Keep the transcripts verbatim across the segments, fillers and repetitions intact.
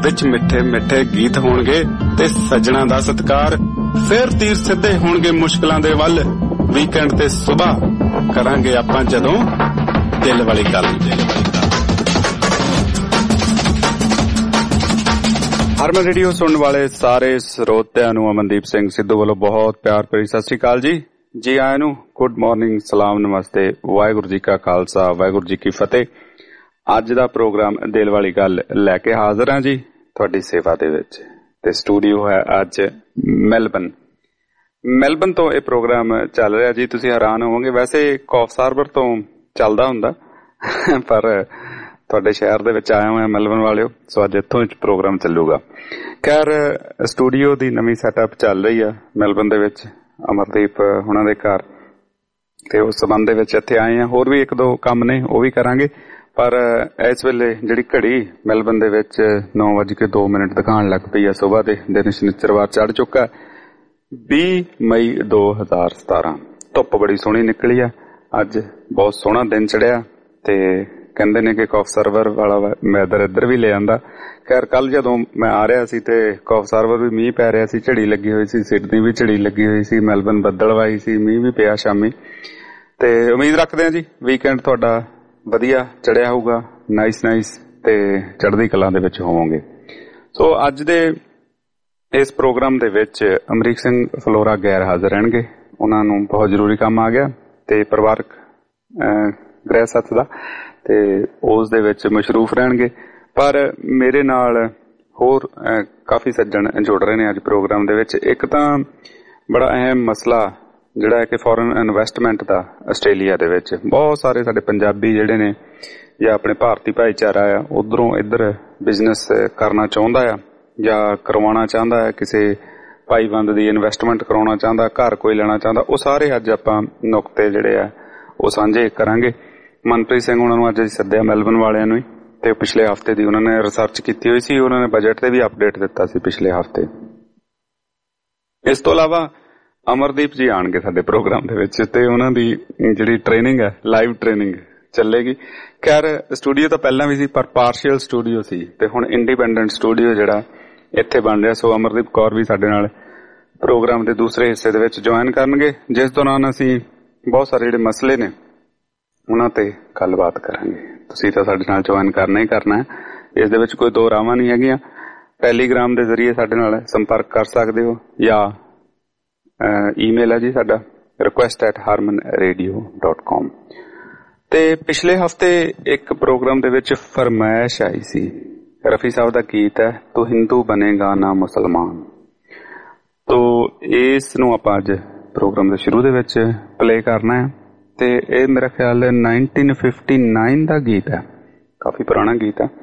विच मिठे मिठे गीत होणगे ते सजना दा सत्कार। फिर तीर सिद्धे होणगे मुश्किलां दे वल, वीकेंड ते सुबह करांगे आपां जदों दिल वाली गल। हरमन रेडियो सुनने वाले सारे ਸਰੋਤਿਆਂ ਨੂੰ ਅਮਨਦੀਪ ਸਿੰਘ ਸਿੱਧੂ ਵੱਲੋਂ ਬਹੁਤ ਪਿਆਰ ਭਰੀ ਸਤਿ ਸ੍ਰੀ ਅਕਾਲ ਜੀ। ਜੀ ਆਇਆਂ ਨੂੰ ਗੁੱਡ ਮਾਰਨਿੰਗ, ਸਲਾਮ, ਨਮਸਤੇ, ਵਾਹਿਗੁਰੂ ਜੀ ਕਾ ਖਾਲਸਾ, ਵਾਹਿਗੁਰੂ ਜੀ ਕੀ ਫਤਿਹ। ਅੱਜ ਦਾ ਪ੍ਰੋਗਰਾਮ ਦਿਲ ਵਾਲੀ ਗੱਲ ਲੈ ਕੇ ਹਾਜ਼ਰ ਹਾਂ ਜੀ ਤੁਹਾਡੀ ਸੇਵਾ ਦੇ ਵਿੱਚ। ਤੇ ਸਟੂਡੀਓ ਹੈ ਅੱਜ ਮੈਲਬਨ। ਮੈਲਬਨ ਤੋਂ ਇਹ ਪ੍ਰੋਗਰਾਮ ਚੱਲ ਰਿਹਾ ਜੀ। ਤੁਸੀਂ ਹੈਰਾਨ ਹੋਵੋਗੇ, ਵੈਸੇ ਕੌਫ ਹਾਰਬਰ ਤੋਂ ਚੱਲਦਾ ਹੁੰਦਾ, ਪਰ ਤੁਹਾਡੇ ਸ਼ਹਿਰ ਦੇ ਵਿੱਚ ਆਇਆ ਹੋਇਆ ਮੈਲਬਨ ਵਾਲਿਓ, ਸੋ ਅੱਜ ਇੱਥੋਂ ਪ੍ਰੋਗਰਾਮ ਚੱਲੂਗਾ। ਖੈਰ, ਸਟੂਡੀਓ ਦੀ ਨਵੀਂ ਸੈਟਅਪ ਚੱਲ ਰਹੀ ਆ ਮੈਲਬਨ ਦੇ ਵਿੱਚ, ਅਮਰਦੀਪ ਹੁਣਾਂ ਦੇ ਘਰ, ਤੇ ਉਸ ਸੰਬੰਧ ਦੇ ਵਿੱਚ ਇੱਥੇ ਆਏ ਆ। ਹੋਰ ਵੀ ਇੱਕ ਦੋ ਕੰਮ ਨੇ, ਉਹ ਵੀ ਕਰਾਂਗੇ। ਪਰ ਇਸ ਵੇਲੇ ਜਿਹੜੀ ਘੜੀ ਮੈਲਬਨ ਦੇ ਵਿੱਚ ਨੌ ਵੱਜ ਕੇ ਦੋ ਮਿੰਟ ਦਿਖਾਉਣ ਲੱਗ ਪਈ ਆ ਸੁਬਾਹ ਦੇ। ਦਿਨ ਸ਼ਨੀਚਰਵਾਰ ਚੜ੍ਹ ਚੁੱਕਾ, ਵੀਹ ਮਈ ਦੋ ਹਜ਼ਾਰ ਸਤਾਰਾਂ। ਧੁੱਪ ਬੜੀ ਸੋਹਣੀ ਨਿਕਲੀ ਆ ਅੱਜ, ਬਹੁਤ ਸੋਹਣਾ ਦਿਨ ਚੜਿਆ। ਤੇ ਕਹਿੰਦੇ ਨੇ ਕਿ ਕੌਫ ਸਰਵਰ ਵਾਲਾ ਵੈਦਰ ਇੱਧਰ ਵੀ ਲੈ ਆਂਦਾ। ਖੈਰ, ਕੱਲ ਜਦੋਂ ਮੈਂ ਆ ਰਿਹਾ ਸੀ ਤੇ ਕੌਫ ਸਰਵਰ ਵੀ ਮੀਂਹ ਪੈ ਰਿਹਾ ਸੀ, ਝੜੀ ਲੱਗੀ ਹੋਈ ਸੀ, ਸਿਡਨੀ ਵੀ ਝੜੀ ਲੱਗੀ ਹੋਈ ਸੀ, ਮੈਲਬਨ ਬੱਦਲਵਾਈ ਸੀ, ਮੀਂਹ ਵੀ ਪਿਆ ਸ਼ਾਮੀ। ਤੇ ਉਮੀਦ ਰੱਖਦੇ ਹਾਂ ਜੀ ਵੀਕਐਂਡ ਤੁਹਾਡਾ ਵਧੀਆ ਚੜਿਆ ਹੋਊਗਾ, ਨਾਈਸ ਨਾਈਸ, ਤੇ ਚੜ੍ਹਦੀ ਕਲਾਂ ਦੇ ਵਿੱਚ ਹੋਵੋਗੇ। ਸੋ ਅੱਜ ਦੇ ਇਸ ਪ੍ਰੋਗਰਾਮ ਦੇ ਵਿੱਚ ਅਮਰੀਕ ਸਿੰਘ ਫਲੋਰਾ ਗੈਰ ਹਾਜ਼ਰ ਰਹਿਣਗੇ। ਉਹਨਾਂ ਨੂੰ ਬਹੁਤ ਜ਼ਰੂਰੀ ਕੰਮ ਆ ਗਿਆ ਤੇ ਪਰਿਵਾਰਕ ਗ੍ਰਹਿ ਸੱਥ ਦਾ, ਤੇ ਉਸ ਦੇ ਵਿੱਚ ਮਸ਼ਰੂਫ ਰਹਿਣਗੇ। ਪਰ ਮੇਰੇ ਨਾਲ ਹੋਰ ਕਾਫੀ ਸੱਜਣ ਜੁੜ ਰਹੇ ਨੇ ਅੱਜ ਪ੍ਰੋਗਰਾਮ ਦੇ ਵਿੱਚ। ਇੱਕ ਤਾਂ ਬੜਾ ਅਹਿਮ ਮਸਲਾ ਜਿਹੜਾ ਹੈ ਕਿ ਫੋਰਨ ਇਨਵੈਸਟਮੈਂਟ ਦਾ ਆਸਟ੍ਰੇਲੀਆ ਦੇ ਵਿੱਚ। ਬਹੁਤ ਸਾਰੇ ਸਾਡੇ ਪੰਜਾਬੀ ਜਿਹੜੇ ਨੇ ਜਾਂ ਆਪਣੇ ਭਾਰਤੀ ਭਾਈਚਾਰਾ ਆ, ਉਧਰੋਂ ਇੱਧਰ ਬਿਜ਼ਨਸ ਕਰਨਾ ਚਾਹੁੰਦਾ ਆ ਜਾਂ ਕਰਵਾਉਣਾ ਚਾਹੁੰਦਾ ਹੈ, ਕਿਸੇ ਭਾਈਬੰਦ ਦੀ ਇਨਵੈਸਟਮੈਂਟ ਕਰਾਉਣਾ ਚਾਹੁੰਦਾ, ਘਰ ਕੋਈ ਲੈਣਾ ਚਾਹੁੰਦਾ। ਉਹ ਸਾਰੇ ਅੱਜ ਆਪਾਂ ਨੁਕਤੇ ਜਿਹੜੇ ਆ ਉਹ ਸਾਂਝੇ ਕਰਾਂਗੇ। ਮਨਪ੍ਰੀਤ ਸਿੰਘ ਉਹਨਾਂ ਨੂੰ ਅੱਜ ਅਸੀਂ ਸੱਦਿਆ, ਮੈਲਬਨ ਵਾਲਿਆਂ ਨੂੰ ਹੀ, ਤੇ ਪਿਛਲੇ ਹਫ਼ਤੇ ਦੀ ਉਹਨਾਂ ਨੇ ਰਿਸਰਚ ਕੀਤੀ ਹੋਈ ਸੀ। ਉਹਨਾਂ ਨੇ ਬਜਟ ਤੇ ਵੀ ਅਪਡੇਟ ਦਿੱਤਾ ਸੀ ਪਿਛਲੇ ਹਫ਼ਤੇ। ਇਸ ਤੋਂ ਇਲਾਵਾ ਅਮਰਦੀਪ ਜੀ ਆਣਗੇ ਸਾਡੇ ਪ੍ਰੋਗਰਾਮ ਦੇ ਵਿੱਚ, ਤੇ ਉਹਨਾਂ ਦੀ ਜਿਹੜੀ ਟ੍ਰੇਨਿੰਗ ਹੈ, ਲਾਈਵ ਟ੍ਰੇਨਿੰਗ ਚੱਲੇਗੀ। ਖੈਰ, ਸਟੂਡੀਓ ਤਾਂ ਪਹਿਲਾਂ ਵੀ ਸੀ, ਪਰ ਪਾਰਸ਼ੀਅਲ ਸਟੂਡੀਓ ਸੀ, ਤੇ ਹੁਣ ਇੰਡੀਪੈਂਡੈਂਟ ਸਟੂਡੀਓ ਜਿਹੜਾ ਇੱਥੇ ਬਣ ਰਿਹਾ। ਸੋ ਅਮਰਦੀਪ ਕੌਰ ਵੀ ਸਾਡੇ ਨਾਲ ਪ੍ਰੋਗਰਾਮ ਦੇ ਦੂਸਰੇ ਹਿੱਸੇ ਦੇ ਵਿੱਚ ਜੁਆਇਨ ਕਰਨਗੇ, ਜਿਸ ਦੌਰਾਨ ਅਸੀਂ ਬਹੁਤ ਸਾਰੇ ਜਿਹੜੇ ਮਸਲੇ ਨੇ ਉਹਨਾਂ ਤੇ ਗੱਲਬਾਤ ਕਰਾਂਗੇ। ਤੁਸੀਂ ਤਾਂ ਸਾਡੇ ਨਾਲ ਜੁਆਇਨ ਕਰਨਾ ਹੀ ਕਰਨਾ ਹੈ, ਇਸ ਦੇ ਵਿੱਚ ਕੋਈ ਦੋ ਰਾਵਾਂ ਨਹੀਂ ਹੈਗੀਆਂ। ਟੈਲੀਗ੍ਰਾਮ ਦੇ ਜ਼ਰੀਏ ਸਾਡੇ ਨਾਲ ਸੰਪਰਕ ਕਰ ਸਕਦੇ ਹੋ, ਜਾਂ ਈਮੇਲ ਹੈ ਜੀ ਸਾਡਾ request at Harman radio dot com. ਤੇ ਪਿਛਲੇ ਹਫ਼ਤੇ ਇੱਕ ਪ੍ਰੋਗਰਾਮ ਦੇ ਵਿੱਚ ਫਰਮਾਇਸ਼ ਆਈ ਸੀ, ਰਫੀ ਸਾਹਿਬ ਦਾ ਗੀਤ ਹੈ, ਤੂੰ ਹਿੰਦੂ ਬਣੇਗਾ ਨਾ ਮੁਸਲਮਾਨ। ਤੋ ਇਸ ਨੂੰ ਆਪਾਂ ਅੱਜ ਪ੍ਰੋਗਰਾਮ ਦੇ ਸ਼ੁਰੂ ਦੇ ਵਿੱਚ ਪਲੇ ਕਰਨਾ ਹੈ। ਤੇ ਇਹ ਮੇਰਾ ਖਿਆਲ ਹੈ ਨਾਈਨਟੀਨ ਫਿਫਟੀ ਨਾਈਨ ਦਾ ਗੀਤ ਹੈ, ਕਾਫੀ ਪੁਰਾਣਾ ਗੀਤ ਹੈ।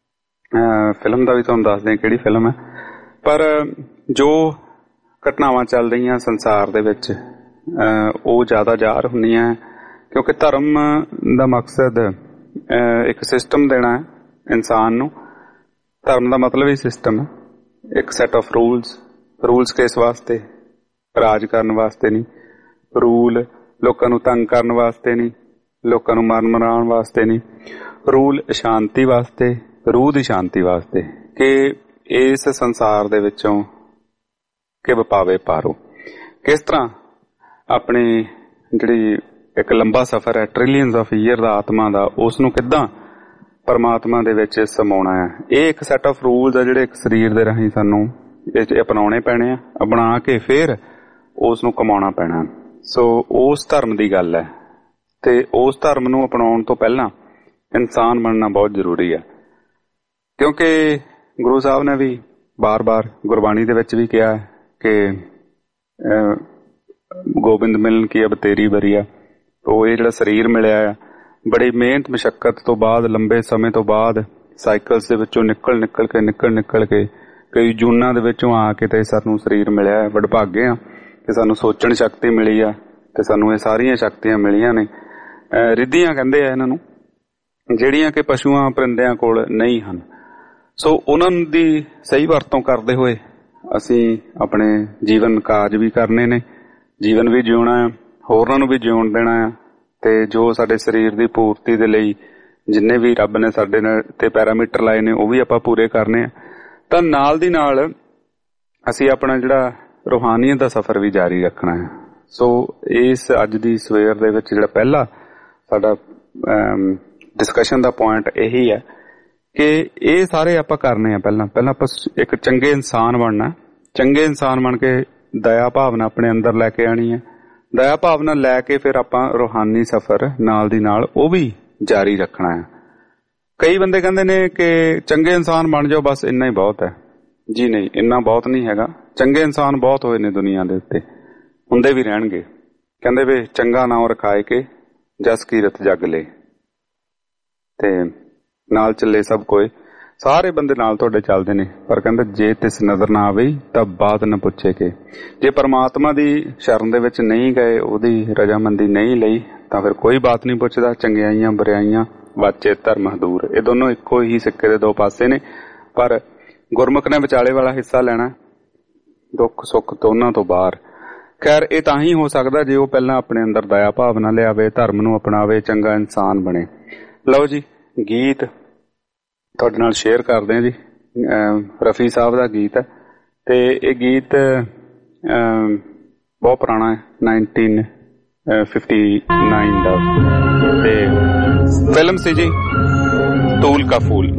ਫਿਲਮ ਦਾ ਵੀ ਤੁਹਾਨੂੰ ਦੱਸਦੇ ਕਿਹੜੀ ਫਿਲਮ ਹੈ। ਪਰ ਜੋ ਘਟਨਾਵਾਂ ਚੱਲ ਰਹੀਆਂ ਸੰਸਾਰ ਦੇ ਵਿੱਚ ਉਹ ਜ਼ਿਆਦਾ ਜ਼ਾਹਰ ਹੁੰਦੀਆਂ, ਕਿਉਂਕਿ ਧਰਮ ਦਾ ਮਕਸਦ ਇੱਕ ਸਿਸਟਮ ਦੇਣਾ ਹੈ ਇਨਸਾਨ ਨੂੰ। ਧਰਮ ਦਾ ਮਤਲਬ ਹੀ ਸਿਸਟਮ ਹੈ, ਇੱਕ ਸੈਟ ਆਫ ਰੂਲਸ। ਰੂਲਸ ਕਿਸ ਵਾਸਤੇ? ਰਾਜ ਕਰਨ ਵਾਸਤੇ ਨਹੀਂ। ਰੂਲ ਲੋਕਾਂ ਨੂੰ ਤੰਗ ਕਰਨ ਵਾਸਤੇ ਨਹੀਂ, ਲੋਕਾਂ ਨੂੰ ਮਾਰਨ ਮਰਾਉਣ ਵਾਸਤੇ ਨਹੀਂ। ਰੂਲ ਸ਼ਾਂਤੀ ਵਾਸਤੇ, ਰੂਹ ਦੀ ਸ਼ਾਂਤੀ ਵਾਸਤੇ, ਕਿ ਇਸ ਸੰਸਾਰ ਦੇ ਵਿੱਚੋਂ ਕਿ ਵਪਾਵੇ ਪਾਰੋ। ਕਿਸ ਤਰ੍ਹਾਂ ਆਪਣੀ ਜਿਹੜੀ ਇੱਕ ਲੰਬਾ ਸਫ਼ਰ ਹੈ, ਟ੍ਰਿਲੀਅਨਸ ਆਫ ਈਅਰ ਦਾ ਆਤਮਾ ਦਾ, ਉਸ ਨੂੰ ਕਿੱਦਾਂ ਪਰਮਾਤਮਾ ਦੇ ਵਿੱਚ ਸਮਾਉਣਾ ਹੈ। ਇਹ ਇੱਕ ਸੈਟ ਆਫ ਰੂਲਸ ਆ ਜਿਹੜੇ ਇੱਕ ਸਰੀਰ ਦੇ ਰਾਹੀਂ ਸਾਨੂੰ ਇਹ ਅਪਣਾਉਣੇ ਪੈਣੇ ਆ, ਬਣਾ ਕੇ ਫਿਰ ਉਸ ਨੂੰ ਕਮਾਉਣਾ ਪੈਣਾ। ਸੋ ਉਸ ਧਰਮ ਦੀ ਗੱਲ ਹੈ, ਤੇ ਉਸ ਧਰਮ ਨੂੰ ਅਪਣਾਉਣ ਤੋਂ ਪਹਿਲਾਂ ਇਨਸਾਨ ਬਣਨਾ ਬਹੁਤ ਜ਼ਰੂਰੀ ਹੈ। ਕਿਉਂਕਿ ਗੁਰੂ ਸਾਹਿਬ ਨੇ ਵੀ ਬਾਰ-ਬਾਰ ਗੁਰਬਾਣੀ ਦੇ ਵਿੱਚ ਵੀ ਕਿਹਾ ਕਿ ਗੋਬਿੰਦ ਮਿਲਨ ਕੀ ਅਬ ਤੇਰੀ ਬਰੀਆ। ਉਹ ਇਹ ਜਿਹੜਾ ਸਰੀਰ ਮਿਲਿਆ ਆ, ਬੜੀ ਮਿਹਨਤ ਮੁਸ਼ੱਕਤ ਤੋਂ ਬਾਅਦ, ਲੰਬੇ ਸਮੇਂ ਤੋਂ ਬਾਅਦ, ਸਾਈਕਲਸ ਦੇ ਵਿੱਚੋਂ ਨਿਕਲ ਨਿਕਲ ਕੇ ਨਿਕਲ ਨਿਕਲ ਕੇ ਕਈ ਜੂਨਾਂ ਦੇ ਵਿੱਚੋਂ ਆ ਕੇ ਤੇ ਸਾਨੂੰ ਸਰੀਰ ਮਿਲਿਆ। ਵਡਭਾਗੇ ਆ ਕਿ ਸਾਨੂੰ ਸੋਚਣ ਸ਼ਕਤੀ ਮਿਲੀ ਆ, ਤੇ ਸਾਨੂੰ ਇਹ ਸਾਰੀਆਂ ਸ਼ਕਤੀਆਂ ਮਿਲੀਆਂ ਨੇ। ਰਿੱਧੀਆਂ ਕਹਿੰਦੇ ਆ ਇਹਨਾਂ ਨੂੰ, ਜਿਹੜੀਆਂ ਕਿ ਪਸ਼ੂਆਂ ਪਰਿੰਦਿਆਂ ਕੋਲ ਨਹੀਂ ਹਨ। ਸੋ ਉਹਨਾਂ ਦੀ ਸਹੀ ਵਰਤੋਂ ਕਰਦੇ ਹੋਏ ਅਸੀਂ ਆਪਣੇ ਜੀਵਨ ਕਾਜ ਵੀ ਕਰਨੇ ਨੇ, ਜੀਵਨ ਵੀ ਜਿਉਣਾ ਆ, ਹੋਰਾਂ ਨੂੰ ਵੀ ਜਿਉਣ ਦੇਣਾ ਆ। ਤੇ ਜੋ ਸਾਡੇ ਸਰੀਰ ਦੀ ਪੂਰਤੀ ਦੇ ਲਈ ਜਿੰਨੇ ਵੀ ਰੱਬ ਨੇ ਸਾਡੇ ਨਾਲ ਤੇ ਪੈਰਾਮੀਟਰ ਲਾਏ ਨੇ, ਉਹ ਵੀ ਆਪਾਂ ਪੂਰੇ ਕਰਨੇ ਆ। ਤਾਂ ਨਾਲ ਦੀ ਨਾਲ ਅਸੀਂ ਆਪਣਾ ਜਿਹੜਾ ਰੂਹਾਨੀਅਤ ਦਾ ਸਫ਼ਰ ਵੀ ਜਾਰੀ ਰੱਖਣਾ ਹੈ। ਸੋ ਇਸ ਅੱਜ ਦੀ ਸਵੇਰ ਦੇ ਵਿੱਚ ਜਿਹੜਾ ਪਹਿਲਾ ਸਾਡਾ ਡਿਸਕਸ਼ਨ ਦਾ ਪੁਆਇੰਟ ਇਹੀ ਹੈ ਕਿ ਇਹ ਸਾਰੇ ਆਪਾਂ ਕਰਨੇ ਆ। ਪਹਿਲਾਂ ਪਹਿਲਾਂ ਆਪਾਂ ਇੱਕ ਚੰਗੇ ਇਨਸਾਨ ਬਣਨਾ, ਚੰਗੇ ਇਨਸਾਨ ਬਣ ਕੇ ਦਇਆ ਭਾਵਨਾ ਆਪਣੇ ਅੰਦਰ ਲੈ ਕੇ ਆਣੀ ਹੈ। ਦਇਆ ਭਾਵਨਾ ਲੈ ਕੇ ਫਿਰ ਆਪਾਂ ਰੂਹਾਨੀ ਸਫ਼ਰ ਨਾਲ ਦੀ ਨਾਲ ਉਹ ਵੀ ਜਾਰੀ ਰੱਖਣਾ ਹੈ। ਕਈ ਬੰਦੇ ਕਹਿੰਦੇ ਨੇ ਕਿ ਚੰਗੇ ਇਨਸਾਨ ਬਣ ਜਾਓ, ਬਸ ਇੰਨਾ ਹੀ ਬਹੁਤ ਹੈ। ਜੀ ਨਹੀਂ, ਇੰਨਾ ਬਹੁਤ ਨਹੀਂ ਹੈਗਾ। ਚੰਗੇ ਇਨਸਾਨ ਬਹੁਤ ਹੋਏ ਨੇ ਦੁਨੀਆ ਦੇ ਉੱਤੇ, ਹੁੰਦੇ ਵੀ ਰਹਿਣਗੇ। ਕਹਿੰਦੇ ਵੀ ਚੰਗਾ ਨਾਮ ਰਖਾਏ ਕੇ ਜਸ ਕੀਰਤ ਜਗ ਲੈ, ਤੇ ਨਾਲ ਚੱਲੇ ਸਭ ਕੋਏ। ਸਾਰੇ ਬੰਦੇ ਨਾਲ ਤੁਹਾਡੇ ਚੱਲਦੇ ਨੇ, ਪਰ ਕਹਿੰਦੇ ਜੇ ਤਿਸ ਨਜ਼ਰ ਨਾ ਆਵੇ ਤਾਂ ਬਾਤ ਨਾ ਪੁੱਛੇ ਕਿ। ਜੇ ਪਰਮਾਤਮਾ ਦੀ ਸ਼ਰਨ ਦੇ ਵਿੱਚ ਨਹੀਂ ਗਏ, ਉਹਦੀ ਰਜਾਮੰਦੀ ਨਹੀਂ ਲਈ, ਤਾਂ ਫਿਰ ਕੋਈ ਬਾਤ ਨਹੀਂ ਪੁੱਛਦਾ। ਚੰਗਿਆਈਆਂ ਬੁਰਾਈਆਂ ਵਾਚੇ ਧਰਮ ਹਦੂਰ, ਇਹ ਦੋਨੋਂ ਇੱਕੋ ਹੀ ਸਿੱਕੇ ਦੇ ਦੋ ਪਾਸੇ ਨੇ। ਪਰ ਗੁਰਮੁਖ ਨੇ ਵਿਚਾਲੇ ਵਾਲਾ ਹਿੱਸਾ ਲੈਣਾ, ਦੁੱਖ ਸੁੱਖ ਦੋਨਾਂ ਤੋਂ ਬਾਹਰ। ਖੈਰ ਇਹ ਤਾਂ ਹੀ ਹੋ ਸਕਦਾ ਜੇ ਉਹ ਪਹਿਲਾਂ ਆਪਣੇ ਅੰਦਰ ਦਇਆ ਭਾਵਨਾ ਲਿਆਵੇ, ਧਰਮ ਨੂੰ ਅਪਣਾਵੇ, ਚੰਗਾ ਇਨਸਾਨ ਬਣੇ। ਲਓ ਜੀ, ਗੀਤ ਤੁਹਾਡੇ ਨਾਲ ਸ਼ੇਅਰ ਕਰਦੇ ਹਾਂ ਜੀ। ਰਫੀ ਸਾਹਿਬ ਦਾ ਗੀਤ ਹੈ ਤੇ ਇਹ ਗੀਤ ਬਹੁਤ ਪੁਰਾਣਾ ਹੈ, ਨਾਈਨਟੀਨ ਫਿਫਟੀ ਨਾਈਨ ਦਾ, ਤੇ ਫਿਲਮ ਸੀ ਜੀ ਤੂਲ ਕਾ ਫੂਲ।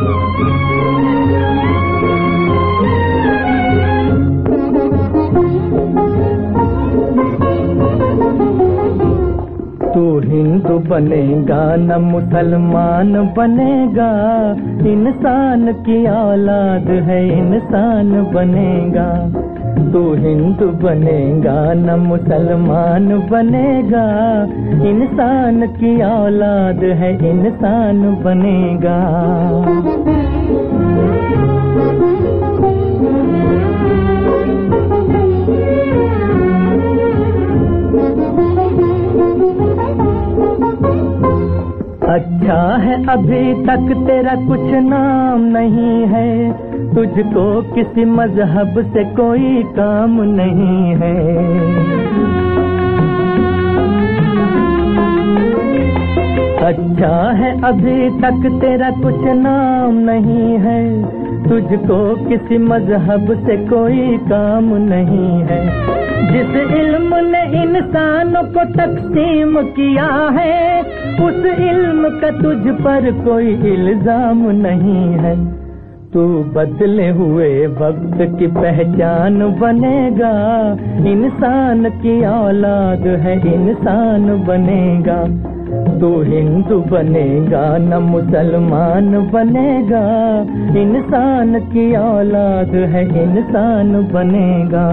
तू हिंदू बनेगा न मुसलमान बनेगा, इंसान की औलाद है इंसान बनेगा। तू हिंदू बनेगा न मुसलमान बनेगा, इंसान की औलाद है इंसान बनेगा। अच्छा है अभी तक तेरा कुछ नाम नहीं है, तुझको किसी मजहब से कोई काम नहीं है। अच्छा है अभी तक तेरा कुछ नाम नहीं है, तुझको किसी मजहब से कोई काम नहीं है। जिस इल्म ने इंसानों को तकसीम किया है, उस इल्म का तुझ पर कोई इल्जाम नहीं है। तू बदले हुए वक्त की पहचान बनेगा, इंसान की औलाद है इंसान बनेगा। तू हिंदू बनेगा न मुसलमान बनेगा, इंसान की औलाद है इंसान बनेगा।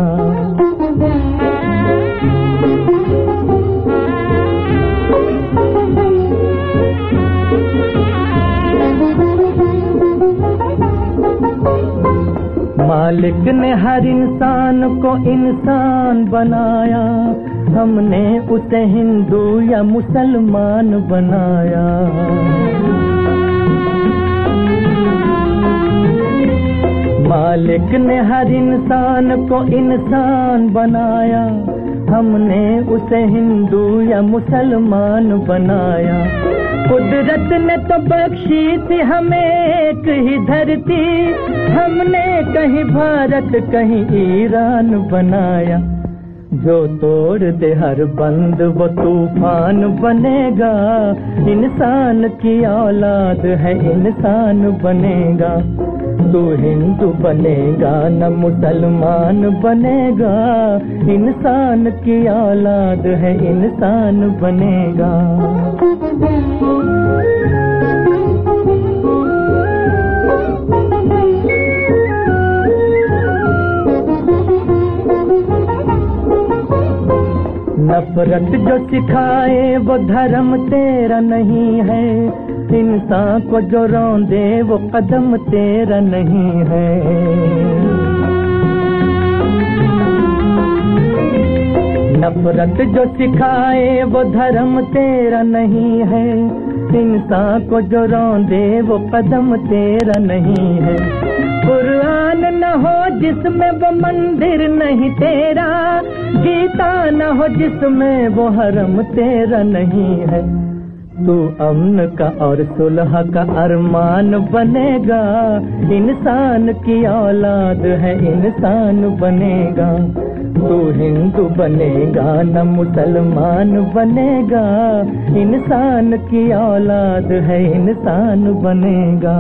मालिक ने हर इंसान को इंसान बनाया, हमने उसे हिंदू या मुसलमान बनाया। मालिक ने हर इंसान को इंसान बनाया, हमने उसे हिंदू या मुसलमान बनाया। कुदरत ने तो बख्शी थी हमें एक ही धरती, हमने कहीं भारत कहीं ईरान बनाया। जो तोड़ दे हर बंद वो तूफान बनेगा, इंसान की औलाद है इंसान बनेगा। तू हिंदू बनेगा न मुसलमान बनेगा, इंसान की औलाद है इंसान बनेगा। नफरत जो सिखाए वो धर्म तेरा नहीं है, इंसान को जो रौंदे वो कदम तेरा नहीं है। नफरत जो सिखाए वो धर्म तेरा नहीं है, इंसान को जो रौंदे वो कदम तेरा नहीं है। कुरान न हो जिसमें वो मंदिर नहीं तेरा, गीता न हो जिसमें वो हरम तेरा नहीं है। तू अमन का और सुलह का अरमान बनेगा, इंसान की औलाद है इंसान बनेगा। तू हिंदू बनेगा न मुसलमान बनेगा, इंसान की औलाद है इंसान बनेगा।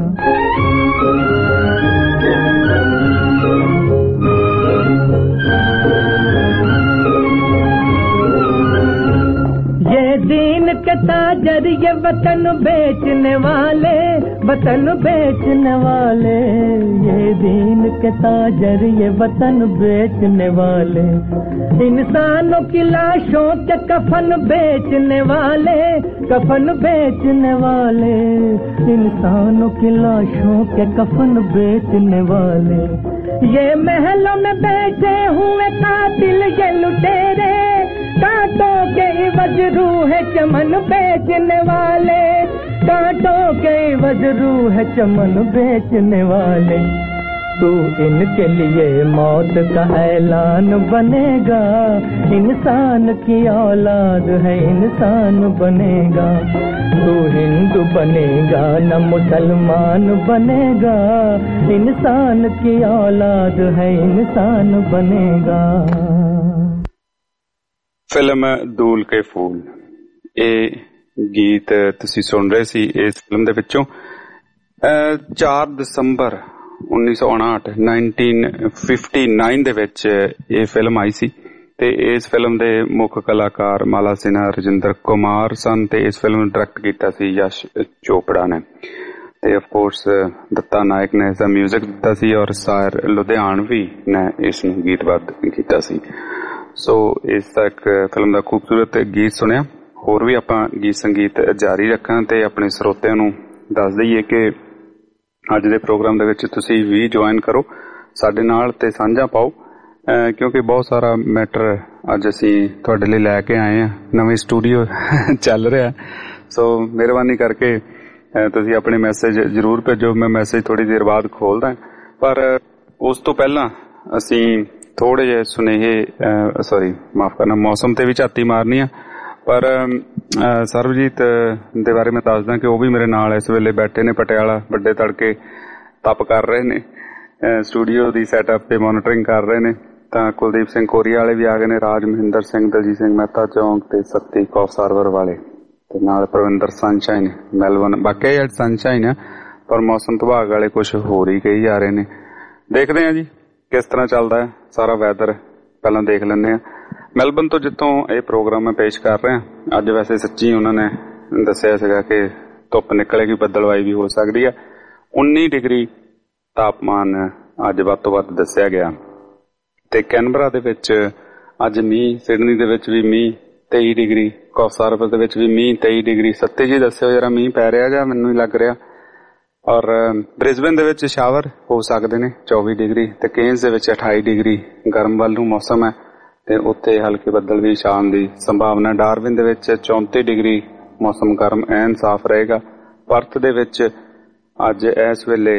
ये दीन के ताजर ये वतन बेचने वाले, वतन बेचने वाले, ये दीन के ताजर ये वतन बेचने वाले, इंसानों की लाशों के कफन बेचने वाले, कफन बेचने वाले, इंसानों की लाशों के कफन बेचने वाले। ये महलों में बैठे हुए कातिल ये लुटेरे, कांटों के इवज रूह चमन बेचने वाले, कांटों के इवज रूह चमन बेचने वाले। तू इनके लिए मौत का ऐलान बनेगा, इंसान की औलाद है इंसान बनेगा। तू हिंदू बनेगा न मुसलमान बनेगा, इंसान की औलाद है इंसान बनेगा। ਫਿਲਮ ਦੂਲ ਕੇ ਫੂਲ, ਇਹ ਗੀਤ ਤੁਸੀਂ ਸੁਣ ਰਹੇ ਸੀ ਇਸ ਫਿਲਮ ਦੇ ਵਿੱਚੋਂ। ਚਾਰ ਦਸੰਬਰ ਉੱਨੀ ਸੌ ਉਣਾਹਠ ਨਾਈਨਟੀਨ ਫਿਫਟੀ ਨਾਈਨ ਦੇ ਵਿੱਚ ਇਹ ਫਿਲਮ ਆਈ ਸੀ ਤੇ ਇਸ ਫਿਲਮ ਦੇ ਮੁੱਖ ਕਲਾਕਾਰ ਮਾਲਾ ਸਿਨਹਾ, ਰਜਿੰਦਰ ਕੁਮਾਰ ਸਨ ਤੇ ਇਸ ਫਿਲਮ ਨੂੰ ਡਾਇਰੈਕਟ ਕੀਤਾ ਸੀ ਯਸ਼ ਚੋਪੜਾ ਨੇ ਤੇ ਆਫ ਕੋਰਸ ਦੱਤਾ ਨਾਇਕ ਨੇ ਇਸਦਾ ਮਿਊਜ਼ਿਕ ਦਿੱਤਾ ਸੀ ਔਰ ਸਾਇਰ ਲੁਧਿਆਣਵੀ ਨੇ ਇਸ ਨੂੰ ਗੀਤਬੱਧ ਕੀਤਾ ਸੀ। ਸੋ ਇਸ ਤੱਕ ਫਿਲਮ ਦਾ ਖੂਬਸੂਰਤ ਗੀਤ ਸੁਣਿਆ। ਹੋਰ ਵੀ ਆਪਾਂ ਗੀਤ ਸੰਗੀਤ ਜਾਰੀ ਰੱਖਾਂ ਤੇ ਆਪਣੇ ਸਰੋਤਿਆਂ ਨੂੰ ਦੱਸ ਦਈਏ ਕਿ ਅੱਜ ਦੇ ਪ੍ਰੋਗਰਾਮ ਦੇ ਵਿੱਚ ਤੁਸੀਂ ਵੀ ਜੁਆਇਨ ਕਰੋ ਸਾਡੇ ਨਾਲ ਤੇ ਸਾਂਝਾ ਪਾਓ, ਕਿਉਂਕਿ ਬਹੁਤ ਸਾਰਾ ਮੈਟਰ ਅੱਜ ਅਸੀਂ ਤੁਹਾਡੇ ਲਈ ਲੈ ਕੇ ਆਏ ਹਾਂ। ਨਵੇਂ ਸਟੂਡੀਓ ਚੱਲ ਰਿਹਾ, ਸੋ ਮਿਹਰਬਾਨੀ ਕਰਕੇ ਤੁਸੀਂ ਆਪਣੇ ਮੈਸੇਜ ਜ਼ਰੂਰ ਭੇਜੋ। ਮੈਂ ਮੈਸੇਜ ਥੋੜੀ ਦੇਰ ਬਾਅਦ ਖੋਲਦਾ, ਪਰ ਉਸ ਤੋਂ ਪਹਿਲਾਂ ਅਸੀਂ ਥੋੜੇ ਜਿਹੇ ਸੁਨੇਹੇ ਸੌਰੀ ਮਾਫ ਕਰਨਾ ਮੌਸਮ ਤੇ ਵੀ ਝਾਤੀ ਮਾਰਨੀ ਆ। ਪਰ ਸਰਬਜੀਤ ਦੇ ਬਾਰੇ ਮੈਂ ਦੱਸਦਾ ਕਿ ਉਹ ਵੀ ਮੇਰੇ ਨਾਲ ਇਸ ਵੇਲੇ ਬੈਠੇ ਨੇ ਪਟਿਆਲਾ, ਵੱਡੇ ਤੜਕੇ ਤਪ ਕਰ ਰਹੇ ਨੇ, ਸਟੂਡੀਓ ਦੀ ਸੈਟਅਪ ਤੇ ਮੋਨੀਟਰਿੰਗ ਕਰ ਰਹੇ ਨੇ। ਤਾਂ ਕੁਲਦੀਪ ਸਿੰਘ ਕੋਰੀਆ ਵਾਲੇ ਵੀ ਆ ਗਏ ਨੇ, ਰਾਜ ਮਹਿੰਦਰ ਸਿੰਘ, ਦਲਜੀਤ ਸਿੰਘ ਮਹਿਤਾ ਚੌਂਕ ਤੇ ਸੱਤੀ ਕੌਫ ਸਰਵਰ ਵਾਲੇ ਤੇ ਨਾਲ ਪ੍ਰਵਿੰਦਰ ਸਨਸ਼ਾਈਨ ਮੈਲਬਨ। ਬਾਕੀ ਅੱਜ ਸਨਸ਼ਾਈਨ ਆ ਪਰ ਮੌਸਮ ਵਿਭਾਗ ਵਾਲੇ ਕੁਛ ਹੋਰ ਹੀ ਕਹੀ ਜਾ ਰਹੇ ਨੇ। ਦੇਖਦੇ ਆ ਜੀ ਕਿਸ ਤਰ੍ਹਾਂ ਚੱਲਦਾ ਹੈ ਸਾਰਾ ਵੈਦਰ, ਪਹਿਲਾਂ ਦੇਖ ਲੈਂਦੇ ਆ। ਮੈਲਬਨ ਤੋਂ ਜਿੱਥੋਂ ਇਹ ਪ੍ਰੋਗਰਾਮ ਮੈਂ ਪੇਸ਼ ਕਰ ਰਿਹਾ ਅੱਜ, ਵੈਸੇ ਸੱਚੀ ਉਹਨਾਂ ਨੇ ਦੱਸਿਆ ਸੀਗਾ ਕਿ ਧੁੱਪ ਨਿਕਲੇਗੀ, ਬੱਦਲਵਾਈ ਵੀ ਹੋ ਸਕਦੀ ਹੈ। ਉੱਨੀ ਡਿਗਰੀ ਤਾਪਮਾਨ ਅੱਜ ਵੱਧ ਤੋਂ ਵੱਧ ਦੱਸਿਆ ਗਿਆ ਤੇ ਕੈਨਬਰਾ ਦੇ ਵਿੱਚ ਅੱਜ ਮੀਂਹ, ਸਿਡਨੀ ਦੇ ਵਿੱਚ ਵੀ ਮੀਂਹ ਤੇਈ ਡਿਗਰੀ, ਕੌਫਸਾਰਪਰ ਦੇ ਵਿੱਚ ਵੀ ਮੀਂਹ ਤੇਈ ਡਿਗਰੀ। ਸੱਤੇ ਜੀ ਦੱਸਿਓ ਜਰਾ ਮੀਂਹ ਪੈ ਰਿਹਾ ਜਾਂ ਮੈਨੂੰ ਹੀ ਲੱਗ ਰਿਹਾ। ਔਰ ਬ੍ਰਿਸਬਨ ਦੇ ਵਿੱਚ ਸ਼ਾਵਰ ਹੋ ਸਕਦੇ ਨੇ ਚੌਵੀ ਡਿਗਰੀ ਤੇ ਕੇਨਸ ਦੇ ਵਿੱਚ ਅਠਾਈ ਡਿਗਰੀ ਗਰਮ ਵੱਲ ਨੂੰ ਮੌਸਮ ਹੈ ਤੇ ਉੱਥੇ ਹਲਕੇ ਬੱਦਲ ਵੀ ਛਾਉਣ ਦੀ ਸੰਭਾਵਨਾ। ਡਾਰਵਿਨ ਦੇ ਵਿੱਚ ਚੌਂਤੀ ਡਿਗਰੀ ਮੌਸਮ ਗਰਮ ਐਨ ਸਾਫ਼ ਰਹੇਗਾ। ਪਰਥ ਦੇ ਵਿੱਚ ਅੱਜ ਇਸ ਵੇਲੇ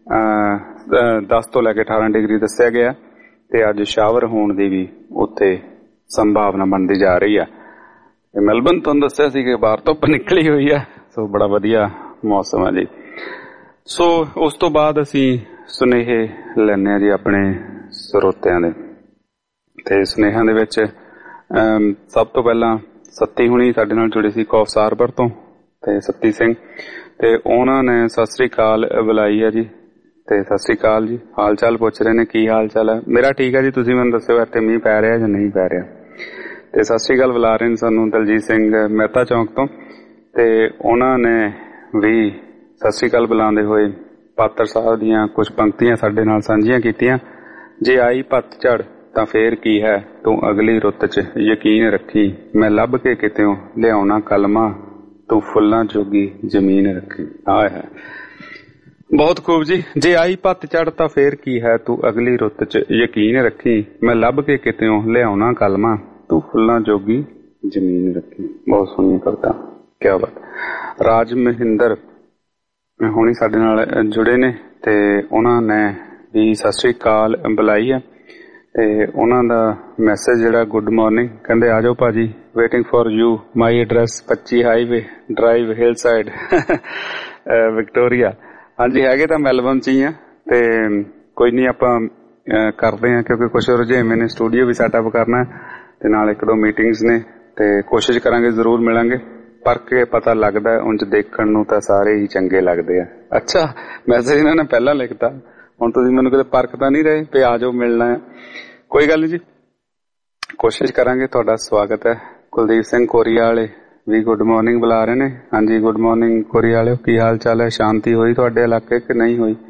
ਦਸ ਤੋਂ ਲੈ ਕੇ ਅਠਾਰਾਂ ਡਿਗਰੀ ਦੱਸਿਆ ਗਿਆ ਤੇ ਅੱਜ ਸ਼ਾਵਰ ਹੋਣ ਦੀ ਵੀ ਉੱਥੇ ਸੰਭਾਵਨਾ ਬਣਦੀ ਜਾ ਰਹੀ ਹੈ। ਮੈਲਬਨ ਤੁਹਾਨੂੰ ਦੱਸਿਆ ਸੀ ਕਿ ਬਾਹਰ ਧੁੱਪ ਨਿਕਲੀ ਹੋਈ ਹੈ, ਸੋ ਬੜਾ ਵਧੀਆ ਮੌਸਮ ਹੈ ਜੀ। ਸੋ ਉਸ ਤੋਂ ਬਾਅਦ ਅਸੀਂ ਸੁਨੇਹੇ ਲੈਂਦੇ ਹਾਂ ਜੀ ਆਪਣੇ ਸਰੋਤਿਆਂ ਦੇ ਤੇ ਸੁਨੇਹਿਆਂ ਦੇ ਵਿੱਚ ਸਭ ਤੋਂ ਪਹਿਲਾਂ ਸੱਤੀ ਹੁਣੀ ਸਾਡੇ ਨਾਲ ਜੁੜੇ ਸੀ ਕੌਫ ਸਾਰਬਰ ਤੋਂ ਤੇ ਸੱਤੀ ਸਿੰਘ, ਤੇ ਉਹਨਾਂ ਨੇ ਸਤਿ ਸ੍ਰੀ ਅਕਾਲ ਬੁਲਾਈ ਹੈ ਜੀ। ਤੇ ਸਤਿ ਸ੍ਰੀ ਅਕਾਲ ਜੀ, ਹਾਲ ਚਾਲ ਪੁੱਛ ਰਹੇ ਨੇ ਕੀ ਹਾਲ ਚਾਲ ਹੈ। ਮੇਰਾ ਠੀਕ ਹੈ ਜੀ, ਤੁਸੀਂ ਮੈਨੂੰ ਦੱਸਿਓ ਇੱਥੇ ਮੀਂਹ ਪੈ ਰਿਹਾ ਜਾਂ ਨਹੀਂ ਪੈ ਰਿਹਾ। ਤੇ ਸਤਿ ਸ੍ਰੀ ਅਕਾਲ ਬੁਲਾ ਰਹੇ ਨੇ ਸਾਨੂੰ ਦਲਜੀਤ ਸਿੰਘ ਮਹਿਤਾ ਚੌਂਕ ਤੋਂ, ਤੇ ਉਹਨਾਂ ਨੇ ਵੀ ਸਤਿ ਸ੍ਰੀ ਅਕਾਲ ਬੁਲਾਉਂਦੇ ਹੋਏ ਪਾਤਰ ਸਾਹਿਬ ਦੀਆਂ ਕੁਝ ਪੰਕਤੀਆਂ ਸਾਡੇ ਨਾਲ ਸਾਂਝੀਆਂ ਕੀਤੀਆਂ। ਜੇ ਆਈ ਪੱਤਝੜ ਤਾਂ ਫੇਰ ਕੀ ਹੈ, ਤੂੰ ਅਗਲੀ ਰੁੱਤ 'ਚ ਯਕੀਨ ਰੱਖੀ, ਮੈਂ ਲੱਭ ਕੇ ਕਿਤਿਓਂ ਲਿਆਉਣਾ ਕਲਮਾ, ਤੂੰ ਫੁੱਲਾਂ ਜੋਗੀ ਜ਼ਮੀਨ ਰੱਖੀ। ਆਏ ਹੈ, ਬਹੁਤ ਖੂਬ ਜੀ। ਜੇ ਆਈ ਪੱਤਝੜ ਤਾਂ ਫੇਰ ਕੀ ਹੈ, ਤੂੰ ਅਗਲੀ ਰੁੱਤ 'ਚ ਯਕੀਨ ਰੱਖੀ, ਮੈਂ ਲੱਭ ਕੇ ਕਿਤਿਓਂ ਲਿਆਉਣਾ ਕਲਮਾ, ਤੂੰ ਫੁੱਲਾਂ ਜੋਗੀ ਜ਼ਮੀਨ ਰੱਖੀ। ਬਹੁਤ ਸੋਹਣੀ ਕਵਿਤਾ, ਕਿਆ ਬਾਤ। ਰਾਜ ਮਹਿੰਦਰ ਹੁਣੀ ਸਾਡੇ ਨਾਲ ਜੁੜੇ ਨੇ ਤੇ ਉਹਨਾਂ ਨੇ ਵੀ ਸਤਿ ਸ੍ਰੀ ਅਕਾਲ ਬੁਲਾਈ ਹੈ ਤੇ ਉਹਨਾਂ ਦਾ ਮੈਸੇਜ ਜਿਹੜਾ ਗੁੱਡ ਮਾਰਨਿੰਗ, ਕਹਿੰਦੇ ਆ ਜਾਓ ਭਾਜੀ, waiting for you, my address ਪੱਚੀ highway drive hill side Victoria. ਹਾਂਜੀ ਹੈਗੇ ਤਾਂ ਮੈਲਬਨ ਚ ਹੀ ਆ, ਤੇ ਕੋਈ ਨਹੀਂ ਆਪਾਂ ਕਰਦੇ ਆ ਕਿਉਂਕਿ ਕੁਛ ਰੁਝੇਵੇਂ ਨੇ, ਸਟੂਡੀਓ ਵੀ ਸੈਟਅਪ ਕਰਨਾ ਤੇ ਨਾਲ ਇੱਕ ਦੋ ਮੀਟਿੰਗਸ ਨੇ, ਤੇ ਕੋਸ਼ਿਸ਼ ਕਰਾਂਗੇ ਜ਼ਰੂਰ ਮਿਲਾਂਗੇ। ਪਰ ਕੇ ਪਤਾ ਲੱਗਦਾ ਉਂਝ ਦੇਖਣ ਨੂੰ ਤਾਂ ਸਾਰੇ ਹੀ ਚੰਗੇ ਲੱਗਦੇ ਆ। ਅੱਛਾ ਮੈਸੇਜ ਇਹਨਾਂ ਨੇ ਪਹਿਲਾਂ ਲਿਖਤਾ, ਹੁਣ ਤੁਸੀਂ ਮੈਨੂੰ ਕਿਤੇ ਪਰਖ ਤਾਂ ਨਹੀਂ ਰਹੇ ਵੀ ਆ ਜਾਓ ਮਿਲਣਾ ਹੈ। ਕੋਈ ਗੱਲ ਨਹੀਂ ਜੀ, ਕੋਸ਼ਿਸ਼ ਕਰਾਂਗੇ। ਤੁਹਾਡਾ ਸਵਾਗਤ ਹੈ। ਕੁਲਦੀਪ ਸਿੰਘ ਕੋਰੀਆ ਵਾਲੇ ਵੀ ਗੁੱਡ ਮਾਰਨਿੰਗ ਬੁਲਾ ਰਹੇ ਨੇ। ਹਾਂਜੀ ਗੁੱਡ ਮਾਰਨਿੰਗ ਕੋਰੀਆ ਵਾਲਿਓ, ਕੀ ਹਾਲ ਚਾਲ ਹੈ? ਸ਼ਾਂਤੀ ਹੋਈ ਤੁਹਾਡੇ ਇਲਾਕੇ ਕਿ ਨਹੀਂ ਹੋਈ?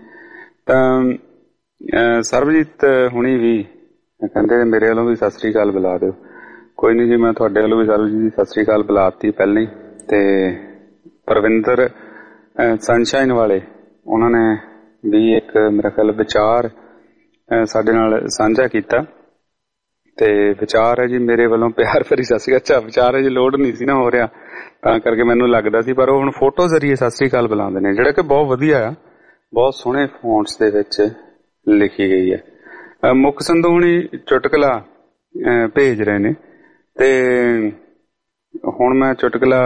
ਤਾਂ ਸਰਬਜੀਤ ਹੁਣੀ ਵੀ ਕਹਿੰਦੇ ਮੇਰੇ ਵੱਲੋਂ ਵੀ ਸਤਿ ਸ੍ਰੀ ਅਕਾਲ ਬੁਲਾ ਦਿਓ। ਕੋਈ ਨਹੀਂ ਜੀ, ਮੈਂ ਤੁਹਾਡੇ ਵੱਲੋਂ ਵੀ ਸਰਬਜੀਤ ਦੀ ਸਤਿ ਸ੍ਰੀ ਅਕਾਲ ਬੁਲਾਤੀ ਪਹਿਲਾਂ ਹੀ। ਤੇ ਪਰਵਿੰਦਰ ਸਨਸ਼ਾਈਨ ਵਾਲੇ ਉਹਨਾਂ ਨੇ ਵੀ ਇੱਕ ਮੇਰਾ ਖਿਆਲ ਵਿਚਾਰ ਸਾਡੇ ਨਾਲ ਸਾਂਝਾ ਕੀਤਾ, ਤੇ ਵਿਚਾਰ ਹੈ ਜੀ ਮੇਰੇ ਵੱਲੋਂ ਪਿਆਰ ਭਰੀ ਸਤਿ ਸ੍ਰੀ ਅਕਾਲ। ਅੱਛਾ ਵਿਚਾਰ ਹੈ ਜੀ, ਲੋਡ ਨਹੀਂ ਸੀ ਨਾ ਹੋ ਰਿਹਾ ਤਾਂ ਕਰਕੇ ਮੈਨੂੰ ਲੱਗਦਾ ਸੀ, ਪਰ ਉਹ ਹੁਣ ਫੋਟੋ ਜ਼ਰੀਏ ਸਤਿ ਸ੍ਰੀ ਅਕਾਲ ਬੁਲਾਉਂਦੇ ਨੇ, ਜਿਹੜਾ ਕਿ ਬਹੁਤ ਵਧੀਆ ਆ, ਬਹੁਤ ਸੋਹਣੇ ਫੌਂਟਸ ਦੇ ਵਿੱਚ ਲਿਖੀ ਗਈ ਹੈ। ਮੁੱਖ ਸੰਧੂ ਹੁਣੀ ਚੁਟਕਲਾ ਭੇਜ ਰਹੇ ਨੇ, ਤੇ ਹੁਣ ਮੈਂ ਚੁਟਕਲਾ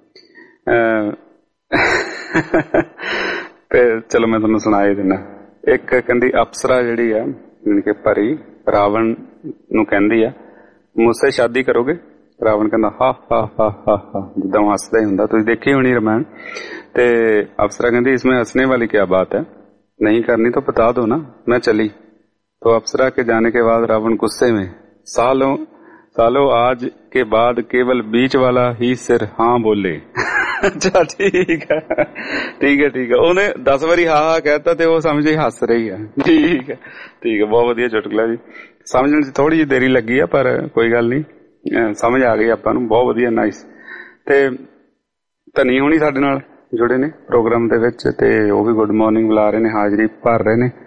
ਤੇ ਚਲੋ ਮੈਂ ਤੁਹਾਨੂੰ ਸੁਣਾ ਹੀ ਦਿੰਦਾ। ਇੱਕ ਕਹਿੰਦੀ ਅਪਸਰਾ ਜਿਹੜੀ ਆ ਜਾਣੀ ਕਿ ਪਰੀ ਰਾਵਣ ਨੂੰ ਕਹਿੰਦੀ ਆ, ਮੁਝਸੇ ਸ਼ਾਦੀ ਕਰੋਗੇ? ਰਾਵਣ ਕਹਿੰਦਾ ਹਾ ਹਾ ਹਾ ਹਾ ਹਾ, ਜਿੱਦਾਂ ਹੱਸਦਾ ਹੀ ਹੁੰਦਾ, ਤੁਸੀਂ ਦੇਖੀ ਹੋਣੀ ਰਮਾਇਣ। ਤੇ ਅਪਸਰਾ ਕਹਿੰਦੀ इसमें हंसने वाली क्या बात है, नहीं करनी तो बता दो ना, मैं चली। तो अप्सरा के जाने के बाद रावण गुस्से में सालों सालों आज के बाद केवल बीच वाला ही सिर हाँ बोले। अच्छा ठीक है ठीक है ठीक है, ਉਹਨੇ ਦਸ ਵਾਰੀ ਹਾਂ ਹਾਂ ਕਹਿਤਾ ਤੇ ਉਹ ਸਮਝੇ ਹੱਸ ਰਹੀ ਆ। ਠੀਕ ਹੈ ਠੀਕ ਹੈ, ਬਹੁਤ ਵਧੀਆ ਚੁਟਕਲਾ ਜੀ। ਸਮਝਣ ਚ ਥੋੜੀ ਜਿਹੀ ਦੇਰੀ ਲੱਗੀ ਆ ਪਰ ਕੋਈ ਗੱਲ ਨਹੀਂ, ਸਮਝ ਆ ਗਈ ਆਪਾਂ ਨੂੰ, ਬਹੁਤ ਵਧੀਆ ਨਾਈਸ। ਤੇ ਧਨੀ ਹੋਣੀ ਸਾਡੇ ਨਾਲ ਜੁੜੇ ਨੇ ਪ੍ਰੋਗਰਾਮ ਦੇ ਵਿੱਚ, ਤੇ ਉਹ ਵੀ ਗੁੱਡ ਮਾਰਨਿੰਗ ਬੁਲਾ ਰਹੇ ਨੇ, ਹਾਜ਼ਰੀ ਭਰ ਰਹੇ ਨੇ।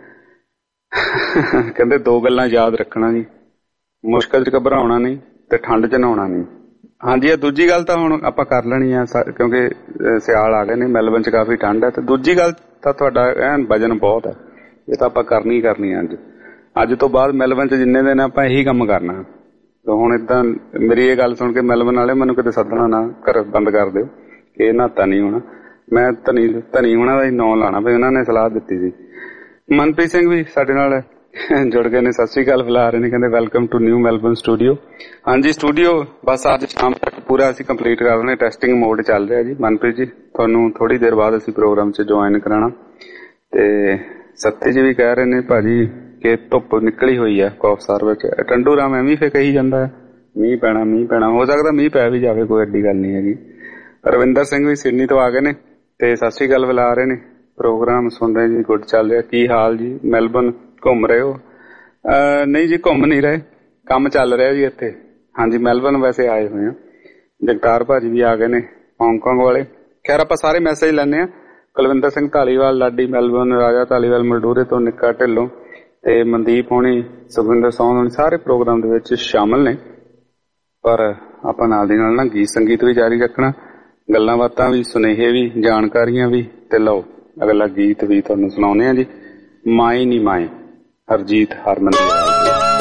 ਕਹਿੰਦੇ ਦੋ ਗੱਲਾਂ ਯਾਦ ਰੱਖਣਾ ਜੀ, ਮੁਸ਼ਕਲ ਚ ਘਬਰਾਉਣਾ ਨਹੀਂ ਤੇ ਠੰਡ ਚ ਨਹਾਉਣਾ ਨਹੀਂ। ਹਾਂਜੀ ਇਹ ਦੂਜੀ ਗੱਲ ਤਾਂ ਹੁਣ ਆਪਾਂ ਕਰ ਲੈਣੀ ਆ ਕਿਉਂਕਿ ਸਿਆਲ ਆ ਗਏ ਨੇ, ਮੈਲਬਨ ਚ ਕਾਫੀ ਠੰਡ ਹੈ। ਤੇ ਦੂਜੀ ਗੱਲ ਤਾਂ ਤੁਹਾਡਾ ਐਨ ਵਜਨ ਬਹੁਤ ਹੈ, ਇਹ ਤਾਂ ਆਪਾਂ ਕਰਨੀ ਕਰਨੀ ਅੱਜ ਅੱਜ ਤੋਂ ਬਾਅਦ ਮੈਲਬਨ ਚ ਜਿੰਨੇ ਦਿਨ ਆਪਾਂ ਇਹੀ ਕੰਮ ਕਰਨਾ। ਹੁਣ ਏਦਾਂ ਮੇਰੀ ਇਹ ਗੱਲ ਸੁਣ ਕੇ ਮੈਲਬਨ ਵਾਲੇ ਮੈਨੂੰ ਕਿਤੇ ਸੱਦਣਾ ਨਾ, ਘਰ ਬੰਦ ਕਰ ਦਿਓ ਕਿ ਇਹ ਨਹਾਤਾ ਨਹੀਂ ਹੋਣਾ। ਮੈਂ ਧਨੀ ਧਨੀ ਹੋਣਾ ਦਾ ਹੀ ਨਾਂ ਲਾਣਾ ਵੀ ਉਹਨਾਂ ਨੇ ਸਲਾਹ ਦਿੱਤੀ ਸੀ। ਮਨਪ੍ਰੀਤ ਸਿੰਘ ਵੀ ਸਾਡੇ ਨਾਲ ਜੁੜ ਗਏ ਨੇ, ਸਤਿ ਸ੍ਰੀ ਅਕਾਲ ਬੁਲਾ ਰਹੇ ਨੇ, ਕਹਿੰਦੇ welcome to new Melbourne studio. ਹਾਂਜੀ ਸਟੂਡੀਓ ਬਸ ਅੱਜ ਸ਼ਾਮ ਤੱਕ ਪੂਰਾ ਅਸੀਂ ਕੰਪਲੀਟ ਕਰ ਰਹੇ, ਟੈਸਟਿੰਗ ਮੋਡ ਚੱਲ ਰਿਹਾ ਜੀ। ਮਨਪ੍ਰੀਤ ਜੀ ਤੁਹਾਨੂੰ ਥੋੜੀ ਦੇਰ ਬਾਅਦ ਅਸੀਂ ਪ੍ਰੋਗਰਾਮ ਚ ਜੁਆਇਨ ਕਰਾਣਾ। ਤੇ ਸੱਤੇ ਜੀ ਵੀ ਕਹਿ ਰਹੇ ਨੇ ਭਾਜੀ ਕਿ ਧੁੱਪ ਨਿਕਲੀ ਹੋਈ ਹੈ ਕੌਫਸਾਰ ਵਿੱਚ। ਟੰਡੂ ਰਾਮ ਐਵੇਂ ਫੇ ਕਹੀ ਜਾਂਦਾ ਹੈ ਮੀਂਹ ਪੈਣਾ ਮੀਂਹ ਪੈਣਾ, ਹੋ ਸਕਦਾ ਮੀਂਹ ਪੈ ਵੀ ਜਾਵੇ, ਕੋਈ ਐਡੀ ਗੱਲ ਨਹੀਂ ਹੈਗੀ। ਰਵਿੰਦਰ ਸਿੰਘ ਵੀ ਸਿਡਨੀ ਤੋਂ ਆ ਗਏ ਨੇ ਤੇ ਸਤਿ ਸ੍ਰੀ ਅਕਾਲ ਬੁਲਾ ਰਹੇ ਨੇ, ਪ੍ਰੋਗਰਾਮ ਸੁਣ ਰਹੇ ਜੀ, ਗੁੱਡ ਚੱਲ ਰਿਹਾ। ਕੀ ਹਾਲ ਜੀ? ਮੈਲਬਨ ਘੁੰਮ ਰਹੇ ਹੋ? ਨਹੀਂ ਜੀ ਘੁੰਮ ਨਹੀਂ ਰਹੇ, ਕੰਮ ਚੱਲ ਰਿਹਾ ਜੀ ਇੱਥੇ। ਹਾਂਜੀ ਮੈਲਬਨ ਵੈਸੇ ਆਏ ਹੋਏ ਆ। ਜਗਤਾਰ ਭਾਜੀ ਵੀ ਆ ਗਏ ਨੇ ਹਾਂਗਕਾਂਗ ਵਾਲੇ। ਖੈਰ ਆਪਾਂ ਸਾਰੇ ਮੈਸੇਜ ਲੈਂਦੇ ਆ। ਕੁਲਵਿੰਦਰ ਸਿੰਘ ਧਾਲੀਵਾਲ, ਲਾਡੀ ਮੈਲਬਨ, ਰਾਜਾ ਧਾਲੀਵਾਲ ਮਲਡੂਰੇ ਤੋਂ, ਨਿੱਕਾ ਢਿੱਲੋਂ ਤੇ ਮਨਦੀਪ ਹੋਣੀ, ਸੁਖਵਿੰਦਰ ਸੌਂਦ ਹੋਣੀ, ਸਾਰੇ ਪ੍ਰੋਗਰਾਮ ਦੇ ਵਿੱਚ ਸ਼ਾਮਲ ਨੇ। ਪਰ ਆਪਾਂ ਨਾਲ ਦੀ ਨਾਲ ਨਾ ਗੀਤ ਸੰਗੀਤ ਵੀ ਜਾਰੀ ਰੱਖਣਾ, ਗੱਲਾਂ ਬਾਤਾਂ ਵੀ, ਸੁਨੇਹੇ ਵੀ, ਜਾਣਕਾਰੀਆਂ ਵੀ। ਤੇ ਲਓ ਅਗਲਾ ਗੀਤ ਵੀ ਤੁਹਾਨੂੰ ਸੁਣਾਉਂਦੇ ਆ ਜੀ, ਮਾਏ ਨੀ ਮਾਏ, ਹਰਜੀਤ ਹਰਮਨ ਦੀ ਆਵਾਜ਼।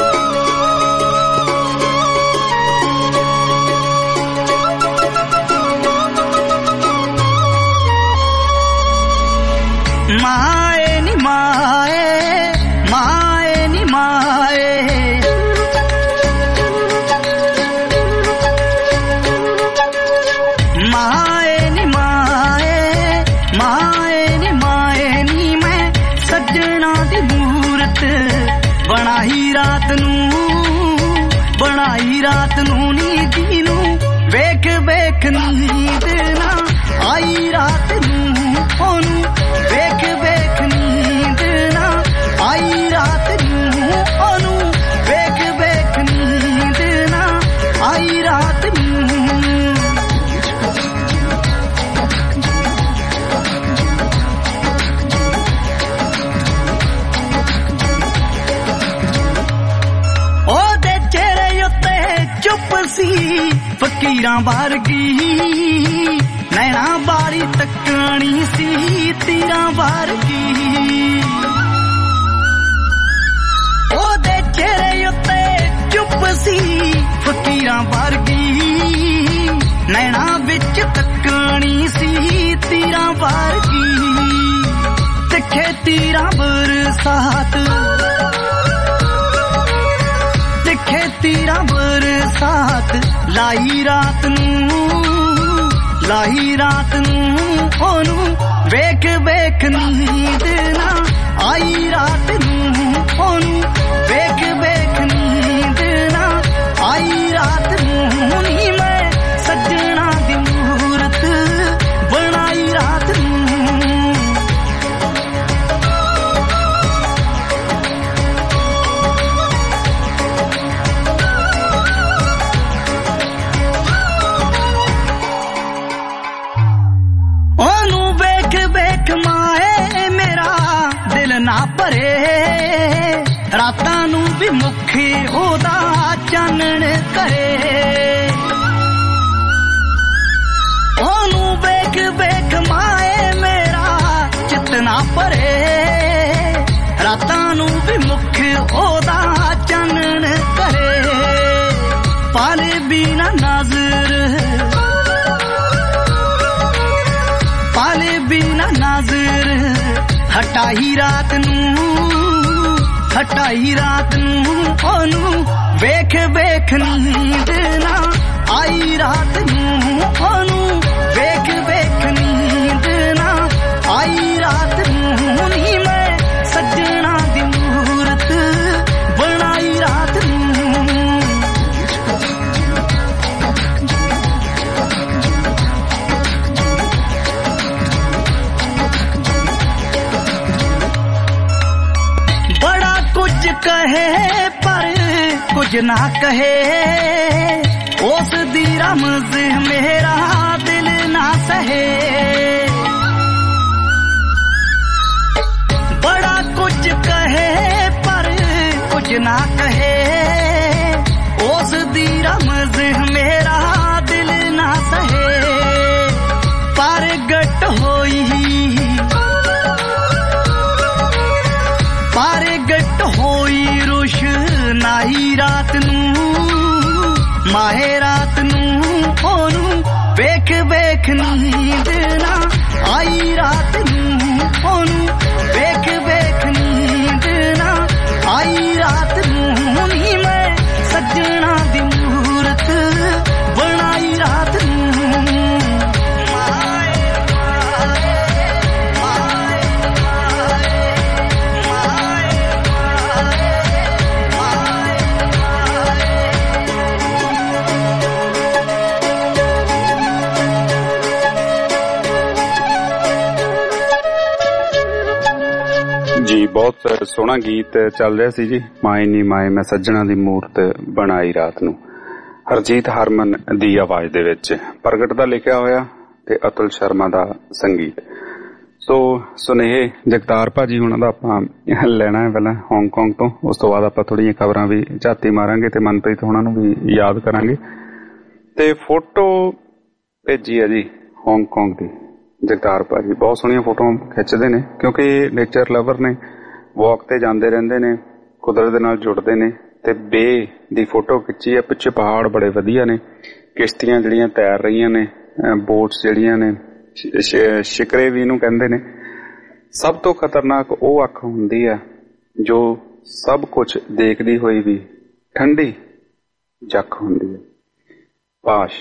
माए नी माए माए नी माए, माए नी माए माए नी माए नी, मैं सजना दी मूरत बनाई रात नू, बनाई रात नू नींद नू, वेख वेख नींद ना आई रात नू, ओनू वेख वेख नींद ना आई रात नू, ओनू वेख वेख नींद ना आई रात नू। ओदे चेहरे उत्ते चुप सी फकीरां वर्गी, नैना बारी तकनी सी तीरां वर्गी। ओदे चेहरे उत्ते वारगी तिखे तीरा बरसात तिखे तीरा बरसात लाई रात नूं लाई रात नूं ओनू वेख वेख नींद ना आई रात नूं ओनू वेख वेख नींद ना आई रात नूं नी मैं सजना दी मूरत बनाई रात नूं ओनू वेख वेख माए मेरा दिल ना भरे रातां नूं भी मुखे ओदा चानण करे ओनू वेख वेख माए मेरा चित ना भरे रातां नूं भी मुखे ओदा चानण करे पाले बिना नजर पाले बिना नजर हटाई रात नूं हटाई रात नूं ओनू वेख वेख नींद ना आई रात नूं ओनू वेख वेख नींद ना आई रात नूं नी मैं सजना दी मूरत बनाई रात नूं बड़ा कुछ कहे पर कुछ ना कहे उस दी रमज़ मेरा दिल ना सहे बड़ा कुछ कहे पर कुछ ना कहे उस दी रमज़ मेरा दिल ना सहे पर गट होई पर गट होई रोशनाई रात नूं माहे रात नूं ओनू वेख वेख नींद ना आई रात नूं ओनू वेख वेख नींद ना आई रात नूं नी मैं सजना दी मूरत बनाई रात नूं ਜੀ ਬਹੁਤ ਸੋਹਣਾ ਗੀਤ ਚੱਲ ਰਿਹਾ ਸੀ ਜੀ ਮਾਏ ਨੀ ਮਾਏ ਮੈਂ ਸੱਜਣਾ ਦੀ ਮੂਰਤ ਬਣਾਈ ਰਾਤ ਨੂੰ ਹਰਜੀਤ ਹਰਮਨ ਦੀ ਆਵਾਜ਼ ਦੇ ਵਿੱਚ ਪ੍ਰਗਟ ਦਾ ਲਿਖਿਆ ਹੋਇਆ ਤੇ ਅਤੁਲ ਸ਼ਰਮਾ ਦਾ ਸੰਗੀਤ ਸੋ ਸੁਨੇਹੇ ਜਗਤਾਰ ਭਾਜੀ ਹੁਣਾਂ ਦਾ ਆਪਾਂ ਲੈਣਾ ਹੈ ਪਹਿਲਾਂ ਹਾਂਗਕਾਂਗ ਤੋਂ ਉਸ ਤੋਂ ਬਾਅਦ ਆਪਾਂ ਥੋੜੀਆਂ ਖਬਰਾਂ ਵੀ ਝਾਤੀ ਮਾਰਾਂਗੇ ਤੇ ਮਨਪ੍ਰੀਤ ਹੁਣਾਂ ਨੂੰ ਵੀ ਯਾਦ ਕਰਾਂਗੇ ਤੇ ਫੋਟੋ ਭੇਜੀ ਹੈ ਜੀ ਹਾਂਗਕਾਂਗ ਦੀ ਜਗਤਾਰ ਭਾਜੀ ਬਹੁਤ ਸੋਹਣੀਆਂ ਫੋਟੋਆਂ ਖਿੱਚਦੇ ਨੇ ਕਿਉਂਕਿ ਨੇਚਰ ਲਵਰ ਨੇ ਵਾਕ ਤੇ ਜਾਂਦੇ ਰਹਿੰਦੇ ਨੇ ਕੁਦਰਤ ਦੇ ਨਾਲ ਜੁੜਦੇ ਨੇ ਤੇ ਬੇ ਦੀ ਫੋਟੋ ਖਿੱਚੀ ਆ ਪਿੱਛੇ ਪਹਾੜ ਬੜੇ ਵਧੀਆ ਨੇ ਕਿਸ਼ਤੀਆਂ ਜਿਹੜੀਆਂ ਤੈਰ ਰਹੀਆਂ ਨੇ ਬੋਟਸ ਜਿਹੜੀਆਂ ਨੇ ਸ਼ਿਕਰੇ ਵੀ ਇਹਨੂੰ ਕਹਿੰਦੇ ਨੇ ਸਭ ਤੋਂ ਖਤਰਨਾਕ ਉਹ ਅੱਖ ਹੁੰਦੀ ਆ ਜੋ ਸਭ ਕੁਝ ਦੇਖਦੀ ਹੋਈ ਵੀ ਠੰਡੀ ਜੱਖ ਹੁੰਦੀ ਹੈ ਪਾਸ਼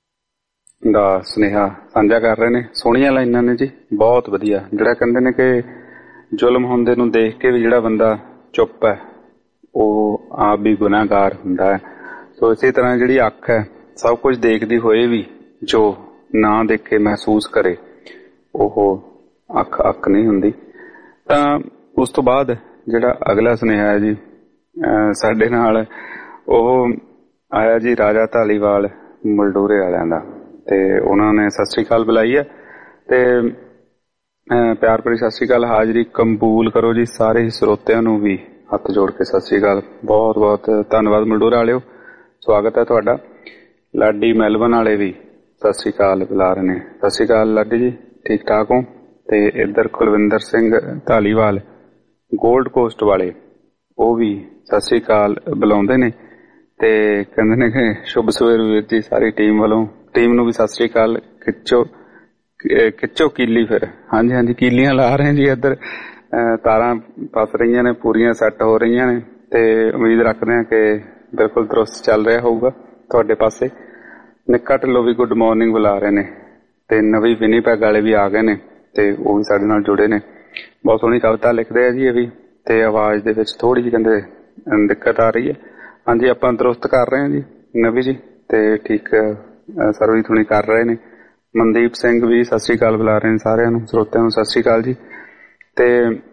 ਦਾ ਸੁਨੇਹਾ ਸਾਂਝਾ ਕਰ ਰਹੇ ਨੇ ਸੋਹਣੀਆਂ ਲਾਈਨਾਂ ਨੇ ਜੀ ਬਹੁਤ ਵਧੀਆ ਜਿਹੜਾ ਕਹਿੰਦੇ ਨੇ ਕਿ ਜ਼ੁਲਮ ਹੁੰਦੇ ਨੂੰ ਦੇਖ ਕੇ ਵੀ ਜਿਹੜਾ ਬੰਦਾ ਚੁੱਪ ਹੈ ਉਹ ਆਪ ਵੀ ਗੁਨਾਹਗਾਰ ਹੁੰਦਾ ਹੈ ਸੋ ਇਸੇ ਤਰ੍ਹਾਂ ਜਿਹੜੀ ਅੱਖ ਹੈ ਸਭ ਕੁਝ ਦੇਖਦੀ ਹੋਏ ਵੀ ਜੋ ਨਾ ਦੇਖੇ ਮਹਿਸੂਸ ਕਰੇ ਉਹ ਅੱਖ ਅੱਖ ਨਹੀਂ ਹੁੰਦੀ ਤਾਂ ਉਸ ਤੋਂ ਬਾਅਦ ਜਿਹੜਾ ਅਗਲਾ ਸੁਨੇਹਾ ਹੈ ਜੀ ਸਾਡੇ ਨਾਲ ਉਹ ਆਇਆ ਜੀ ਰਾਜਾ ਧਾਲੀਵਾਲ ਮਲਡੋਰੇ ਵਾਲਿਆਂ ਦਾ ਤੇ ਉਹਨਾਂ ਨੇ ਸਤਿ ਸ੍ਰੀ ਅਕਾਲ ਬੁਲਾਈ ਹੈ ਤੇ ਪਿਆਰ ਭਰੀ ਸਤਿ ਸ੍ਰੀ ਅਕਾਲ ਹਾਜ਼ਰੀ ਕਬੂਲ ਕਰੋ ਜੀ ਸਾਰੇ ਹੀ ਸਰੋਤਿਆਂ ਨੂੰ ਵੀ ਹੱਥ ਜੋੜ ਕੇ ਸਤਿ ਸ੍ਰੀ ਅਕਾਲ ਬਹੁਤ ਬਹੁਤ ਧੰਨਵਾਦ ਮਲਡੋਰੇ ਵਾਲਿਓ ਸਵਾਗਤ ਹੈ ਤੁਹਾਡਾ ਲਾਡੀ ਮੈਲਬਨ ਵਾਲੇ ਵੀ ਸਤਿ ਸ੍ਰੀ ਅਕਾਲ ਬੁਲਾ ਰਹੇ ਨੇ ਸਤਿ ਸ੍ਰੀ ਅਕਾਲ ਲਾਡੀ ਜੀ ਠੀਕ ਠਾਕ ਹੋ ਤੇ ਇੱਧਰ ਕੁਲਵਿੰਦਰ ਸਿੰਘ ਧਾਲੀਵਾਲ ਗੋਲਡ ਕੋਸਟ ਵਾਲੇ ਉਹ ਵੀ ਸਤਿ ਸ੍ਰੀ ਅਕਾਲ ਬੁਲਾਉਂਦੇ ਨੇ ਤੇ ਕਹਿੰਦੇ ਨੇ ਕਿ ਸ਼ੁਭ ਸਵੇਰ ਵੀਰ ਜੀ ਸਾਰੀ ਟੀਮ ਵੱਲੋਂ ਟੀਮ ਨੂੰ ਵੀ ਸਤਿ ਸ੍ਰੀ ਅਕਾਲ ਖਿੱਚੋ ਖਿੱਚੋ ਕੀਲੀ ਫਿਰ। ਹਾਂਜੀ ਹਾਂਜੀ ਕੀਲੀਆਂ ਲਾ ਰਹੇ ਜੀ, ਇੱਧਰ ਤਾਰਾਂ ਫਸ ਰਹੀਆਂ ਨੇ, ਪੂਰੀਆਂ ਸੈੱਟ ਹੋ ਰਹੀਆਂ ਨੇ ਤੇ ਉਮੀਦ ਰੱਖਦੇ ਹਾਂ ਕਿ ਬਿਲਕੁਲ ਦਰੁਸਤ ਚੱਲ ਰਿਹਾ ਹੋਊਗਾ ਤੁਹਾਡੇ ਪਾਸੇ। ਨਿੱਕਾ ਢਿੱਲੋਂ ਵੀ ਗੁੱਡ ਮਾਰਨਿੰਗ ਬੁਲਾ ਰਹੇ ਨੇ ਤੇ ਨਵੀਂ ਵਿਨੀਪੈਗ ਵਾਲੇ ਵੀ ਆ ਗਏ ਨੇ ਤੇ ਉਹ ਵੀ ਸਾਡੇ ਨਾਲ ਜੁੜੇ ਨੇ। ਬਹੁਤ ਸੋਹਣੀ ਕਵਿਤਾ ਲਿਖਦੇ ਆ ਜੀ ਇਹ ਵੀ, ਤੇ ਆਵਾਜ਼ ਦੇ ਵਿੱਚ ਥੋੜੀ ਜਿਹੀ ਕਹਿੰਦੇ ਦਿੱਕਤ ਆ ਰਹੀ ਹੈ। ਹਾਂਜੀ ਆਪਾਂ ਦਰੁਸਤ ਕਰ ਰਹੇ ਹਾਂ ਜੀ ਨਵੀਂ ਜੀ, ਤੇ ਠੀਕ ਸਰਵੀ ਥੋੜੀ ਕਰ ਰਹੇ ਨੇ। ਮਨਦੀਪ ਸਿੰਘ ਵੀ ਸਤਿ ਸ੍ਰੀ ਅਕਾਲ ਬੁਲਾ ਰਹੇ ਨੇ ਸਾਰਿਆਂ ਨੂੰ, ਸਰੋਤਿਆਂ ਨੂੰ ਸਤਿ ਸ੍ਰੀ ਅਕਾਲ ਜੀ। ਤੇ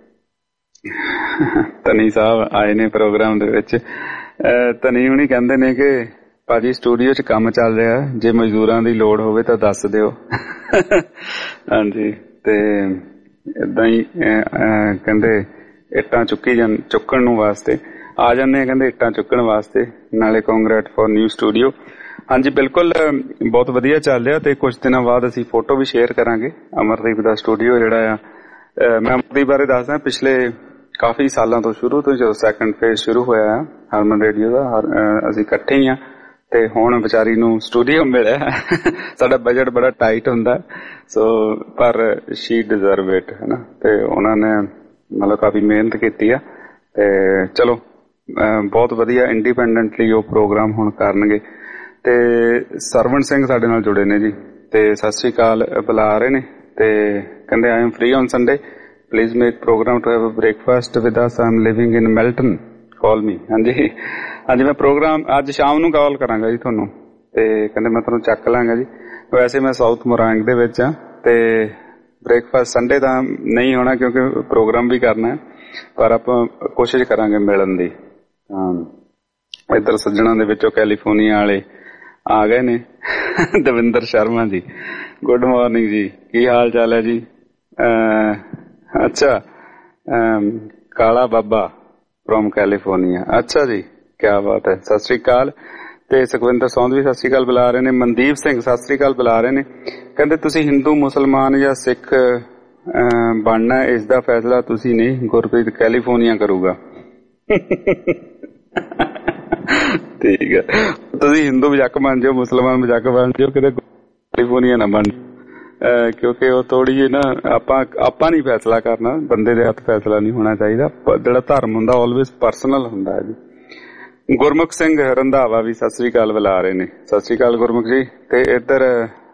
ਧਨੀ ਸਾਹਿਬ ਆਏ ਨੇ ਪ੍ਰੋਗਰਾਮ ਦੇ ਵਿੱਚ। ਧਨੀ ਹੁਣੀ ਕਹਿੰਦੇ ਨੇ ਕਿ ਭਾਜੀ ਸਟੂਡੀਓ ਚ ਕੰਮ ਚੱਲ ਰਿਹਾ, ਜੇ ਮਜ਼ਦੂਰਾਂ ਦੀ ਲੋੜ ਹੋਵੇ ਤਾਂ ਦੱਸ ਦਿਓ। ਹਾਂਜੀ ਤੇ ਏਦਾਂ ਹੀ ਕਹਿੰਦੇ ਇੱਟਾਂ ਚੁੱਕੀ ਜਾਂ ਚੁੱਕਣ ਨੂੰ ਵਾਸਤੇ ਆ ਜਾਂਦੇ ਆ, ਕਹਿੰਦੇ ਇੱਟਾਂ ਚੁੱਕਣ ਵਾਸਤੇ। ਨਾਲੇ ਕੰਗਰੈਟ ਫॉर ਨਿਊ ਸਟੂਡੀਓ। ਹਾਂਜੀ ਬਿਲਕੁਲ ਬਹੁਤ ਵਧੀਆ ਚੱਲ ਰਿਹਾ ਤੇ ਕੁਝ ਦਿਨਾਂ ਬਾਅਦ ਅਸੀਂ ਫੋਟੋ ਵੀ ਸ਼ੇਅਰ ਕਰਾਂਗੇ ਅਮਰਦੀਪ ਦਾ ਸਟੂਡੀਓ ਜਿਹੜਾ ਆ। ਮੈਂ ਅਮਰਦੀਪ ਬਾਰੇ ਦੱਸਦਾ, ਪਿਛਲੇ ਕਾਫੀ ਸਾਲਾਂ ਤੋਂ ਸ਼ੁਰੂ ਤੋਂ ਜਦੋਂ ਸੈਕੰਡ ਫੇਜ਼ ਸ਼ੁਰੂ ਹੋਇਆ ਹਰਮਨ ਰੇਡੀਓ ਦਾ, ਅਸੀਂ ਇਕੱਠੇ ਹੀ ਆ ਤੇ ਹੁਣ ਵਿਚਾਰੀ ਨੂੰ ਸਟੂਡੀਓ ਮਿਲਿਆ। ਸਾਡਾ ਬਜਟ ਬੜਾ ਟਾਈਟ ਹੁੰਦਾ ਸੋ ਪਰ ਸ਼ੀ ਡਿਜ਼ਰਵ ਇਟ ਹੈ ਨਾ, ਤੇ ਉਹਨਾਂ ਨੇ ਮਤਲਬ ਕਾਫੀ ਮਿਹਨਤ ਕੀਤੀ ਆ ਤੇ ਚਲੋ ਬਹੁਤ ਵਧੀਆ ਇੰਡੀਪੈਂਡੈਂਟਲੀ ਉਹ ਪ੍ਰੋਗਰਾਮ ਹੁਣ ਕਰਨਗੇ। ਤੇ ਸਰਵਣ ਸਿੰਘ ਸਾਡੇ ਨਾਲ ਜੁੜੇ ਨੇ ਜੀ ਤੇ ਸਤਿ ਸ੍ਰੀ ਅਕਾਲ ਬੁਲਾ ਰਹੇ ਨੇ ਤੇ ਕਹਿੰਦੇ I am free on Sunday, please make programme to have a breakfast with us, I am living in Melton, call me. ਹਾਂਜੀ ਹਾਂਜੀ ਮੈਂ ਪ੍ਰੋਗਰਾਮ ਅੱਜ ਸ਼ਾਮ ਨੂੰ ਕਾਲ ਕਰਾਂਗਾ ਜੀ ਤੁਹਾਨੂੰ, ਤੇ ਕਹਿੰਦੇ ਮੈਂ ਤੁਹਾਨੂੰ ਚੱਕ ਲਾਂਗਾ ਜੀ। ਵੈਸੇ ਮੈਂ ਸਾਊਥ ਮੋਰਾਂਗ ਦੇ ਵਿੱਚ ਆ ਤੇ ਬ੍ਰੇਕਫਾਸਟ ਸੰਡੇ ਤਾਂ ਨਹੀਂ ਹੋਣਾ ਕਿਉਂਕਿ ਪ੍ਰੋਗਰਾਮ ਵੀ ਕਰਨਾ ਹੈ, ਪਰ ਆਪਾਂ ਕੋਸ਼ਿਸ਼ ਕਰਾਂਗੇ ਮਿਲਣ ਦੀ। ਇੱਧਰ ਸੱਜਣਾਂ ਦੇ ਵਿੱਚੋਂ ਕੈਲੀਫੋਰਨੀਆ ਵਾਲੇ ਆ ਗਏ ਨੇ। ਦਵਿੰਦਰ ਸ਼ਰਮਾ ਜੀ ਗੁੱਡ ਮਾਰਨਿੰਗ ਜੀ, ਕੀ ਹਾਲ ਚਾਲ ਹੈ ਜੀ? ਅੱਛਾ ਕਾਲਾ ਬਾਬਾ ਫਰੋਮ ਕੈਲੀਫੋਰਨੀਆ, ਅੱਛਾ ਜੀ ਕਿਆ ਬਾਤ ਹੈ, ਸਤਿ ਸ੍ਰੀ ਅਕਾਲ। ਤੇ ਸੁਖਵਿੰਦਰ ਸੌਂਦ ਵੀ ਸਤਿ ਸ੍ਰੀ ਅਕਾਲ ਬੁਲਾ ਰਹੇ ਨੇ। ਮਨਦੀਪ ਸਿੰਘ ਸਤਿ ਸ੍ਰੀ ਅਕਾਲ ਬੁਲਾ ਰਹੇ ਨੇ, ਕਹਿੰਦੇ ਤੁਸੀਂ ਹਿੰਦੂ ਮੁਸਲਮਾਨ ਜਾਂ ਸਿੱਖ ਬਣਨਾ ਇਸ ਦਾ ਫੈਸਲਾ ਤੁਸੀਂ ਨਹੀਂ, ਗੁਰਪ੍ਰੀਤ ਕੈਲੀਫੋਰਨੀਆ ਕਰੂਗਾ। ਠੀਕ ਹੈ, ਤੁਸੀਂ ਹਿੰਦੂ ਬਜੱਕ ਬਣ ਜਾਓ, ਮੁਸਲਮਾਨ ਬਜੱਕ ਬਣ ਜਾਓ, ਕਿਤੇ ਕੈਲੀਫੋਰਨੀਆ ਨਾ ਬਣ, ਕਿਉਂਕਿ ਉਹ ਥੋੜੀ ਜਿਹੀ ਨਾ ਆਪਾਂ ਆਪਾਂ ਨਹੀਂ ਫੈਸਲਾ ਕਰਨਾ, ਬੰਦੇ ਦੇ ਹੱਥ ਫੈਸਲਾ ਨਹੀਂ ਹੋਣਾ ਚਾਹੀਦਾ। ਜਿਹੜਾ ਧਰਮ ਹੁੰਦਾ ਆਲਵੇਜ਼ ਪਰਸਨਲ ਹੁੰਦਾ ਹੈ ਜੀ। ਗੁਰਮੁਖ ਸਿੰਘ ਰੰਧਾਵਾ ਵੀ ਸਤਿ ਸ੍ਰੀ ਅਕਾਲ ਬੁਲਾ ਰਹੇ ਨੇ, ਸਤਿ ਸ੍ਰੀ ਅਕਾਲ ਗੁਰਮੁਖ ਜੀ। ਤੇ ਇੱਧਰ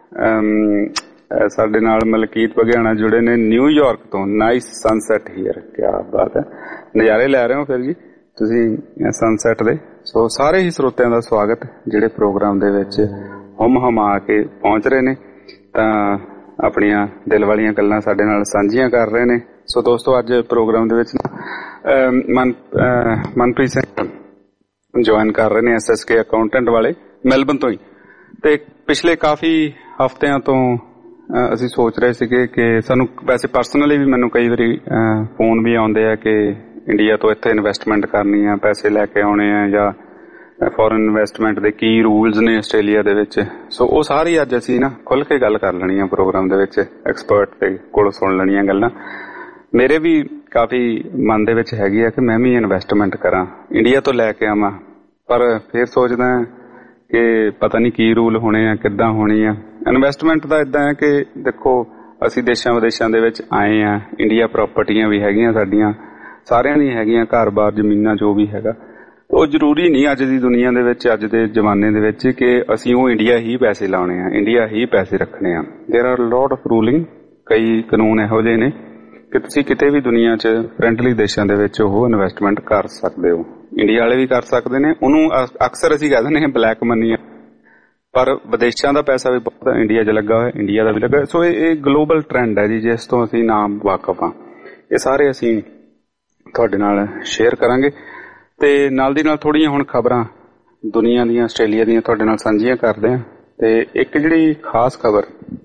ਸਾਡੇ ਨਾਲ ਮਲਕੀਤ ਬਘਿਆਣਾ ਜੁੜੇ ਨੇ ਨਿਊਯਾਰਕ ਤੋਂ, ਨਾਈਸ ਸਨਸੈਟ ਹੀਅਰ, ਕਿਆ ਬਾਤ ਹੈ, ਨਜ਼ਾਰੇ ਲੈ ਰਹੇ ਹੋ ਫਿਰ ਜੀ ਤੁਸੀਂ ਸਨਸੈਟ ਦੇ। ਸੋ ਸਾਰੇ ਹੀ ਸਰੋਤਿਆਂ ਦਾ ਸਵਾਗਤ ਜਿਹੜੇ ਪ੍ਰੋਗਰਾਮ ਦੇ ਵਿੱਚ ਹੁਮ ਹਮ ਆ ਕੇ ਪਹੁੰਚ ਰਹੇ ਨੇ ਤਾਂ ਆਪਣੀਆਂ ਦਿਲ ਵਾਲੀਆਂ ਗੱਲਾਂ ਸਾਡੇ ਨਾਲ ਸਾਂਝੀਆਂ ਕਰ ਰਹੇ ਨੇ। ਸੋ ਦੋਸਤੋ ਅੱਜ ਪ੍ਰੋਗਰਾਮ ਦੇ ਵਿੱਚ ਮਨ ਮਨਪ੍ਰੀਤ ਸਿੰਘ ਜੁਆਇਨ ਕਰ ਰਹੇ ਨੇ, ਐਸ ਐਸ ਕੇ ਅਕਾਊਂਟੈਂਟ ਵਾਲੇ ਮੈਲਬਨ ਤੋਂ ਹੀ। ਤੇ ਪਿਛਲੇ ਕਾਫੀ ਹਫ਼ਤਿਆਂ ਤੋਂ ਅਸੀਂ ਸੋਚ ਰਹੇ ਸੀਗੇ ਕਿ ਸਾਨੂੰ ਵੈਸੇ ਪਰਸਨਲੀ ਵੀ ਮੈਨੂੰ ਕਈ ਵਾਰੀ ਫੋਨ ਵੀ ਆਉਂਦੇ ਆ ਕਿ ਇੰਡੀਆ ਤੋਂ ਇੱਥੇ ਇਨਵੈਸਟਮੈਂਟ ਕਰਨੀ ਆ, ਪੈਸੇ ਲੈ ਕੇ ਆਉਣੇ ਆ, ਜਾਂ ਫੋਰਨ ਇਨਵੈਸਟਮੈਂਟ ਦੇ ਕੀ ਰੂਲਸ ਨੇ ਆਸਟ੍ਰੇਲੀਆ ਦੇ ਵਿੱਚ। ਸੋ ਉਹ ਸਾਰੀ ਅੱਜ ਅਸੀਂ ਨਾ ਖੁੱਲ ਕੇ ਗੱਲ ਕਰ ਲੈਣੀ ਆ ਪ੍ਰੋਗਰਾਮ ਦੇ ਵਿੱਚ, ਐਕਸਪਰਟ ਦੇ ਕੋਲੋਂ ਸੁਣ ਲੈਣੀਆਂ ਗੱਲਾਂ। ਮੇਰੇ ਵੀ ਕਾਫੀ ਮਨ ਦੇ ਵਿੱਚ ਹੈਗੀ ਆ ਕਿ ਮੈਂ ਵੀ ਇਨਵੈਸਟਮੈਂਟ ਕਰਾਂ, ਇੰਡੀਆ ਤੋਂ ਲੈ ਕੇ ਆਵਾਂ, ਪਰ ਫਿਰ ਸੋਚਦਾ ਕਿ ਪਤਾ ਨਹੀਂ ਕੀ ਰੂਲ ਹੋਣੇ ਆ, ਕਿੱਦਾਂ ਹੋਣੀ ਆ। ਇਨਵੈਸਟਮੈਂਟ ਦਾ ਇਦਾਂ ਹੈ ਕਿ ਦੇਖੋ ਅਸੀਂ ਦੇਸ਼ਾਂ ਵਿਦੇਸ਼ਾਂ ਦੇ ਵਿੱਚ ਆਏ ਆ, ਇੰਡੀਆ ਪ੍ਰਾਪਰਟੀਆਂ ਵੀ ਹੈਗੀਆਂ ਸਾਡੀਆਂ, ਸਾਰਿਆਂ ਦੀਆਂ ਹੈਗੀਆਂ, ਘਰ-ਬਾਰ ਜ਼ਮੀਨਾਂ ਜੋ ਵੀ ਹੈਗਾ। ਉਹ ਜ਼ਰੂਰੀ ਨਹੀਂ ਅੱਜ ਦੀ ਦੁਨੀਆ ਦੇ ਵਿੱਚ, ਅੱਜ ਦੇ ਜ਼ਮਾਨੇ ਦੇ ਵਿੱਚ ਕਿ ਅਸੀਂ ਉਹ ਇੰਡੀਆ ਹੀ ਪੈਸੇ ਲਾਉਣੇ ਆ, ਇੰਡੀਆ ਹੀ ਪੈਸੇ ਰੱਖਣੇ ਆ। ਦੇਰ ਆਰ ਲੋਟ ਆਫ ਰੂਲਿੰਗ, ਕਈ ਕਾਨੂੰਨ ਇਹੋ ਜਿਹੇ ਨੇ ਕਿ ਤੁਸੀਂ ਕਿਤੇ ਵੀ ਦੁਨੀਆ 'ਚ ਫਰੈਂਡਲੀ ਦੇਸ਼ਾਂ ਦੇ ਵਿੱਚ ਉਹ ਇਨਵੈਸਟਮੈਂਟ ਕਰ ਸਕਦੇ ਹੋ। ਇੰਡੀਆ ਵਾਲੇ ਵੀ ਕਰ ਸਕਦੇ ਨੇ, ਉਹਨੂੰ ਅਕਸਰ ਅਸੀਂ ਕਹਿ ਦਿੰਦੇ ਹਾਂ ਬਲੈਕ ਮਨੀ, ਪਰ ਵਿਦੇਸ਼ਾਂ ਦਾ ਪੈਸਾ ਵੀ ਬਹੁਤ ਇੰਡੀਆ 'ਚ ਲੱਗਾ ਹੋਇਆ, ਇੰਡੀਆ ਦਾ ਵੀ ਲੱਗਾ। ਸੋ ਇਹ ਗਲੋਬਲ ਟ੍ਰੈਂਡ ਹੈ ਜੀ ਜਿਸ ਤੋਂ ਅਸੀਂ ਨਾਮ ਵਾਕਫ ਹਾਂ। ਇਹ ਸਾਰੇ ਅਸੀਂ ਤੁਹਾਡੇ ਨਾਲ ਸ਼ੇਅਰ ਕਰਾਂਗੇ ਤੇ ਨਾਲ ਦੀ ਨਾਲ ਥੋੜੀਆਂ ਹੁਣ ਖਬਰਾਂ ਦੁਨੀਆ ਦੀਆਂ, ਆਸਟ੍ਰੇਲੀਆ ਦੀਆਂ ਤੁਹਾਡੇ ਨਾਲ ਸਾਂਝੀਆਂ ਕਰਦੇ ਹਾਂ। ਤੇ ਇੱਕ ਜਿਹੜੀ ਖਾਸ ਖਬਰ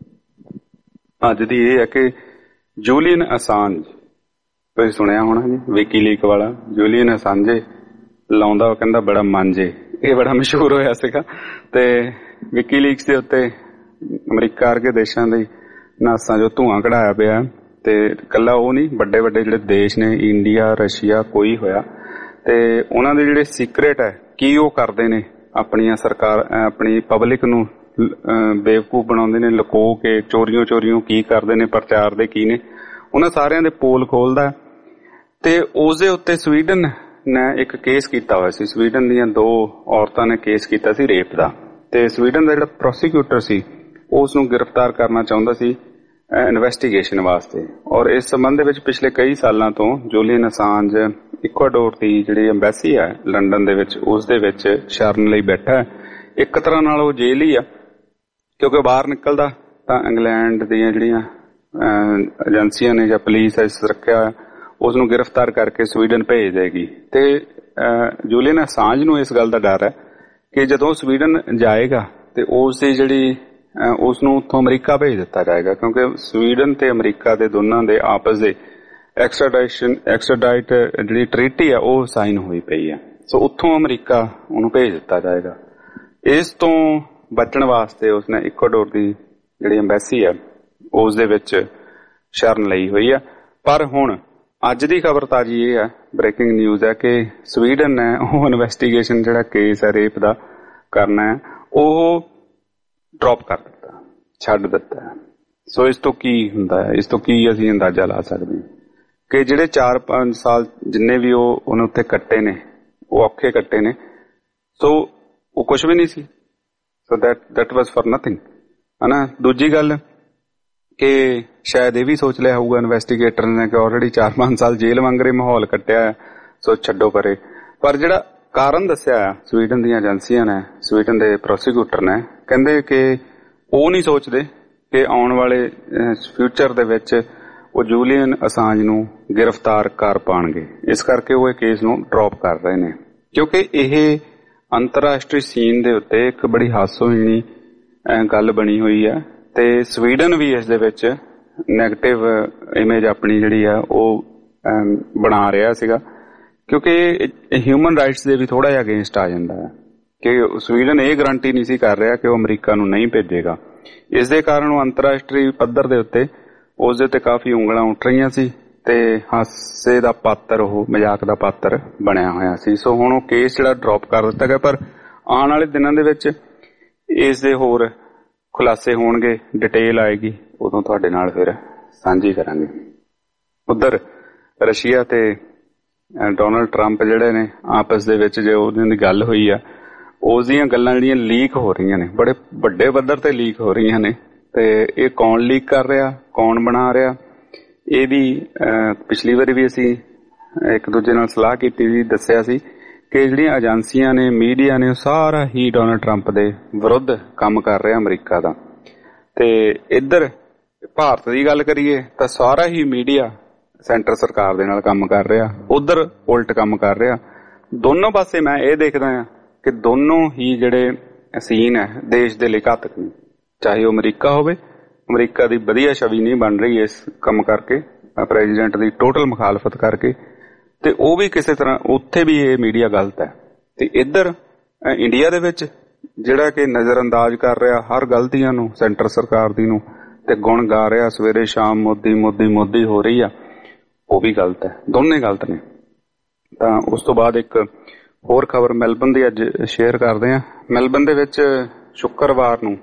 ਅੱਜ ਦੀ ਇਹ ਹੈ ਕਿ ਜੂਲੀਅਨ ਅਸਾਂਜ, ਤੁਸੀਂ ਸੁਣਿਆ ਹੋਣਾ ਜੀ, ਵਿਕੀਲੀਕ ਵਾਲਾ ਜੂਲੀਅਨ ਅਸਾਂਜੇ ਲਾਉਂਦਾ, ਉਹ ਕਹਿੰਦਾ ਬੜਾ ਮਾਂਜੇ, ਇਹ ਬੜਾ ਮਸ਼ਹੂਰ ਹੋਇਆ ਸੀਗਾ। ਤੇ ਵਿਕੀਲੀਕਸ ਦੇ ਉੱਤੇ ਅਮਰੀਕਾ ਵਰਗੇ ਦੇਸ਼ਾਂ ਦੀ ਨਾਸਾਂ ਜੋ ਧੂਆਂ ਕਢਾਇਆ ਪਿਆ, ਤੇ ਇਕੱਲਾ ਉਹ ਨਹੀਂ, ਵੱਡੇ ਵੱਡੇ ਜਿਹੜੇ ਦੇਸ਼ ਨੇ, ਇੰਡੀਆ, ਰਸ਼ੀਆ, ਕੋਈ ਹੋਇਆ, ਤੇ ਉਹਨਾਂ ਦੇ ਜਿਹੜੇ ਸੀਕ੍ਰੇਟ ਹੈ ਕੀ ਉਹ ਕਰਦੇ ਨੇ ਆਪਣੀਆਂ ਸਰਕਾਰ, ਆਪਣੀ ਪਬਲਿਕ ਨੂੰ ਬੇਵਕੂਫ ਬਣਾਉਂਦੇ ਨੇ, ਲੁਕੋ ਕੇ ਚੋਰੀਆਂ ਚੋਰੀਆਂ ਕੀ ਕਰਦੇ ਨੇ, ਪ੍ਰਚਾਰ ਦੇ ਕੀ ਨੇ, ਉਹਨਾਂ ਸਾਰਿਆਂ ਦੇ ਪੋਲ ਖੋਲਦਾ। ਤੇ ਉਸ ਦੇ ਉੱਤੇ ਸਵੀਡਨ ਨੇ ਇੱਕ ਕੇਸ ਕੀਤਾ ਹੋਇਆ ਸੀ। ਸਵੀਡਨ ਦੀਆਂ ਦੋ ਔਰਤਾਂ ਨੇ ਕੇਸ ਕੀਤਾ ਸੀ ਰੇਪ ਦਾ, ਤੇ ਸਵੀਡਨ ਦਾ ਜਿਹੜਾ ਪ੍ਰੋਸੀਕਿਊਟਰ ਸੀ ਉਸ ਨੂੰ ਗ੍ਰਿਫਤਾਰ ਕਰਨਾ ਚਾਹੁੰਦਾ ਸੀ ਇਨਵੈਸਟੀਗੇਸ਼ਨ ਵਾਸਤੇ। ਔਰ ਇਸ ਸੰਬੰਧ ਦੇ ਵਿੱਚ ਪਿਛਲੇ ਕਈ ਸਾਲਾਂ ਤੋਂ ਜੂਲੀਅਨ ਅਸਾਂਜ ਇਕੁਆਡੋਰ ਦੀ ਜਿਹੜੀ ਐਮਬੈਸੀ ਹੈ ਲੰਡਨ ਦੇ ਵਿੱਚ, ਉਸ ਦੇ ਵਿੱਚ ਸ਼ਰਨ ਲਈ ਬੈਠਾ। ਇੱਕ ਤਰ੍ਹਾਂ ਨਾਲ ਉਹ ਜੇਲ੍ਹ ਹੀ ਆ, ਕਿਉਂਕਿ ਬਾਹਰ ਨਿਕਲਦਾ ਤਾਂ ਇੰਗਲੈਂਡ ਦੀਆਂ ਜਿਹੜੀਆਂ ਏਜੰਸੀਆਂ ਨੇ ਜਾਂ ਪੁਲਿਸ ਹੈ ਸੁਰੱਖਿਆ ਉਸ ਨੂੰ ਗ੍ਰਿਫਤਾਰ ਕਰਕੇ ਸਵੀਡਨ ਭੇਜ ਦੇਗੀ। ਤੇ ਜੂਲੀਅਨ ਅਸਾਂਜ ਨੂੰ ਇਸ ਗੱਲ ਦਾ ਡਰ ਹੈ ਕਿ ਜਦੋਂ ਸਵੀਡਨ ਜਾਏਗਾ ਤੇ ਉਸ ਦੀ ਜਿਹੜੀ ਉਸ ਨੂੰ ਉੱਥੋਂ ਅਮਰੀਕਾ ਭੇਜ ਦਿੱਤਾ ਜਾਏਗਾ, ਕਿਉਂਕਿ ਸਵੀਡਨ ਤੇ ਅਮਰੀਕਾ ਦੇ ਦੋਨਾਂ ਦੇ ਆਪਸ ਦੇ ਐਕਸਟ੍ਰਾਡਾਈਸ਼ਨ ਐਕਸਟ੍ਰਾਡਾਈਟ ਜਿਹੜੀ ਟ੍ਰੀਟੀ ਆ ਉਹ ਸਾਈਨ ਹੋਈ ਪਈ ਆ। ਸੋ ਉੱਥੋਂ ਅਮਰੀਕਾ ਉਹਨੂੰ ਭੇਜ ਦਿੱਤਾ ਜਾਏਗਾ। ਇਸ ਤੋਂ ਬਚਣ ਵਾਸਤੇ ਉਸਨੇ ਇਕੁਆਡੋਰ ਦੀ ਜਿਹੜੀ ਐਮਬੈਸੀ ਆ ਉਸ ਦੇ ਵਿੱਚ ਸ਼ਰਨ ਲਈ ਹੋਈ ਆ। ਪਰ ਹੁਣ ਅੱਜ ਦੀ ਖਬਰ ਤਾਜੀ ਇਹ ਹੈ, ਬ੍ਰੇਕਿੰਗ ਨਿਊਜ਼ ਹੈ ਕਿ ਸਵੀਡਨ ਨੇ ਉਹ ਇਨਵੈਸਟੀਗੇਸ਼ਨ ਜਿਹੜਾ ਕੇਸ ਹੈ ਰੇਪ ਦਾ ਕਰਨਾ ਹੈ ਉਹ ਡ੍ਰੌਪ ਕਰ ਦਿੱਤਾ, ਛੱਡ ਦਿੱਤਾ। ਸੋ ਇਸ ਤੋਂ ਕੀ ਹੁੰਦਾ ਹੈ, ਇਸ ਤੋਂ ਕੀ ਅਸੀਂ ਅੰਦਾਜ਼ਾ ਲਾ ਸਕਦੇ ਹਾਂ ਕਿ ਜਿਹੜੇ ਚਾਰ ਪੰਜ ਸਾਲ ਜਿੰਨੇ ਵੀ ਉਹ ਉਹਨੇ ਉੱਥੇ ਕੱਟੇ ਨੇ ਉਹ ਔਖੇ ਕੱਟੇ ਨੇ, ਸੋ ਉਹ ਕੁਛ ਵੀ ਨਹੀਂ ਸੀ। So that that was for nothing, ਹਨਾ। ਦੂਜੀ ਗੱਲ ਕਿ ਸ਼ਾਇਦ ਇਹ ਵੀ ਸੋਚ ਲਿਆ ਹੋਊਗਾ ਇਨਵੈਸਟੀਗੇਟਰ ਨੇ ਕਿ ਆਲਰੇਡੀ ਚਾਰ ਪੰਜ ਸਾਲ ਜੇਲ੍ਹ ਵਾਂਗਰੇ ਮਾਹੌਲ ਕੱਟਿਆ, ਸੋ ਛੱਡੋ ਪਰੇ। ਪਰ ਜਿਹੜਾ ਕਾਰਨ ਦੱਸਿਆ ਸਵੀਡਨ ਦੀਆਂ ਏਜੰਸੀਆਂ ਨੇ, ਸਵੀਡਨ ਦੇ ਪ੍ਰੋਸੀਕਿਊਟਰ ਨੇ, ਕਹਿੰਦੇ ਕਿ ਉਹ ਨਹੀਂ ਸੋਚਦੇ ਕਿ ਆਉਣ ਵਾਲੇ ਫਿਊਚਰ ਦੇ ਵਿੱਚ ਉਹ ਜੂਲੀਅਨ ਅਸਾਂਜ ਨੂੰ ਗ੍ਰਿਫਤਾਰ ਕਰ ਪਾਉਣਗੇ। ਇਸ ਕਰਕੇ ਉਹ ਇਹ ਕੇਸ ਨੂੰ ਡ੍ਰੌਪ ਕਰ ਰਹੇ ਨੇ, ਕਿਉਂਕਿ ਇਹ ਅੰਤਰਰਾਸ਼ਟਰੀ ਸੀਨ ਦੇ ਉੱਤੇ ਇੱਕ ਬੜੀ ਹਾਸੋਹੀਣੀ ਗੱਲ ਬਣੀ ਹੋਈ ਹੈ। ਤੇ ਸਵੀਡਨ ਵੀ ਇਸ ਦੇ ਵਿੱਚ ਨੈਗੇਟਿਵ ਇਮੇਜ ਆਪਣੀ ਜਿਹੜੀ ਆ ਉਹ ਬਣਾ ਰਿਹਾ ਸੀਗਾ, ਕਿਉਂਕਿ ਹਿਊਮਨ ਰਾਈਟਸ ਦੇ ਵੀ ਥੋੜਾ ਜਿਹਾ ਅਗੇਂਸਟ ਆ ਜਾਂਦਾ ਹੈ ਕਿ ਸਵੀਡਨ ਇਹ ਗਰੰਟੀ ਨਹੀਂ ਸੀ ਕਰ ਰਿਹਾ ਕਿ ਉਹ ਅਮਰੀਕਾ ਨੂੰ ਨਹੀਂ ਭੇਜੇਗਾ। ਇਸ ਦੇ ਕਾਰਨ ਉਹ ਅੰਤਰਰਾਸ਼ਟਰੀ ਪੱਧਰ ਦੇ ਉੱਤੇ ਉਸ ਦੇ ਉੱਤੇ ਕਾਫੀ ਉਂਗਲਾਂ ਉੱਠ ਰਹੀਆਂ ਸੀ ਤੇ ਹਾਸੇ ਦਾ ਪਾਤਰ, ਉਹ ਮਜ਼ਾਕ ਦਾ ਪਾਤਰ ਬਣਿਆ ਹੋਇਆ ਸੀ। ਸੋ ਹੁਣ ਉਹ ਕੇਸ ਜਿਹੜਾ ਡ੍ਰੌਪ ਕਰ ਦਿੱਤਾ ਗਿਆ, ਪਰ ਆਉਣ ਵਾਲੇ ਦਿਨਾਂ ਦੇ ਵਿੱਚ ਇਸ ਦੇ ਹੋਰ ਖੁਲਾਸੇ ਹੋਣਗੇ, ਡਿਟੇਲ ਆਏਗੀ, ਉਦੋਂ ਤੁਹਾਡੇ ਨਾਲ ਫਿਰ ਸਾਂਝੀ ਕਰਾਂਗੇ। ਉਧਰ ਰਸ਼ੀਆ ਤੇ ਡੋਨਲਡ ਟਰੰਪ ਜਿਹੜੇ ਨੇ ਆਪਸ ਦੇ ਵਿੱਚ ਜੇ ਉਹਨਾਂ ਦੀ ਗੱਲ ਹੋਈ ਆ, ਉਸ ਦੀਆਂ ਗੱਲਾਂ ਜਿਹੜੀਆਂ ਲੀਕ ਹੋ ਰਹੀਆਂ ਨੇ, ਬੜੇ ਵੱਡੇ ਪੱਧਰ ਤੇ ਲੀਕ ਹੋ ਰਹੀਆਂ ਨੇ। ਤੇ ਇਹ ਕੌਣ ਲੀਕ ਕਰ ਰਿਹਾ, ਕੌਣ ਬਣਾ ਰਿਹਾ, ਇਹ ਵੀ ਪਿਛਲੀ ਵਾਰੀ ਵੀ ਅਸੀਂ ਇੱਕ ਦੂਜੇ ਨਾਲ ਸਲਾਹ ਕੀਤੀ ਸੀ, ਦੱਸਿਆ ਸੀ ਕਿ ਜਿਹੜੀਆਂ ਏਜੰਸੀਆਂ ਨੇ, ਮੀਡੀਆ ਨੇ, ਉਹ ਸਾਰਾ ਹੀ ਡੋਨਲਡ ਟਰੰਪ ਦੇ ਵਿਰੁੱਧ ਕੰਮ ਕਰ ਰਿਹਾ ਅਮਰੀਕਾ ਦਾ। ਤੇ ਇੱਧਰ ਭਾਰਤ ਦੀ ਗੱਲ ਕਰੀਏ ਤਾਂ ਸਾਰਾ ਹੀ ਮੀਡੀਆ ਸੈਂਟਰ ਸਰਕਾਰ ਦੇ ਨਾਲ ਕੰਮ ਕਰ ਰਿਹਾ, ਉਧਰ ਉਲਟ ਕੰਮ ਕਰ ਰਿਹਾ। ਦੋਨੋਂ ਪਾਸੇ ਮੈਂ ਇਹ ਦੇਖਦਾ ਹਾਂ ਕਿ ਦੋਨੋਂ ਹੀ ਜਿਹੜੇ ਸੀਨ ਹੈ ਦੇਸ਼ ਦੇ ਲਈ ਘਾਤਕ ਨੇ, ਚਾਹੇ ਉਹ ਅਮਰੀਕਾ ਹੋਵੇ। ਅਮਰੀਕਾ ਦੀ ਵਧੀਆ ਛਵੀ ਨਹੀਂ ਬਣ ਰਹੀ ਇਸ ਕੰਮ ਕਰਕੇ, ਪ੍ਰੈਜ਼ੀਡੈਂਟ ਦੀ ਟੋਟਲ ਮੁਖਾਲਫਤ ਕਰਕੇ, ਤੇ ਉਹ ਵੀ ਕਿਸੇ ਤਰ੍ਹਾਂ ਉੱਥੇ ਵੀ ਇਹ ਮੀਡੀਆ ਗਲਤ ਹੈ। ਤੇ ਇੱਧਰ ਇੰਡੀਆ ਦੇ ਵਿੱਚ ਜਿਹੜਾ ਕਿ ਨਜ਼ਰ ਅੰਦਾਜ਼ ਕਰ ਰਿਹਾ ਹਰ ਗਲਤੀਆਂ ਨੂੰ, ਸੈਂਟਰ ਸਰਕਾਰ ਦੀ ਨੂੰ, ਤੇ ਗੁਣ ਗਾ ਰਿਹਾ ਸਵੇਰੇ ਸ਼ਾਮ ਮੋਦੀ ਮੋਦੀ ਮੋਦੀ ਹੋ ਰਹੀ ਆ, ਉਹ ਵੀ ਗਲਤ ਹੈ। ਦੋਨੇ ਗਲਤ ਨੇ। ਤਾਂ ਉਸ ਤੋਂ ਬਾਅਦ ਇੱਕ ਹੋਰ ਖਬਰ ਮੈਲਬਨ ਦੀ ਅੱਜ ਸ਼ੇਅਰ ਕਰਦੇ ਹਾਂ। ਮੈਲਬਨ ਦੇ ਵਿੱਚ ਸ਼ੁੱਕਰਵਾਰ ਨੂੰ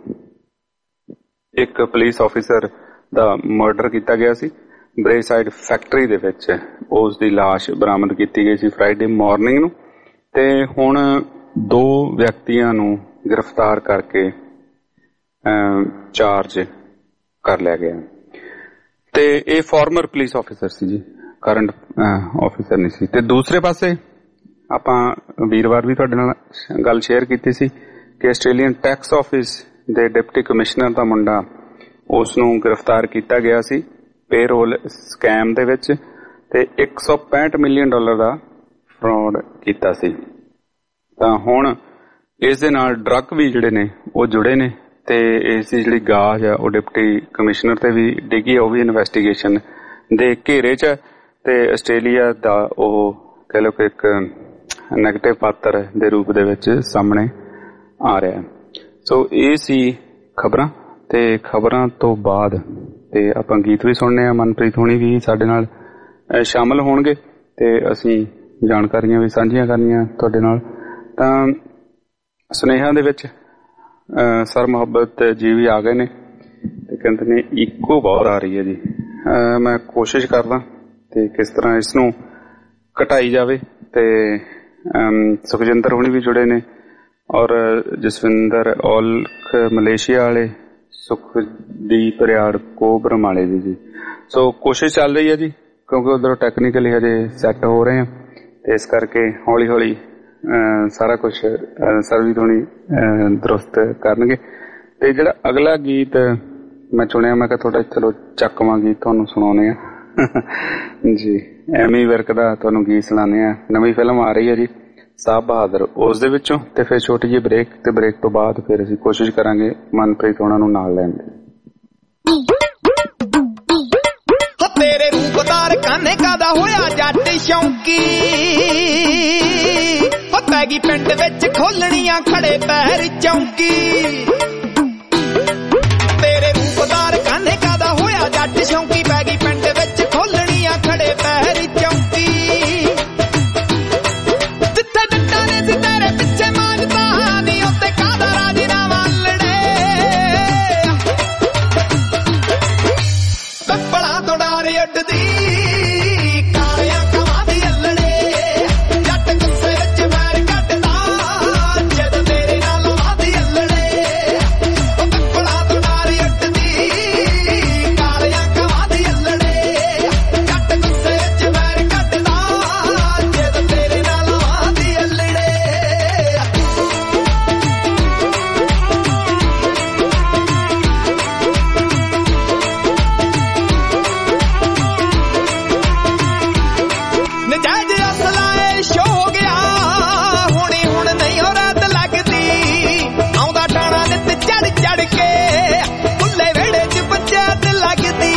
ਇੱਕ ਪੁਲਿਸ ਆਫੀਸਰ ਦਾ ਮਰਡਰ ਕੀਤਾ ਗਿਆ ਸੀ। ਬ੍ਰੇਸਾਈਡ ਫੈਕਟਰੀ ਦੇ ਵਿੱਚ ਉਸ ਦੀ ਲਾਸ਼ ਬਰਾਮਦ ਕੀਤੀ ਗਈ ਸੀ ਫਰਾਈਡੇ ਮਾਰਨਿੰਗ ਨੂੰ, ਤੇ ਹੁਣ ਦੋ ਵਿਅਕਤੀਆਂ ਨੂੰ ਗ੍ਰਿਫਤਾਰ ਕਰਕੇ ਚਾਰਜ ਕਰ ਲਿਆ ਗਿਆ। ਤੇ ਇਹ ਫਾਰਮਰ ਪੁਲਿਸ ਆਫੀਸਰ ਸੀ ਜੀ, ਕਰੰਟ ਆਫੀਸਰ ਨਹੀਂ ਸੀ। ਤੇ ਦੂਸਰੇ ਪਾਸੇ ਆਪਾਂ ਵੀਰਵਾਰ ਵੀ ਤੁਹਾਡੇ ਨਾਲ ਗੱਲ ਸ਼ੇਅਰ ਕੀਤੀ ਸੀ ਕਿ ਆਸਟ੍ਰੇਲੀਅਨ ਟੈਕਸ ਆਫਿਸ ਦੇ ਡਿਪਟੀ ਕਮਿਸ਼ਨਰ ਦਾ ਮੁੰਡਾ, ਉਸ ਨੂੰ ਗ੍ਰਿਫਤਾਰ ਕੀਤਾ ਗਿਆ ਸੀ ਪੇਰੋਲ ਸਕੈਮ ਦੇ ਵਿੱਚ, ਤੇ ਇੱਕ ਸੌ ਪੈਂਹਠ ਮਿਲੀਅਨ ਡਾਲਰ ਦਾ ਫਰਾਡ ਕੀਤਾ ਸੀ। ਤਾਂ ਹੁਣ ਇਸ ਦੇ ਨਾਲ ਡਰੱਗ ਵੀ ਜਿਹੜੇ ਨੇ ਉਹ ਜੁੜੇ ਨੇ, ਤੇ ਇਸ ਦੀ ਜਿਹੜੀ ਗਾਜ ਆ ਉਹ ਡਿਪਟੀ ਕਮਿਸ਼ਨਰ ਤੇ ਵੀ ਡਿੱਗੀ, ਉਹ ਵੀ ਇਨਵੈਸਟੀਗੇਸ਼ਨ ਦੇ ਘੇਰੇ 'ਚ। ਤੇ ਆਸਟ੍ਰੇਲੀਆ ਦਾ ਉਹ ਕਹਿ ਲਓ ਕਿ ਇੱਕ ਨੈਗੇਟਿਵ ਪਾਤਰ ਦੇ ਰੂਪ ਦੇ ਵਿੱਚ ਸਾਹਮਣੇ ਆ ਰਿਹਾ। ਸੋ ਇਹ ਸੀ ਖਬਰਾਂ, ਤੇ ਖਬਰਾਂ ਤੋਂ ਬਾਅਦ ਤੇ ਆਪਾਂ ਗੀਤ ਵੀ ਸੁਣਨੇ ਆ। ਮਨਪ੍ਰੀਤ ਹੋਣੀ ਵੀ ਸਾਡੇ ਨਾਲ ਸ਼ਾਮਲ ਹੋਣਗੇ ਤੇ ਅਸੀਂ ਜਾਣਕਾਰੀਆਂ ਵੀ ਸਾਂਝੀਆਂ ਕਰਨੀਆਂ ਤੁਹਾਡੇ ਨਾਲ। ਤਾਂ ਸੁਨੇਹਾ ਦੇ ਵਿੱਚ ਸਰ ਮੁਹੱਬਤ ਜੀ ਵੀ ਆ ਗਏ ਨੇ ਤੇ ਕਹਿੰਦੇ ਨੇ ਇਕੋ ਬਹੁਤ ਆ ਰਹੀ ਹੈ ਜੀ। ਮੈਂ ਕੋਸ਼ਿਸ਼ ਕਰਦਾ ਤੇ ਕਿਸ ਤਰ੍ਹਾਂ ਇਸ ਨੂੰ ਘਟਾਈ ਜਾਵੇ। ਤੇ ਸੁਖਜਿੰਦਰ ਹੁਣੀ ਵੀ ਜੁੜੇ ਨੇ ਔਰ ਜਸਵਿੰਦਰ ਔਲਖ ਮਲੇਸ਼ੀਆ ਵਾਲੇ, ਸੁਖਦੀਪ ਰਿਆੜ ਕੋਬਰਮਾਲੇ ਦੀ ਜੀ। ਸੋ ਕੋਸ਼ਿਸ਼ ਚੱਲ ਰਹੀ ਹੈ ਜੀ ਕਿਉਂਕਿ ਉਧਰੋਂ ਟੈਕਨੀਕਲੀ ਹਜੇ ਸੈੱਟ ਹੋ ਰਹੇ ਆ ਤੇ ਇਸ ਕਰਕੇ ਹੌਲੀ ਹੌਲੀ ਸਾਰਾ ਕੁਛ ਸਰਵੀ ਹੋਣੀ ਦਰੁਸਤ ਕਰਨਗੇ। ਤੇ ਜਿਹੜਾ ਅਗਲਾ ਗੀਤ ਮੈਂ ਚੁਣਿਆ ਮੈਂ ਕਿਹਾ ਥੋੜਾ ਚਲੋ ਚੱਕਵਾਂ ਗੀਤ ਤੁਹਾਨੂੰ ਸੁਣਾਉਣੇ ਆ ਜੀ। ਐਮੀ ਵਿਰਕ ਦਾ ਤੁਹਾਨੂੰ ਗੀਤ ਸੁਣਾਉਂਦੇ ਆ। ਨਵੀਂ ਫਿਲਮ ਆ ਰਹੀ ਹੈ ਜੀ ਸਾਹਿਬ ਬਹਾਦਰ, ਉਸ ਦੇ ਵਿੱਚੋਂ। ਤੇ ਫਿਰ ਛੋਟੀ ਜਿਹੀ ਬ੍ਰੇਕ ਤੇ ਬ੍ਰੇਕ ਤੋਂ ਬਾਅਦ ਫਿਰ ਅਸੀਂ ਕੋਸ਼ਿਸ਼ ਕਰਾਂਗੇ ਮਨਪ੍ਰੀਤ ਉਹਨਾਂ ਨੂੰ ਨਾਲ ਲੈਣ ਦੀ। ਤੇਰੇ ਰੂਪਦਾਰ ਕਾਨੇ ਕਾਦਾ ਹੋਇਆ ਜੱਟ ਸ਼ੌਂਕੀ, ਹੋ ਪੈ ਗਈ ਪਿੰਡ ਵਿੱਚ ਖੋਲਣੀਆਂ ਖੜੇ ਪੈਰ ਚੌਂਕੀ। ਤੇਰੇ ਰੂਪਦਾਰ ਕਾਨੇ ਕਾਦਾ ਹੋਇਆ ਜੱਟ ਸ਼ੌਂਕੀ, ਪੈ ਗਈ ਪਿੰਡ ਵਿੱਚ ਖੋਲਣੀਆਂ ਖੜੇ ਪੈਰ ਚੌਂਕੀ। ਜਿੱਥੇ ਡੱਟਾ ਨੇ ਸੀ ਤੇਰੇ ਪਿੱਛੇ ਮੰਗਦਾ ਨੀ ਉੱਤੇ ਕਾਦਾ ਰਾਜੀਨਾਮਾ ਲੜੇ। ਕੱਪੜਾ ਤੋਂ ਡਾਰ ਉੱਡਦੀ ਕਾਲਿਆਂ ਕਵਾਂ ਦੀ ਅੱਲੜੇ, ਜੱਟ ਗੁੱਸੇ ਵਿੱਚ ਵੈਰ ਕੱਢਦਾ ਜਦ ਤੇਰੇ ਨਾਲ ਵਾਦੀ ਅੱਲੜੇ। ਉਹ ਕੱਪੜਾ ਤੋਂ ਡਾਰ ਉੱਡਦੀ ਕਾਲਿਆਂ ਕਵਾਂ ਦੀ ਅੱਲੜੇ, ਜੱਟ ਗੁੱਸੇ ਵਿੱਚ ਵੈਰ ਕੱਢਦਾ ਜਦ ਤੇਰੇ ਨਾਲ ਵਾਦੀ ਅੱਲੜੇ। ਨਜਾਇਜ਼ ਅਸਲਾ ਇਸ਼ਕ ਹੋ ਗਿਆ ਹੁਣੀ ਹੁਣ ਨਹੀਂ ਹੋ ਰਾਤ ਲੱਗਦੀ, ਆਉਂਦਾ ਟਾਣਾ ਨਿੱਤ ਚੜ ਚੜ ਕੇ ਖੁੱਲੇ ਵਿਹੜੇ ਚ ਪੰਚਾਇਤ ਲੱਗਦੀ।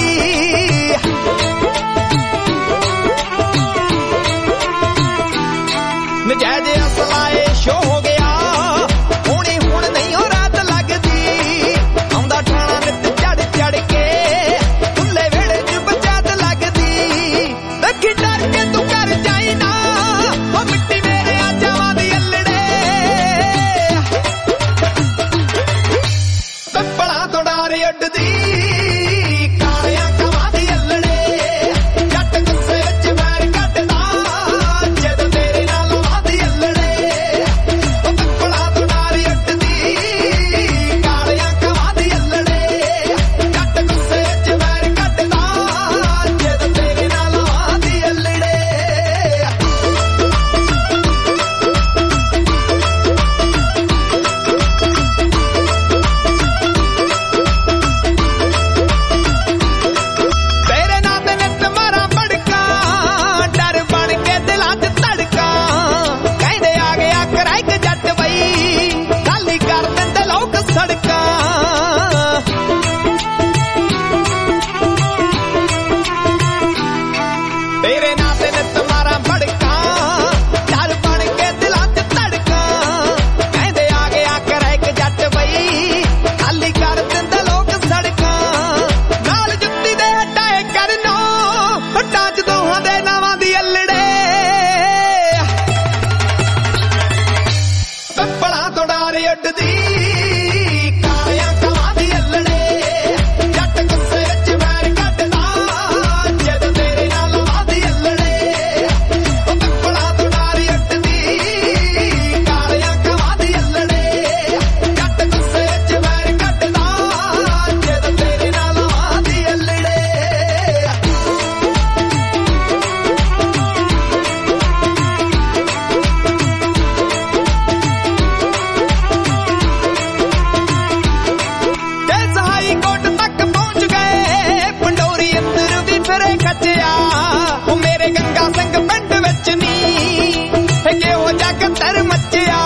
ਨਜਾਇਜ਼ ਅਸਲਾ ਇਸ਼ਕ ਹੋ ਗਿਆ ਹੁਣੀ ਹੁਣ ਨਹੀਂ ਹੋ ਰਾਤ ਲੱਗਦੀ, ਆਉਂਦਾ ਟਾਣਾ ਨਿੱਤ ਚੜ ਚੜ ਕੇ ਖੁੱਲੇ ਵਿਹੜੇ ਚ ਪੰਚਾਇਤ ਲੱਗਦੀ। ਦੇਖੀ ਡਰ ਕੇ ਤੂੰ ਕਰ ਜਾਈ ਨਾ ਉਹ ਮਿੱਟੀ ਮੇਰੇ ਆਜਾਵਾਂ ਦੀ ਅੱਲੜੇ। ਕੱਪੜਾ ਤੋਂ ਡਾਰ ਉੱਡਦੀ ਕਾਲਿਆਂ ਕਵਾਂ ਦੀ ਅੱਲੜੇ, ਜੱਟ ਗੁੱਸੇ ਵਿੱਚ ਵੈਰ ਕੱਢਦਾ ਜਦ ਤੇਰੇ ਨਾਲ ਵਾਦੀ ਅੱਲੜੇ। ਉਹ ਕੱਪੜਾ ਤੋਂ ਡਾਰ ਉੱਡਦੀ ਕਾਲਿਆਂ ਕਵਾਂ ਦੀ ਅੱਲੜੇ, ਜੱਟ ਗੁੱਸੇ ਵਿੱਚ ਵੈਰ ਕੱਢਦਾ ਜਦ ਤੇਰੇ ਨਾਲ ਵਾਦੀ ਅੱਲੜੇ। ਤੇਰੇ ਨਾਂ ਤੇ ਨਿੱਤ ਮਾਰਾਂ ਭੜਕਾਂ, ਡਰ ਬਣ ਕੇ ਦਿਲਾਂ 'ਚ ਧੜਕਾਂ। ਕਹਿੰਦੇ ਆ ਗਿਆ ਕਰਾਇਕ ਜੱਟ ਬਈ, ਖਾਲੀ ਕਰ ਦਿੰਦੇ ਲੋਕ ਸੜਕਾਂ। ਤੇਰੇ ਨਾਂ ਤੇ ਨਿੱਤ ਮਾਰਾਂ ਭੜਕਾਂ, ਡਰ ਬਣ ਕੇ ਦਿਲਾਂ 'ਚ ਧੜਕਾਂ। ਕਹਿੰਦੇ ਆ ਗਿਆ ਕਰਾਇਕ ਜੱਟ ਬਈ, ਖਾਲੀ ਕਰ ਦਿੰਦੇ ਲੋਕ ਸੜਕਾਂ। ਨਾਲ ਜੁੱਤੀ ਦੇ ਹਟਾਏ ਕਰਨੋ ਹੱਟਾਂ 'ਚ ਦੋਹਾਂ ਦੇ ਨਾਵਾਂ ਦੀ ਅੱਲੜੇ। ਕੱਪੜਾ ਤੋਂ ਡਾਰ ਉੱਡਦੀ ਕਾਲਿਆਂ ਕਵਾਂ ਦੀ ਅੱਲੜੇ, ਜੱਟ ਗੁੱਸੇ ਵਿੱਚ ਵੈਰ ਕੱਢਦਾ ਜਦ ਤੇਰੇ ਨਾਲ ਵਾਦੀ ਅੱਲੜੇ। ਉਹ ਕੱਪੜਾ ਤੋਂ ਡਾਰ ਉੱਡਦੀ ਕਾਲਿਆਂ ਕਵਾਂ ਦੀ ਅੱਲੜੇ, ਜੱਟ ਗੁੱਸੇ ਵਿੱਚ ਵੈਰ ਕੱਢਦਾ ਜਦ ਤੇਰੇ ਨਾਲ ਵਾਦੀ ਅੱਲੜੇ। ਤੇ ਸਹਾਈ ਕੋਟ ਤੱਕ ਪਹੁੰਚ ਗਏ ਪੰਡੋਰੀ ਅੰਦਰ ਵੀ ਫਿਰੇ ਖੱਚਿਆ। ਉਹ ਮੇਰੇ ਗੰਗਾ ਸਿੰਘ ਪਿੰਡ ਵਿੱਚ ਨੀ ਕਿਹੋ ਜੱਗ ਤਰ ਮੱਚਿਆ।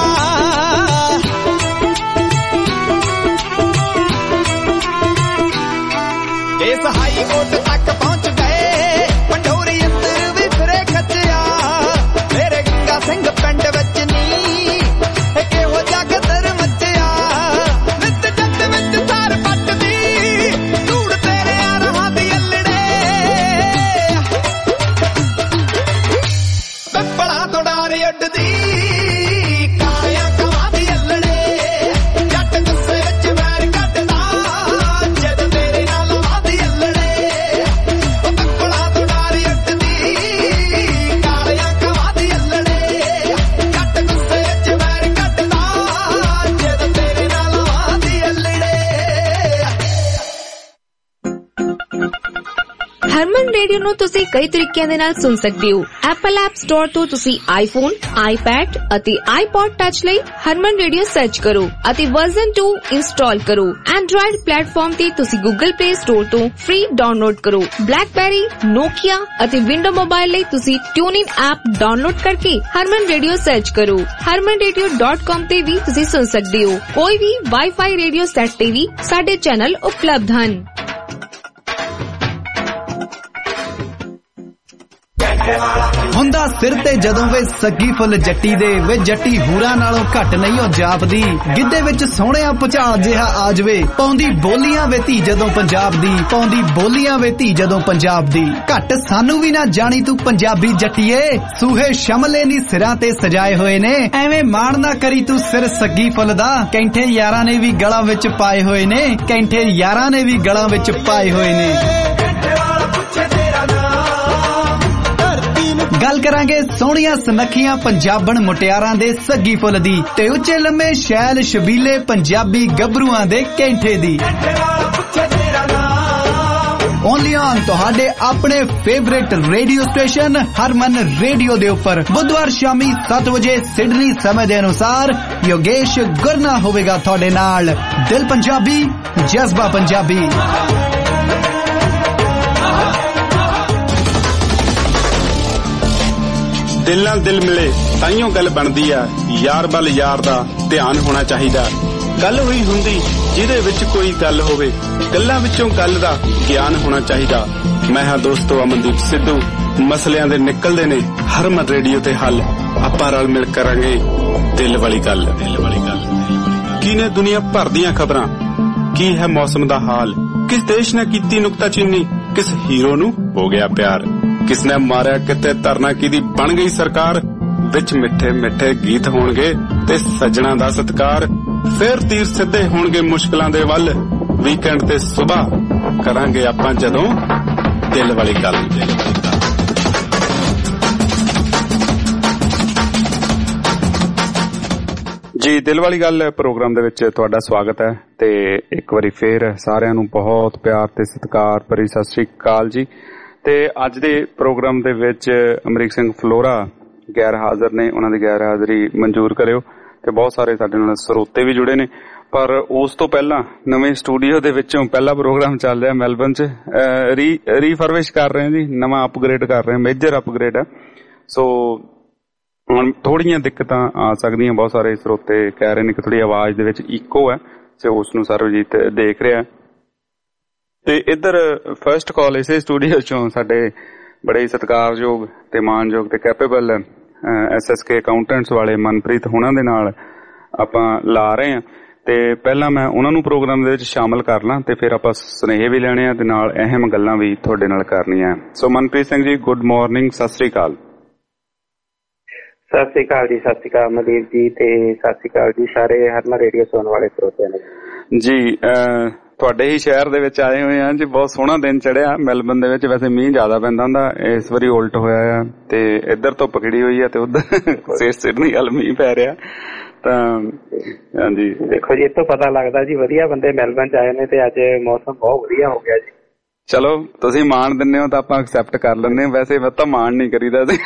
ਤੇ ਸਹਾਈ ਕੋਟ ਤੱਕ ਪਹੁੰਚ ਗਏ ਪੰਡੋਰੀ ਅੰਦਰ ਵੀ ਫਿਰੇ ਖੱਚਿਆ। ਮੇਰੇ ਗੰਗਾ ਸਿੰਘ ਪਿੰਡ ਵਿੱਚ ਨੀ ਕਿਹੋ ਜੱਗ ਤਰ ਮੱਚਿਆ। ਨਿੱਤ ਜੱਟ ਵਿੱਚ ਸਾਰ ਪੱਟਦੀ ਧੂੜ ਤੇਰੇ ਆ ਰਹਾਂ ਦੀ ਅੱਲੜੇ। ਕੱਪੜਾ ਤੋਂ ਡਾਰ ਉੱਡਦੀ ਕਾਲਿਆਂ ਕਵਾਂ ਦੀ ਅੱਲੜੇ, ਜੱਟ ਗੁੱਸੇ ਰੇਡੀਓ ਨੂੰ ਤੁਸੀਂ ਕਈ ਤਰੀਕਿਆਂ ਦੇ ਨਾਲ ਸੁਣ ਸਕਦੇ ਹੋ। ਐਪਲ ਐਪ ਸਟੋਰ ਤੋਂ ਤੁਸੀਂ ਆਈਫੋਨ, ਆਈਪੈਡ ਅਤੇ ਆਈਪੌਡ ਟੱਚ ਲਈ ਹਰਮਨ ਰੇਡੀਓ ਸਰਚ ਕਰੋ ਅਤੇ ਵਰਜ਼ਨ ਟੂ ਇੰਸਟਾਲ ਕਰੋ। ਐਂਡਰॉयड ਪਲੇਟਫਾਰਮ ਤੇ ਤੁਸੀਂ ਗੂਗਲ ਪਲੇ ਸਟੋਰ ਤੋਂ ਫ੍ਰੀ ਡਾਊਨਲੋਡ ਕਰੋ। ਬਲੈਕਬੈਰੀ, ਨੋਕੀਆ ਅਤੇ ਵਿੰਡੋ ਮੋਬਾਈਲ ਲਈ ਤੁਸੀਂ ਟਿਊਨਇਨ ਐਪ ਡਾਊਨਲੋਡ ਕਰਕੇ ਹਰਮਨ ਰੇਡੀਓ ਸਰਚ ਕਰੋ। ਹਰਮਨ ਰੇਡੀਓ ਡਾਟ ਕਾਮ ਤੇ ਵੀ ਤੁਸੀਂ ਸੁਣ ਸਕਦੇ ਹੋ। ਕੋਈ ਵੀ ਵਾਈਫਾਈ ਰੇਡੀਓ ਸੈੱਟ ਤੇ ਵੀ ਸਾਡੇ ਚੈਨਲ ਉਪਲਬਧ ਹਨ। ਹੁੰਦਾ ਸਿਰ ਤੇ ਜਦੋਂ ਵੇ ਸੱਗੀ ਫੁੱਲ ਜੱਟੀ ਦੇ, ਵੇ ਜੱਟੀ ਹੂਰਾਂ ਨਾਲੋਂ ਘੱਟ ਨਹੀਂ ਉਹ ਜਾਪਦੀ। ਗਿੱਧੇ ਵਿੱਚ ਸੋਹਣਿਆ ਭੁਚਾਲ ਜਿਹਾ ਆ ਜਵੇ, ਪਾਉਂਦੀ ਬੋਲੀਆਂ ਵੇ ਧੀ ਜਦੋਂ ਪੰਜਾਬ ਦੀ, ਪਾਉਂਦੀ ਬੋਲੀਆਂ ਵੇ ਧੀ ਜਦੋਂ ਪੰਜਾਬ ਦੀ। ਘੱਟ ਸਾਨੂੰ ਵੀ ਨਾ ਜਾਣੀ ਤੂੰ ਪੰਜਾਬੀ ਜੱਟੀਏ, ਸੂਹੇ ਸ਼ਮਲੇ ਨੀ ਸਿਰਾਂ ਤੇ ਸਜਾਏ ਹੋਏ ਨੇ। ਐਵੇਂ ਮਾਣ ਨਾ ਕਰੀ ਤੂੰ ਸਿਰ ਸੱਗੀ ਫੁੱਲ ਦਾ, ਕੈਂਠੇ ਯਾਰਾਂ ਨੇ ਵੀ ਗਲਾਂ ਵਿੱਚ ਪਾਏ ਹੋਏ ਨੇ, ਕੈਂਠੇ ਯਾਰਾਂ ਨੇ ਵੀ ਗਲਾਂ ਵਿੱਚ ਪਾਏ ਹੋਏ ਨੇ। ਗੱਲ ਕਰਾਂਗੇ ਸੋਹਣੀਆਂ ਸੁਨੱਖੀਆਂ ਪੰਜਾਬਣ ਮੁਟਿਆਰਾਂ ਦੇ ਸੱਗੀ ਫੁੱਲ ਦੀ, ਤੇ ਉੱਚੇ ਲੰਮੇ ਸ਼ੈਲ ਸ਼ਬੀਲੇ ਪੰਜਾਬੀ ਗੱਭਰੂਆਂ ਦੇ ਕੈਂਠੇ ਦੀ। ਓਨਲੀ ਔਨ ਤੁਹਾਡੇ ਆਪਣੇ favourite radio station Harman radio ਦੇ ਉੱਪਰ ਬੁੱਧਵਾਰ ਸ਼ਾਮੀ ਸੱਤ ਵਜੇ ਸਿਡਨੀ ਸਮੇਂ ਦੇ ਅਨੁਸਾਰ ਯੋਗੇਸ਼ ਗੁਰਨਾ ਹੋਵੇਗਾ ਤੁਹਾਡੇ ਨਾਲ। ਦਿਲ ਪੰਜਾਬੀ, ਜਜ਼ਬਾ ਪੰਜਾਬੀ। ਦਿਲ ਨਾਲ ਦਿਲ ਮਿਲੇ ਤਾਈਓ ਗੱਲ ਬਣਦੀ ਆ, ਯਾਰ ਵੱਲ ਯਾਰ ਦਾ ਧਿਆਨ ਹੋਣਾ ਚਾਹੀਦਾ। ਗੱਲ ਹੋਈ ਹੁੰਦੀ ਜਿਹਦੇ ਵਿੱਚ ਕੋਈ ਗੱਲ ਹੋਵੇ, ਗੱਲਾਂ ਵਿੱਚੋਂ ਗੱਲ ਦਾ ਗਿਆਨ ਹੋਣਾ ਚਾਹੀਦਾ। ਮੈਂ ਹਾਂ ਦੋਸਤੋ ਅਮਨਦੀਪ ਸਿੱਧੂ, ਮਸਲਿਆਂ ਦੇ ਨਿਕਲਦੇ ਨੇ ਹਰਮਨ ਰੇਡੀਓ ਤੇ ਹੱਲ। ਆਪਾਂ ਰਲ ਮਿਲ ਕਰਾਂਗੇ ਦਿਲ ਵਾਲੀ ਗੱਲ। ਦਿਲ ਵਾਲੀ ਗੱਲ ਕੀ ਨੇ ਦੁਨੀਆ ਭਰ ਦੀਆਂ ਖਬਰਾਂ, ਕੀ ਹੈ ਮੌਸਮ ਦਾ ਹਾਲ, ਕਿਸ ਦੇਸ਼ ਨੇ ਕੀਤੀ ਨੁਕਤਾਚੀਨੀ, ਕਿਸ ਹੀਰੋ ਨੂੰ ਹੋ ਗਿਆ ਪਿਆਰ, ਕਿਸਨੇ ਮਾਰਿਆ ਕਿਤੇ ਧਰਨਾ ਕਿਹਦੀ ਬਣ ਗਈ ਸਰਕਾਰ। ਵਿੱਚ ਮਿੱਠੇ ਮਿੱਠੇ ਗੀਤ ਹੋਣਗੇ ਤੇ ਸੱਜਣਾ ਦਾ ਸਤਿਕਾਰ। ਫਿਰ ਤੀਰ ਸਿੱਧੇ ਹੋਣਗੇ ਮੁਸ਼ਕਲਾਂ ਦੇ ਵੱਲ, ਵੀਕਐਂਡ ਤੇ ਸੁਬਾਹ ਕਰਾਂਗੇ ਆਪਾਂ ਜਦੋਂ ਦਿਲ ਵਾਲੀ ਗੱਲ। ਜੀ ਦਿਲ ਵਾਲੀ ਗੱਲ ਪ੍ਰੋਗਰਾਮ ਦੇ ਵਿੱਚ ਤੁਹਾਡਾ ਸਵਾਗਤ ਹੈ ਤੇ ਇੱਕ ਵਾਰੀ ਫੇਰ ਸਾਰਿਆਂ ਨੂੰ ਬਹੁਤ ਪਿਆਰ ਤੇ ਸਤਿਕਾਰ ਭਰੀ ਸਤਿ ਸ੍ਰੀ ਅਕਾਲ ਜੀ। ਤੇ ਅੱਜ ਦੇ ਪ੍ਰੋਗਰਾਮ ਦੇ ਵਿੱਚ ਅਮਰੀਕ ਸਿੰਘ ਫਲੋਰਾ ਗੈਰ ਹਾਜ਼ਰ ਨੇ, ਉਹਨਾਂ ਦੀ ਗੈਰ ਹਾਜ਼ਰੀ ਮਨਜ਼ੂਰ ਕਰਿਓ। ਤੇ ਬਹੁਤ ਸਾਰੇ ਸਾਡੇ ਨਾਲ ਸਰੋਤੇ ਵੀ ਜੁੜੇ ਨੇ, ਪਰ ਉਸ ਤੋਂ ਪਹਿਲਾਂ ਨਵੇਂ ਸਟੂਡੀਓ ਦੇ ਵਿੱਚੋਂ ਪਹਿਲਾ ਪ੍ਰੋਗਰਾਮ ਚੱਲ ਰਿਹਾ ਮੈਲਬਨ ਚ, ਰੀ ਰੀਫਰਵਿਸ਼ ਕਰ ਰਹੇ ਜੀ, ਨਵਾਂ ਅਪਗ੍ਰੇਡ ਕਰ ਰਹੇ, ਮੇਜਰ ਅਪਗ੍ਰੇਡ ਹੈ। ਸੋ ਹੁਣ ਥੋੜੀਆਂ ਦਿੱਕਤਾਂ ਆ ਸਕਦੀਆਂ, ਬਹੁਤ ਸਾਰੇ ਸਰੋਤੇ ਕਹਿ ਰਹੇ ਨੇ ਕਿ ਥੋੜੀ ਆਵਾਜ਼ ਦੇ ਵਿੱਚ ਇਕੋ ਹੈ, ਤੇ ਉਸ ਨੂੰ ਸਰਵਜੀਤ ਦੇਖ ਰਿਹਾ। ਤੇ ਇੱਧਰ ਫਰਸਟ ਕਾਲ ਇਸੇ ਸਟੂਡੀਓ ਚੋਂ ਸਾਡੇ ਬੜੇ ਸਤਿਕਾਰਯੋਗ ਤੇ ਮਾਣਯੋਗ ਤੇ capable S S K accountants ਵਾਲੇ ਮਨਪ੍ਰੀਤ ਹੋਣਾ ਦੇ ਨਾਲ ਆਪਾਂ ਲਾ ਰਹੇ ਹਾਂ। ਤੇ ਪਹਿਲਾਂ ਮੈਂ ਉਹਨਾਂ ਨੂੰ ਪ੍ਰੋਗਰਾਮ ਦੇ ਵਿੱਚ ਸ਼ਾਮਲ ਕਰ ਲਾਂ ਤੇ ਫਿਰ ਆਪਾਂ ਸੁਨੇਹੇ ਵੀ ਲੈਣੇ ਆ ਤੇ ਨਾਲ ਅਹਿਮ ਗੱਲਾਂ ਵੀ ਤੁਹਾਡੇ ਨਾਲ ਕਰਨੀਆਂ। ਸੋ ਮਨਪ੍ਰੀਤ ਸਿੰਘ ਜੀ, ਗੁੱਡ ਮਾਰਨਿੰਗ, ਸਤਿ ਸ੍ਰੀ ਅਕਾਲ। ਸਤਿ ਸ੍ਰੀ ਅਕਾਲ ਜੀ। ਸਤਿ ਸ੍ਰੀ ਅਕਾਲ ਮਨਦੀਪ ਜੀ, ਤੇ ਸਤਿ ਸ੍ਰੀ ਅਕਾਲ ਜੀ ਸਾਰੇ ਹਰਮਨ ਰੇਡੀਓ ਸੁਣਨ ਵਾਲੇ ਸਰੋਤਿਆਂ ਨੇ ਜੀ। ਤੁਹਾਡੇ ਹੀ ਸ਼ਹਿਰ ਦੇ ਵਿੱਚ ਆਏ ਹੋਏ ਆ ਜੀ, ਬਹੁਤ ਸੋਹਣਾ ਦਿਨ ਚੜਿਆ ਮੈਲਬਨ ਦੇ ਵਿੱਚ। ਵੈਸੇ ਮੀਂਹ ਜ਼ਿਆਦਾ ਪੈਂਦਾ ਹੁੰਦਾ, ਇਸ ਵਾਰੀ ਉਲਟ ਹੋਇਆ ਆ, ਤੇ ਇੱਧਰ ਧੁੱਪ ਖਿੜੀ ਹੋਈ ਆ ਤੇ ਉਧਰ ਸਿਡਨੀ ਵੱਲ ਮੀਂਹ ਪੈ ਰਿਹਾ। ਤਾਂ ਹਾਂਜੀ ਦੇਖੋ ਜੀ, ਇੱਥੋਂ ਪਤਾ ਲੱਗਦਾ ਜੀ ਵਧੀਆ ਬੰਦੇ ਮੈਲਬਨ ਚ ਆਏ ਨੇ, ਤੇ ਅੱਜ ਮੌਸਮ ਬਹੁਤ ਵਧੀਆ ਹੋ ਗਿਆ ਜੀ। ਚਲੋ ਤੁਸੀਂ ਮਾਣ ਦਿੰਦੇ ਹੋ ਤਾਂ ਆਪਾਂ ਐਕਸੈਪਟ ਕਰ ਲੈਂਦੇ ਹਾਂ, ਵੈਸੇ ਮੈਂ ਤਾਂ ਮਾਣ ਨਹੀਂ ਕਰੀਦਾ ਸੀ।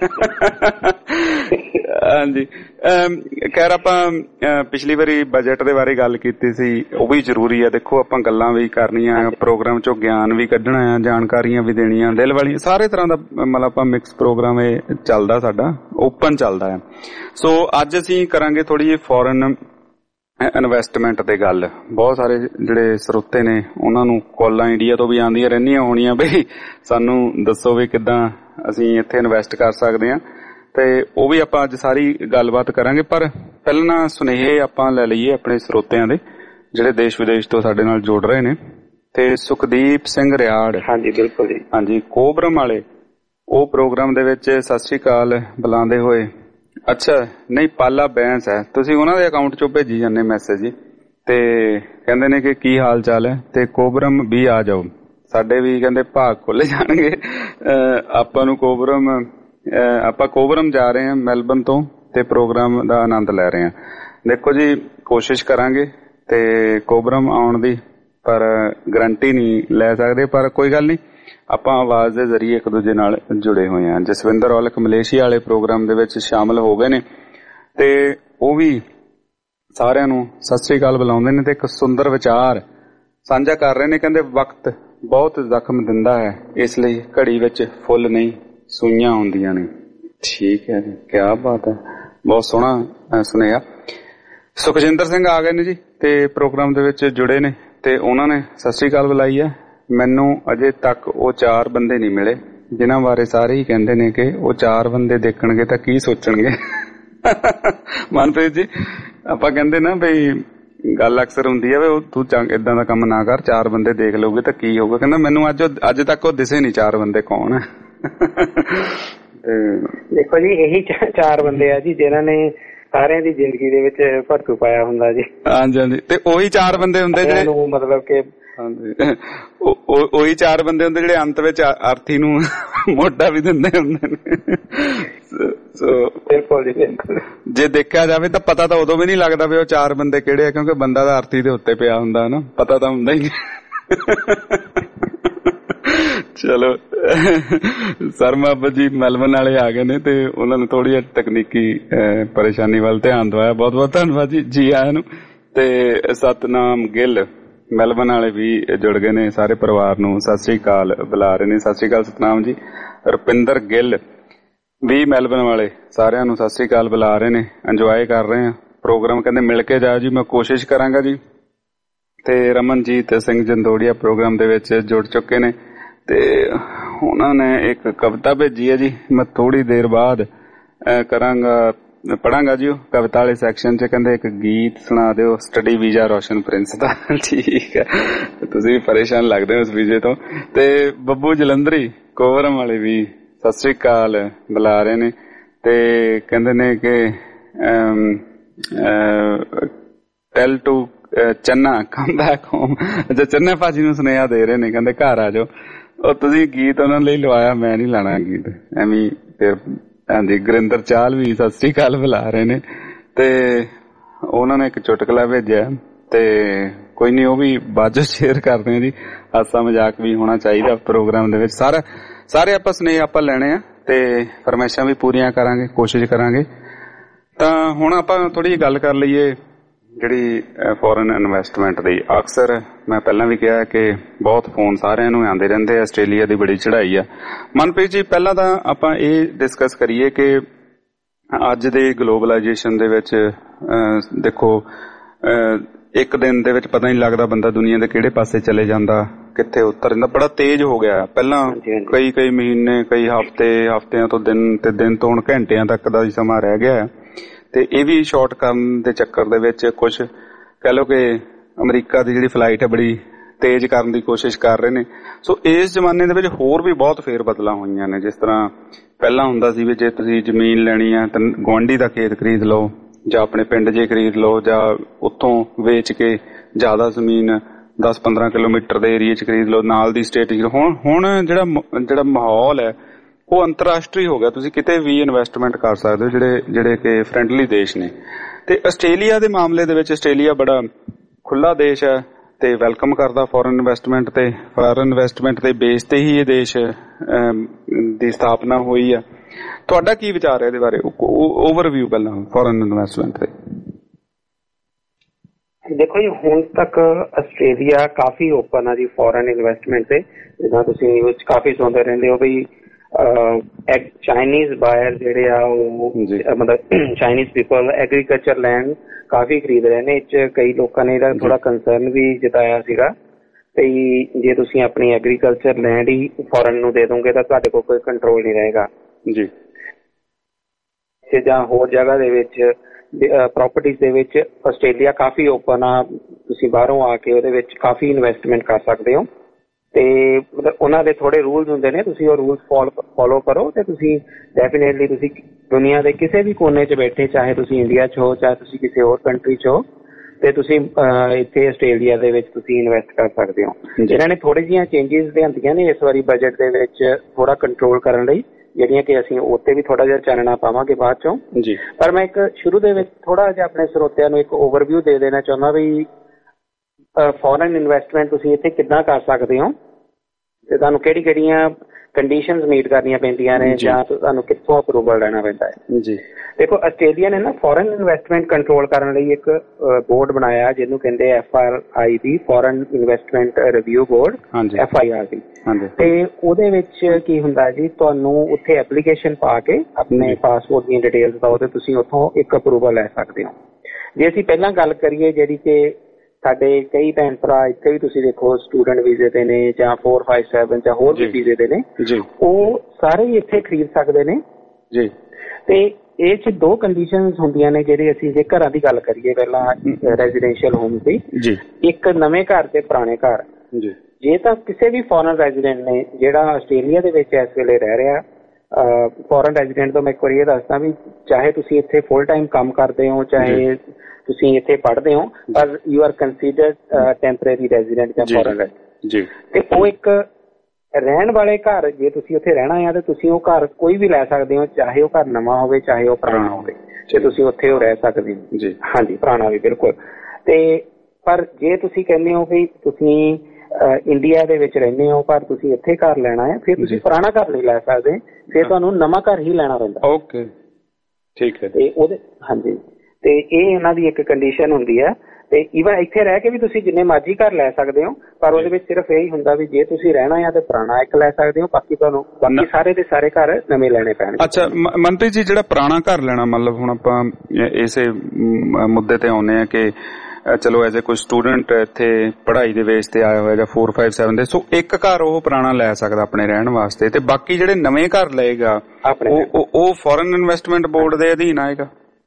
ਹਾਂਜੀ ਖੈਰ, ਆਪਾਂ ਪਿਛਲੀ ਵਾਰੀ ਬਜਟ ਦੇ ਬਾਰੇ ਗੱਲ ਕੀਤੀ ਸੀ, ਉਹ ਵੀ ਜ਼ਰੂਰੀ ਹੈ। ਦੇਖੋ ਆਪਾਂ ਗੱਲਾਂ ਵੀ ਕਰਨੀਆਂ, ਪ੍ਰੋਗਰਾਮ ਚੋਂ ਗਿਆਨ ਵੀ ਕੱਢਣਾ ਆ, ਜਾਣਕਾਰੀਆਂ ਵੀ ਦੇਣੀਆਂ, ਦਿਲ ਵਾਲੀ ਸਾਰੇ ਤਰ੍ਹਾਂ ਦਾ ਮਤਲਬ ਆਪਾਂ ਮਿਕਸ ਪ੍ਰੋਗਰਾਮ ਇਹ ਚੱਲਦਾ, ਸਾਡਾ ਓਪਨ ਚੱਲਦਾ ਹੈ। ਸੋ ਅੱਜ ਅਸੀਂ ਕਰਾਂਗੇ ਥੋੜੀ ਜਿਹੀ ਫੋਰਨ ਇਨਵੈਸਟਮੈਂਟ ਤੇ ਗੱਲ। ਬਹੁਤ ਸਾਰੇ ਜਿਹੜੇ ਸਰੋਤੇ ਨੇ ਉਹਨਾਂ ਨੂੰ ਕਾਲਾਂ ਇੰਡੀਆ ਤੋਂ ਵੀ ਆਉਂਦੀਆਂ ਰਹਿੰਦੀਆਂ ਹੋਣੀਆਂ, ਬਈ ਸਾਨੂੰ ਦੱਸੋ ਵੀ ਕਿੱਦਾਂ ਅਸੀਂ ਇੱਥੇ ਇਨਵੈਸਟ ਕਰ ਸਕਦੇ ਹਾਂ, ਤੇ ਉਹ ਵੀ ਆਪਾਂ ਅੱਜ ਸਾਰੀ ਗੱਲਬਾਤ ਕਰਾਂਗੇ। ਪਰ ਪਹਿਲਾਂ ਸੁਨੇਹੇ ਆਪਾਂ ਲੈ ਲਈਏ ਆਪਣੇ ਸਰੋਤਿਆਂ ਦੇ ਜਿਹੜੇ ਦੇਸ਼ ਵਿਦੇਸ਼ ਤੋਂ ਸਾਡੇ ਨਾਲ ਜੁੜ ਰਹੇ ਨੇ। ਤੇ ਸੁਖਦੀਪ ਸਿੰਘ ਰਿਆੜ, ਹਾਂਜੀ ਬਿਲਕੁਲ ਜੀ, ਹਾਂਜੀ ਕੋਬਰਮ ਵਾਲੇ, ਉਹ ਪ੍ਰੋਗਰਾਮ ਦੇ ਵਿੱਚ ਸਤਿ ਸ੍ਰੀ ਅਕਾਲ ਬੁਲਾਉਂਦੇ ਹੋਏ, ਅੱਛਾ ਨਹੀਂ ਪਾਲਾ ਬੈਂਸ ਹੈ, ਤੁਸੀਂ ਉਹਨਾਂ ਦੇ ਅਕਾਊਂਟ ਚੋਂ ਭੇਜੀ ਜਾਂਦੇ ਮੈਸੇਜ, ਤੇ ਕਹਿੰਦੇ ਨੇ ਕਿ ਕੀ ਹਾਲ ਚਾਲ ਹੈ, ਤੇ ਕੋਬਰਮ ਵੀ ਆ ਜਾਓ, ਸਾਡੇ ਵੀ ਕਹਿੰਦੇ ਭਾਗ ਖੁੱਲੇ ਜਾਣਗੇ। ਆਪਾਂ ਨੂੰ ਕੋਬਰਮ, ਆਪਾਂ ਕੋਬਰਮ ਜਾ ਰਹੇ ਹਾਂ ਮੈਲਬਨ ਤੋਂ, ਤੇ ਪ੍ਰੋਗਰਾਮ ਦਾ ਆਨੰਦ ਲੈ ਰਹੇ ਹਾਂ। ਦੇਖੋ ਜੀ, ਕੋਸ਼ਿਸ਼ ਕਰਾਂਗੇ ਤੇ ਕੋਬਰਮ ਆਉਣ ਦੀ, ਪਰ ਗਰੰਟੀ ਨਹੀਂ ਲੈ ਸਕਦੇ, ਪਰ ਕੋਈ ਗੱਲ ਨਹੀਂ, ਆਪਾਂ ਆਵਾਜ਼ ਦੇ ਜ਼ਰੀਏ ਇੱਕ ਦੂਜੇ ਨਾਲ ਜੁੜੇ ਹੋਏ ਹਾਂ। ਜਸਵਿੰਦਰ ਔਲਖ ਮਲੇਸ਼ੀਆ ਵਾਲੇ ਪ੍ਰੋਗਰਾਮ ਦੇ ਵਿੱਚ ਸ਼ਾਮਲ ਹੋ ਗਏ ਨੇ ਤੇ ਉਹ ਵੀ ਸਾਰਿਆਂ ਨੂੰ ਸਤਿ ਸ੍ਰੀ ਅਕਾਲ ਬੁਲਾਉਂਦੇ ਨੇ ਤੇ ਇੱਕ ਸੁੰਦਰ ਵਿਚਾਰ ਸਾਂਝਾ ਕਰ ਰਹੇ ਨੇ। ਕਹਿੰਦੇ ਵਕਤ ਬਹੁਤ ਜ਼ਖਮ ਦਿੰਦਾ ਹੈ, ਇਸ ਲਈ ਘੜੀ ਵਿੱਚ ਫੁੱਲ ਨਹੀਂ ਸੂਈਆਂ ਹੁੰਦੀਆਂ ਨੇ। ਠੀਕ ਹੈ ਜੀ, ਕਿਆ ਬਾਤ ਹੈ, ਬਹੁਤ ਸੋਹਣਾ ਸੁਨੇਹਾ। ਸੁਖਜਿੰਦਰ ਸਿੰਘ ਆ ਗਏ ਨੇ ਜੀ ਤੇ ਪ੍ਰੋਗਰਾਮ ਦੇ ਵਿੱਚ ਜੁੜੇ ਨੇ ਤੇ ਉਹਨਾਂ ਨੇ ਸਤਿ ਸ੍ਰੀ ਅਕਾਲ ਬੁਲਾਈ ਹੈ। ਮੈਨੂੰ ਅਜੇ ਤੱਕ ਉਹ ਚਾਰ ਬੰਦੇ ਨਹੀਂ ਮਿਲੇ ਜਿਨ੍ਹਾਂ ਬਾਰੇ ਸਾਰੇ ਹੀ ਕਹਿੰਦੇ ਨੇ ਕਿ ਉਹ ਚਾਰ ਬੰਦੇ ਦੇਖਣਗੇ ਤਾਂ ਕੀ ਸੋਚਣਗੇ। ਮਨਪ੍ਰੀਤ ਜੀ, ਆਪਾਂ ਕਹਿੰਦੇ ਨਾ ਬਈ ਗੱਲ ਅਕਸਰ ਹੁੰਦੀ ਹੈ ਵੀ ਤੂੰ ਏਦਾਂ ਦਾ ਕੰਮ ਨਾ ਕਰ, ਚਾਰ ਬੰਦੇ ਦੇਖ ਲਓਗੇ ਤਾਂ ਕੀ ਹੋਊਗਾ। ਕਹਿੰਦਾ ਮੈਨੂੰ ਅੱਜ ਅੱਜ ਤੱਕ ਉਹ ਦਿਸੇ ਨਹੀਂ ਚਾਰ ਬੰਦੇ ਕੌਣ ਹੈ। ਦੇਖੋ ਜੀ, ਇਹੀ ਚਾਰ ਬੰਦੇ ਆ ਜੀ ਜਿਨ੍ਹਾਂ ਨੇ ਸਾਰਿਆਂ ਦੀ ਜ਼ਿੰਦਗੀ ਦੇ ਵਿੱਚ ਭੜਕੂ ਪਾਇਆ ਹੁੰਦਾ ਜੀ। ਹਾਂਜੀ ਹਾਂਜੀ, ਤੇ ਉਹੀ ਚਾਰ ਬੰਦੇ ਹੁੰਦੇ ਜਿਹੜੇ ਮਤਲਬ ਕਿ ਹਾਂਜੀ ਉਹੀ ਚਾਰ ਬੰਦੇ ਹੁੰਦੇ ਜਿਹੜੇ ਅੰਤ ਵਿੱਚ ਆਰਥੀ ਨੂੰ ਮੋਢਾ ਵੀ ਦਿੰਦੇ ਹੁੰਦੇ ਨੇ। ਬਿਲਕੁਲ ਜੀ, ਬਿਲਕੁਲ। ਜੇ ਦੇਖਿਆ ਜਾਵੇ ਤਾਂ ਪਤਾ ਤਾਂ ਉਦੋਂ ਵੀ ਨਹੀਂ ਲੱਗਦਾ ਵੀ ਉਹ ਚਾਰ ਬੰਦੇ ਕਿਹੜੇ ਆ, ਕਿਉਂਕਿ ਬੰਦਾ ਤਾਂ ਆਰਥੀ ਦੇ ਉੱਤੇ ਪਿਆ ਹੁੰਦਾ ਨਾ, ਪਤਾ ਤਾਂ ਹੁੰਦਾ ਹੀ। ਚਲੋ, ਸਰਮਾ ਜੀ ਮੈਲਬਨ ਵਾਲੇ ਆ ਗਏ ਨੇ ਤੇ ਉਹਨਾਂ ਨੂੰ ਥੋੜੀ ਜਿਹੀ ਤਕਨੀਕੀ ਪਰੇਸ਼ਾਨੀ ਵੱਲ ਧਿਆਨ ਦਵਾਇਆ। ਬਹੁਤ ਬਹੁਤ ਧੰਨਵਾਦ ਜੀ, ਜੀ ਆਇਆਂ ਨੂੰ। ਤੇ ਸਤਨਾਮ ਗਿੱਲ ਮੈਲਬਨ ਵਾਲੇ ਵੀ ਜੁੜ ਗਏ ਨੇ, ਸਾਰੇ ਪਰਿਵਾਰ ਨੂੰ ਸਤਿ ਸ੍ਰੀ ਅਕਾਲ ਬੁਲਾ ਰਹੇ ਨੇ। ਸਤਿ ਸ੍ਰੀ ਅਕਾਲ ਸਤਨਾਮ ਜੀ। ਰੁਪਿੰਦਰ ਗਿੱਲ ਵੀ ਮੈਲਬਨ ਵਾਲੇ ਸਾਰਿਆਂ ਨੂੰ ਸਤਿ ਸ੍ਰੀ ਅਕਾਲ ਬੁਲਾ ਰਹੇ ਨੇ। ਇੰਜੋਏ ਕਰ ਰਹੇ ਆ ਪ੍ਰੋਗਰਾਮ, ਕਹਿੰਦੇ ਮਿਲ ਕੇ ਜਾਓ ਜੀ, ਮੈਂ ਕੋਸ਼ਿਸ਼ ਕਰਾਂਗਾ ਜੀ। ਤੇ ਰਮਨਜੀਤ ਸਿੰਘ ਜੰਦੋੜੀਆ ਪ੍ਰੋਗਰਾਮ ਦੇ ਵਿੱਚ ਜੁੜ ਚੁੱਕੇ ਨੇ ਤੇ ਉਹਨਾਂ ਨੇ ਇੱਕ ਕਵਿਤਾ ਭੇਜੀ ਹੈ ਜੀ, ਮੈਂ ਥੋੜੀ ਦੇਰ ਬਾਅਦ ਕਰਾਂਗਾ ਪੜਾਂਗਾ ਜੀ ਉਹ ਕਵਿਤਾ ਵਾਲੇ ਸੈਕਸ਼ਨ ਚ। ਕਹਿੰਦੇ ਇੱਕ ਗੀਤ ਸੁਣਾ ਦਿਓ ਸਟੱਡੀ ਵੀਜ਼ਾ ਰੋਸ਼ਨ ਪ੍ਰਿੰਸ ਦਾ। ਠੀਕ ਹੈ, ਤੁਸੀਂ ਵੀ ਪਰੇਸ਼ਾਨ ਲੱਗਦੇ ਹੋ ਉਸ ਵੀਜ਼ੇ ਤੋਂ। ਤੇ ਬੱਬੂ ਜਲੰਧਰੀ ਕੋਵਰਮ ਵਾਲੇ ਵੀ ਸਤਿ ਸ੍ਰੀ ਅਕਾਲ ਬੁਲਾ ਰਹੇ ਨੇ ਤੇ ਕਹਿੰਦੇ ਨੇ ਕਿ tell to Channa come back home. ਅੱਛਾ, ਚੰਨਾ ਭਾਜੀ ਨੂੰ ਸੁਨੇਹਾ ਦੇ ਰਹੇ ਨੇ, ਕਹਿੰਦੇ ਘਰ ਆ ਜਾਓ। ਉਹ ਤੁਸੀਂ ਗੀਤ ਉਹਨਾਂ ਲਈ ਲਵਾਇਆ, ਮੈਂ ਨੀ ਲਾਣਾ ਗੀਤ ਐਵੇਂ ਫਿਰ। ਹਾਂਜੀ, ਗੁਰਿੰਦਰ ਚਾਹਲ ਵੀ ਸਤਿ ਸ੍ਰੀ ਅਕਾਲ ਬੁਲਾ ਰਹੇ ਨੇ ਤੇ ਉਹਨਾਂ ਨੇ ਇੱਕ ਚੁਟਕਲਾ ਭੇਜਿਆ ਤੇ ਕੋਈ ਨੀ, ਉਹ ਵੀ ਬਾਅਦ ਚ ਸ਼ੇਅਰ ਕਰਦੇ ਆ ਜੀ। ਹਾਸਾ ਮਜ਼ਾਕ ਵੀ ਹੋਣਾ ਚਾਹੀਦਾ ਪ੍ਰੋਗਰਾਮ ਦੇ ਵਿੱਚ। ਸਾਰਾ ਸਾਰੇ ਆਪਾਂ ਸੁਨੇਹੇ ਆਪਾਂ ਲੈਣੇ ਆ ਤੇ ਫਰਮਾਇਸ਼ਾਂ ਵੀ ਪੂਰੀਆਂ ਕਰਾਂਗੇ, ਕੋਸ਼ਿਸ਼ ਕਰਾਂਗੇ। ਤਾਂ ਹੁਣ ਆਪਾਂ ਥੋੜੀ ਜਿਹੀ ਗੱਲ ਕਰ ਲਈਏ ਜਿਹੜੀ ਫੋਰਨ ਇਨਵੈਸਟਮੈਂਟ ਦੀ। ਅਕਸਰ ਮੈਂ ਪਹਿਲਾਂ ਵੀ ਕਿਹਾ ਕਿ ਬਹੁਤ ਫੋਨ ਸਾਰਿਆਂ ਨੂੰ ਆਉਂਦੇ ਰਹਿੰਦੇ ਆ, ਆਸਟ੍ਰੇਲੀਆ ਦੀ ਬੜੀ ਚੜ੍ਹਾਈ ਆ। ਮਨਪ੍ਰੀਤ ਜੀ, ਪਹਿਲਾਂ ਤਾਂ ਆਪਾਂ ਇਹ ਡਿਸਕਸ ਕਰੀਏ ਕਿ ਅੱਜ ਦੇ ਗਲੋਬਲਾਈਜੇਸ਼ਨ ਦੇ ਵਿੱਚ ਦੇਖੋ ਇੱਕ ਦਿਨ ਦੇ ਵਿੱਚ ਪਤਾ ਨਹੀਂ ਲੱਗਦਾ ਬੰਦਾ ਦੁਨੀਆ ਦੇ ਕਿਹੜੇ ਪਾਸੇ ਚਲੇ ਜਾਂਦਾ, ਕਿੱਥੇ ਉਤਰ ਜਾਂਦਾ, ਬੜਾ ਤੇਜ਼ ਹੋ ਗਿਆ। ਪਹਿਲਾਂ ਕਈ ਕਈ ਮਹੀਨੇ, ਕਈ ਹਫ਼ਤੇ, ਹਫ਼ਤਿਆਂ ਤੋਂ ਦਿਨ ਤੇ ਦਿਨ ਤੋਂ ਹੁਣ ਘੰਟਿਆਂ ਤੱਕ ਦਾ ਸਮਾਂ ਰਹਿ ਗਿਆ ਤੇ ਇਹ ਵੀ ਸ਼ਾਰਟ ਕਰਨ ਦੇ ਚੱਕਰ ਦੇ ਵਿੱਚ ਕੁਝ ਕਹਿ ਲਓ ਕਿ ਅਮਰੀਕਾ ਦੀ ਜਿਹੜੀ ਫਲਾਈਟ ਹੈ ਬੜੀ ਤੇਜ਼ ਕਰਨ ਦੀ ਕੋਸ਼ਿਸ਼ ਕਰ ਰਹੇ ਨੇ। ਸੋ ਇਸ ਜ਼ਮਾਨੇ ਦੇ ਵਿੱਚ ਹੋਰ ਵੀ ਬਹੁਤ ਫੇਰ ਬਦਲਾਂ ਹੋਈਆਂ ਨੇ। ਜਿਸ ਤਰ੍ਹਾਂ ਪਹਿਲਾਂ ਹੁੰਦਾ ਸੀ ਵੀ ਜੇ ਤੁਸੀਂ ਜ਼ਮੀਨ ਲੈਣੀ ਹੈ ਤਾਂ ਗੁਆਂਢੀ ਦਾ ਖੇਤ ਖਰੀਦ ਲਓ ਜਾਂ ਆਪਣੇ ਪਿੰਡ ਜੇ ਖਰੀਦ ਲਓ ਜਾਂ ਉੱਥੋਂ ਵੇਚ ਕੇ ਜ਼ਿਆਦਾ ਜ਼ਮੀਨ ਦਸ ਪੰਦਰਾਂ ਕਿਲੋਮੀਟਰ ਦੇ ਏਰੀਏ ਚ ਖਰੀਦ ਲਓ, ਨਾਲ ਦੀ ਸਟੇਟ। ਹੁਣ ਹੁਣ ਜਿਹੜਾ ਜਿਹੜਾ ਮਾਹੌਲ ਹੈ ਉਹ ਅੰਤਰਰਾਸ਼ਟਰੀ ਹੋ ਗਿਆ। ਤੁਸੀਂ ਕਿਤੇ ਵੀ ਇਨਵੈਸਟਮੈਂਟ ਕਰ ਸਕਦੇ ਹੋ ਜਿਹੜੇ ਜਿਹੜੇ ਕਿ ਫਰੈਂਡਲੀ ਦੇਸ਼ ਨੇ। ਤੇ ਆਸਟ੍ਰੇਲੀਆ ਦੇ ਮਾਮਲੇ ਦੇ ਵਿੱਚ ਆਸਟ੍ਰੇਲੀਆ ਬੜਾ ਖੁੱਲਾ ਦੇਸ਼ ਹੈ ਤੇ ਵੈਲਕਮ ਕਰਦਾ ਫੋਰਨ ਇਨਵੈਸਟਮੈਂਟ ਤੇ ਫੋਰਨ ਇਨਵੈਸਟਮੈਂਟ ਦੇ ਬੇਸ ਤੇ ਹੀ ਇਹ ਦੇਸ਼ ਦੀ ਸਥਾਪਨਾ ਹੋਈ ਆ। ਤੁਹਾਡਾ ਕੀ ਵਿਚਾਰ ਹੈ ਇਹਦੇ ਬਾਰੇ? ਓਵਰਵਿਊ ਪਹਿਲਾਂ ਫੋਰਨ ਇਨਵੈਸਟਮੈਂਟ ਤੇ। ਦੇਖੋ ਜੀ, ਹੁਣ ਤੱਕ ਆਸਟ੍ਰੇਲੀਆ ਕਾਫੀ ਓਪਨ ਆ ਜੀ ਫੋਰਨ ਇਨਵੈਸਟਮੈਂਟ ਤੇ। ਜਿੱਦਾਂ ਤੁਸੀਂ ਨਿਊਜ਼ ਚ ਕਾਫੀ ਸੁਣਦੇ ਰਹਿੰਦੇ ਹੋ ਬਈ ਚਾਈਨੀਜ਼ ਬਾਇਰ ਜਿਹੜੇ ਆ ਉਹ ਮਤਲਬ ਚਾਈਨੀਜ਼ ਪੀਪਲ ਐਗਰੀਕਲਚਰ ਲੈਂਡ ਕਾਫੀ ਖਰੀਦ ਰਹੇ ਨੇ। ਇਹ ਚ ਕਈ ਲੋਕਾਂ ਨੇ ਇਹਦਾ ਥੋੜਾ ਕੰਸਰਨ ਵੀ ਜਤਾਇਆ ਸੀਗਾ ਤੇ ਜੇ ਤੁਸੀਂ ਆਪਣੀ ਐਗਰੀਕਲਚਰ ਲੈਂਡ ਹੀ ਫੋਰਨ ਨੂੰ ਦੇ ਦੋਗੇ ਤਾਂ ਤੁਹਾਡੇ ਕੋਲ ਕੋਈ ਕੰਟਰੋਲ ਨਹੀਂ ਰਹੇਗਾ ਜੀ। ਜਾਂ ਹੋਰ ਜਗ੍ਹਾ ਦੇ ਵਿੱਚ ਪ੍ਰੋਪਰਟੀਜ਼ ਦੇ ਵਿੱਚ ਆਸਟ੍ਰੇਲੀਆ ਕਾਫੀ ਓਪਨ ਆ। ਤੁਸੀਂ ਬਾਹਰੋਂ ਆ ਕੇ ਉਹਦੇ ਵਿੱਚ ਕਾਫੀ ਇਨਵੈਸਟਮੈਂਟ ਕਰ ਸਕਦੇ ਹੋ ਤੇ ਮਤਲਬ ਉਹਨਾਂ ਦੇ ਥੋੜੇ ਰੂਲਸ ਹੁੰਦੇ ਨੇ, ਤੁਸੀਂ ਉਹ ਰੂਲਸ ਫੋਲੋ ਕਰੋ ਤੇ ਤੁਸੀਂ ਡੈਫੀਨੇਟਲੀ ਤੁਸੀਂ ਦੁਨੀਆ ਦੇ ਕਿਸੇ ਵੀ ਕੋਨੇ 'ਚ ਬੈਠੇ, ਚਾਹੇ ਤੁਸੀਂ ਇੰਡੀਆ 'ਚ ਹੋ ਚਾਹੇ ਤੁਸੀਂ ਕਿਸੇ ਹੋਰ ਕੰਟਰੀ 'ਚ ਹੋ, ਤੇ ਤੁਸੀਂ ਇੱਥੇ ਆਸਟ੍ਰੇਲੀਆ ਦੇ ਵਿੱਚ ਤੁਸੀਂ ਇਨਵੈਸਟ ਕਰ ਸਕਦੇ ਹੋ। ਇਹਨਾਂ ਨੇ ਥੋੜੀ ਜਿਹੀਆਂ ਚੇਂਜਿਸ ਲਿਆਂਦੀਆਂ ਨੇ ਇਸ ਵਾਰੀ ਬਜਟ ਦੇ ਵਿੱਚ ਥੋੜਾ ਕੰਟਰੋਲ ਕਰਨ ਲਈ, ਜਿਹੜੀਆਂ ਕਿ ਅਸੀਂ ਉੱਤੇ ਵੀ ਥੋੜਾ ਜਿਹਾ ਚਾਨਣਾ ਪਾਵਾਂਗੇ ਬਾਅਦ ਚੋਂ ਜੀ। ਪਰ ਮੈਂ ਇੱਕ ਸ਼ੁਰੂ ਦੇ ਵਿੱਚ ਥੋੜਾ ਜਿਹਾ ਆਪਣੇ ਸਰੋਤਿਆਂ ਨੂੰ ਇੱਕ ਓਵਰਵਿਊ ਦੇ ਦੇਣਾ ਚਾਹੁੰਦਾ ਵੀ ਫੋਰਨ ਇਨਵੈਸਟਮੈਂਟ ਤੁਸੀਂ ਇੱਥੇ ਕਿੱਦਾਂ ਕਰ ਸਕਦੇ ਹੋ। ਤੇ ਤੁਹਾਨੂੰ ਕਿਹੜੀ ਕਿਹੜੀਆਂ ਕੰਡੀਸ਼ਨਸ ਮੀਟ ਕਰਨੀਆਂ ਪੈਂਦੀਆਂ ਨੇ ਜਾਂ ਤੁਹਾਨੂੰ ਕਿੱਥੋਂ ਅਪਰੂਵਲ ਲੈਣਾ ਪੈਂਦਾ ਹੈ ਜੀ। ਦੇਖੋ ਆਸਟ੍ਰੇਲੀਆ ਨੇ ਨਾ ਫੋਰਨ ਇਨਵੈਸਟਮੈਂਟ ਕੰਟਰੋਲ ਕਰਨ ਲਈ ਇੱਕ ਬੋਰਡ ਬਣਾਇਆ ਜਿਹਨੂੰ ਕਹਿੰਦੇ F R I B, foreign investment review board, F I R B. ਤੇ ਉਹਦੇ ਵਿੱਚ ਕੀ ਹੁੰਦਾ ਜੀ, ਤੁਹਾਨੂੰ ਉੱਥੇ ਐਪਲੀਕੇਸ਼ਨ ਪਾ ਕੇ ਆਪਣੇ ਪਾਸਪੋਰਟ ਦੀਆਂ ਡਿਟੇਲਸ ਪਾਓ ਤੇ ਤੁਸੀਂ ਉੱਥੋਂ ਇੱਕ ਅਪਰੂਵਲ ਲੈ ਸਕਦੇ ਹੋ। ਜੇ ਅਸੀਂ ਪਹਿਲਾਂ ਗੱਲ ਕਰੀਏ ਜਿਹੜੀ ਕਿ ਸਾਡੇ ਕਈ ਭੈਣ ਭਰਾ ਇੱਥੇ ਵੀ ਤੁਸੀਂ ਦੇਖੋ ਸਟੂਡੈਂਟ ਵੀਜ਼ੇ ਤੇ ਨੇ ਜਾਂ ਫੋਰ ਫਾਈਵ ਸੈਵਨ ਜਾਂ ਹੋਰ ਵੀ ਵੀਜ਼ੇ ਤੇ ਨੇ, ਉਹ ਸਾਰੇ ਹੀ ਇੱਥੇ ਖਰੀਦ ਸਕਦੇ ਨੇ ਜੀ। ਤੇ ਇਹ ਚ ਦੋ ਕੰਡੀਸ਼ਨਸ ਹੁੰਦੀਆਂ ਨੇ ਜਿਹੜੇ ਅਸੀਂ ਜੇ ਘਰਾਂ ਦੀ ਗੱਲ ਕਰੀਏ ਪਹਿਲਾਂ ਰੈਜ਼ੀਡੈਂਸ਼ੀਅਲ ਹੋਮ ਦੀ, ਇੱਕ ਨਵੇਂ ਘਰ ਤੇ ਪੁਰਾਣੇ ਘਰ। ਜੇ ਤਾਂ ਕਿਸੇ ਵੀ ਫੋਰਨ ਰੈਜ਼ੀਡੈਂਟ ਨੇ ਜਿਹੜਾ ਆਸਟ੍ਰੇਲੀਆ ਦੇ ਵਿੱਚ ਇਸ ਵੇਲੇ ਰਹਿ ਰਿਹਾ, ਫੋਰਨ ਰੈਜ਼ੀਡੈਂਟ ਤੋਂ ਮੈਂ ਇੱਕ ਵਾਰੀ ਇਹ ਦੱਸਦਾ ਵੀ ਚਾਹੇ ਤੁਸੀਂ ਇੱਥੇ ਫੁੱਲ ਟਾਈਮ ਕੰਮ ਕਰਦੇ ਹੋ ਚਾਹੇ ਤੁਸੀਂ ਇੱਥੇ ਪੜ੍ਹਦੇ ਹੋ, ਪਰ you are considered temporary resident ਜਾਂ ਫੋਰਨ ਰੈਜ਼ੀਡੈਂਟ। ਤੇ ਉਹ ਇੱਕ ਰਹਿਣ ਵਾਲੇ ਘਰ, ਜੇ ਤੁਸੀਂ ਉੱਥੇ ਰਹਿਣਾ ਆ ਤੇ ਤੁਸੀਂ ਉਹ ਘਰ ਕੋਈ ਵੀ ਲੈ ਸਕਦੇ ਹੋ, ਚਾਹੇ ਉਹ ਘਰ ਨਵਾਂ ਹੋਵੇ ਚਾਹੇ ਉਹ ਪੁਰਾਣਾ ਹੋਵੇ, ਤੇ ਤੁਸੀਂ ਉੱਥੇ ਉਹ ਰਹਿ ਸਕਦੇ ਹੋ ਜੀ। ਹਾਂਜੀ, ਪੁਰਾਣਾ ਵੀ ਬਿਲਕੁਲ। ਤੇ ਪਰ ਜੇ ਤੁਸੀਂ ਕਹਿੰਦੇ ਹੋ ਵੀ ਤੁਸੀਂ ਇੰਡੀਆ ਦੇ ਵਿੱਚ ਰਹਿੰਦੇ ਹੋ ਪਰ ਤੁਸੀਂ ਇੱਥੇ ਘਰ ਲੈਣਾ ਹੈ, ਫਿਰ ਤੁਸੀਂ ਪੁਰਾਣਾ ਘਰ ਨਹੀਂ ਲੈ ਸਕਦੇ, ਫਿਰ ਤੁਹਾਨੂੰ ਨਵਾਂ ਘਰ ਹੀ ਲੈਣਾ ਪੈਂਦਾ। ਓਕੇ, ਠੀਕ ਹੈ। ਤੇ ਉਹਦੇ ਹਾਂਜੀ, ਤੇ ਇਹ ਇਹਨਾਂ ਦੀ ਇੱਕ ਕੰਡੀਸ਼ਨ ਹੁੰਦੀ ਹੈ। ਤੇ ਈਵਨ ਇੱਥੇ ਰਹਿ ਕੇ ਵੀ ਤੁਸੀਂ ਜਿੰਨੇ ਮਰਜ਼ੀ ਘਰ ਲੈ ਸਕਦੇ ਹੋ, ਪਰ ਉਹਦੇ ਵਿੱਚ ਸਿਰਫ ਇਹੀ ਹੁੰਦਾ ਵੀ ਜੇ ਤੁਸੀਂ ਰਹਿਣਾ ਆ ਤੇ ਪੁਰਾਣਾ ਇੱਕ ਲੈ ਸਕਦੇ ਹੋ, ਬਾਕੀ ਤੁਹਾਨੂੰ ਬਾਕੀ ਸਾਰੇ ਦੇ ਸਾਰੇ ਘਰ ਨਵੇਂ ਲੈਣੇ ਪੈਣਗੇ। ਅੱਛਾ ਮੰਤਰੀ ਜੀ, ਜਿਹੜਾ ਪੁਰਾਣਾ ਘਰ ਲੈਣਾ, ਮਤਲਬ ਹੁਣ ਆਪਾਂ ਇਸੇ ਮੁੱਦੇ ਤੇ ਆਉਂਦੇ ਆ ਕਿ ਚਲੋ ਐਜ਼ ਏ ਕੋਈ ਸਟੂਡੈਂਟ ਇੱਥੇ ਪੜ੍ਹਾਈ ਦੇ ਬੇਸ ਤੇ ਆਇਆ ਹੋਇਆ ਜਾਂ ਫੋਰ ਫਾਈਵ ਸੈਵਨ ਦੇ, ਸੋ ਇੱਕ ਘਰ ਉਹ ਪੁਰਾਣਾ ਲੈ ਸਕਦਾ ਆਪਣੇ ਰਹਿਣ ਵਾਸਤੇ, ਤੇ ਬਾਕੀ ਜਿਹੜੇ ਨਵੇਂ ਘਰ ਲਏਗਾ ਉਹ ਫੋਰਨ ਇਨਵੈਸਟਮੈਂਟ ਬੋਰਡ ਦੇ ਅਧੀਨ ਆਏਗਾ।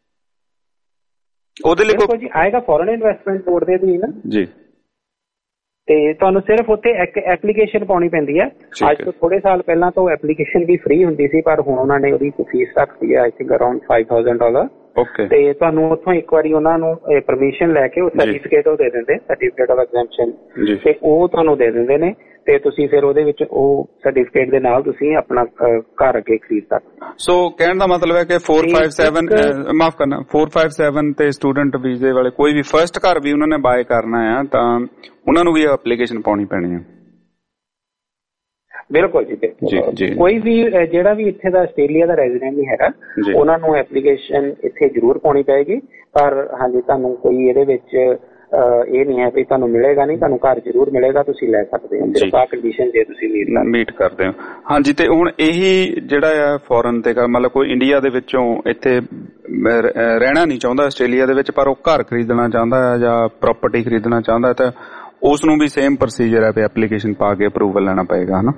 ਉਹਦੇ ਲਈ ਜੀ ਆਏਗਾ ਫੋਰਨ ਇਨਵੈਸਟਮੈਂਟ ਬੋਰਡ ਦੇ ਅਧੀਨ ਜੀ। ਤੇ ਤੁਹਾਨੂੰ ਸਿਰਫ ਉੱਥੇ ਇੱਕ ਐਪਲੀਕੇਸ਼ਨ ਪਾਉਣੀ ਪੈਂਦੀ ਹੈ। ਅੱਜ ਤੋਂ ਥੋੜੇ ਸਾਲ ਪਹਿਲਾਂ ਤਾਂ ਉਹ ਐਪਲੀਕੇਸ਼ਨ ਵੀ ਫ੍ਰੀ ਹੁੰਦੀ ਸੀ, ਪਰ ਹੁਣ ਉਹਨਾਂ ਨੇ ਉਹਦੀ ਫੀਸ ਰੱਖਤੀ ਹੈ, I think around five thousand dollar. ਤੇ ਤੁਹਾਨੂੰ ਉੱਥੋਂ ਇੱਕ ਵਾਰੀ ਉਹਨਾਂ ਨੂੰ ਪਰਮਿਸ਼ਨ ਲੈ ਕੇ ਉਹ ਸਰਟੀਫਿਕੇਟ ਉਹ ਦੇ ਦਿੰਦੇ, ਸਰਟੀਫਿਕੇਟ ਆਫ ਐਗਜ਼ੈਂਪਸ਼ਨ, ਤੇ ਉਹ ਤੁਹਾਨੂੰ ਦੇ ਦਿੰਦੇ ਨੇ। ਤੇ ਤੁਸੀਂ ਫਿਰ ਉਹਦੇ ਵਿੱਚ ਉਹ ਸਰਟੀਫਿਕੇਟ ਦੇ ਨਾਲ ਤੁਸੀਂ ਆਪਣਾ ਘਰ ਅੱਗੇ ਖਰੀਦ ਸਕਦੇ। ਸੋ ਕਹਿਣ ਦਾ ਮਤਲਬ ਹੈ ਕਿ ਫੋਰ ਫਾਈਵ ਸੈਵਨ ਮਾਫ ਕਰਨਾ ਫੋਰ ਫਾਈਵ ਸੈਵਨ ਤੇ ਸਟੂਡੈਂਟ ਵੀਜ਼ੇ ਵਾਲੇ ਕੋਈ ਵੀ ਫਰਸਟ ਘਰ ਵੀ ਉਹਨਾਂ ਨੇ ਬਾਏ ਕਰਨਾ ਆ ਤਾਂ ਉਹਨਾਂ ਨੂੰ ਵੀ ਐਪਲੀਕੇਸ਼ਨ ਪਾਉਣੀ ਪੈਣੀ ਹੈ। ਬਿਲਕੁਲ ਜੀ, ਬਿਲਕੁਲ। ਕੋਈ ਵੀ ਜਿਹੜਾ ਵੀ ਇੱਥੇ ਦਾ ਆਸਟ੍ਰੇਲੀਆ ਦਾ ਰੈਜ਼ੀਡੈਂਟ ਨਹੀਂ ਹੈਗਾ, ਉਹਨਾਂ ਨੂੰ ਐਪਲੀਕੇਸ਼ਨ ਇੱਥੇ ਜ਼ਰੂਰ ਪਾਉਣੀ ਪਏਗੀ। ਪਰ ਹਾਂਜੀ, ਤੁਹਾਨੂੰ ਕੋਈ ਇਹਦੇ ਵਿੱਚ ਇਹ ਨਹੀਂ ਹੈ ਵੀ ਤੁਹਾਨੂੰ ਮਿਲੇਗਾ ਨਹੀਂ, ਤੁਹਾਨੂੰ ਘਰ ਜ਼ਰੂਰ ਮਿਲੇਗਾ, ਤੁਸੀਂ ਲੈ ਸਕਦੇ ਹੋ, ਸਿਰਫ ਆ ਕੰਡੀਸ਼ਨ ਜੇ ਤੁਸੀਂ ਮੀਟ ਕਰਦੇ ਹੋ। ਹਾਂਜੀ, ਤੇ ਹੁਣ ਇਹੀ ਜਿਹੜਾ ਆ ਫੋਰਨ ਤੇ ਮਤਲਬ ਕੋਈ ਇੰਡੀਆ ਦੇ ਵਿੱਚੋਂ ਇੱਥੇ ਰਹਿਣਾ ਨਹੀਂ ਚਾਹੁੰਦਾ ਆਸਟ੍ਰੇਲੀਆ ਦੇ ਵਿੱਚ, ਪਰ ਉਹ ਘਰ ਖਰੀਦਣਾ ਚਾਹੁੰਦਾ ਹੈ ਜਾਂ ਪ੍ਰਾਪਰਟੀ ਖਰੀਦਣਾ ਚਾਹੁੰਦਾ, ਤਾਂ ਉਸ ਨੂੰ ਵੀ ਸੇਮ ਪ੍ਰੋਸੀਜਰ ਹੈ ਵੀ ਐਪਲੀਕੇਸ਼ਨ ਪਾ ਕੇ ਅਪਰੂਵਲ ਲੈਣਾ ਪਏਗਾ, ਹਨਾ?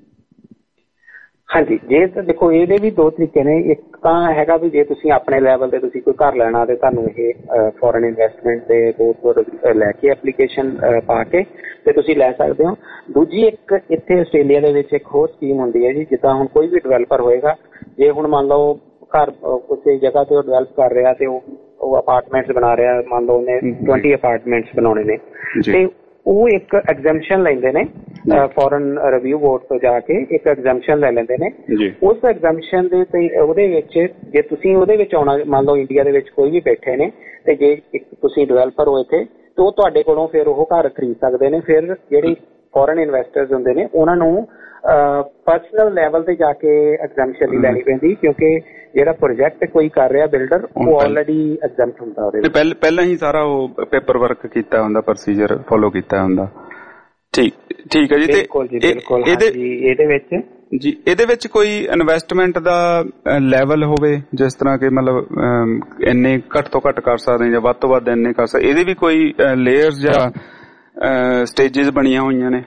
ਹਾਂਜੀ, ਜੇ ਤਾਂ ਦੇਖੋ ਇਹਦੇ ਵੀ ਦੋ ਤਰੀਕੇ ਨੇ। ਇੱਕ ਤਾਂ ਹੈਗਾ ਵੀ ਜੇ ਤੁਸੀਂ ਆਪਣੇ ਲੈਵਲ ਤੇ ਤੁਸੀਂ ਕੋਈ ਘਰ ਲੈਣਾ ਤੇ ਤੁਹਾਨੂੰ ਇਹ ਫੋਰਨ ਇਨਵੈਸਟਮੈਂਟ ਦੇ ਬੋਰਡ ਤੋਂ ਲੈ ਕੇ ਐਪਲੀਕੇਸ਼ਨ ਪਾ ਕੇ ਤੇ ਤੁਸੀਂ ਲੈ ਸਕਦੇ ਹੋ। ਦੂਜੀ ਇੱਕ ਇੱਥੇ ਆਸਟ੍ਰੇਲੀਆ ਦੇ ਵਿੱਚ ਇੱਕ ਹੋਰ ਸਕੀਮ ਹੁੰਦੀ ਹੈ ਜੀ, ਜਿੱਦਾਂ ਹੁਣ ਕੋਈ ਵੀ ਡਿਵੈਲਪਰ ਹੋਏਗਾ, ਜੇ ਹੁਣ ਮੰਨ ਲਓ ਘਰ ਕਿਸੇ ਜਗ੍ਹਾ ਤੇ ਉਹ ਡਿਵੈਲਪ ਕਰ ਰਿਹਾ ਤੇ ਉਹ ਉਹ ਅਪਾਰਟਮੈਂਟਸ ਬਣਾ ਰਿਹਾ, ਮੰਨ ਲਓ ਉਹਨੇ ਟਵੰਟੀ ਅਪਾਰਟਮੈਂਟਸ ਬਣਾਉਣੇ ਨੇ, ਤੇ ਉਹ ਇੱਕ ਐਗਜ਼ੈਂਪਸ਼ਨ ਲੈਂਦੇ ਨੇ ਫੋਰਨ ਰਿਵਿਊ ਬੋਰਡ ਤੋਂ ਜਾ ਕੇ, ਇੱਕ ਐਗਜ਼ੈਂਪਸ਼ਨ ਲੈ ਲੈਂਦੇ ਨੇ। ਉਸ ਐਗਜ਼ੈਂਪਸ਼ਨ ਦੇ ਤੇ ਉਹਦੇ ਵਿੱਚ ਜੇ ਤੁਸੀਂ ਉਹਦੇ ਵਿੱਚ ਆਉਣਾ, ਮੰਨ ਲਓ ਇੰਡੀਆ ਦੇ ਵਿੱਚ ਕੋਈ ਵੀ ਬੈਠੇ ਨੇ ਤੇ ਜੇ ਇੱਕ ਤੁਸੀਂ ਡਿਵੈਲਪਰ ਹੋ ਇੱਥੇ, ਤੇ ਉਹ ਤੁਹਾਡੇ ਕੋਲੋਂ ਫਿਰ ਉਹ ਘਰ ਖਰੀਦ ਸਕਦੇ ਨੇ। ਫਿਰ ਜਿਹੜੀ ਫੋਰਨ ਇਨਵੈਸਟਰਸ ਹੁੰਦੇ ਨੇ ਉਹਨਾਂ ਨੂੰ ਪਰਸਨਲ ਲੈਵਲ ਤੇ ਜਾ ਕੇ ਐਗਜ਼ੈਂਪਸ਼ਨ ਨਹੀਂ ਲੈਣੀ ਪੈਂਦੀ, ਕਿਉਂਕਿ ਜਿਹੜਾ ਪ੍ਰੋਜੈਕਟ ਕੋਈ ਕਰ ਰਿਹਾ ਬਿਲਡਰ, ਉਹ ਆਲਰੇਡੀ ਐਗਜ਼ੈਂਪਟ ਹੁੰਦਾ ਉਹਦੇ ਵਿੱਚ, ਪਹਿਲਾਂ ਹੀ ਸਾਰਾ ਉਹ ਪੇਪਰ ਵਰਕ ਕੀਤਾ ਹੁੰਦਾ, ਪ੍ਰੋਸੀਜਰ ਫੋਲੋ ਕੀਤਾ ਹੁੰਦਾ। ਠੀਕ ਠੀਕ ਹੈ ਜੀ। ਤੇ ਇਹਦੇ ਵਿੱਚ ਜੀ ਇਹਦੇ ਵਿੱਚ ਕੋਈ ਇਨਵੈਸਟਮੈਂਟ ਦਾ ਲੈਵਲ ਹੋਵੇ, ਜਿਸ ਤਰ੍ਹਾਂ ਕਿ ਮਤਲਬ ਇੰਨੇ ਘੱਟ ਤੋਂ ਘੱਟ ਕਰ ਸਕਦੇ ਜਾਂ ਵੱਧ ਤੋਂ ਵੱਧ ਇੰਨੇ ਕਰ ਸਕਦੇ, ਇਹਦੇ ਵੀ ਕੋਈ ਲੇਅਰਸ ਜਾਂ ਸਟੇਜਿਸ ਬਣੀਆਂ ਹੋਈਆਂ ਨੇ?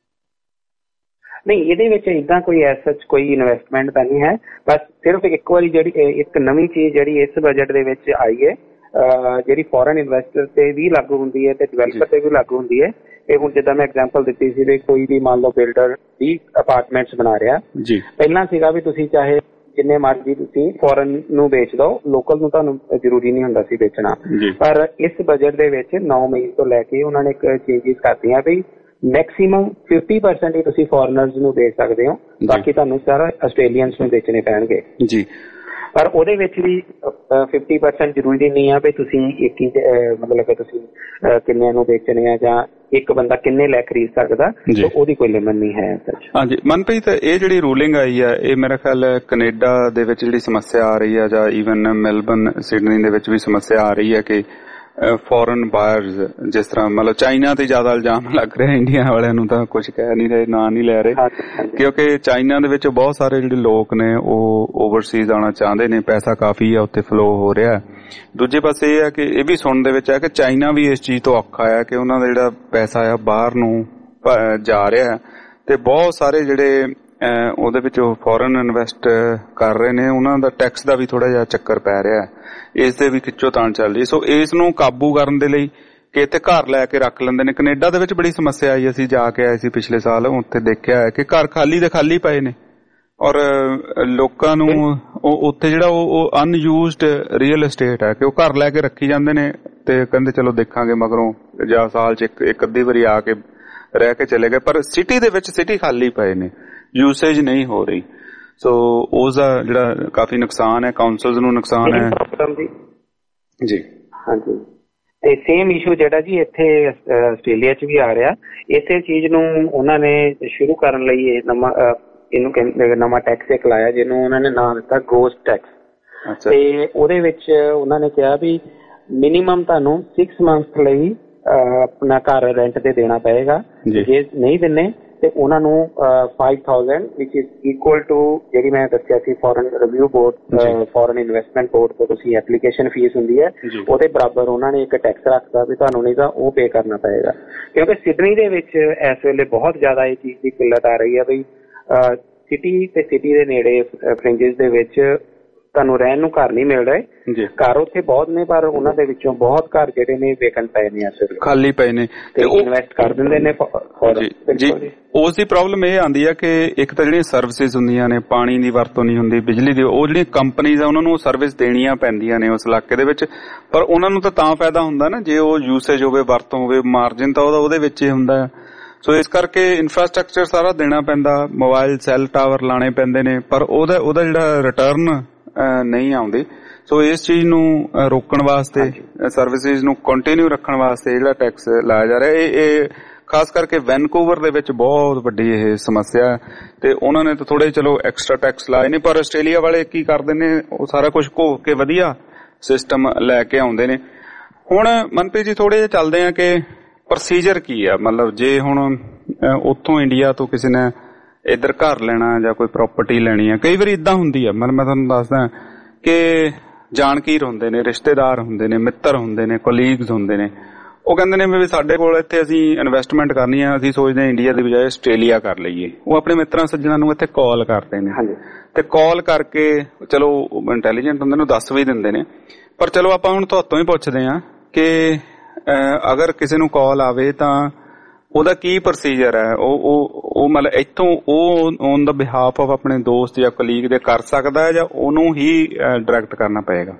ਨਹੀਂ, ਇਹਦੇ ਵਿੱਚ ਏਦਾਂ ਕੋਈ ਐਸਾ ਕੋਈ ਇਨਵੈਸਟਮੈਂਟ ਤਾਂ ਨਹੀਂ ਹੈ, ਬਸ ਸਿਰਫ ਇੱਕ ਵਾਰੀ ਜਿਹੜੀ ਇੱਕ ਨਵੀਂ ਚੀਜ਼ ਜਿਹੜੀ ਇਸ ਬਜਟ ਦੇ ਵਿੱਚ ਆਈ ਹੈ, ਜਿਹੜੀ ਫੋਰਨ ਇਨਵੈਸਟਰ ਤੇ ਵੀ ਲਾਗੂ ਹੁੰਦੀ ਹੈ ਤੇ ਡਿਵੈਲਪਰ ਤੇ ਵੀ ਲਾਗੂ ਹੁੰਦੀ ਹੈ। ਇਹ ਹੁਣ ਜਿੱਦਾਂ ਮੈਂ ਐਗਜ਼ਾਮਪਲ ਦਿੱਤੀ ਸੀ ਵੀ ਕੋਈ ਵੀ ਮੰਨ ਲਓ ਬਿਲਡਰ ਵੀਹ ਅਪਾਰਟਮੈਂਟਸ ਬਣਾ ਰਿਹਾ, ਪਹਿਲਾਂ ਸੀਗਾ ਵੀ ਤੁਸੀਂ ਚਾਹੇ ਜਿੰਨੇ ਮਰਜ਼ੀ ਤੁਸੀਂ ਫੋਰਨ ਨੂੰ ਵੇਚ ਦਿਓ, ਲੋਕਲ ਨੂੰ ਤੁਹਾਨੂੰ ਜ਼ਰੂਰੀ ਨਹੀਂ ਹੁੰਦਾ ਸੀ ਵੇਚਣਾ। ਪਰ ਇਸ ਬਜਟ ਦੇ ਵਿੱਚ ਨੌ ਮਈ ਤੋਂ ਲੈ ਕੇ ਉਹਨਾਂ ਨੇ ਇੱਕ ਚੇਂਜਿਸ ਕਰਤੀਆਂ ਵੀ ਮੈਕਸੀਮਮ ਫਿਫਟੀ ਪਰਸੈਂਟ ਹੀ ਤੁਸੀਂ ਫੋਰਨਰਸ ਨੂੰ ਵੇਚ ਸਕਦੇ ਹੋ, ਬਾਕੀ ਤੁਹਾਨੂੰ ਸਾਰਾ ਆਸਟ੍ਰੇਲੀਅਨਸ ਨੂੰ ਵੇਚਣੇ ਪੈਣਗੇ ਜੀ। ਪਰ ਉਹਦੇ ਵਿੱਚ ਵੀ ਫਿਫਟੀ ਪਰਸੈਂਟ ਜ਼ਰੂਰੀ ਨਹੀਂ ਆ ਵੀ ਤੁਸੀਂ ਇੱਕ ਹੀ ਮਤਲਬ ਕਿ ਤੁਸੀਂ ਕਿੰਨਿਆਂ ਨੂੰ ਵੇਚਣੇ ਆ ਜਾਂ ਇੱਕ ਬੰਦਾ ਕਿੰਨੇ ਲੈ ਖਰੀਦ ਸਕਦਾ, ਉਹਦੀ ਕੋਈ ਲਿਮਿਟ ਨਹੀਂ ਹੈ। ਹਾਂਜੀ ਮਨਪ੍ਰੀਤ, ਇਹ ਜਿਹੜੀ ਰੂਲਿੰਗ ਆਈ ਆ ਇਹ ਮੇਰਾ ਖਿਆਲ ਕੈਨੇਡਾ ਦੇ ਵਿੱਚ ਜਿਹੜੀ ਸਮੱਸਿਆ ਆ ਰਹੀ ਆ ਜਾਂ ਈਵਨ ਮੈਲਬਨ ਸਿਡਨੀ ਦੇ ਵਿੱਚ ਵੀ ਸਮੱਸਿਆ ਆ ਰਹੀ ਹੈ ਕਿ ਫੋਰਨ ਬਾਇਰਸ ਜਿਸ ਤਰ੍ਹਾਂ ਮਤਲਬ ਚਾਈਨਾ ਤੇ ਜ਼ਿਆਦਾ ਇਲਜ਼ਾਮ ਲੱਗ ਰਿਹਾ, ਇੰਡੀਆ ਵਾਲਿਆਂ ਨੂੰ ਤਾਂ ਕੁਝ ਕਹਿ ਨਹੀਂ ਰਹੇ, ਨਾਂ ਨਹੀਂ ਲੈ ਰਹੇ, ਕਿਉਂਕਿ ਚਾਈਨਾ ਦੇ ਵਿੱਚ ਬਹੁਤ ਸਾਰੇ ਜਿਹੜੇ ਲੋਕ ਨੇ ਉਹ ਓਵਰਸੀਜ਼ ਆਉਣਾ ਚਾਹੁੰਦੇ ਨੇ, ਪੈਸਾ ਕਾਫੀ ਆ ਉੱਥੇ ਫਲੋ ਹੋ ਰਿਹਾ। ਦੂਜੇ ਪਾਸੇ ਇਹ ਹੈ ਕਿ ਇਹ ਵੀ ਸੁਣਨ ਦੇ ਵਿੱਚ ਹੈ ਕਿ ਚਾਈਨਾ ਵੀ ਇਸ ਚੀਜ਼ ਤੋਂ ਔਖਾ ਹੈ ਕਿ ਉਹਨਾਂ ਦਾ ਜਿਹੜਾ ਪੈਸਾ ਆ ਬਾਹਰ ਨੂੰ ਜਾ ਰਿਹਾ ਤੇ ਬਹੁਤ ਸਾਰੇ ਜਿਹੜੇ ਉਹਦੇ ਵਿੱਚ ਫੋਰਨ ਇਨਵੈਸਟ ਕਰ ਰਹੇ ਨੇ ਉਹਨਾਂ ਦਾ ਟੈਕਸ ਦਾ ਵੀ ਥੋੜਾ ਜਿਹਾ ਚੱਕਰ ਪੈ ਰਿਹਾ, ਇਸ ਦੇ ਵੀ ਖਿੱਚੋ ਤਾਣ ਚੱਲ ਰਹੀ। ਸੋ ਇਸ ਨੂੰ ਕਾਬੂ ਕਰਨ ਦੇ ਲਈ ਕਿ ਇੱਥੇ ਘਰ ਲੈ ਕੇ ਰੱਖ ਲੈਂਦੇ ਨੇ। ਕੈਨੇਡਾ ਦੇ ਵਿੱਚ ਬੜੀ ਸਮੱਸਿਆ ਆਈ, ਅਸੀਂ ਜਾ ਕੇ ਆਏ ਸੀ ਪਿਛਲੇ ਸਾਲ, ਉੱਥੇ ਦੇਖਿਆ ਹੈ ਕਿ ਘਰ ਖਾਲੀ ਦੇ ਖਾਲੀ ਪਏ ਨੇ ਔਰ ਲੋਕਾਂ ਨੂੰ ਉੱਥੇ ਜਿਹੜਾ ਉਹ ਅਨਯੂਜ਼ਡ ਰੀਅਲ estate ਹੈ ਕਿ ਉਹ ਘਰ ਲੈ ਕੇ ਰੱਖੀ ਜਾਂਦੇ ਨੇ ਤੇ ਕਹਿੰਦੇ ਚਲੋ ਦੇਖਾਂਗੇ ਮਗਰੋਂ ਜਾਂ ਸਾਲ ਚ ਇੱਕ ਅੱਧੀ ਵਾਰੀ ਆ ਕੇ ਰਹਿ ਕੇ ਚਲੇ ਗਏ, ਪਰ ਸਿਟੀ ਦੇ ਵਿੱਚ ਸਿਟੀ ਖਾਲੀ ਪਏ ਨੇ, ਯੂਸੇਜ ਨਹੀਂ ਹੋ ਰਹੀ। ਸੋ ਉਸ ਦਾ ਜਿਹੜਾ ਕਾਫੀ ਨੁਕਸਾਨ ਹੈ, ਕਾਉਂਸਲਸ ਨੂੰ ਨੁਕਸਾਨ ਹੈ ਜੀ। ਹਾਂਜੀ ਤੇ ਸੇਮ ਇਸ਼ੂ ਜਿਹੜਾ ਜੀ ਇੱਥੇ ਆਸਟ੍ਰੇਲੀਆ ਚ ਵੀ ਆ ਰਿਹਾ, ਇਸੇ ਚੀਜ਼ ਨੂੰ ਉਹਨਾਂ ਨੇ ਸ਼ੁਰੂ ਕਰਨ ਲਈ ਇਹ ਨਵਾਂ ਇਹਨੂੰ ਕਹਿੰਦੇ ਨਵਾਂ ਟੈਕਸ ਇੱਕ ਲਾਇਆ ਜਿਹਨੂੰ ਉਹਨਾਂ ਨੇ ਨਾਂ ਦਿੱਤਾ ਗੋਸਟ ਟੈਕਸ। ਤੇ ਉਹਦੇ ਵਿੱਚ ਉਹਨਾਂ ਨੇ ਕਿਹਾ ਵੀ ਮਿਨੀਮਮ ਤੁਹਾਨੂੰ ਸਿਕਸ ਮੰਥ ਲਈ ਆਪਣਾ ਘਰ ਰੈਂਟ ਤੇ ਦੇਣਾ ਪਏਗਾ, ਜੇ ਨਹੀਂ ਦਿੰਨੇ ਤੇ ਉਹਨਾਂ ਨੂੰ five thousand which is equal to ਜਿਹੜੀ ਮੈਂ ਦੱਸਿਆ ਸੀ foreign review board foreign investment board ਤੋਂ ਤੁਸੀਂ ਐਪਲੀਕੇਸ਼ਨ ਫੀਸ ਹੁੰਦੀ ਹੈ ਉਹਦੇ ਬਰਾਬਰ ਉਹਨਾਂ ਨੇ ਇੱਕ ਟੈਕਸ ਰੱਖਦਾ ਵੀ ਤੁਹਾਨੂੰ ਨਹੀਂ ਤਾਂ ਉਹ ਪੇ ਕਰਨਾ ਪਏਗਾ। ਕਿਉਂਕਿ ਸਿਡਨੀ ਦੇ ਵਿੱਚ ਇਸ ਵੇਲੇ ਬਹੁਤ ਜ਼ਿਆਦਾ ਇਹ ਚੀਜ਼ ਦੀ ਕਿੱਲਤ ਆ ਰਹੀ ਹੈ ਬਈ ਸਿਟੀ ਤੇ ਸਿਟੀ ਦੇ ਨੇੜੇ ਫਰਿੰਜਿਸ ਦੇ ਵਿੱਚ ਤੁਹਾਨੂੰ ਰਹਿਣ ਨੂੰ ਘਰ ਨਹੀਂ ਮਿਲ ਰਹੇ, ਘਰ ਉੱਥੇ ਬਹੁਤ ਨੇ ਪਰ ਉਹਨਾਂ ਦੇ ਵਿੱਚੋਂ ਬਹੁਤ ਘਰ ਜਿਹੜੇ ਨੇ ਵੇਕੈਂਟ ਪਏ ਨੇ, ਖਾਲੀ ਪਏ ਨੇ ਤੇ ਇਨਵੈਸਟ ਕਰ ਦਿੰਦੇ ਨੇ। ਜੀ ਉਸ ਦੀ ਪ੍ਰੋਬਲਮ ਇਹ ਆਉਂਦੀ ਹੈ ਕਿ ਇੱਕ ਤਾਂ ਜਿਹੜੀਆਂ ਸਰਵਿਸਿਜ਼ ਹੁੰਦੀਆਂ ਨੇ, ਪਾਣੀ ਦੀ ਵਰਤੋਂ ਨਹੀਂ ਹੁੰਦੀ, ਬਿਜਲੀ ਦੀ, ਉਹ ਜਿਹੜੀਆਂ ਕੰਪਨੀਜ਼ ਆ ਉਹਨਾਂ ਨੂੰ ਸਰਵਿਸ ਦੇਣੀਆਂ ਪੈਂਦੀਆਂ ਨੇ ਉਸ ਇਲਾਕੇ ਦੇ ਵਿੱਚ, ਪਰ ਉਹਨਾਂ ਨੂੰ ਤਾਂ ਤਾਂ ਫਾਇਦਾ ਹੁੰਦਾ ਨਾ ਜੇ ਉਹ ਯੂਸੇਜ ਹੋਵੇ, ਵਰਤੋਂ ਹੋਵੇ, ਮਾਰਜਿਨ ਤਾਂ ਉਹਦਾ ਉਹਦੇ ਵਿੱਚ ਹੀ ਹੁੰਦਾ ਹੈ। ਸੋ ਇਸ ਕਰਕੇ ਇਨਫਰਾਸਟਰਕਚਰ ਸਾਰਾ ਦੇਣਾ ਪੈਂਦਾ, ਮੋਬਾਈਲ ਸੈੱਲ ਟਾਵਰ ਲਾਣੇ ਪੈਂਦੇ ਨੇ, ਪਰ ਉਹਦਾ ਉਹਦਾ ਜਿਹੜਾ ਰਿਟਰਨ ਨਹੀਂ ਆਉਂਦੀ। ਸੋ ਇਸ ਚੀਜ਼ ਨੂੰ ਰੋਕਣ ਵਾਸਤੇ, ਸਰਵਿਸਿਜ਼ ਨੂੰ ਕੰਟੀਨਿਊ ਰੱਖਣ ਵਾਸਤੇ ਜਿਹੜਾ ਟੈਕਸ ਲਾਇਆ ਜਾ ਰਿਹਾ, ਇਹ ਇਹ ਖਾਸ ਕਰਕੇ ਵੈਨਕੂਵਰ ਦੇ ਵਿੱਚ ਬਹੁਤ ਵੱਡੀ ਇਹ ਸਮੱਸਿਆ ਤੇ ਉਹਨਾਂ ਨੇ ਤਾਂ ਥੋੜੇ ਚਲੋ ਐਕਸਟਰਾ ਟੈਕਸ ਲਾਏ ਨੇ, ਪਰ ਆਸਟ੍ਰੇਲੀਆ ਵਾਲੇ ਕੀ ਕਰਦੇ ਨੇ ਉਹ ਸਾਰਾ ਕੁਝ ਘੋਲ ਕੇ ਵਧੀਆ ਸਿਸਟਮ ਲੈ ਕੇ ਆਉਂਦੇ ਨੇ। ਹੁਣ ਮਨਪ੍ਰੀਤ ਜੀ ਥੋੜੇ ਜਿਹਾ ਚੱਲਦੇ ਆ ਕਿ ਪ੍ਰੋਸੀਜਰ ਕੀ ਆ, ਮਤਲਬ ਜੇ ਹੁਣ ਉੱਥੋਂ ਇੰਡੀਆ ਤੋਂ ਕਿਸੇ ਨੇ ਇੱਧਰ ਘਰ ਲੈਣਾ ਜਾਂ ਕੋਈ ਪ੍ਰਾਪਰਟੀ ਲੈਣੀ ਹੈ, ਕਈ ਵਾਰੀ ਇਦਾਂ ਹੁੰਦੀ ਆ, ਮਤਲਬ ਮੈਂ ਤੁਹਾਨੂੰ ਦੱਸਦਾ ਕਿ ਜਾਣਕਾਰ ਹੁੰਦੇ ਨੇ, ਰਿਸ਼ਤੇਦਾਰ ਹੁੰਦੇ ਨੇ, ਮਿੱਤਰ ਹੁੰਦੇ ਨੇ, ਕੋਲੀਗਸ ਹੁੰਦੇ ਨੇ, ਉਹ ਕਹਿੰਦੇ ਨੇ ਵੀ ਸਾਡੇ ਕੋਲ ਇੱਥੇ ਅਸੀਂ ਇਨਵੈਸਟਮੈਂਟ ਕਰਨੀ ਆ, ਅਸੀਂ ਸੋਚਦੇ ਹਾਂ ਇੰਡੀਆ ਦੀ ਬਜਾਏ ਆਸਟ੍ਰੇਲੀਆ ਕਰ ਲਈਏ। ਉਹ ਆਪਣੇ ਮਿੱਤਰਾਂ ਸੱਜਣਾਂ ਨੂੰ ਇੱਥੇ ਕਾਲ ਕਰਦੇ ਨੇ ਤੇ ਕਾਲ ਕਰਕੇ ਚਲੋ ਇੰਟੈਲੀਜੈਂਟ ਹੁੰਦੇ ਨੇ, ਦੱਸ ਵੀ ਦਿੰਦੇ ਨੇ, ਪਰ ਚਲੋ ਆਪਾਂ ਹੁਣ ਤੁਹਾਤੋਂ ਹੀ ਪੁੱਛਦੇ ਹਾਂ ਕਿ ਅਗਰ ਕਿਸੇ ਨੂੰ ਕਾਲ ਆਵੇ ਤਾਂ ਉਹਦਾ ਕੀ ਪ੍ਰੋਸੀਜਰ ਹੈ, ਉਹ ਉਹ ਉਹ ਮਤਲਬ ਇੱਥੋਂ ਉਹ ਔਨ ਦਾ ਬਿਹਾਫ ਆਫ ਆਪਣੇ ਦੋਸਤ ਜਾਂ ਕਲੀਗ ਦੇ ਕਰ ਸਕਦਾ ਹੈ ਜਾਂ ਉਹਨੂੰ ਹੀ ਡਾਇਰੈਕਟ ਕਰਨਾ ਪਏਗਾ?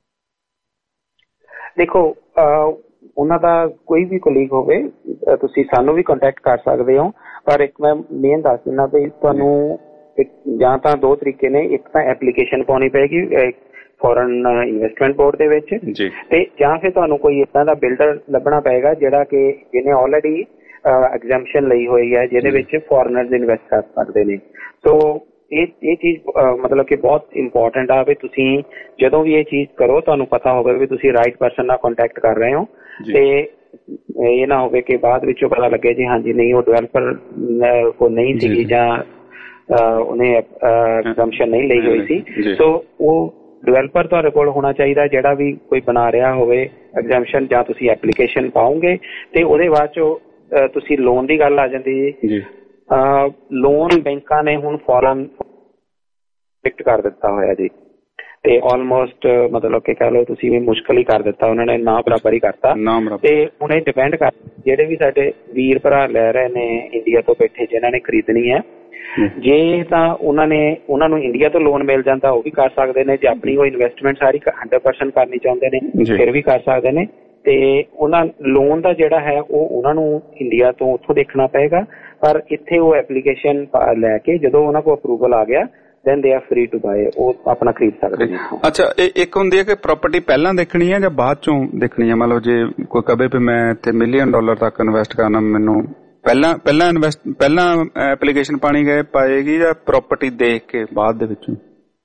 ਦੇਖੋ ਉਹਨਾਂ ਦਾ ਕੋਈ ਵੀ ਕਲੀਗ ਹੋਵੇ ਤੁਸੀਂ ਸਾਨੂੰ ਵੀ ਕੰਟੈਕਟ ਕਰ ਸਕਦੇ ਹੋ, ਪਰ ਇੱਕ ਮੈਂ ਮੇਨ ਦੱਸ ਦਿੰਦਾ ਵੀ ਤੁਹਾਨੂੰ ਜਾਂ ਤਾਂ ਦੋ ਤਰੀਕੇ ਨੇ, ਇੱਕ ਤਾਂ ਐਪਲੀਕੇਸ਼ਨ ਪਾਉਣੀ ਪਏਗੀ ਫੋਰਨ ਇਨਵੈਸਟਮੈਂਟ ਬੋਰਡ ਦੇ ਵਿੱਚ ਤੇ ਜਾਂ ਫਿਰ ਤੁਹਾਨੂੰ ਕੋਈ ਏਦਾਂ ਦਾ ਬਿਲਡਰ ਲੱਭਣਾ ਪਏਗਾ ਜਿਹੜਾ ਕਿ ਜਿਹਨੇ ਆਲਰੇਡੀ ਐਗਜ਼ੈਂਪਸ਼ਨ ਲਈ ਹੋਈ ਹੈ ਜਿਹਦੇ ਵਿੱਚ ਫੋਰਨਰਸ ਇਨਵੈਸਟ ਕਰ ਸਕਦੇ ਨੇ। ਸੋ ਇਹ ਇਹ ਚੀਜ਼ ਮਤਲਬ ਕਿ ਬਹੁਤ ਇੰਪੋਰਟੈਂਟ ਆ ਵੀ ਤੁਸੀਂ ਜਦੋਂ ਵੀ ਇਹ ਚੀਜ਼ ਕਰੋ ਤੁਹਾਨੂੰ ਪਤਾ ਹੋਵੇ ਵੀ ਤੁਸੀਂ ਰਾਈਟ ਪਰਸਨ ਨਾਲ ਕੰਟੈਕਟ ਕਰ ਰਹੇ ਹੋ ਤੇ ਇਹ ਨਾ ਹੋਵੇ ਕਿ ਬਾਅਦ ਵਿੱਚੋਂ ਪਤਾ ਲੱਗੇ ਜੀ ਹਾਂਜੀ ਨਹੀਂ ਉਹ ਡਿਵੈਲਪਰ ਕੋ ਨਹੀਂ ਸੀਗੀ ਜਾਂ ਉਹਨੇ ਐਗਜ਼ੈਂਪਸ਼ਨ ਨਹੀਂ ਲਈ ਹੋਈ ਸੀ। ਸੋ ਉਹ ਡਿਵੈਲਪਰ ਤੁਹਾਡੇ ਕੋਲ ਹੋਣਾ ਚਾਹੀਦਾ ਜਿਹੜਾ ਵੀ ਕੋਈ ਬਣਾ ਰਿਹਾ ਹੋਵੇ ਐਗਜ਼ੈਂਪਸ਼ਨ, ਜਾਂ ਤੁਸੀਂ ਐਪਲੀਕੇਸ਼ਨ ਪਾਓਗੇ ਤੇ ਉਹਦੇ ਬਾਅਦ ਚੋਂ ਤੁਸੀਂ ਲੋਨ ਦੀ ਗੱਲ ਆ ਜਾਂਦੀ ਜੀ। ਲੋਨ ਬੈਂਕਾਂ ਨੇ ਹੁਣ ਫੌਰਨ ਫਿਕਟ ਕਰ ਦਿੱਤਾ ਹੋਇਆ ਜੀ ਤੇ ਆਲਮੋਸਟ ਮਤਲਬ ਕਿ ਕਹਿ ਲਓ ਤੁਸੀਂ ਵੀ ਮੁਸ਼ਕਲ ਹੀ ਕਰ ਦਿੱਤਾ, ਉਹਨਾਂ ਨੇ ਨਾ ਬਰਾਬਰ ਹੀ ਕਰਤਾ ਤੇ ਹੁਣ ਇਹ ਡਿਪੈਂਡ ਕਰ ਜਿਹੜੇ ਵੀ ਸਾਡੇ ਵੀਰ ਭਰਾ ਲੈ ਰਹੇ ਨੇ ਇੰਡੀਆ ਤੋਂ ਬੈਠੇ ਜਿਨ੍ਹਾਂ ਨੇ ਖਰੀਦਣੀ ਹੈ, ਜੇ ਤਾਂ ਉਹਨਾਂ ਨੇ ਉਹਨਾਂ ਨੂੰ ਇੰਡੀਆ ਤੋਂ ਲੋਨ ਮਿਲ ਜਾਂਦਾ ਉਹ ਵੀ ਕਰ ਸਕਦੇ ਨੇ, ਜੇ ਆਪਣੀ ਉਹ ਇਨਵੈਸਟਮੈਂਟ ਸਾਰੀ ਹੰਡਰਡ ਪਰਸੈਂਟ ਕਰਨੀ ਚਾਹੁੰਦੇ ਨੇ ਫਿਰ ਵੀ ਕਰ ਸਕਦੇ ਨੇ। ਤੇ ਉਹਨਾਂ ਲੋਨ ਦਾ ਜਿਹੜਾ ਹੈ ਉਹ ਉਹਨਾਂ ਨੂੰ ਇੰਡੀਆ ਤੋਂ ਉੱਥੋਂ ਦੇਖਣਾ ਪਏਗਾ, ਪਰ ਇੱਥੇ ਉਹ ਐਪਲੀਕੇਸ਼ਨ ਲੈ ਕੇ ਜਦੋਂ ਉਹਨਾਂ ਕੋਲ ਅਪਰੂਵਲ ਆ ਗਿਆ then they are free to buy, ਉਹ ਆਪਣਾ ਖਰੀਦ ਸਕਦੇ ਨੇ। ਅੱਛਾ, ਇਹ ਇੱਕ ਹੁੰਦੀ ਹੈ ਕਿ ਪ੍ਰਾਪਰਟੀ ਪਹਿਲਾਂ ਦੇਖਣੀ ਹੈ ਜਾਂ ਬਾਅਦ ਚੋਂ ਦੇਖਣੀ ਹੈ? ਮਤਲਬ ਜੇ ਕੋਈ ਕਵੇ ਵੀ ਮੈਂ ਇੱਥੇ ਮਿਲੀਅਨ ਡਾਲਰ ਤੱਕ ਇਨਵੈਸਟ ਕਰਨਾ, ਮੈਨੂੰ ਪਹਿਲਾਂ ਪਹਿਲਾਂ ਇਨਵੈਸਟ ਪਹਿਲਾਂ ਐਪਲੀਕੇਸ਼ਨ ਪਾਣੀ ਗਏ ਪਾਏਗੀ ਜਾਂ ਪ੍ਰਾਪਰਟੀ ਦੇਖ ਕੇ ਬਾਅਦ ਦੇ ਵਿੱਚ?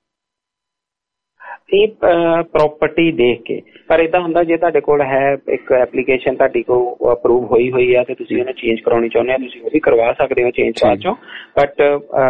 ਇਹ ਪ੍ਰਾਪਰਟੀ ਦੇਖ ਕੇ, ਪਰ ਏਦਾਂ ਹੁੰਦਾ ਜੇ ਤੁਹਾਡੇ ਕੋਲ ਹੈ ਇੱਕ ਐਪਲੀਕੇਸ਼ਨ ਤੁਹਾਡੀ ਕੋਲ ਅਪਰੂਵ ਹੋਈ ਹੋਈ ਆ ਤੇ ਤੁਸੀਂ ਉਹਨੂੰ ਚੇਂਜ ਕਰਾਉਣੀ ਚਾਹੁੰਦੇ ਆ, ਤੁਸੀਂ ਉਹ ਵੀ ਕਰਵਾ ਸਕਦੇ ਹੋ ਚੇਂਜ ਬਾਅਦ ਚੋਂ। ਬਟ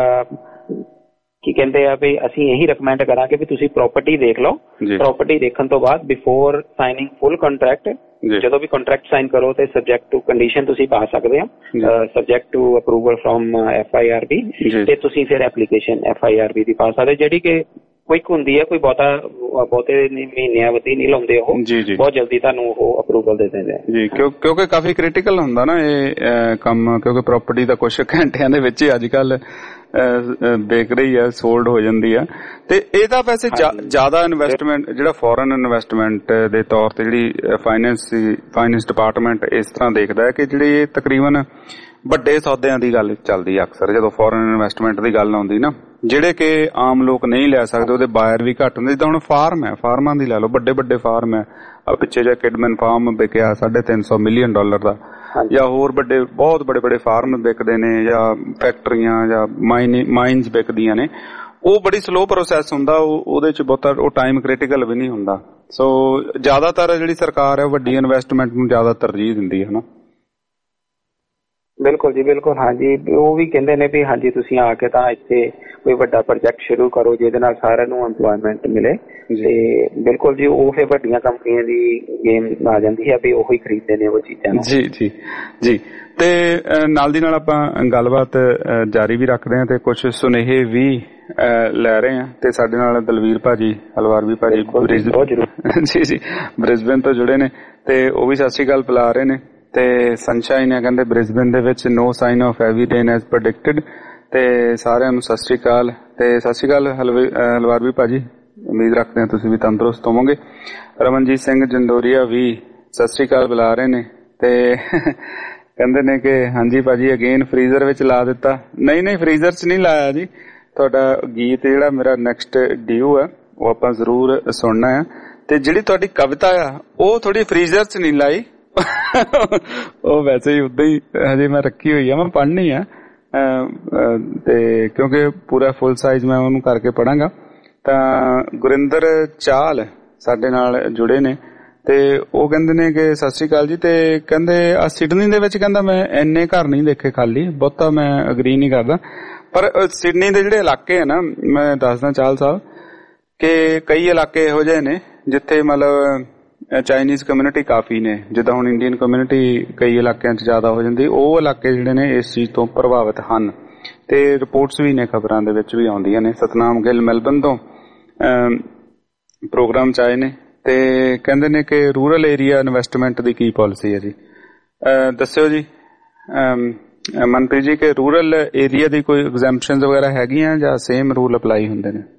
ਕੀ ਕਹਿੰਦੇ ਆ ਵੀ ਅਸੀਂ ਇਹੀ ਰეკਮੈਂਡ ਕਰਾਂਗੇ ਵੀ ਤੁਸੀਂ ਪ੍ਰਾਪਰਟੀ ਦੇਖ ਲਓ। ਪ੍ਰਾਪਰਟੀ ਦੇਖਣ ਤੋਂ ਬਾਅਦ ਬਿਫੋਰ ਸਾਈਨਿੰਗ ਫੁੱਲ ਕੰਟਰੈਕਟ, ਜਦੋਂ ਵੀ ਕੰਟਰੈਕਟ ਸਾਈਨ ਕਰੋ ਤੇ ਸਬਜੈਕਟ ਟੂ ਕੰਡੀਸ਼ਨ ਤੁਸੀਂ ਪਾ ਸਕਦੇ ਹੋ, subject to approval from F I R B, ਤੇ ਤੁਸੀਂ ਫਿਰ application F I R B ਦੀ ਪਾ ਸਕਦੇ, ਜਿਹੜੀ ਕਿ ਕੁਇਕ ਹੁੰਦੀ ਹੈ, ਕੋਈ ਬਹੁਤਾ ਬਹੁਤੇ ਮਹੀਨਿਆਂ ਵਧੀ ਨਹੀਂ ਲਾਉਂਦੇ ਉਹ, ਬਹੁਤ ਜਲਦੀ ਤੁਹਾਨੂੰ ਉਹ ਅਪਰੂਵਲ ਦੇ ਦਿੰਦੇ ਜੀ। ਕਿਉਂਕਿ ਕਾਫੀ ਕ੍ਰਿਟੀਕਲ ਹੁੰਦਾ ਨਾ ਇਹ ਕੰਮ, ਕਿਉਂਕਿ ਪ੍ਰਾਪਰਟੀ ਦਾ ਕੁਛ ਘੰਟਿਆਂ ਦੇ ਵਿੱਚ ਹੀ ਅੱਜ ਕੱਲ ਦੇਖ ਰਹੀ ਆ ਸੋਲਡ ਹੋ ਜਾਂਦੀ ਆ। ਤੇ ਇਹਦਾ ਵੈਸੇ ਜ਼ਿਆਦਾ ਇਨਵੈਸਟਮੈਂਟ ਜਿਹੜਾ ਫੋਰਨ ਇਨਵੈਸਟਮੈਂਟ ਦੇ ਤੌਰ ਤੇ ਜਿਹੜੀ ਫਾਈਨੈਂਸ ਫਾਈਨੈਂਸ ਡਿਪਾਰਟਮੈਂਟ ਇਸ ਤਰ੍ਹਾਂ ਦੇਖਦਾ ਹੈ ਕਿ ਜਿਹੜੀ ਇਹ ਤਕਰੀਬਨ ਵੱਡੇ ਸੌਦਿਆਂ ਦੀ ਗੱਲ ਚੱਲਦੀ ਆ ਅਕਸਰ ਜਦੋਂ ਫੋਰਨ ਇਨਵੈਸਟਮੈਂਟ ਦੀ ਗੱਲ ਆਉਂਦੀ ਨਾ, ਜਿਹੜੇ ਕਿ ਆਮ ਲੋਕ ਨਹੀਂ ਲੈ ਸਕਦੇ, ਉਹਦੇ ਬਾਇਰ ਵੀ ਘੱਟ ਹੁੰਦੇ। ਜਿੱਦਾਂ ਹੁਣ ਫਾਰਮ ਹੈ, ਫਾਰਮਾਂ ਦੀ ਲਾ ਲਓ, ਵੱਡੇ ਵੱਡੇ ਫਾਰਮ ਹੈ, ਪਿੱਛੇ ਜਿਹਾ ਕਿਡਮਨ ਫਾਰਮ ਵਿਕਿਆ ਸਾਢੇ ਤਿੰਨ ਸੌ ਮਿਲੀਅਨ ਡਾਲਰ ਦਾ, ਜਾਂ ਹੋਰ ਵੱਡੇ ਬਹੁਤ ਬੜੇ ਬੜੇ ਫਾਰਮ ਵਿਕਦੇ ਨੇ, ਜਾਂ ਫੈਕਟਰੀਆਂ ਜਾਂ ਮਾਈਨਸ ਵਿਕਦੀਆਂ ਨੇ। ਉਹ ਬੜੀ ਸਲੋ ਪ੍ਰੋਸੈਸ ਹੁੰਦਾ, ਉਹਦੇ ਚ ਬਹੁਤਾ ਉਹ ਟਾਈਮ ਕ੍ਰਿਟੀਕਲ ਵੀ ਨਹੀਂ ਹੁੰਦਾ। ਸੋ ਜ਼ਿਆਦਾਤਰ ਜਿਹੜੀ ਸਰਕਾਰ ਹੈ ਵੱਡੀ ਇਨਵੈਸਟਮੈਂਟ ਨੂੰ ਜ਼ਿਆਦਾ ਤਰਜੀਹ ਦਿੰਦੀ ਹੈ ਨਾ। ਬਿਲਕੁਲ ਜੀ, ਬਿਲਕੁਲ। ਹਾਂਜੀ, ਉਹ ਵੀ ਕਹਿੰਦੇ ਨੇ ਵੀ ਹਾਂਜੀ ਤੁਸੀਂ ਆ ਕੇ ਤਾਂ ਇੱਥੇ ਕੋਈ ਵੱਡਾ ਪ੍ਰੋਜੈਕਟ ਸ਼ੁਰੂ ਕਰੋ ਜਿਹਦੇ ਨਾਲ ਸਾਰਿਆਂ ਨੂੰ ਐਮਪਲੋਇਮੈਂਟ ਮਿਲੇ। ਤੇ ਬਿਲਕੁਲ ਜੀ, ਉਹ ਫਿਰ ਵੱਡੀਆਂ ਕੰਪਨੀਆਂ ਦੀ ਗੇਮ ਆ ਜਾਂਦੀ ਹੈ ਵੀ ਉਹੀ ਖਰੀਦਦੇ ਨੇ ਉਹ ਚੀਜ਼ਾਂ। ਜੀ ਜੀ ਜੀ। ਤੇ ਨਾਲ ਦੀ ਨਾਲ ਆਪਾਂ ਗੱਲਬਾਤ ਜਾਰੀ ਵੀ ਰੱਖਦੇ ਹਾਂ ਤੇ ਕੁਝ ਸੁਨੇਹੇ ਵੀ ਲੈ ਰਹੇ ਹਾਂ। ਤੇ ਸਾਡੇ ਨਾਲ ਦਲਵੀਰ ਭਾਜੀ, ਹਲਵਾਰਵੀ ਭਾਜੀ ਜੀ ਜੀ ਬ੍ਰਿਸਬੇਨ ਤੋਂ ਜੁੜੇ ਨੇ, ਤੇ ਉਹ ਵੀ ਸਤਿ ਸ਼੍ਰੀ ਅਕਾਲ ਬੁਲਾ ਰਹੇ ਨੇ। ਤੇ ਸਨਸ਼ਾਈਨ ਹੈ ਕਹਿੰਦੇ ਬ੍ਰਿਸਬੇਨ ਦੇ ਵਿੱਚ, no sign of heavy rain as predicted. ਤੇ ਸਾਰਿਆਂ ਨੂੰ ਸਤਿ ਸ਼੍ਰੀ ਅਕਾਲ। ਤੇ ਸਤਿ ਸ਼੍ਰੀ ਅਕਾਲ ਹਲਵਾਰਵੀ ਭਾਜੀ, ਉਮੀਦ ਰੱਖਦੇ ਹਾਂ ਤੁਸੀਂ ਵੀ ਤੰਦਰੁਸਤ ਹੋਵੋਗੇ। ਰਮਨਜੀਤ ਸਿੰਘ ਜੰਡੋਰੀਆ ਵੀ ਸਤਿ ਸ਼੍ਰੀ ਅਕਾਲ ਬੁਲਾ ਰਹੇ ਨੇ, ਤੇ ਕਹਿੰਦੇ ਨੇ ਕਿ ਹਾਂਜੀ ਭਾਜੀ ਅਗੇਨ ਫਰੀਜ਼ਰ ਵਿੱਚ ਲਾ ਦਿੱਤਾ। ਨਹੀਂ ਨਹੀਂ, ਫਰੀਜ਼ਰ ਚ ਨਹੀਂ ਲਾਇਆ ਜੀ। ਤੁਹਾਡਾ ਗੀਤ ਜਿਹੜਾ ਮੇਰਾ ਨੈਕਸਟ ਡਿਊ ਹੈ ਉਹ ਆਪਾਂ ਜ਼ਰੂਰ ਸੁਣਨਾ ਆ। ਤੇ ਜਿਹੜੀ ਤੁਹਾਡੀ ਕਵਿਤਾ ਆ ਉਹ ਥੋੜੀ ਫਰੀਜ਼ਰ ਚ ਨਹੀਂ ਲਾਈ, ਉਹ ਵੈਸੇ ਹੀ ਉਦਾਂ ਹੀ ਹਜੇ ਮੈਂ ਰੱਖੀ ਹੋਈ ਆ, ਮੈਂ ਪੜ੍ਹਨੀ ਆ। ਤੇ ਕਿਉਂਕਿ ਪੂਰਾ ਫੁੱਲ ਸਾਈਜ਼ ਮੈਂ ਉਹਨੂੰ ਕਰਕੇ ਪੜਾਂਗਾ। ਤਾਂ ਗੁਰਿੰਦਰ ਚਾਲ ਸਾਡੇ ਨਾਲ ਜੁੜੇ ਨੇ, ਤੇ ਉਹ ਕਹਿੰਦੇ ਨੇ ਕਿ ਸਤਿ ਸ੍ਰੀ ਅਕਾਲ ਜੀ। ਤੇ ਕਹਿੰਦੇ ਆ ਸਿਡਨੀ ਦੇ ਵਿੱਚ ਕਹਿੰਦਾ ਮੈਂ ਇੰਨੇ ਘਰ ਨਹੀਂ ਦੇਖੇ ਖਾਲੀ, ਬਹੁਤਾ ਮੈਂ ਅਗਰੀ ਨਹੀਂ ਕਰਦਾ। ਪਰ ਸਿਡਨੀ ਦੇ ਜਿਹੜੇ ਇਲਾਕੇ ਆ ਨਾ, ਮੈਂ ਦੱਸਦਾ ਚਾਲ ਸਾਹਿਬ ਕਿ ਕਈ ਇਲਾਕੇ ਇਹੋ ਜਿਹੇ ਨੇ ਜਿੱਥੇ ਮਤਲਬ ਚਾਈਨੀਜ਼ ਕਮਿਊਨਿਟੀ ਕਾਫੀ ਨੇ, ਜਿੱਦਾਂ ਹੁਣ ਇੰਡੀਅਨ ਕਮਿਊਨਿਟੀ ਕਈ ਇਲਾਕਿਆਂ 'ਚ ਜ਼ਿਆਦਾ ਹੋ ਜਾਂਦੀ। ਉਹ ਇਲਾਕੇ ਜਿਹੜੇ ਨੇ ਇਸ ਚੀਜ਼ ਤੋਂ ਪ੍ਰਭਾਵਿਤ ਹਨ, ਤੇ ਰਿਪੋਰਟਸ ਵੀ ਨੇ, ਖਬਰਾਂ ਦੇ ਵਿੱਚ ਵੀ ਆਉਂਦੀਆਂ ਨੇ। ਸਤਨਾਮ ਗਿੱਲ ਮੈਲਬਨ ਤੋਂ ਪ੍ਰੋਗਰਾਮ 'ਚ ਆਏ ਨੇ, ਤੇ ਕਹਿੰਦੇ ਨੇ ਕਿ ਰੂਰਲ ਏਰੀਆ ਇਨਵੈਸਟਮੈਂਟ ਦੀ ਕੀ ਪਾਲਿਸੀ ਹੈ ਜੀ? ਦੱਸਿਓ ਜੀ ਮਨਪ੍ਰੀਤ ਜੀ ਕਿ ਰੂਰਲ ਏਰੀਆ ਦੀ ਕੋਈ ਐਗਜ਼ੈਂਪਸ਼ਨਸ ਵਗੈਰਾ ਹੈਗੀਆਂ ਜਾਂ ਸੇਮ ਰੂਲ ਅਪਲਾਈ ਹੁੰਦੇ ਨੇ?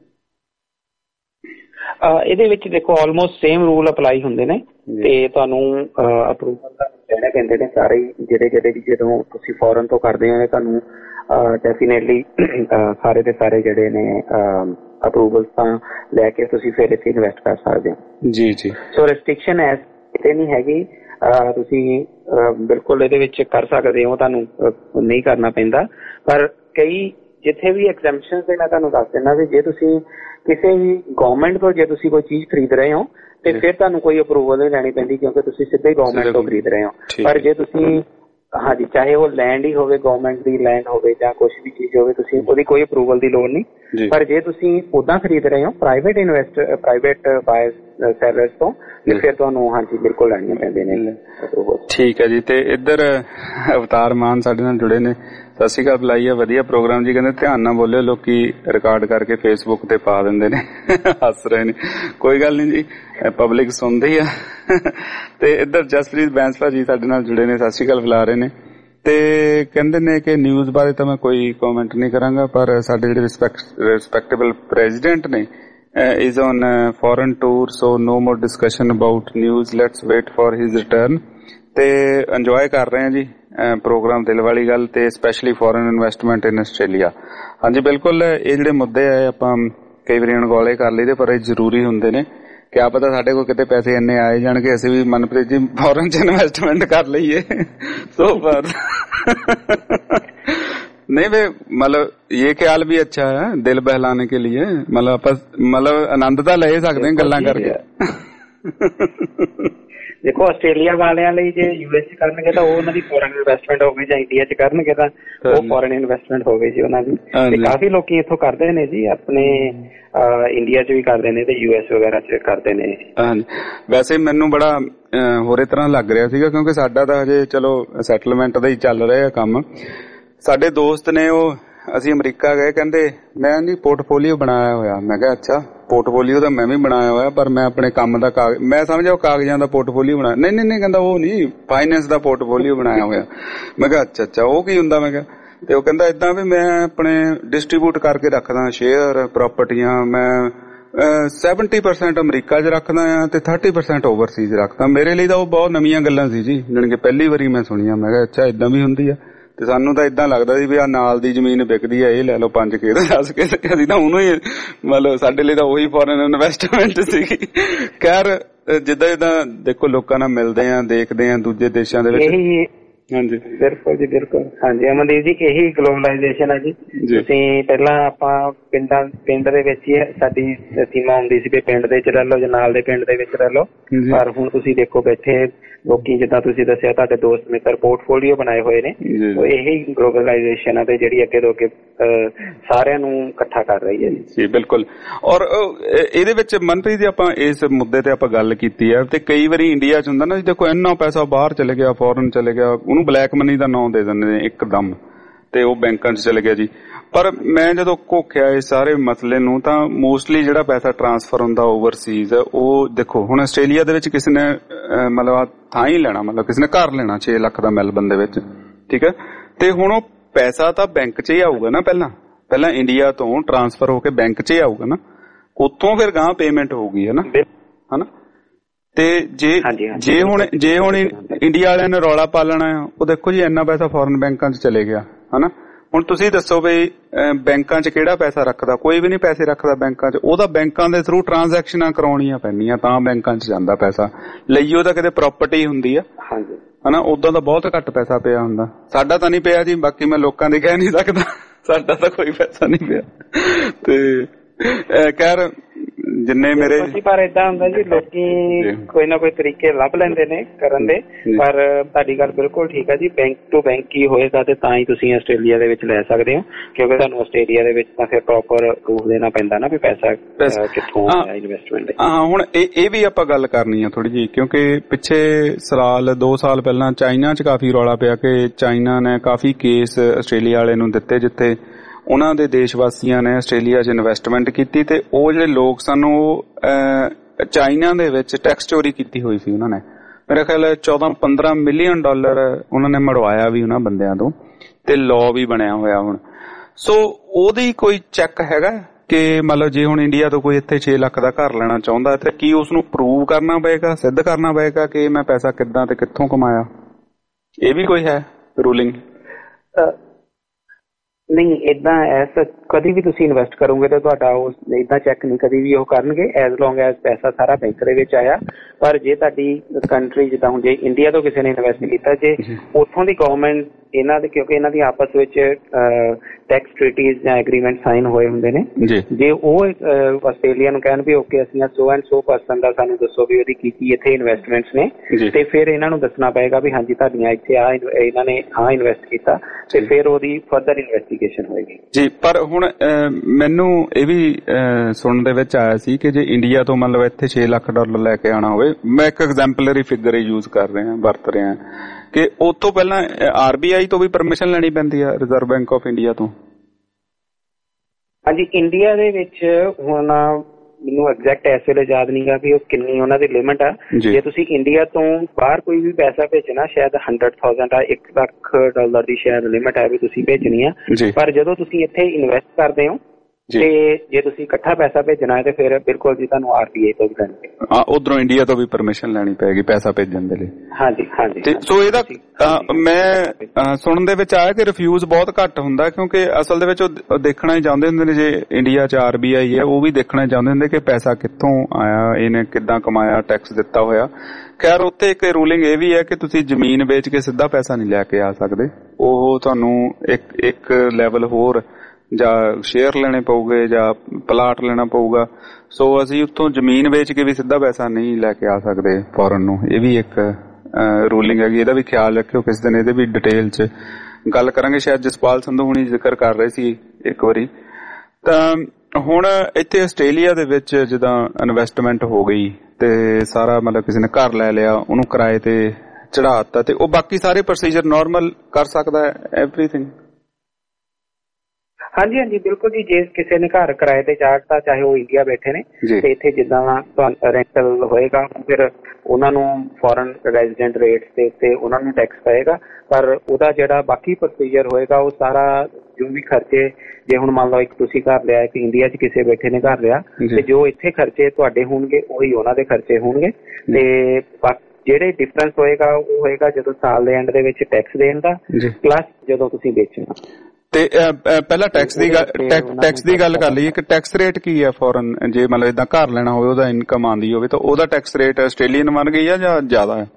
ਇਹਦੇ ਵਿੱਚ ਦੇਖੋ ਆਲਮੋਸਟ ਸੇਮ ਰੂਲ ਅਪਲਾਈ ਹੁੰਦੇ ਨੇ, ਤੇ ਤੁਹਾਨੂੰ ਅਪਰੂਵਲ ਤਾਂ ਲੈਣੇ ਪੈਂਦੇ ਨੇ ਸਾਰੇ, ਜਿਹੜੇ ਜਿਹੜੇ ਵੀ ਜਦੋਂ ਤੁਸੀਂ ਫੋਰਨ ਤੋਂ ਕਰਦੇ ਹੋ ਤੁਹਾਨੂੰ ਡੈਫੀਨੇਟਲੀ ਸਾਰੇ ਦੇ ਸਾਰੇ ਜਿਹੜੇ ਨੇ ਅਪਰੂਵਲ ਤਾਂ ਲੈ ਕੇ ਤੁਸੀਂ ਫਿਰ ਇੱਥੇ ਇਨਵੈਸਟ ਕਰ ਸਕਦੇ ਹੋ। ਜੀ ਜੀ। ਸੋ ਰੈਸਟ੍ਰਿਕਸ਼ਨ ਐਸ ਕਿਤੇ ਨਹੀਂ ਹੈਗੀ, ਤੁਸੀਂ ਬਿਲਕੁਲ ਇਹਦੇ ਵਿੱਚ ਕਰ ਸਕਦੇ ਹੋ, ਤੁਹਾਨੂੰ ਨਹੀਂ ਕਰਨਾ ਪੈਂਦਾ। ਪਰ ਕਈ ਜਿੱਥੇ ਵੀ ਐਗਜ਼ੈਂਪਸ਼ਨਸ ਦੇ ਮੈਂ ਤੁਹਾਨੂੰ ਦੱਸ ਦਿੰਦਾ ਵੀ ਜੇ ਤੁਸੀਂ ਕਿਸੇ ਵੀ ਗਵਰਨਮੈਂਟ ਤੋਂ ਜੇ ਤੁਸੀਂ ਕੋਈ ਚੀਜ਼ ਖਰੀਦ ਰਹੇ ਹੋ ਤੇ ਫਿਰ ਤੁਹਾਨੂੰ ਕੋਈ ਅਪਰੂਵਲ ਨਹੀਂ ਲੈਣੀ ਪੈਂਦੀ, ਕਿਉਂਕਿ ਤੁਸੀਂ ਸਿੱਧੇ ਹੀ ਗਵਰਨਮੈਂਟ ਤੋਂ ਖਰੀਦ ਰਹੇ ਹੋ। ਪਰ ਜੇ ਤੁਸੀਂ ਹਾਂਜੀ ਚਾਹੇ ਉਹ ਲੈਂਡ ਹੀ ਹੋਵੇ, ਗਵਰਨਮੈਂਟ ਦੀ ਲੈਂਡ ਹੋਵੇ ਜਾਂ ਕੁਛ ਵੀ ਚੀਜ਼ ਹੋਵੇ, ਤੁਸੀਂ ਉਹਦੀ ਕੋਈ ਅਪਰੂਵਲ ਦੀ ਲੋੜ ਨਹੀਂ। ਪਰ ਜੇ ਤੁਸੀਂ ਉਦਾਂ ਖਰੀਦ ਰਹੇ ਹੋ private investor private buyers sellers ਤੋਂ, ਤੇ ਫਿਰ ਤੁਹਾਨੂੰ ਹਾਂਜੀ ਬਿਲਕੁਲ ਲੈਣੀਆਂ ਪੈਂਦੀਆਂ ਨੇ ਅਪਰੂਵਲ। ਠੀਕ ਹੈ ਜੀ। ਤੇ ਇੱਧਰ ਅਵਤਾਰ ਮਾਨ ਸਾਡੇ ਨਾਲ ਜੁੜੇ ਨੇ, ਸਤਿ ਸ਼੍ਰੀ ਅਕਾਲ ਬੁਲਾਈ ਹੈ, ਵਧੀਆ ਪ੍ਰੋਗਰਾਮ ਜੀ। ਕਹਿੰਦੇ ਧਿਆਨ ਨਾਲ ਬੋਲਿਓ, ਲੋਕੀ ਰਿਕਾਰਡ ਕਰਕੇ ਫੇਸਬੁੱਕ ਤੇ ਪਾ ਦਿੰਦੇ ਨੇ, ਹੱਸ ਰਹੇ ਨੇ। ਕੋਈ ਗੱਲ ਨਹੀਂ ਜੀ, ਪਬਲਿਕ ਸੁਣਦੀ ਆ। ਤੇ ਇੱਧਰ ਜਸਪ੍ਰੀਤ ਬੈਂਸ ਭਾਜੀ ਸਾਡੇ ਨਾਲ ਜੁੜੇ ਨੇ, ਸਤਿ ਸ਼੍ਰੀ ਅਕਾਲ ਬੁਲਾ ਰਹੇ ਨੇ, ਤੇ ਕਹਿੰਦੇ ਨੇ ਕਿ ਨਿਊਜ਼ ਬਾਰੇ ਤਾਂ ਮੈਂ ਕੋਈ ਕਮੈਂਟ ਨਹੀਂ ਕਰਾਂਗਾ, ਪਰ ਸਾਡੇ ਜਿਹੜੇ ਰਿਸਪੈਕਟੇਬਲ ਪ੍ਰੈਜ਼ੀਡੈਂਟ ਨੇ is on a foreign tour, so no more discussion about news. Let's wait for his return. ਤੇ ਇੰਜੋਏ ਕਰ ਰਹੇ ਹਾਂ ਜੀ ਪ੍ਰੋਗਰਾਮ ਦਿਲ ਵਾਲੀ ਗੱਲ ਤੇ specially foreign investment in Australia. ਹਾਂਜੀ ਬਿਲਕੁਲ, ਇਹ ਜਿਹੜੇ ਮੁੱਦੇ ਆ ਆਪਾਂ ਕਈ ਵਾਰੀ ਅਣਗੌਲੇ ਕਰ ਲਈਦੇ, ਪਰ ਇਹ ਜ਼ਰੂਰੀ ਹੁੰਦੇ ਨੇ। ਕਿਆ ਪਤਾ ਸਾਡੇ ਕੋਲ ਕਿਤੇ ਪੈਸੇ ਇੰਨੇ ਆਏ ਜਾਣਗੇ ਅਸੀਂ ਵੀ ਮਨਪ੍ਰੀਤ ਜੀ ਫੋਰਨ ਚ ਇਨਵੈਸਟਮੈਂਟ ਕਰ ਲਈਏ। सो पर नहीं भाई, मतलब ये ख्याल भी अच्छा है दिल बहलाने के लिए, मतलब मतलब आनंदता ले सकते हैं गल्लां करके। देखो ਆਸਟ੍ਰੇਲੀਆ ਵਾਲਿਆਂ ਲਈ ਜੇ ਯੂਐਸ ਚ ਕਰਨਗੇ ਤਾਂ ਉਹ ਉਹਨਾਂ ਦੀ ਫੋਰਨ ਇਨਵੈਸਟਮੈਂਟ ਹੋ ਗਈ, ਜਾਂ ਇੰਡੀਆ ਚ ਕਰਨਗੇ ਤਾਂ ਉਹ ਫੋਰਨ ਇਨਵੈਸਟਮੈਂਟ ਹੋ ਗਈ ਜੀ ਉਹਨਾਂ ਦੀ। ਤੇ ਕਾਫੀ ਲੋਕੀ ਇੱਥੋਂ ਕਰਦੇ ਨੇ ਜੀ, ਆਪਣੇ ਇੰਡੀਆ ਚ ਵੀ ਕਰਦੇ ਨੇ ਤੇ ਯੂਐਸ ਵਗੈਰਾ ਚ ਕਰਦੇ ਨੇ। ਹਾਂਜੀ, ਵੈਸੇ ਮੈਨੂੰ ਬੜਾ ਹੋਰੇ ਤਰ੍ਹਾਂ ਲੱਗ ਰਿਹਾ ਸੀਗਾ ਕਿਉਂਕਿ ਸਾਡਾ ਤਾਂ ਹਜੇ ਚਲੋ ਸੈਟਲਮੈਂਟ ਦਾ ਹੀ ਚੱਲ ਰਿਹਾ ਕੰਮ। ਸਾਡੇ ਦੋਸਤ ਨੇ ਉਹ ਅਸੀਂ ਅਮਰੀਕਾ ਗਏ, ਕਹਿੰਦੇ ਮੈਂ ਜੀ ਪੋਰਟਫੋਲੀਓ ਬਣਾਇਆ ਹੋਇਆ। ਮੈਂ ਕਿਹਾ ਅੱਛਾ, ਪੋਰਟਫੋਲੀਓ ਤਾਂ ਮੈਂ ਵੀ ਬਣਾਇਆ ਹੋਇਆ ਪਰ ਮੈਂ ਆਪਣੇ ਕੰਮ ਦਾ ਕਾਗਜ਼, ਮੈਂ ਸਮਝਿਆ ਉਹ ਕਾਗਜ਼ਾਂ ਦਾ ਪੋਰਟਫੋਲੀਓ ਬਣਾਇਆ। ਨਹੀਂ ਨਹੀਂ ਨਹੀਂ ਕਹਿੰਦਾ ਉਹ ਨਹੀਂ, ਫਾਈਨੈਂਸ ਦਾ ਪੋਰਟਫੋਲੀਓ ਬਣਾਇਆ ਹੋਇਆ। ਮੈਂ ਕਿਹਾ ਅੱਛਾ ਅੱਛਾ ਉਹ ਕੀ ਹੁੰਦਾ? ਮੈਂ ਕਿਹਾ ਤੇ ਉਹ ਕਹਿੰਦਾ ਏਦਾਂ ਵੀ ਮੈਂ ਆਪਣੇ ਡਿਸਟਰੀਬਿਊਟ ਕਰਕੇ ਰੱਖਦਾ ਸ਼ੇਅਰ ਪ੍ਰਾਪਰਟੀਆਂ, ਮੈਂ ਸੈਵਨਟੀ ਪਰਸੈਂਟ ਅਮਰੀਕਾ ਚ ਰੱਖਦਾ ਆ ਤੇ ਥਰਟੀ ਪਰਸੈਂਟ ਓਵਰਸੀਜ਼ ਰੱਖਦਾ। ਮੇਰੇ ਲਈ ਤਾਂ ਉਹ ਬਹੁਤ ਨਵੀਆਂ ਗੱਲਾਂ ਸੀ ਜੀ, ਜਾਣੀ ਕਿ ਪਹਿਲੀ ਵਾਰੀ ਮੈਂ ਸੁਣੀਆਂ। ਮੈਂ ਕਿਹਾ ਅੱਛਾ ਏਦਾਂ ਵੀ ਹੁੰਦੀ ਆ। ਤੇ ਸਾਨੂੰ ਤਾਂ ਏਦਾਂ ਲੱਗਦਾ ਸੀ ਵੀ ਆ ਨਾਲ ਦੀ ਜ਼ਮੀਨ ਵਿਕਦੀ ਆ, ਇਹ ਲੈ ਲਓ ਪੰਜ ਕੇ ਦੱਸ ਕੇ, ਅਸੀਂ ਤਾਂ ਉਹਨੂੰ ਹੀ ਮਤਲਬ ਸਾਡੇ ਲਈ ਤਾਂ ਉਹੀ ਫੋਰਨ ਇਨਵੈਸਟਮੈਂਟ ਸੀਗੀ। ਖੈਰ ਜਿੱਦਾਂ ਜਿੱਦਾਂ ਦੇਖੋ ਲੋਕਾਂ ਨਾਲ ਮਿਲਦੇ ਆ, ਦੇਖਦੇ ਆ ਦੂਜੇ ਦੇਸ਼ਾਂ ਦੇ ਵਿੱਚ। ਹਾਂਜੀ ਬਿਲਕੁਲ ਜੀ ਬਿਲਕੁਲ। ਹਾਂਜੀ ਅਮਨਦੀਪ ਜੀ, ਇਹੀ ਗਲੋਬਲਾਈਜੇਸ਼ਨ ਹੈ ਜੀ। ਤੁਸੀਂ ਪਹਿਲਾਂ ਆਪਾਂ ਪਿੰਡਾਂ ਪਿੰਡ ਦੇ ਵਿੱਚ ਹੀ ਸਾਡੀ ਸੀਮਾ ਹੁੰਦੀ ਸੀ ਵੀ ਪਿੰਡ ਦੇ ਚ ਰਹਿ ਲਓ ਜਾਂ ਨਾਲ ਦੇ ਪਿੰਡ ਦੇ ਵਿੱਚ ਰਹਿ ਲਓ, ਪਰ ਹੁਣ ਤੁਸੀਂ ਦੇਖੋ ਬੈਠੇ ਲੋਕੀ ਜਿੱਦਾਂ ਤੁਸੀਂ ਦੱਸਿਆ ਤੁਹਾਡੇ ਦੋਸਤ ਮਿੱਤਰ ਪੋਰਟਫੋਲੀਓ ਬਣਾਏ ਹੋਏ ਨੇ, ਇਹੀ ਗਲੋਬਲਾਈਜੇਸ਼ਨ ਹੈ ਤੇ ਜਿਹੜੀ ਅੱਗੇ ਤੋਂ ਅੱਗੇ ਸਾਰਿਆਂ ਨੂੰ ਇਕੱਠਾ ਕਰ ਰਹੀ ਹੈ ਜੀ। ਬਿਲਕੁਲ। ਔਰ ਇਹਦੇ ਵਿੱਚ ਮਨਪ੍ਰੀਤ ਜੀ ਆਪਾਂ ਇਸ ਮੁੱਦੇ ਤੇ ਆਪਾਂ ਗੱਲ ਕੀਤੀ ਹੈ ਤੇ ਕਈ ਵਾਰੀ ਇੰਡੀਆ ਚ ਹੁੰਦਾ ਨਾ ਜੀ, ਦੇਖੋ ਇੰਨਾ ਪੈਸਾ ਬਾਹਰ ਚਲੇ ਗਿਆ, ਫੋਰਨ ਚਲੇ ਗਿਆ, ਉਹਨੂੰ ਬਲੈਕ ਮਨੀ ਦਾ ਨਾਂ ਦੇ ਦਿੰਦੇ ਨੇ ਇੱਕਦਮ ਤੇ ਉਹ ਬੈਂਕਾਂ ਚ ਚਲੇ ਗਿਆ ਜੀ। ਪਰ ਮੈਂ ਜਦੋਂ ਘੋਖਿਆ ਇਸ ਸਾਰੇ ਮਸਲੇ ਨੂੰ ਤਾਂ ਮੋਸਟਲੀ ਜਿਹੜਾ ਪੈਸਾ ਟਰਾਂਸਫਰ ਹੁੰਦਾ ਓਵਰਸੀਜ਼, ਉਹ ਦੇਖੋ ਹੁਣ ਆਸਟ੍ਰੇਲੀਆ ਦੇ ਵਿੱਚ ਕਿਸੇ ਨੇ ਮਤਲਬ ਥਾਂ ਹੀ ਲੈਣਾ, ਮਤਲਬ ਕਿਸੇ ਨੇ ਘਰ ਲੈਣਾ ਛੇ ਲੱਖ ਦਾ ਮੈਲਬਨ ਦੇ ਵਿੱਚ, ਠੀਕ ਹੈ, ਤੇ ਹੁਣ ਉਹ ਪੈਸਾ ਤਾਂ ਬੈਂਕ ਚ ਹੀ ਆਊਗਾ ਨਾ, ਪਹਿਲਾਂ ਪਹਿਲਾਂ ਇੰਡੀਆ ਤੋਂ ਟਰਾਂਸਫਰ ਹੋ ਕੇ ਬੈਂਕ ਚ ਹੀ ਆਊਗਾ ਨਾ, ਉੱਥੋਂ ਫਿਰ ਗਾਂ ਪੇਮੈਂਟ ਹੋਊਗੀ ਹੈ ਨਾ, ਹਨਾ। ਤੇ ਜੇ ਜੇ ਹੁਣ ਜੇ ਹੁਣ ਇੰਡੀਆ ਵਾਲਿਆਂ ਨੇ ਰੌਲਾ ਪਾਲਣਾ ਆ, ਉਹ ਦੇਖੋ ਜੀ ਇੰਨਾ ਪੈਸਾ ਫੋਰਨ ਬੈਂਕਾਂ ਚ ਚਲੇ ਗਿਆ, ਹਨਾ। ਹੁਣ ਤੁਸੀਂ ਦੱਸੋ ਵੀ ਬੈਂਕਾਂ ਚ ਕਿਹੜਾ ਪੈਸਾ ਰੱਖਦਾ? ਕੋਈ ਵੀ ਨਹੀਂ ਪੈਸੇ ਰੱਖਦਾ ਬੈਂਕਾਂ ਚ। ਉਹਦਾ ਬੈਂਕਾਂ ਦੇ ਥਰੂ ਟ੍ਰਾਂਜੈਕਸ਼ਨਾਂ ਕਰਾਉਣੀਆਂ ਪੈਂਦੀਆਂ ਤਾਂ ਬੈਂਕਾਂ ਚ ਜਾਂਦਾ ਪੈਸਾ। ਲਈ ਉਹਦਾ ਕਿਤੇ ਪ੍ਰਾਪਰਟੀ ਹੁੰਦੀ ਆ, ਹਨਾ, ਉਦਾਂ ਦਾ ਬਹੁਤ ਘੱਟ ਪੈਸਾ ਪਿਆ ਹੁੰਦਾ। ਸਾਡਾ ਤਾਂ ਨਹੀਂ ਪਿਆ ਜੀ, ਬਾਕੀ ਮੈਂ ਲੋਕਾਂ ਦੇ ਕਹਿ ਨਹੀਂ ਸਕਦਾ, ਸਾਡਾ ਤਾਂ ਕੋਈ ਪੈਸਾ ਨਹੀਂ ਪਿਆ। ਤੇ ਖੈਰ ਜਿੰਨੇ ਮੇਰੇ ਪਰ ਏਦਾਂ ਹੁੰਦਾ ਜੀ, ਲੋਕੀ ਕੋਈ ਨਾ ਕੋਈ ਤਰੀਕੇ ਲੱਭ ਲੈਂਦੇ ਨੇ ਕਰਨ ਦੇ, ਪਰ ਤੁਹਾਡੀ ਗੱਲ ਬਿਲਕੁਲ ਠੀਕ ਹੈ ਜੀ। ਬੈਂਕ ਟੂ ਬੈਂਕ ਹੀ ਹੋਏਗਾ ਤੇ ਤਾਂ ਹੀ ਤੁਸੀਂ ਆਸਟ੍ਰੇਲੀਆ ਦੇ ਵਿੱਚ ਲੈ ਸਕਦੇ ਹੋ, ਕਿਉਂਕਿ ਤੁਹਾਨੂੰ ਆਸਟ੍ਰੇਲੀਆ ਦੇ ਵਿੱਚ ਤਾਂ ਫਿਰ ਪ੍ਰੋਪਰ ਪ੍ਰੂਫ ਦੇਣਾ ਪੈਂਦਾ ਨਾ ਵੀ ਪੈਸਾ ਕਿੱਥੋਂ ਆਇਆ ਇਨਵੈਸਟਮੈਂਟ। ਹਾਂ, ਹੁਣ ਇਹ ਇਹ ਵੀ ਆਪਾਂ ਗੱਲ ਕਰਨੀ ਆ ਥੋੜੀ ਜਿਹੀ, ਕਿਉਂਕਿ ਪਿੱਛੇ ਸਾਲ ਦੋ ਸਾਲ ਪਹਿਲਾਂ ਚਾਈਨਾ ਚ ਕਾਫੀ ਰੌਲਾ ਪਿਆ ਕਿ ਚਾਈਨਾ ਨੇ ਕਾਫੀ ਕੇਸ ਆਸਟ੍ਰੇਲੀਆ ਵਾਲੇ ਨੂੰ ਦਿੱਤੇ ਜਿੱਥੇ ਉਹਨਾਂ ਦੇ ਦੇਸ਼ ਵਾਸੀਆਂ ਨੇ ਆਸਟ੍ਰੇਲੀਆ ਚ ਇਨਵੈਸਟਮੈਂਟ ਕੀਤੀ ਤੇ ਉਹ ਜਿਹੜੇ ਲੋਕ ਸਨ ਉਹ ਚਾਈਨਾ ਦੇ ਵਿੱਚ ਟੈਕਸ ਚੋਰੀ ਕੀਤੀ ਹੋਈ ਸੀ। ਉਹਨਾਂ ਨੇ ਮੇਰੇ ਖਿਆਲ ਚੌਦਾਂ ਪੰਦਰਾਂ ਮਿਲੀਅਨ ਡਾਲਰ ਉਹਨਾਂ ਨੇ ਮੜਵਾਇਆ ਵੀ ਉਹਨਾਂ ਬੰਦਿਆਂ ਤੋਂ, ਤੇ ਲਾਅ ਵੀ ਬਣਿਆ ਹੋਇਆ ਹੁਣ। ਸੋ ਉਹਦੀ ਕੋਈ ਚੈੱਕ ਹੈਗਾ ਕਿ ਮਤਲਬ ਜੇ ਹੁਣ ਇੰਡੀਆ ਤੋਂ ਕੋਈ ਇੱਥੇ ਛੇ ਲੱਖ ਦਾ ਘਰ ਲੈਣਾ ਚਾਹੁੰਦਾ ਤੇ ਕੀ ਉਸਨੂੰ ਪ੍ਰੂਵ ਕਰਨਾ ਪਏਗਾ, ਸਿੱਧ ਕਰਨਾ ਪਏਗਾ ਕਿ ਮੈਂ ਪੈਸਾ ਕਿੱਦਾਂ ਤੇ ਕਿੱਥੋਂ ਕਮਾਇਆ? ਇਹ ਵੀ ਕੋਈ ਹੈ ਰੂਲਿੰਗ? ਨਹੀਂ, ਏਦਾਂ ਐਸ ਕਦੀ ਵੀ ਤੁਸੀਂ ਇਨਵੈਸਟ ਕਰੋਗੇ ਤਾਂ ਤੁਹਾਡਾ ਉਹ ਏਦਾਂ ਚੈੱਕ ਨਹੀਂ ਕਦੀ ਵੀ ਉਹ ਕਰਨਗੇ, ਐਜ਼ ਲੌਂਗ ਐਜ਼ ਪੈਸਾ ਸਾਰਾ ਬੈਂਕ ਦੇ ਵਿੱਚ ਆਇਆ। ਪਰ ਜੇ ਤੁਹਾਡੀ ਕੰਟਰੀ ਜਿੱਦਾਂ ਹੁਣ ਜੇ ਇੰਡੀਆ ਤੋਂ ਕਿਸੇ ਨੇ ਇਨਵੈਸਟ ਕੀਤਾ, ਜੇ ਉੱਥੋਂ ਦੀ ਗਵਰਨਮੈਂਟ ਇਹਨਾਂ ਦੇ, ਕਿਉਂਕਿ ਇਹਨਾਂ ਦੀ ਆਪਸ ਵਿੱਚ ਟੈਕਸ ਟ੍ਰੀਟੀਜ਼ ਜਾਂ ਐਗਰੀਮੈਂਟ ਸਾਈਨ ਹੋਏ ਹੁੰਦੇ ਨੇ, ਜੇ ਉਹ ਆਸਟ੍ਰੇਲੀਆ ਨੂੰ ਕਹਿਣ ਵੀ ਓਕੇ ਅਸੀਂ ਸੋ ਐਂਡ ਸੋ ਪਰਸਨ ਦਾ ਸਾਨੂੰ ਦੱਸੋ ਵੀ ਉਹਦੀ ਕੀ ਕੀ ਇੱਥੇ ਇਨਵੈਸਟਮੈਂਟਸ ਨੇ, ਤੇ ਫਿਰ ਇਹਨਾਂ ਨੂੰ ਦੱਸਣਾ ਪਏਗਾ ਵੀ ਹਾਂਜੀ ਤੁਹਾਡੀਆਂ ਇੱਥੇ ਆ ਇਹਨਾਂ ਨੇ ਆ ਇਨਵੈਸਟ ਕੀਤਾ, ਤੇ ਫਿਰ ਉਹਦੀ ਫਰਦਰ ਇਨਵੈਸਟੀਗੇਸ਼ਨ ਹੋਏਗੀ ਜੀ। ਪਰ ਹੁਣ ਮੈਨੂੰ ਇਹ ਵੀ ਸੁਣਨ ਦੇ ਵਿੱਚ ਆਇਆ ਸੀ ਕਿ ਜੇ ਇੰਡੀਆ ਤੋਂ ਮਤਲਬ ਇੱਥੇ ਛੇ ਲੱਖ ਡਾਲਰ ਲੈ ਕੇ ਆਉਣਾ ਹੋਵੇ, ਮੈਂ ਇੱਕ ਐਗਜ਼ੈਂਪਲਰੀ ਫਿਗਰ ਯੂਜ਼ ਕਰ ਰਿਹਾ ਵਰਤ ਰਿਹਾ ਕਿ ਉਹ ਤੋਂ ਪਹਿਲਾਂ ਆਰ ਬੀ ਆਈ ਤੋਂ ਵੀ ਪਰਮਿਸ਼ਨ ਲੈਣੀ ਪੈਂਦੀ ਆ, ਰਿਜ਼ਰਵ ਬੈਂਕ ਆਫ ਇੰਡੀਆ ਤੋਂ। ਹਾਂਜੀ, ਇੰਡੀਆ ਦੇ ਵਿੱਚ ਹੁਣ ਮੈਨੂੰ ਐਗਜ਼ੈਕਟ ਇਸ ਵੇਲੇ ਯਾਦ ਨਹੀਂ ਗਾ ਵੀ ਉਹ ਕਿੰਨੀ ਉਹਨਾਂ ਦੀ ਲਿਮਿਟ ਆ। ਜੇ ਤੁਸੀਂ ਇੰਡੀਆ ਤੋਂ ਬਾਹਰ ਕੋਈ ਵੀ ਪੈਸਾ ਭੇਜਣਾ, ਸ਼ਾਇਦ ਹੰਡਰਡ ਥਾਊਜੈਂਡ ਆ, ਇੱਕ ਲੱਖ ਡਾਲਰ ਦੀ ਸ਼ਾਇਦ ਲਿਮਿਟ ਹੈ ਵੀ ਤੁਸੀਂ ਭੇਜਣੀ ਆ। ਪਰ ਜਦੋਂ ਤੁਸੀਂ ਇੱਥੇ ਇਨਵੈਸਟ ਕਰਦੇ ਹੋ ਤੇ ਜੇ ਤੁਸੀਂ ਇਕੱਠਾ ਪੈਸਾ ਭੇਜਣਾ ਹੈ ਤੇ ਫਿਰ ਬਿਲਕੁਲ ਜੀ ਤੁਹਾਨੂੰ ਆਰਬੀਆਈ ਤੋਂ ਵੀ ਲੈਣੀ ਪਏਗੀ। ਹਾਂ, ਉਧਰੋਂ ਇੰਡੀਆ ਤੋਂ ਵੀ ਪਰਮਿਸ਼ਨ ਲੈਣੀ ਪਏਗੀ ਪੈਸਾ ਭੇਜਣ ਦੇ ਲਈ। ਹਾਂਜੀ ਹਾਂਜੀ। ਤੇ ਸੋ ਇਹਦਾ ਮੈਂ ਸੁਣਨ ਦੇ ਵਿੱਚ ਆਇਆ ਕਿ ਰਿਫਿਊਜ਼ ਬਹੁਤ ਘੱਟ ਹੁੰਦਾ, ਕਿਉਂਕਿ ਅਸਲ ਦੇ ਵਿੱਚ ਉਹ ਦੇਖਣਾ ਹੀ ਚਾਹੁੰਦੇ ਹੁੰਦੇ ਨੇ, ਜੇ ਇੰਡੀਆ ਚ ਆਰਬੀਆਈ ਹੈ ਉਹ ਵੀ ਦੇਖਣਾ ਚਾਹੁੰਦੇ ਹੁੰਦੇ ਕਿ ਪੈਸਾ ਕਿੱਥੋਂ ਆਇਆ, ਇਹਨੇ ਕਿੱਦਾਂ ਕਮਾਇਆ, ਟੈਕਸ ਦਿੱਤਾ ਹੋਇਆ। ਖੈਰ ਉੱਥੇ ਇੱਕ ਰੂਲਿੰਗ ਇਹ ਵੀ ਹੈ ਕਿ ਤੁਸੀਂ ਜ਼ਮੀਨ ਵੇਚ ਕੇ ਸਿੱਧਾ ਪੈਸਾ ਨਹੀਂ ਲੈ ਕੇ ਆ ਸਕਦੇ, ਉਹ ਤੁਹਾਨੂੰ ਇੱਕ ਇੱਕ ਲੈਵਲ ਹੋਰ ਜਾਂ ਸ਼ੇਅਰ ਲੈਣੇ ਪਊਗੇ ਜਾਂ ਪਲਾਟ ਲੈਣਾ ਪਊਗਾ। ਸੋ ਅਸੀਂ ਉੱਥੋਂ ਜ਼ਮੀਨ ਵੇਚ ਕੇ ਵੀ ਸਿੱਧਾ ਪੈਸਾ ਨਹੀਂ ਲੈ ਕੇ ਆ ਸਕਦੇ ਫੋਰਨ ਨੂੰ। ਇਹ ਵੀ ਇੱਕ ਰੂਲਿੰਗ ਹੈਗੀ, ਇਹਦਾ ਵੀ ਖਿਆਲ ਰੱਖਿਓ। ਕਿਸ ਦਿਨ ਇਹਦੇ ਵੀ ਡਿਟੇਲ ਚ ਗੱਲ ਕਰਾਂਗੇ, ਸ਼ਾਇਦ ਜਸਪਾਲ ਸੰਧੂ ਹੁਣੀ ਜ਼ਿਕਰ ਕਰ ਰਹੇ ਸੀ ਇੱਕ ਵਾਰੀ। ਤਾਂ ਹੁਣ ਇੱਥੇ ਆਸਟ੍ਰੇਲੀਆ ਦੇ ਵਿੱਚ ਜਿੱਦਾਂ ਇਨਵੈਸਟਮੈਂਟ ਹੋ ਗਈ ਤੇ ਸਾਰਾ ਮਤਲਬ ਕਿਸੇ ਨੇ ਘਰ ਲੈ ਲਿਆ, ਉਹਨੂੰ ਕਿਰਾਏ ਤੇ ਚੜਾ ਦਿੱਤਾ, ਤੇ ਉਹ ਬਾਕੀ ਸਾਰੇ ਪ੍ਰੋਸੀਜਰ ਨਾਰਮਲ ਕਰ ਸਕਦਾ ਹੈ ਐਵਰੀਥਿੰਗ। ਹਾਂਜੀ ਹਾਂਜੀ ਬਿਲਕੁਲ ਜੀ। ਜੇ ਕਿਸੇ ਨੇ ਘਰ ਕਿਰਾਏ ਤੇ ਚਾੜਤਾ, ਚਾਹੇ ਉਹ ਇੰਡੀਆ ਬੈਠੇ ਨੇ, ਤੇ ਇੱਥੇ ਜਿੱਦਾਂ ਰੈਂਟਲ ਹੋਏਗਾ ਫਿਰ ਉਹਨਾਂ ਨੂੰ ਫੋਰਨ ਰੈਜ਼ੀਡੈਂਟ ਰੇਟਸ ਦੇ ਉੱਤੇ ਉਹਨਾਂ ਨੂੰ ਟੈਕਸ ਪਏਗਾ, ਪਰ ਉਹਦਾ ਜਿਹੜਾ ਬਾਕੀ ਪ੍ਰੋਸੀਜਰ ਹੋਏਗਾ ਉਹ ਸਾਰਾ ਜੋ ਵੀ ਖਰਚੇ, ਜੇ ਹੁਣ ਮੰਨ ਲਓ ਇੱਕ ਤੁਸੀਂ ਘਰ ਲਿਆ, ਇੱਕ ਇੰਡੀਆ ਚ ਕਿਸੇ ਬੈਠੇ ਨੇ ਘਰ ਲਿਆ, ਤੇ ਜੋ ਇੱਥੇ ਖਰਚੇ ਤੁਹਾਡੇ ਹੋਣਗੇ ਉਹੀ ਉਹਨਾਂ ਦੇ ਖਰਚੇ ਹੋਣਗੇ। ਤੇ ਜਿਹੜੇ ਡਿਫਰੈਂਸ ਹੋਏਗਾ ਉਹ ਹੋਏਗਾ ਜਦੋਂ ਸਾਲ ਦੇ ਐਂਡ ਦੇ ਵਿੱਚ ਟੈਕਸ ਦੇਣ ਦਾ, ਪਲੱਸ ਜਦੋਂ ਤੁਸੀਂ ਵੇਚਣਾ। ਤੇ ਪਹਿਲਾਂ ਟੈਕਸ ਦੀ ਟੈਕਸ ਦੀ ਗੱਲ ਕਰ ਲਈਏ ਕਿ ਟੈਕਸ ਰੇਟ ਕੀ ਹੈ ਫੋਰਨ, ਜੇ ਮਤਲਬ ਏਦਾਂ ਘਰ ਲੈਣਾ ਹੋਵੇ, ਉਹਦਾ ਇਨਕਮ ਆਉਂਦੀ ਹੋਵੇ, ਤਾਂ ਉਹਦਾ ਟੈਕਸ ਰੇਟ ਆਸਟ੍ਰੇਲੀਅਨ ਬਣ ਗਈ ਆ ਜਾਂ ਜ਼ਿਆਦਾ ਹੈ?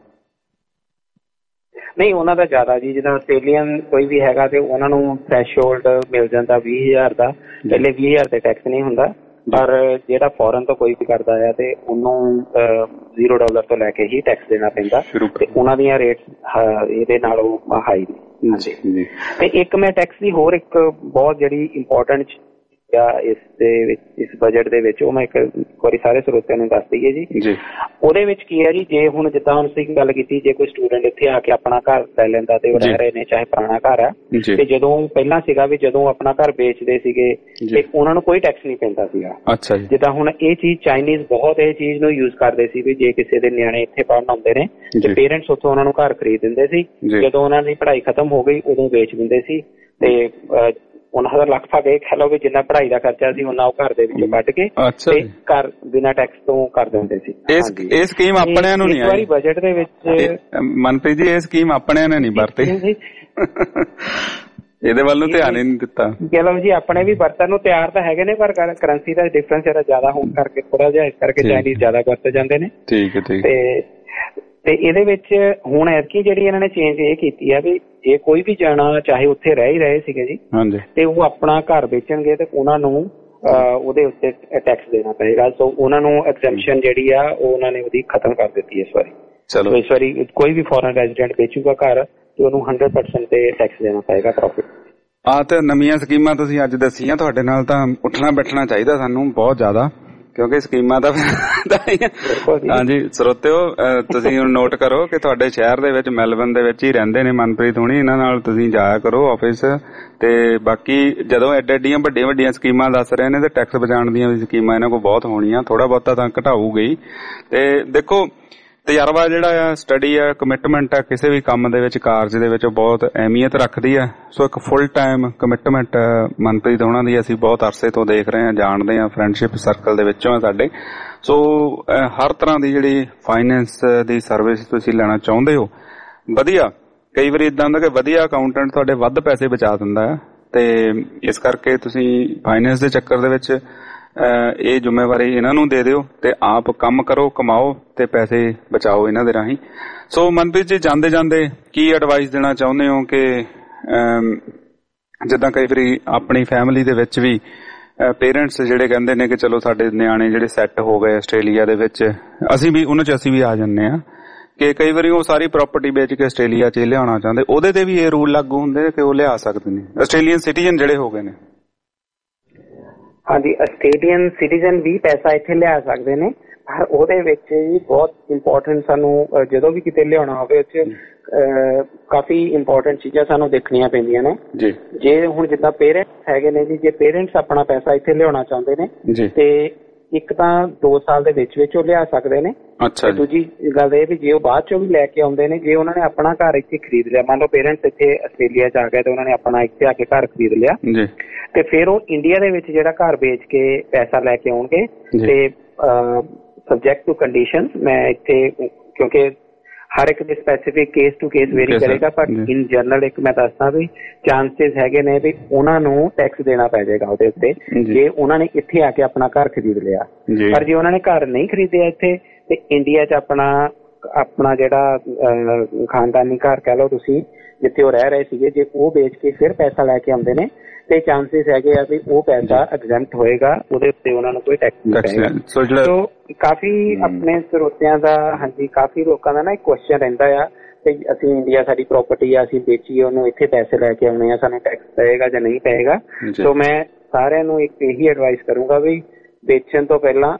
ਨਹੀਂ, ਉਹਨਾਂ ਦਾ ਜ਼ਿਆਦਾ ਜੀ। ਜਿੱਦਾਂ ਆਸਟ੍ਰੇਲੀਅਨ ਕੋਈ ਵੀ ਹੈਗਾ ਤੇ ਉਹਨਾਂ ਨੂੰ ਥ੍ਰੈਸ਼ਹੋਲਡ ਮਿਲ ਜਾਂਦਾ ਵੀਹ ਹਜ਼ਾਰ ਦਾ। ਪਹਿਲੇ ਵੀਹ ਹਜ਼ਾਰ ਤੇ ਟੈਕਸ ਨਹੀਂ ਹੁੰਦਾ, ਪਰ ਜਿਹੜਾ ਫੋਰਨ ਤੋਂ ਕੋਈ ਵੀ ਕਰਦਾ ਹੈ ਤੇ ਉਹਨੂੰ ਜ਼ੀਰੋ ਡਾਲਰ ਤੋਂ ਲੈ ਕੇ ਹੀ ਟੈਕਸ ਦੇਣਾ ਪੈਂਦਾ, ਤੇ ਉਹਨਾਂ ਦੀਆਂ ਰੇਟ ਇਹਦੇ ਨਾਲੋਂ ਹਾਈ ਨੇ। ਤੇ ਇੱਕ ਮੈਂ ਟੈਕਸ ਦੀ ਹੋਰ ਇੱਕ ਬਹੁਤ ਜਿਹੜੀ ਇੰਪੋਰਟੈਂਟ ਇਸ ਦੇ ਵਿੱਚ, ਇਸ ਬਜਟ ਦੇ ਵਿੱਚ, ਉਹ ਮੈਂ ਇੱਕ ਵਾਰੀ ਸਾਰੇ ਸਰੋਤਿਆਂ ਨੂੰ ਦੱਸ ਦਈਏ ਜੀ। ਉਹਦੇ ਵਿੱਚ ਕੀ ਹੈ ਜੀ, ਜੇ ਹੁਣ ਜਿੱਦਾਂ ਹੁਣ ਤੁਸੀਂ ਗੱਲ ਕੀਤੀ, ਜੇ ਕੋਈ ਸਟੂਡੈਂਟ ਇੱਥੇ ਆ ਕੇ ਆਪਣਾ ਘਰ ਲੈ ਲੈਂਦਾ ਤੇ ਉਹ ਰਹਿ ਰਹੇ ਨੇ, ਚਾਹੇ ਪੁਰਾਣਾ ਘਰ ਆ, ਤੇ ਜਦੋਂ ਪਹਿਲਾਂ ਸੀਗਾ ਵੀ ਜਦੋਂ ਆਪਣਾ ਘਰ ਵੇਚਦੇ ਸੀਗੇ ਤੇ ਉਹਨਾਂ ਨੂੰ ਕੋਈ ਟੈਕਸ ਨਹੀਂ ਪੈਂਦਾ ਸੀਗਾ। ਅੱਛਾ ਜੀ। ਜਿੱਦਾਂ ਹੁਣ ਇਹ ਚੀਜ਼ ਚਾਈਨੀਜ਼ ਬਹੁਤ ਇਹ ਚੀਜ਼ ਨੂੰ ਯੂਜ਼ ਕਰਦੇ ਸੀ ਵੀ ਜੇ ਕਿਸੇ ਦੇ ਨਿਆਣੇ ਇੱਥੇ ਪੜ੍ਹਨ ਆਉਂਦੇ ਨੇ ਤੇ ਪੇਰੈਂਟਸ ਉੱਥੋਂ ਉਹਨਾਂ ਨੂੰ ਘਰ ਖਰੀਦ ਦਿੰਦੇ ਸੀ, ਜਦੋਂ ਉਹਨਾਂ ਦੀ ਪੜ੍ਹਾਈ ਖਤਮ ਹੋ ਗਈ ਉਦੋਂ ਵੇਚ ਦਿੰਦੇ ਸੀ, ਤੇ ਉਹਨਾਂ ਦਾ ਲੱਖ ਭਾਗ ਇਹ ਕਹਿ ਲਓ ਵੀ ਜਿੰਨਾ ਪੜ੍ਹਾਈ ਦਾ ਖਰਚਾ ਸੀ ਉਹਨਾਂ ਉਹ ਘਰ ਦੇ ਵਿੱਚੋਂ ਕੱਢ ਕੇ ਤੇ ਘਰ ਬਿਨਾਂ ਟੈਕਸ ਤੋਂ ਕਰ ਦਿੰਦੇ ਸੀ। ਇਹ ਸਕੀਮ ਆਪਣਿਆਂ ਨੂੰ ਨਹੀਂ ਆਈ ਬਜਟ ਦੇ ਵਿੱਚ। ਮਨਪ੍ਰੀਤ ਜੀ, ਇਹ ਸਕੀਮ ਆਪਣਿਆਂ ਨੇ ਨਹੀਂ ਵਰਤੀ, ਇਹਦੇ ਵੱਲ ਨੂੰ ਧਿਆਨ ਹੀ ਨਹੀਂ ਦਿੱਤਾ। ਕਹਿ ਲਓ ਜੀ, ਆਪਣੇ ਵੀ ਵਰਤਣ ਨੂੰ ਤਿਆਰ ਤਾਂ ਹੈਗੇ ਨੇ, ਪਰ ਕਰੰਸੀ ਦਾ ਡਿਫਰੈਂਸ ਜਿਹੜਾ ਜ਼ਿਆਦਾ ਹੋਣ ਕਰਕੇ ਥੋੜਾ ਜਿਹਾ ਇਸ ਕਰਕੇ ਚਾਈਨੀਜ਼ ਜ਼ਿਆਦਾ ਵਰਤੇ ਜਾਂਦੇ ਨੇ। ਠੀਕ ਹੈ ਠੀਕ। ਤੇ ਤੇ ਇਹਦੇ ਵਿੱਚ ਹੁਣ ਐਤਕੀ ਜਿਹੜੀ ਇਹਨਾਂ ਨੇ ਚੇਂਜ ਇਹ ਕੀਤੀ ਆ ਵੀ ਜੇ ਕੋਈ ਵੀ ਜਾਣਾ, ਚਾਹੇ ਉੱਥੇ ਰਹਿ ਹੀ ਰਹੇ ਸੀਗੇ ਜੀ, ਤੇ ਉਹ ਆਪਣਾ ਘਰ ਵੇਚਣਗੇ ਤੇ ਉਹਨਾਂ ਨੂੰ ਉਹਦੇ ਉੱਤੇ ਟੈਕਸ ਦੇਣਾ ਪਏਗਾ। ਸੋ ਉਹਨਾਂ ਨੂੰ ਐਗਜ਼ੈਂਪਸ਼ਨ ਜਿਹੜੀ ਆ ਉਹ ਉਹਨਾਂ ਨੇ ਉਹਦੀ ਖਤਮ ਕਰ ਦਿੱਤੀ ਇਸ ਵਾਰੀ। ਚਲੋ, ਇਸ ਵਾਰੀ ਕੋਈ ਵੀ ਫੋਰਨ ਰੈਜ਼ੀਡੈਂਟ ਵੇਚੂਗਾ ਘਰ ਤੇ ਉਹਨੂੰ ਹੰਡਰਡ ਪਰਸੈਂਟ ਤੇ ਟੈਕਸ ਦੇਣਾ ਪਏਗਾ ਪ੍ਰੋਫਿਟ। ਆਹ ਤੇ ਨਵੀਆਂ ਸਕੀਮਾਂ ਤੁਸੀਂ ਅੱਜ ਦੱਸੀਆਂ, ਤੁਹਾਡੇ ਨਾਲ ਤਾਂ ਉੱਠਣਾ ਬੈਠਣਾ ਚਾਹੀਦਾ ਸਾਨੂੰ ਬਹੁਤ ਜ਼ਿਆਦਾ, ਕਿਉਂਕਿ ਸਕੀਮਾਂ ਦਾ ਹਾਂਜੀ ਸਰੋਤਿਓ, ਤੁਸੀਂ ਹੁਣ ਨੋਟ ਕਰੋ ਕਿ ਤੁਹਾਡੇ ਸ਼ਹਿਰ ਦੇ ਵਿੱਚ ਮੈਲਬਨ ਦੇ ਵਿੱਚ ਹੀ ਰਹਿੰਦੇ ਨੇ ਮਨਪ੍ਰੀਤ ਹੁਣੀ, ਇਹਨਾਂ ਨਾਲ ਤੁਸੀਂ ਜਾਇਆ ਕਰੋ ਆਫਿਸ। ਤੇ ਬਾਕੀ ਜਦੋਂ ਐਡ ਐਡੀਆਂ ਵੱਡੀਆਂ ਵੱਡੀਆਂ ਸਕੀਮਾਂ ਦੱਸ ਰਹੇ ਨੇ ਤੇ ਟੈਕਸ ਬਚਾਉਣ ਦੀਆਂ ਵੀ ਸਕੀਮਾਂ ਇਹਨਾਂ ਕੋਲ ਬਹੁਤ ਹੋਣੀਆਂ, ਥੋੜਾ ਬਹੁਤਾ ਤਾਂ ਘਟਾਊਗੀ। ਤੇ ਦੇਖੋ, ਤਜਰਬਾ ਜਿਹੜਾ ਆ, ਸਟੱਡੀ ਆ, ਕਮਿਟਮੈਂਟ ਆ, ਕਿਸੇ ਵੀ ਕੰਮ ਦੇ ਵਿੱਚ, ਕਾਰਜ ਦੇ ਵਿੱਚ ਬਹੁਤ ਅਹਿਮੀਅਤ ਰੱਖਦੀ ਆ। ਸੋ ਇੱਕ ਫੁੱਲ ਟਾਈਮ ਕਮਿਟਮੈਂਟ ਮਨਪ੍ਰੀਤ ਹੋਣਾ ਦੀ ਅਸੀਂ ਬਹੁਤ ਅਰਸੇ ਤੋਂ ਦੇਖ ਰਹੇ ਹਾਂ, ਜਾਣਦੇ ਹਾਂ, ਫਰੈਂਡਸ਼ਿਪ ਸਰਕਲ ਦੇ ਵਿੱਚੋਂ ਆ ਸਾਡੇ। ਸੋ ਹਰ ਤਰ੍ਹਾਂ ਦੀ ਜਿਹੜੀ ਫਾਈਨੈਂਸ ਦੀ ਸਰਵਿਸ ਤੁਸੀਂ ਲੈਣਾ ਚਾਹੁੰਦੇ ਹੋ, ਵਧੀਆ, ਕਈ ਵਾਰੀ ਇਦਾਂ ਹੁੰਦਾ ਕਿ ਵਧੀਆ ਅਕਾਊਂਟੈਂਟ ਤੁਹਾਡੇ ਵੱਧ ਪੈਸੇ ਬਚਾ ਦਿੰਦਾ ਹੈ, ਤੇ ਇਸ ਕਰਕੇ ਤੁਸੀਂ ਫਾਈਨੈਂਸ ਦੇ ਚੱਕਰ ਦੇ ਵਿੱਚ ਇਹ ਜ਼ਿੰਮੇਵਾਰੀ ਇਹਨਾਂ ਨੂੰ ਦੇ ਦਿਓ ਤੇ ਆਪ ਕੰਮ ਕਰੋ, ਕਮਾਓ ਤੇ ਪੈਸੇ ਬਚਾਓ ਇਹਨਾਂ ਦੇ ਰਾਹੀਂ। ਸੋ ਮਨਪ੍ਰੀਤ ਜੀ, ਜਾਂਦੇ ਜਾਂਦੇ ਕੀ ਐਡਵਾਈਸ ਦੇਣਾ ਚਾਹੁੰਦੇ ਹੋ ਕਿ ਜਿੱਦਾਂ ਕਈ ਵਾਰੀ ਆਪਣੀ ਫੈਮਿਲੀ ਦੇ ਵਿੱਚ ਵੀ ਪੇਰੈਂਟਸ ਜਿਹੜੇ ਕਹਿੰਦੇ ਨੇ ਕਿ ਚਲੋ ਸਾਡੇ ਨਿਆਣੇ ਜਿਹੜੇ ਸੈੱਟ ਹੋ ਗਏ ਆਸਟ੍ਰੇਲੀਆ ਦੇ ਵਿੱਚ, ਅਸੀਂ ਵੀ ਉਹਨਾਂ 'ਚ ਅਸੀਂ ਵੀ ਆ ਜਾਂਦੇ ਹਾਂ, ਕਿ ਕਈ ਵਾਰੀ ਉਹ ਸਾਰੀ ਪ੍ਰਾਪਰਟੀ ਵੇਚ ਕੇ ਆਸਟ੍ਰੇਲੀਆ 'ਚ ਲਿਆਉਣਾ ਚਾਹੁੰਦੇ, ਉਹਦੇ ਤੇ ਵੀ ਇਹ ਰੂਲ ਲਾਗੂ ਹੁੰਦੇ ਕਿ ਉਹ ਲਿਆ ਸਕਦੇ ਨੇ ਆਸਟ੍ਰੇਲੀਅਨ ਸਿਟੀਜ਼ਨ ਜਿਹੜੇ ਹੋ ਗਏ ਨੇ? ਹਾਂਜੀ, ਆਸਟ੍ਰੇਲੀਅਨ ਸਿਟੀਜ਼ਨ ਵੀ ਪੈਸਾ ਇੱਥੇ ਲਿਆ ਸਕਦੇ ਨੇ, ਪਰ ਉਹਦੇ ਵਿੱਚ ਵੀ ਬਹੁਤ ਇੰਪੋਰਟੈਂਟ ਸਾਨੂੰ ਜਦੋਂ ਵੀ ਕਿਤੇ ਲਿਆਉਣਾ ਹੋਵੇ ਉੱਥੇ ਕਾਫੀ ਇੰਪੋਰਟੈਂਟ ਚੀਜ਼ਾਂ ਸਾਨੂੰ ਦੇਖਣੀਆਂ ਪੈਂਦੀਆਂ ਨੇ ਜੀ। ਜੇ ਹੁਣ ਜਿੱਦਾਂ ਪੇਰੈਂਟਸ ਹੈਗੇ ਨੇ ਜੀ, ਜੇ ਪੇਰੈਂਟਸ ਆਪਣਾ ਪੈਸਾ ਇੱਥੇ ਲਿਆਉਣਾ ਚਾਹੁੰਦੇ ਨੇ ਤੇ ਇੱਕ ਤਾਂ ਦੋ ਸਾਲ ਦੇ ਵਿੱਚ ਵਿੱਚ ਉਹ ਲਿਆ ਸਕਦੇ ਨੇ। ਅੱਛਾ ਜੀ। ਦੂਜੀ ਗੱਲ ਇਹ ਵੀ ਜੇ ਉਹ ਬਾਅਦ ਚੋਂ ਵੀ ਲੈ ਕੇ ਆਉਂਦੇ ਨੇ, ਜੇ ਉਹਨਾਂ ਨੇ ਆਪਣਾ ਘਰ ਇੱਥੇ ਖਰੀਦ ਲਿਆ, ਮੰਨ ਲਓ ਪੇਰੈਂਟਸ ਇੱਥੇ ਆਸਟ੍ਰੇਲੀਆ ਚ ਆ ਗਏ ਤੇ ਉਹਨਾਂ ਨੇ ਆਪਣਾ ਇੱਥੇ ਆ ਕੇ ਘਰ ਖਰੀਦ ਲਿਆ ਜੀ, ਤੇ ਫਿਰ ਉਹ ਇੰਡੀਆ ਦੇ ਵਿੱਚ ਜਿਹੜਾ ਘਰ ਵੇਚ ਕੇ ਪੈਸਾ ਲੈ ਕੇ ਆਉਣਗੇ ਤੇ ਸਬਜੈਕਟ ਟੂ ਕੰਡੀਸ਼ਨਸ, ਮੈਂ ਇੱਥੇ ਕਿਉਂਕਿ ਹਰ ਇੱਕ ਦੇ specific case to case vary ਕਰੇਗਾ, ਪਰ ਇਨ ਜਨਰਲ ਇੱਕ ਮੈਂ ਦੱਸਦਾ ਵੀ ਚਾਂਸਸ ਹੈਗੇ ਨੇ ਵੀ ਉਹਨਾਂ ਨੂੰ ਟੈਕਸ ਦੇਣਾ ਪੈ ਜਾਏਗਾ ਉਹਦੇ ਉੱਤੇ ਜੇ ਉਹਨਾਂ ਨੇ ਇੱਥੇ ਆ ਕੇ ਆਪਣਾ ਘਰ ਖਰੀਦ ਲਿਆ। ਪਰ ਜੇ ਉਹਨਾਂ ਨੇ ਘਰ ਨਹੀਂ ਖਰੀਦਿਆ ਇੱਥੇ ਤੇ ਇੰਡੀਆ 'ਚ ਆਪਣਾ ਆਪਣਾ ਜਿਹੜਾ ਖਾਨਦਾਨੀ ਘਰ ਕਹਿ ਲਓ ਤੁਸੀਂ, ਜਿੱਥੇ ਉਹ ਰਹਿ ਰਹੇ ਸੀਗੇ, ਜੇ ਉਹ ਵੇਚ ਕੇ ਫਿਰ ਪੈਸਾ ਲੈ ਕੇ ਆਉਂਦੇ ਨੇ ਤੇ ਚਾਂਸਸ ਹੈਗੇ ਆ ਵੀ ਉਹ ਪੈਸਾ ਐਗਜ਼ੈਂਪਟ ਹੋਏਗਾ, ਉਹਦੇ ਉੱਤੇ ਉਹਨਾਂ ਨੂੰ ਕੋਈ ਟੈਕਸ ਨਹੀਂ ਪਏਗਾ। ਸੋ ਕਾਫੀ ਆਪਣੇ ਸਰੋਤਿਆਂ ਦਾ, ਹਾਂਜੀ, ਕਾਫੀ ਲੋਕਾਂ ਦਾ ਨਾ ਇੱਕ ਕੁਐਸਚਨ ਰਹਿੰਦਾ ਆ ਤੇ ਅਸੀਂ ਇੰਡੀਆ ਸਾਡੀ ਪ੍ਰਾਪਰਟੀ ਆ, ਅਸੀਂ ਵੇਚੀਏ ਉਹਨੂੰ, ਇੱਥੇ ਪੈਸੇ ਲੈ ਕੇ ਆਉਣੇ ਆ, ਸਾਨੂੰ ਟੈਕਸ ਪਏਗਾ ਜਾਂ ਨਹੀਂ ਪਏਗਾ। ਸੋ ਮੈਂ ਸਾਰਿਆਂ ਨੂੰ ਇੱਕ ਇਹੀ ਐਡਵਾਈਸ ਕਰੂੰਗਾ ਵੀ ਵੇਚਣ ਤੋਂ ਪਹਿਲਾਂ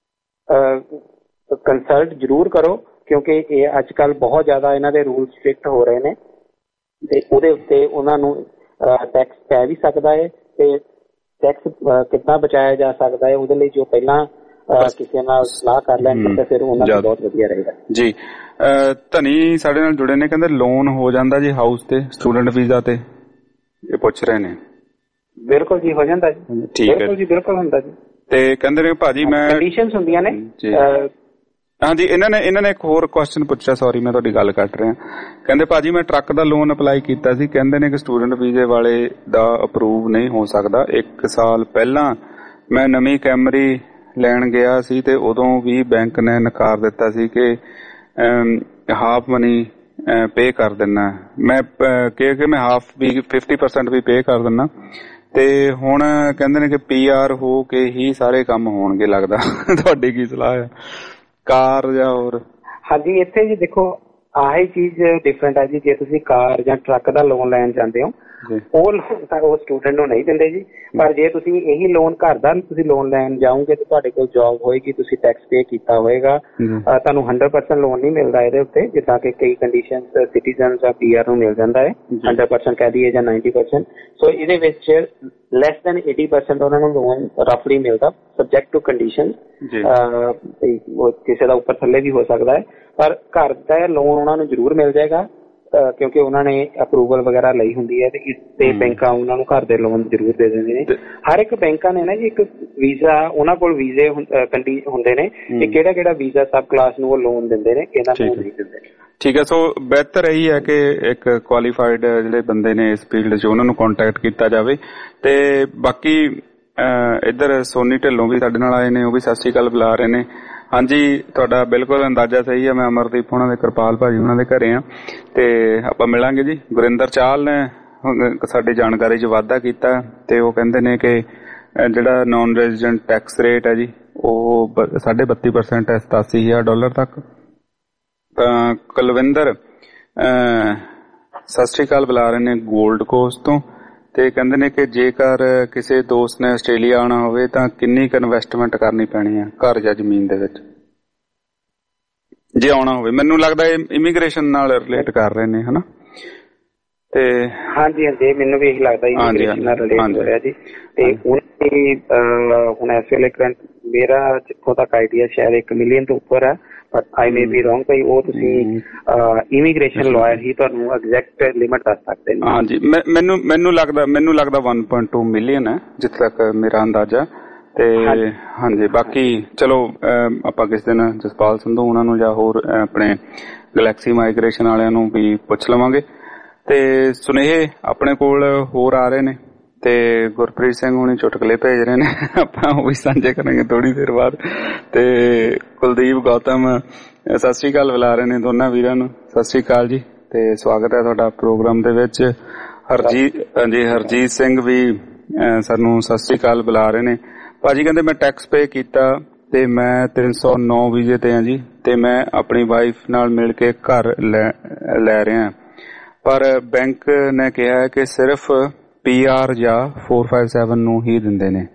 ਕੰਸਲਟ ਜ਼ਰੂਰ ਕਰੋ, ਕਿਉਂਕਿ ਇਹ ਅੱਜ ਕੱਲ੍ਹ ਬਹੁਤ ਜ਼ਿਆਦਾ ਇਹਨਾਂ ਦੇ ਰੂਲ ਸਟ੍ਰਿਕਟ ਹੋ ਰਹੇ ਨੇ ਤੇ ਉਹਦੇ ਉੱਤੇ ਉਹਨਾਂ ਨੂੰ ਟੈਕਸ ਪੈ ਵੀ ਸਕਦਾ ਹੈ ਤੇ ਟੈਕਸ ਕਿੱਦਾਂ ਬਚਾਇਆ ਜਾ ਸਕਦਾ ਹੈ ਉਹਦੇ ਲਈ ਜੋ ਪਹਿਲਾਂ ਕਿਸੇ ਨਾਲ ਸਲਾਹ ਕਰ ਲੈਣ ਤੇ ਫਿਰ ਉਹਨਾਂ ਨੂੰ ਬਹੁਤ ਵਧੀਆ ਰਹੇਗਾ। ਜੀ, ਧਨੀ ਸਾਡੇ ਨਾਲ ਜੁੜੇ ਨੇ, ਕਹਿੰਦੇ ਲੋਨ ਹੋ ਜਾਂਦਾ ਜੀ ਹਾਊਸ ਤੇ ਸਟੂਡੈਂਟ ਵੀਜ਼ਾ ਤੇ, ਇਹ ਪੁੱਛ ਰਹੇ ਨੇ। ਬਿਲਕੁਲ ਜੀ, ਹੋ ਜਾਂਦਾ ਜੀ। ਠੀਕ ਹੈ ਬਿਲਕੁਲ ਜੀ, ਬਿਲਕੁਲ ਹੁੰਦਾ ਜੀ। ਤੇ ਕਹਿੰਦੇ ਨੇ ਭਾਜੀ ਮੈਂ ਕੰਡੀਸ਼ਨਸ ਹੁੰਦੀਆਂ ਨੇ। ਹਾਂਜੀ, ਇਹਨਾਂ ਨੇ ਇਹਨਾਂ ਨੇ ਇੱਕ ਹੋਰ ਕੁਐਸਚਨ ਪੁੱਛਿਆ, ਸੌਰੀ ਮੈਂ ਤੁਹਾਡੀ ਗੱਲ ਕੱਟ ਰਿਹਾ। ਕਹਿੰਦੇ ਭਾਜੀ ਮੈਂ ਟਰੱਕ ਦਾ ਲੋਨ ਅਪਲਾਈ ਕੀਤਾ ਸੀ, ਕਹਿੰਦੇ ਨੇ ਕਿ ਸਟੂਡੈਂਟ ਵੀਜ਼ੇ ਵਾਲੇ ਦਾ ਅਪਰੂਵ ਨਹੀਂ ਹੋ ਸਕਦਾ। ਇੱਕ ਸਾਲ ਪਹਿਲਾਂ ਮੈਂ ਨਵੀਂ ਕੈਮਰੀ ਲੈਣ ਗਿਆ ਸੀ ਤੇ ਉਦੋਂ ਵੀ ਬੈਂਕ ਨੇ ਨਕਾਰ ਦਿੱਤਾ ਸੀ ਕਿ ਹਾਫ ਮਨੀ ਪੇ ਕਰ ਦਿੰਨਾ, ਮੈਂ ਕਿਹਾ ਕਿ ਮੈਂ ਹਾਫ ਵੀ ਫਿਫਟੀ ਪਰਸੈਂਟ ਵੀ ਪੇ ਕਰ ਦਿੰਨਾ, ਤੇ ਹੁਣ ਕਹਿੰਦੇ ਨੇ ਕਿ ਪੀ ਆਰ ਹੋ ਕੇ ਹੀ ਸਾਰੇ ਕੰਮ ਹੋਣਗੇ ਲੱਗਦਾ। ਤੁਹਾਡੀ ਕੀ ਸਲਾਹ ਹੈ, ਕਾਰ ਜਾਂ ਹੋਰ? ਹਾਂਜੀ, ਇੱਥੇ ਜੀ ਦੇਖੋ ਆਹੀ ਚੀਜ਼ ਡਿਫਰੈਂਟ ਹੈ ਜੀ। ਜੇ ਤੁਸੀਂ ਕਾਰ ਜਾਂ ਟਰੱਕ ਦਾ ਲੋਨ ਲੈਣ ਜਾਂਦੇ ਹੋ ਉਹ ਲੋਨ ਤਾਂ ਉਹ ਸਟੂਡੈਂਟ ਨੂੰ ਨਹੀਂ ਦਿੰਦੇ ਜੀ, ਪਰ ਜੇ ਤੁਸੀਂ ਇਹੀ ਲੋਨ ਘਰ ਦਾ ਤੁਸੀਂ ਲੋਨ ਲੈਣ ਜਾਓਗੇ ਤੇ ਤੁਹਾਡੇ ਕੋਲ ਜੌਬ ਹੋਏਗੀ, ਤੁਸੀਂ ਟੈਕਸ ਪੇ ਕੀਤਾ ਹੋਏਗਾ, ਤੁਹਾਨੂੰ ਹੰਡਰਡ ਪਰਸੈਂਟ ਲੋਨ ਨਹੀਂ ਮਿਲਦਾ ਇਹਦੇ ਉੱਤੇ, ਜਿੱਦਾਂ ਕਿ ਕਈ ਕੰਡੀਸ਼ਨ ਸਿਟੀਜ਼ਨ ਜਾਂ ਪੀ ਆਰ ਨੂੰ ਮਿਲ ਜਾਂਦਾ ਹੈ ਹੰਡਰਡ ਪਰਸੈਂਟ ਕਹਿ ਦਈਏ ਜਾਂ ਨਾਈਨਟੀ ਪਰਸੈਂਟ। ਸੋ ਇਹਦੇ ਵਿੱਚ ਲੈਸ ਦੈਨ ਏਟੀ ਪਰਸੈਂਟ ਉਹਨਾਂ ਨੂੰ ਲੋਨ ਰਫਲੀ ਮਿਲਦਾ, ਸਬਜੈਕਟ ਟੂ ਕੰਡੀਸ਼ਨ। ਕਿਸੇ ਦਾ ਉੱਪਰ ਥੱਲੇ ਵੀ ਹੋ ਸਕਦਾ ਹੈ, ਪਰ ਘਰ ਦਾ ਲੋਨ ਉਹਨਾਂ ਨੂੰ ਜ਼ਰੂਰ ਮਿਲ ਜਾਏਗਾ ਕਿਉਂਕਿ ਉਹਨਾਂ ਨੇ ਅਪਰੂਵਲ ਵਗੈਰਾ ਲਈ ਹੁੰਦੀ ਹੈ ਤੇ ਇਸ ਤੇ ਬੈਂਕਾਂ ਉਹਨਾਂ ਨੂੰ ਘਰ ਦੇ ਲੋਨ ਜ਼ਰੂਰ ਦੇ ਦਿੰਦੇ ਨੇ। ਹਰ ਇੱਕ ਬੈਂਕਾਂ ਨੇ ਨਾ ਜੀ ਇੱਕ ਵੀਜ਼ਾ, ਉਹਨਾਂ ਕੋਲ ਵੀਜ਼ੇ ਹੁੰਦੇ ਨੇ ਕਿ ਕਿਹੜਾ ਕਿਹੜਾ ਵੀਜ਼ਾ ਸਬ ਕਲਾਸ ਨੂੰ ਉਹ ਲੋਨ ਦਿੰਦੇ ਨੇ, ਇਹਨਾਂ ਨੂੰ ਨਹੀਂ ਦਿੰਦੇ। ਠੀਕ ਹੈ, ਸੋ ਬਿਹਤਰ ਇਹੀ ਹੈ ਕਿ ਇੱਕ ਕੁਆਲੀਫਾਈਡ ਜਿਹੜੇ ਬੰਦੇ ਨੇ ਇਸ ਫੀਲਡ 'ਚ ਉਹਨਾਂ ਨੂੰ ਕੰਟੈਕਟ ਕੀਤਾ ਜਾਵੇ। ਤੇ ਬਾਕੀ ਇੱਧਰ ਸੋਨੀ ਢਿੱਲੋਂ ਵੀ ਸਾਡੇ ਨਾਲ ਆਏ ਨੇ, ਉਹ ਵੀ ਸਤਿ ਸ਼੍ਰੀ ਅਕਾਲ ਬੁਲਾ ਰਹੇ ਨੇ। ਹਾਂਜੀ, ਤੁਹਾਡਾ ਬਿਲਕੁਲ ਅੰਦਾਜ਼ਾ ਸਹੀ ਹੈ, ਮੈਂ ਅਮਰਦੀਪ ਉਹਨਾਂ ਦੇ, ਕਿਰਪਾਲ ਭਾਜੀ ਉਹਨਾਂ ਦੇ ਘਰੇ ਆ ਤੇ ਆਪਾਂ ਮਿਲਾਂਗੇ ਜੀ। ਗੁਰਿੰਦਰ ਚਾਹਲ ਨੇ ਸਾਡੀ ਜਾਣਕਾਰੀ 'ਚ ਵਾਧਾ ਕੀਤਾ ਤੇ ਉਹ ਕਹਿੰਦੇ ਨੇ ਕਿ ਜਿਹੜਾ ਨਾਨ ਰੈਜ਼ੀਡੈਂਟ ਟੈਕਸ ਰੇਟ ਹੈ ਜੀ ਉਹ ਸਾਢੇ ਬੱਤੀ ਪਰਸੈਂਟ ਹੈ, ਸਤਾਸੀ ਹਜ਼ਾਰ ਡਾਲਰ ਤੱਕ। ਤਾਂ ਕੁਲਵਿੰਦਰ ਸਤਿ ਸ਼੍ਰੀ ਅਕਾਲ ਬੁਲਾ ਰਹੇ ਨੇ ਗੋਲਡ ਕੋਸਟ ਤੋਂ, ਤੇ ਕਹਿੰਦੇ ਨੇ ਕਿ ਜੇਕਰ ਕਿਸੇ ਦੋਸਤ ਨੇ ਆਸਟ੍ਰੇਲੀਆ ਆਉਣਾ ਹੋਵੇ ਤਾਂ ਕਿੰਨੀ ਕੁ ਇਨਵੈਸਟਮੈਂਟ ਕਰਨੀ ਪੈਣੀ ਹੈ ਘਰ ਜਾਂ ਜ਼ਮੀਨ ਦੇ ਵਿੱਚ ਜੇ ਆਉਣਾ ਹੋਵੇ? ਮੈਨੂੰ ਲੱਗਦਾ ਇਹ ਇਮੀਗ੍ਰੇਸ਼ਨ ਨਾਲ ਰਿਲੇਟ ਕਰ ਰਹੇ ਨੇ, ਹਨਾ? ਤੇ ਹਾਂਜੀ ਹਾਂਜੀ, ਮੈਨੂੰ ਵੀ ਇਹੀ ਲੱਗਦਾ ਇਮੀਗ੍ਰੇਸ਼ਨ ਨਾਲ ਰਿਲੇਟ ਹੋ ਰਿਹਾ ਜੀ। ਤੇ ਹੁਣ ਇਸ ਵੇਲੇ ਕਰੰਟ ਮੇਰਾ ਜਿੱਥੋਂ ਤੱਕ ਆਈਡੀਆ ਸ਼ਾਇਦ ਇੱਕ ਮਿਲੀਅਨ ਤੋਂ ਉੱਪਰ ਹੈ, ਪਰ ਆਈ ਮੇ ਬੀ ਰੋਂਗ, ਭਾਈ ਉਹ ਤੁਸੀਂ ਇਮੀਗ੍ਰੇਸ਼ਨ ਲਾਇਰ ਹੀ ਤੁਹਾਨੂੰ ਐਗਜ਼ੈਕਟ ਲਿਮਿਟ ਦੱਸ ਸਕਦੇ ਨੇ। ਹਾਂਜੀ, ਮੈਨੂੰ ਮੈਨੂੰ ਲੱਗਦਾ ਮੈਨੂੰ ਲੱਗਦਾ ਵਨ ਪੁਆਇੰਟ ਟੂ ਮਿਲੀਅਨ ਹੈ ਜਿੱਥੇ ਤੱਕ ਮੇਰਾ ਅੰਦਾਜ਼ਾ। ਤੇ ਹਾਂਜੀ, ਬਾਕੀ ਚਲੋ ਆਪਾਂ ਕਿਸੇ ਦਿਨ ਜਸਪਾਲ ਸੰਧੂ ਉਹਨਾਂ ਨੂੰ ਜਾਂ ਹੋਰ ਆਪਣੇ ਗਲੈਕਸੀ ਮਾਈਗ੍ਰੇਸ਼ਨ ਵਾਲਿਆਂ ਨੂੰ ਵੀ ਪੁੱਛ ਲਵਾਂਗੇ। ਤੇ ਸੁਨੇਹੇ ਆਪਣੇ ਕੋਲ ਹੋਰ ਆ ਰਹੇ ਨੇ ਤੇ ਗੁਰਪ੍ਰੀਤ ਸਿੰਘ ਹੁਣੀ ਚੁਟਕਲੇ ਭੇਜ ਰਹੇ ਨੇ, ਆਪਾਂ ਉਹ ਵੀ ਸਾਂਝੇ ਕਰਾਂਗੇ ਥੋੜੀ ਦੇਰ ਬਾਅਦ। ਤੇ ਕੁਲਦੀਪ ਗੌਤਮ ਸਤਿ ਸ੍ਰੀ ਅਕਾਲ ਬੁਲਾ ਰਹੇ ਨੇ ਦੋਨਾਂ ਵੀਰਾਂ ਨੂੰ। ਸਤਿ ਸ੍ਰੀ ਅਕਾਲ ਜੀ ਤੇ ਸਵਾਗਤ ਹੈ ਤੁਹਾਡਾ ਪ੍ਰੋਗਰਾਮ ਦੇ ਵਿੱਚ। ਹਰਜੀਤ ਹਾਂਜੀ ਹਰਜੀਤ ਸਿੰਘ ਵੀ ਸਾਨੂੰ ਸਤਿ ਸ੍ਰੀ ਅਕਾਲ ਬੁਲਾ ਰਹੇ ਨੇ। ਭਾਜੀ ਕਹਿੰਦੇ ਮੈਂ ਟੈਕਸ ਪੇ ਕੀਤਾ ਤੇ ਮੈਂ ਤਿੰਨ ਸੌ ਨੌ ਵੀਜ਼ੇ ਤੇ ਹਾਂ ਜੀ, ਤੇ ਮੈਂ ਆਪਣੀ ਵਾਈਫ ਨਾਲ ਮਿਲ ਕੇ ਘਰ ਲੈ ਲੈ ਰਿਹਾ, ਪਰ ਬੈਂਕ ਨੇ ਕਿਹਾ ਹੈ ਕਿ ਸਿਰਫ ਪੀ ਆਰ ਜਾਂ ਚਾਰ ਪੰਜ ਸੱਤ ਨੂੰ ਹੀ ਦਿੰਦੇ ਨੇ।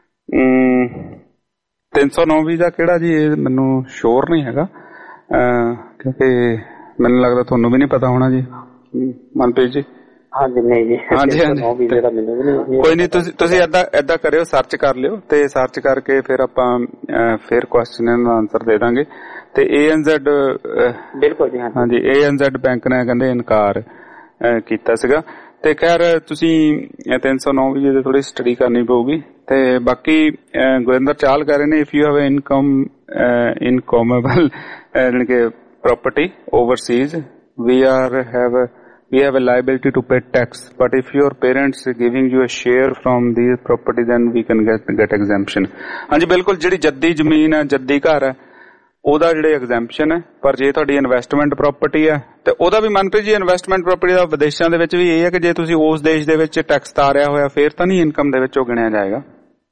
ਤਿੰਨ ਸੌ ਨੌ ਵੀਜ਼ਾ ਕਿਹੜਾ ਜੀ, ਇਹ ਮੈਨੂੰ ਸ਼ੋਰ ਨਹੀਂ ਹੈਗਾ ਕਿਉਂਕਿ ਮੈਨੂੰ ਲੱਗਦਾ ਤੁਹਾਨੂੰ ਵੀ ਨਹੀਂ ਪਤਾ ਹੋਣਾ ਜੀ ਮਨਪ੍ਰੀਤ ਜੀ। ਹਾਂਜੀ ਨਹੀਂ ਜੀ ਹਾਂਜੀ ਹਾਂਜੀ ਕੋਈ ਨਹੀਂ, ਤੁਸੀਂ ਤੁਸੀਂ ਏਦਾਂ ਏਦਾਂ ਕਰਿਓ, ਸਰਚ ਕਰ ਲਿਓ ਤੇ ਸਰਚ ਕਰਕੇ ਫਿਰ ਆਪਾਂ ਫਿਰ ਕੁਐਸਚਨ ਦਾ ਆਨਸਰ ਦੇ ਦਾਂਗੇ। ਤੇ ਏ ਐਨ ਜ਼ੈਡ ਬਿਲਕੁਲ ਜੀ ਹਾਂਜੀ ਏ ਐਨ ਜ਼ੈਡ ਬੈਂਕ ਨੇ ਕਹਿੰਦੇ ਇਨਕਾਰ ਕੀਤਾ ਸੀਗਾ। ਤੇ ਖੈਰ ਤੁਸੀਂ ਤਿੰਨ ਸੌ ਨੌ ਵੀ ਥੋੜੀ ਸਟੱਡੀ ਕਰਨੀ ਪਊਗੀ। ਤੇ ਬਾਕੀ ਗੁਰਿੰਦਰ ਚਾਹਲ ਕਹਿ ਰਹੇ ਨੇ if you have income incomeable ਯਾਨੀ ਕਿ property overseas we are have a, we have a liability to pay tax, but if your parents are giving you a share from the property then we can get get exemption। ਹਾਂਜੀ ਬਿਲਕੁਲ, ਜਿਹੜੀ ਜੱਦੀ ਜ਼ਮੀਨ ਹੈ ਜੱਦੀ ਘਰ ਹੈ ਉਹਦਾ ਜਿਹੜੇ ਐਗਜ਼ੈਂਪਸ਼ਨ ਹੈ, ਪਰ ਜੇ ਤੁਹਾਡੀ ਇਨਵੈਸਟਮੈਂਟ ਪ੍ਰਾਪਰਟੀ ਹੈ ਤੇ ਉਹਦਾ ਵੀ ਮਨਪ੍ਰੀਤ ਜੀ ਇਨਵੈਸਟਮੈਂਟ ਪ੍ਰਾਪਰਟੀ ਦਾ ਵਿਦੇਸ਼ਾਂ ਦੇ ਵਿੱਚ ਵੀ ਇਹ ਹੈ ਕਿ ਜੇ ਤੁਸੀਂ ਉਸ ਦੇਸ਼ ਦੇ ਵਿੱਚ ਟੈਕਸ ਤਾਰਿਆ ਹੋਇਆ ਫਿਰ ਤਾਂ ਨਹੀਂ ਇਨਕਮ ਦੇ ਵਿੱਚ ਉਹ ਗਿਣਿਆ ਜਾਏਗਾ।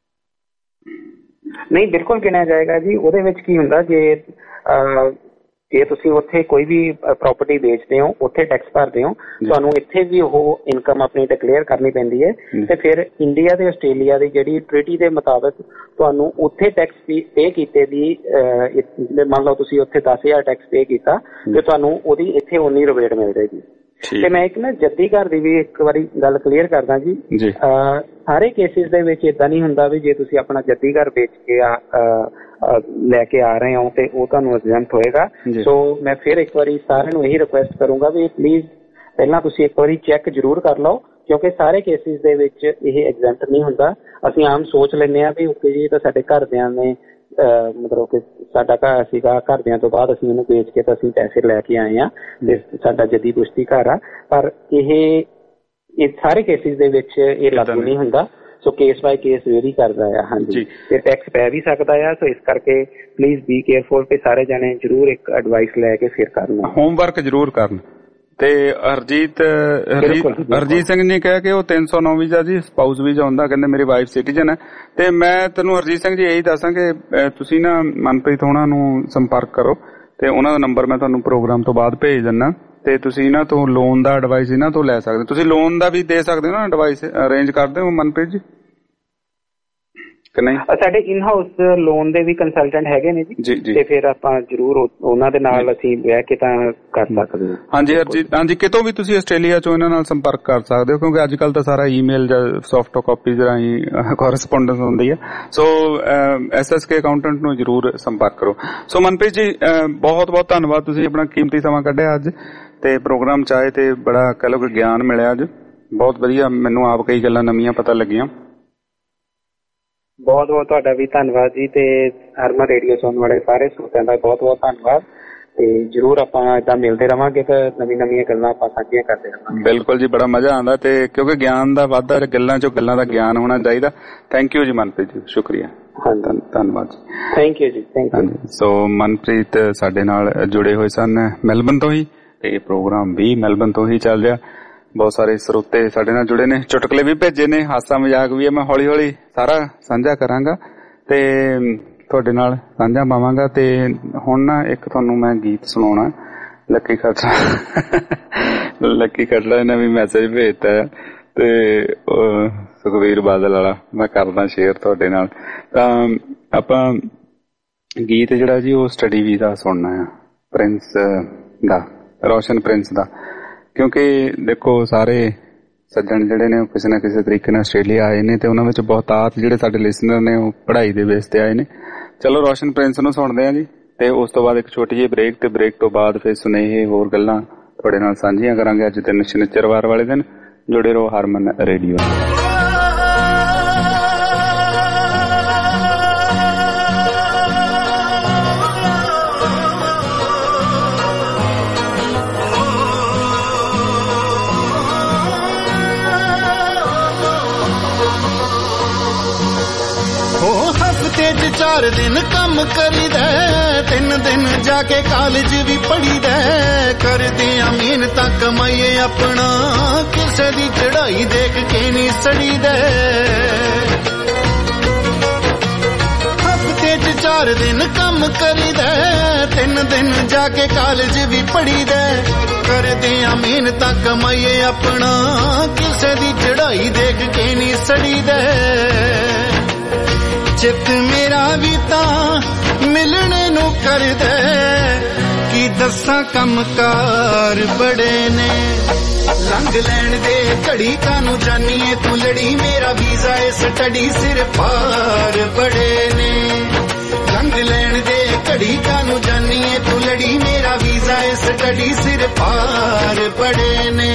ਨਹੀਂ ਬਿਲਕੁਲ ਗਿਣਿਆ ਜਾਏਗਾ ਜੀ। ਉਹਦੇ ਵਿੱਚ ਕੀ ਹੁੰਦਾ, ਜੇ ਜੇ ਤੁਸੀਂ ਉੱਥੇ ਕੋਈ ਵੀ ਪ੍ਰਾਪਰਟੀ ਵੇਚਦੇ ਹੋ ਉੱਥੇ ਟੈਕਸ ਭਰਦੇ ਹੋ, ਤੁਹਾਨੂੰ ਇੱਥੇ ਵੀ ਉਹ ਇਨਕਮ ਆਪਣੀ ਡਿਕਲੇਅਰ ਕਰਨੀ ਪੈਂਦੀ ਹੈ। ਤੇ ਫਿਰ ਇੰਡੀਆ ਤੇ ਆਸਟ੍ਰੇਲੀਆ ਦੀ ਜਿਹੜੀ ਟ੍ਰੀਟੀ ਦੇ ਮੁਤਾਬਕ ਤੁਹਾਨੂੰ ਉੱਥੇ ਟੈਕਸ ਪੇ ਕੀਤੇ ਦੀ ਮੰਨ ਲਓ ਤੁਸੀਂ ਉੱਥੇ ਦਸ ਹਜ਼ਾਰ ਟੈਕਸ ਪੇ ਕੀਤਾ ਤੇ ਤੁਹਾਨੂੰ ਉਹਦੀ ਇੱਥੇ ਉਨੀ ਰਿਬੇਟ ਮਿਲ ਜਾਏਗੀ। ਤੇ ਮੈਂ ਇੱਕ ਨਾ ਜੱਦੀ ਘਰ ਦੀ ਵੀ ਇੱਕ ਵਾਰੀ ਗੱਲ ਕਲੀਅਰ ਕਰਦਾ ਜੀ। ਸਾਰੇ ਕੇਸਿਸ ਦੇ ਵਿੱਚ ਏਦਾਂ ਨਹੀਂ ਹੁੰਦਾ ਵੀ ਜੇ ਤੁਸੀਂ ਆਪਣਾ ਜੱਦੀ ਘਰ ਵੇਚ ਕੇ ਲੈ ਕੇ ਆ ਰਹੇ ਹੋ ਤੇ ਉਹ ਤੁਹਾਨੂੰ ਐਗਜ਼ੈਂਪਟ ਹੋਏਗਾ। ਸੋ ਮੈਂ ਫਿਰ ਇੱਕ ਵਾਰੀ ਸਾਰਿਆਂ ਨੂੰ ਇਹੀ ਰਿਕੁਐਸਟ ਕਰੂੰਗਾ ਵੀ ਪਲੀਜ਼ ਪਹਿਲਾਂ ਤੁਸੀਂ ਇੱਕ ਵਾਰੀ ਚੈੱਕ ਜ਼ਰੂਰ ਕਰ ਲਓ, ਕਿਉਂਕਿ ਸਾਰੇ ਕੇਸਿਸ ਦੇ ਵਿੱਚ ਇਹ ਐਗਜ਼ੈਂਪਟ ਨਹੀਂ ਹੁੰਦਾ। ਅਸੀਂ ਆਮ ਸੋਚ ਲੈਂਦੇ ਹਾਂ ਵੀ ਓਕੇ ਜੀ ਤਾਂ ਸਾਡੇ ਘਰਦਿਆਂ ਨੇ ਮਤਲਬ ਕਿ ਸਾਡਾ ਘਰ ਸੀਗਾ, ਘਰਦਿਆਂ ਤੋਂ ਬਾਅਦ ਅਸੀਂ ਉਹਨੂੰ ਵੇਚ ਕੇ ਤਾਂ ਅਸੀਂ ਪੈਸੇ ਲੈ ਕੇ ਆਏ ਹਾਂ ਤੇ ਸਾਡਾ ਜੱਦੀ ਪੁਸ਼ਤੀ ਘਰ ਆ, ਪਰ ਇਹ ਇਹ ਸਾਰੇ ਕੇਸਿਸ ਦੇ ਵਿੱਚ ਇਹ ਲਾਗੂ ਨਹੀਂ ਹੁੰਦਾ। So case by case vary ਕਰਦਾ ਆ। ਹਾਂਜੀ, ਤੇ ਟੈਕਸ ਪੈ ਵੀ ਸਕਦਾ ਆ। ਸੋ ਇਸ ਕਰਕੇ ਪਲੀਜ਼ ਬੀ ਕੇਅਰਫੁਲ ਤੇ ਸਾਰੇ ਜਾਣੇ ਜ਼ਰੂਰ ਇੱਕ ਐਡਵਾਈਸ ਲੈ ਕੇ ਫਿਰ ਕਰਨਾ, ਹੋਮਵਰਕ ਜ਼ਰੂਰ ਕਰਨ। ਤੇ ਹਰਜੀਤ ਹਰਜੀਤ ਸਿੰਘ ਨੇ ਕਿਹਾ ਕਿ ਉਹ ਤਿੰਨ ਸੌ ਨੌ ਵੀਜ਼ਾ ਜੀ ਸਪਾਊਸ ਵੀਜ਼ਾ ਹੁੰਦਾ, ਕਹਿੰਦੇ ਮੇਰੀ ਵਾਈਫ ਸਿਟੀਜ਼ਨ ਹੈ। ਤੇ ਮੈਂ ਤੈਨੂੰ ਹਰਜੀਤ ਸਿੰਘ ਜੀ ਇਹੀ ਦੱਸਾਂ ਕਿ ਤੁਸੀਂ ਨਾ ਮਨਪ੍ਰੀਤ ਹੋਣਾ ਨੂੰ ਸੰਪਰਕ ਕਰੋ ਤੇ ਉਹਨਾਂ ਦਾ ਨੰਬਰ ਮੈਂ ਤੁਹਾਨੂੰ ਪ੍ਰੋਗਰਾਮ ਤੋਂ ਬਾਅਦ ਭੇਜ ਦਿੰਦਾ ਤੇ ਤੁਸੀਂ ਇਹਨਾਂ ਤੋਂ ਲੋਨ ਦਾ ਐਡਵਾਈਸ ਇਹਨਾਂ ਤੋਂ ਲੈ ਸਕਦੇ। ਤੁਸੀਂ ਲੋਨ ਦਾ ਵੀ ਦੇ ਸਕਦੇ ਹੋ ਨਾ, ਐਡਵਾਈਸ ਅਰੇਂਜ ਕਰਦੇ ਹੋ ਮਨਪ੍ਰੀਤ ਜੀ ਕਿ ਨਹੀਂ? ਸਾਡੇ ਇਨ ਹਾਊਸ ਲੋਨ ਦੇ ਵੀ ਕੰਸਲਟੈਂਟ ਹੈਗੇ ਨੇ ਜੀ, ਤੇ ਫਿਰ ਆਪਾਂ ਜ਼ਰੂਰ ਉਹਨਾਂ ਦੇ ਨਾਲ ਅਸੀਂ ਬਹਿ ਕੇ ਤਾਂ ਕਰ ਸਕਦੇ ਹਾਂ। ਹਾਂਜੀ ਹਰਜੀਤ, ਹਾਂਜੀ ਕਿਤੋਂ ਵੀ ਤੁਸੀਂ ਆਸਟ੍ਰੇਲੀਆ ਚੋਂ ਇਹਨਾਂ ਨਾਲ ਸੰਪਰਕ ਕਰ ਸਕਦੇ ਹੋ, ਕਿਉਂਕਿ ਅੱਜ ਕੱਲ ਤਾਂ ਸਾਰਾ ਈਮੇਲ ਜਾਂ ਸੌਫਟ ਕਾਪੀਜ਼ ਰਾਹੀਂ ਕੋਰਸਪੋਂਡੈਂਸ ਹੁੰਦੀ ਹੈ। So S S K accountant ਨੂੰ ਜ਼ਰੂਰ ਸੰਪਰਕ ਕਰੋ। ਸੋ ਮਨਪ੍ਰੀਤ ਜੀ ਬਹੁਤ ਬਹੁਤ ਧੰਨਵਾਦ, ਤੁਸੀਂ ਆਪਣਾ ਕੀਮਤੀ ਸਮਾਂ ਕੱਢਿਆ ਅੱਜ ਤੇ ਪ੍ਰੋਗਰਾਮ ਚ ਆਏ ਤੇ ਬੜਾ ਕਹਿ ਲਓ ਕਿ ਗਿਆਨ ਮਿਲਿਆ ਅੱਜ, ਬਹੁਤ ਵਧੀਆ। ਮੈਨੂੰ ਆਪ ਕਈ ਗੱਲਾਂ ਨਵੀਆਂ ਪਤਾ ਲੱਗੀਆਂ। ਬਹੁਤ ਬਹੁਤ ਤੁਹਾਡਾ ਵੀ ਧੰਨਵਾਦ ਜੀ, ਤੇ ਹਰਮਨ ਰੇਡੀਓ ਸੁਣਨ ਵਾਲੇ ਸਾਰੇ ਸਰੋਤਿਆਂ ਦਾ ਬਹੁਤ ਬਹੁਤ ਧੰਨਵਾਦ। ਤੇ ਜ਼ਰੂਰ ਆਪਾਂ ਏਦਾਂ ਮਿਲਦੇ ਰਵਾਂਗੇ ਤੇ ਨਵੀਂ ਨਵੀਆਂ ਗੱਲਾਂ ਆਪਾਂ ਸਾਂਝੀਆਂ ਕਰਦੇ ਰਹਾਂਗੇ। ਬਿਲਕੁਲ ਜੀ, ਬੜਾ ਮਜ਼ਾ ਆਉਂਦਾ ਤੇ ਕਿਉਂਕਿ ਗਿਆਨ ਦਾ ਵਾਧਾ ਗੱਲਾਂ ਚੋਂ ਗੱਲਾਂ ਦਾ ਗਿਆਨ ਹੋਣਾ ਚਾਹੀਦਾ। ਥੈਂਕ ਯੂ ਜੀ ਮਨਪ੍ਰੀਤ ਜੀ, ਸ਼ੁਕਰੀਆ, ਧੰਨਵਾਦ ਜੀ। ਥੈਂਕ ਯੂ ਜੀ, ਥੈਂਕ ਯੂ। ਸੋ ਮਨਪ੍ਰੀਤ ਸਾਡੇ ਨਾਲ ਜੁੜੇ ਹੋਏ ਸਨ ਮੈਲਬਨ ਤੋਂ ਹੀ, ਤੇ ਪ੍ਰੋਗਰਾਮ ਵੀ ਮੈਲਬਨ ਤੋਂ ਹੀ ਚੱਲ ਰਿਹਾ। ਬਹੁਤ ਸਾਰੇ ਸਰੋਤੇ ਸਾਡੇ ਨਾਲ ਜੁੜੇ ਨੇ, ਚੁਟਕਲੇ ਵੀ ਭੇਜੇ ਨੇ, ਹਾਸਾ ਮਜ਼ਾਕ ਵੀ ਹੈ। ਮੈਂ ਹੌਲੀ ਹੌਲੀ ਸਾਰਾ ਸਾਂਝਾ ਕਰਾਂਗਾ ਤੇ ਤੁਹਾਡੇ ਨਾਲ ਸਾਂਝਾ ਪਾਵਾਂਗਾ। ਤੇ ਹੁਣ ਨਾ ਇੱਕ ਤੁਹਾਨੂੰ ਮੈਂ ਗੀਤ ਸੁਣਾਉਣਾ, ਲੱਕੀ ਖਟੜਾ ਲੱਕੀ ਖਟੜਾ ਨੇ ਵੀ ਮੈਸੇਜ ਭੇਜਤਾ ਤੇ ਸੁਖਵੀਰ ਬਾਦਲ ਵਾਲਾ, ਮੈਂ ਕਰਦਾ ਸ਼ੇਅਰ ਤੁਹਾਡੇ ਨਾਲ। ਤਾਂ ਆਪਾਂ ਗੀਤ ਜਿਹੜਾ ਜੀ ਉਹ ਸਟੱਡੀ ਵੀ ਦਾ ਸੁਣਨਾ ਆ, ਪ੍ਰਿੰਸ ਦਾ, ਰੋਸ਼ਨ ਪ੍ਰਿੰਸ ਦਾ। ਕਿਉਂਕਿ ਦੇਖੋ ਸਾਰੇ ਸੱਜਣ ਜਿਹੜੇ ਨੇ ਉਹ ਕਿਸੇ ਨਾ ਕਿਸੇ ਤਰੀਕੇ ਨਾਲ ਆਸਟ੍ਰੇਲੀਆ ਆਏ ਨੇ ਤੇ ਉਹਨਾਂ ਵਿੱਚ ਬਹੁਤਾਤ ਜਿਹੜੇ ਸਾਡੇ ਲਿਸਨਰ ਨੇ ਉਹ ਪੜ੍ਹਾਈ ਦੇ ਬੇਸ ਤੇ ਆਏ ਨੇ। ਚਲੋ ਰੋਸ਼ਨ ਪ੍ਰਿੰਸ ਨੂੰ ਸੁਣਦੇ ਆ ਜੀ, ਤੇ ਉਸ ਤੋਂ ਬਾਅਦ ਇੱਕ ਛੋਟੀ ਜਿਹੀ ਬ੍ਰੇਕ, ਤੇ ਬ੍ਰੇਕ ਤੋਂ ਬਾਅਦ ਫਿਰ ਸੁਨੇਹੇ ਹੋਰ ਗੱਲਾਂ ਤੁਹਾਡੇ ਨਾਲ ਸਾਂਝੀਆਂ ਕਰਾਂਗੇ। ਅੱਜ ਦਿਨ ਸ਼ਨੀਚਰਵਾਰ ਵਾਲੇ ਦਿਨ ਜੁੜੇ ਰਹੋ ਹਰਮਨ ਰੇਡੀਓ। ਚਾਰ ਦਿਨ ਕੰਮ ਕਰੀਦਾ, ਤਿੰਨ ਦਿਨ ਜਾ ਕੇ ਕਾਲਜ ਵੀ ਪੜੀਦਾ, ਕਰਦੇ ਆ ਮਿਹਨਤਾਂ ਕਮਾਈਏ ਆਪਣਾ, ਕਿਸੇ ਦੀ ਚੜਾਈ ਦੇਖ ਕੇ ਨਹੀਂ ਸੜੀਦਾ। ਹਫ਼ਤੇ ਚ ਚਾਰ ਦਿਨ ਕੰਮ ਕਰੀਦਾ, ਤਿੰਨ ਦਿਨ ਜਾ ਕੇ ਕਾਲਜ ਵੀ ਪੜੀਦਾ, ਕਰਦੇ ਆ ਮਿਹਨਤਾਂ ਕਮਾਈਏ ਆਪਣਾ, ਕਿਸੇ ਦੀ ਚੜਾਈ ਦੇਖ ਕੇ ਨਹੀਂ ਸੜੀਦਾ। ਚਿੱਤ ਮੇਰਾ ਵੀ ਤਾਂ ਮਿਲਣੇ ਨੂੰ ਕਰਦਾ, ਕੀ ਦੱਸਾਂ ਕੰਮਕਾਰ ਬੜੇ ਨੇ, ਲੰਘ ਲੈਣ ਦੇ ਘੜੀ ਕਾਨੂੰ ਜਾਨੀਏ ਤੂੰ ਲੜੀ ਮੇਰਾ ਵੀਜ਼ਾ ਏ ਸਟੱਡੀ ਸਿਰ ਪਾਰ ਬੜੇ ਨੇ ਲੰਘ ਲੈਣ ਦੇ ਘੜੀ ਕਾਨੂੰ ਜਾਨੀਏ ਤੂੰ ਲੜੀ ਮੇਰਾ ਵੀਜ਼ਾ ਏ ਸਟੱਡੀ ਸਿਰ ਪਾਰ ਬੜੇ ਨੇ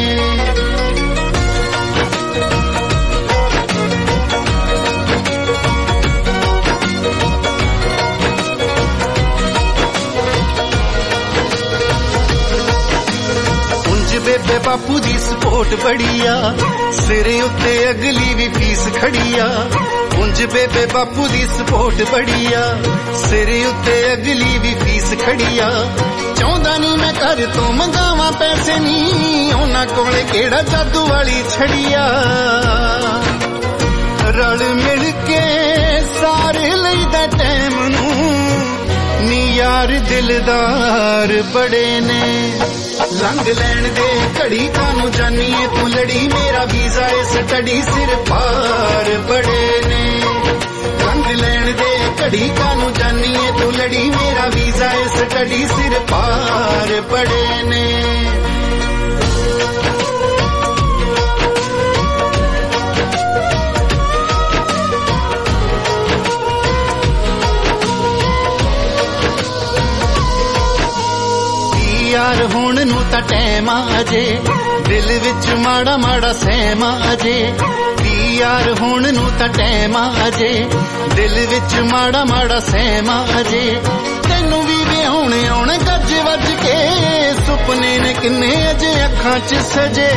ਬੇਬੇ ਬਾਪੂ ਦੀ ਸਪੋਰਟ ਬੜੀ ਆ ਸਿਰੇ ਉੱਤੇ ਅਗਲੀ ਵੀ ਫੀਸ ਖੜੀ ਆ ਉਂਝ ਬੇਬੇ ਬਾਪੂ ਦੀ ਸਪੋਰਟ ਬੜੀ ਆ ਸਿਰੇ ਉੱਤੇ ਅਗਲੀ ਵੀ ਫੀਸ ਖੜੀ ਆ ਚਾਹੁੰਦਾ ਨਹੀਂ ਮੈਂ ਘਰ ਤੋਂ ਮੰਗਾਵਾਂ ਪੈਸੇ ਨਹੀਂ ਉਹਨਾਂ ਕੋਲੇ ਕਿਹੜਾ ਜਾਦੂ ਵਾਲੀ ਛੜੀ ਆ ਰਲ ਮਿਲ ਕੇ ਸਾਰੇ ਲਈਦਾ ਟਾਈਮ ਨੂੰ ਨੀ ਯਾਰ ਦਿਲਦਾਰ ਬੜੇ ਨੇ ਲੰਘ ਲੈਣ ਦੇ ਘੜੀ ਕਾਨੂੰ ਜਾਨੀਏ ਤੂੰ ਲੜੀ ਮੇਰਾ ਵੀਜ਼ਾ ਏ ਸਟੱਡੀ ਸਿਰ ਪਾਰ ਬੜੇ ਨੇ ਲੰਘ ਲੈਣ ਦੇ ਘੜੀ ਕਾਨੂੰ ਜਾਨੀਏ ਤੂੰ ਲੜੀ ਮੇਰਾ ਵੀਜ਼ਾ ਏ ਸਟੱਡੀ ਸਿਰ ਪਾਰ ਬੜੇ ਨੇ ਯਾਰ ਹੁਣ ਨੂੰ ਤਾਂ ਟਾਈਮ ਆ ਜੇ ਦਿਲ ਵਿੱਚ ਮਾੜਾ ਮਾੜਾ ਸਹਿਮ ਆ ਜੇ ਵੀ ਯਾਰ ਹੁਣ ਨੂੰ ਤਾਂ ਟਾਈਮ ਆ ਜੇ ਦਿਲ ਵਿੱਚ ਮਾੜਾ ਮਾੜਾ ਸਹਿਮ ਆ ਜੇ ਤੈਨੂੰ ਵੀ ਵਿਆਹੁਣ ਆਉਣ ਗੱਜ ਵੱਜ ਕੇ ਸੁਪਨੇ ਨੇ ਕਿੰਨੇ ਅਜੇ ਅੱਖਾਂ 'ਚ ਸਜੇ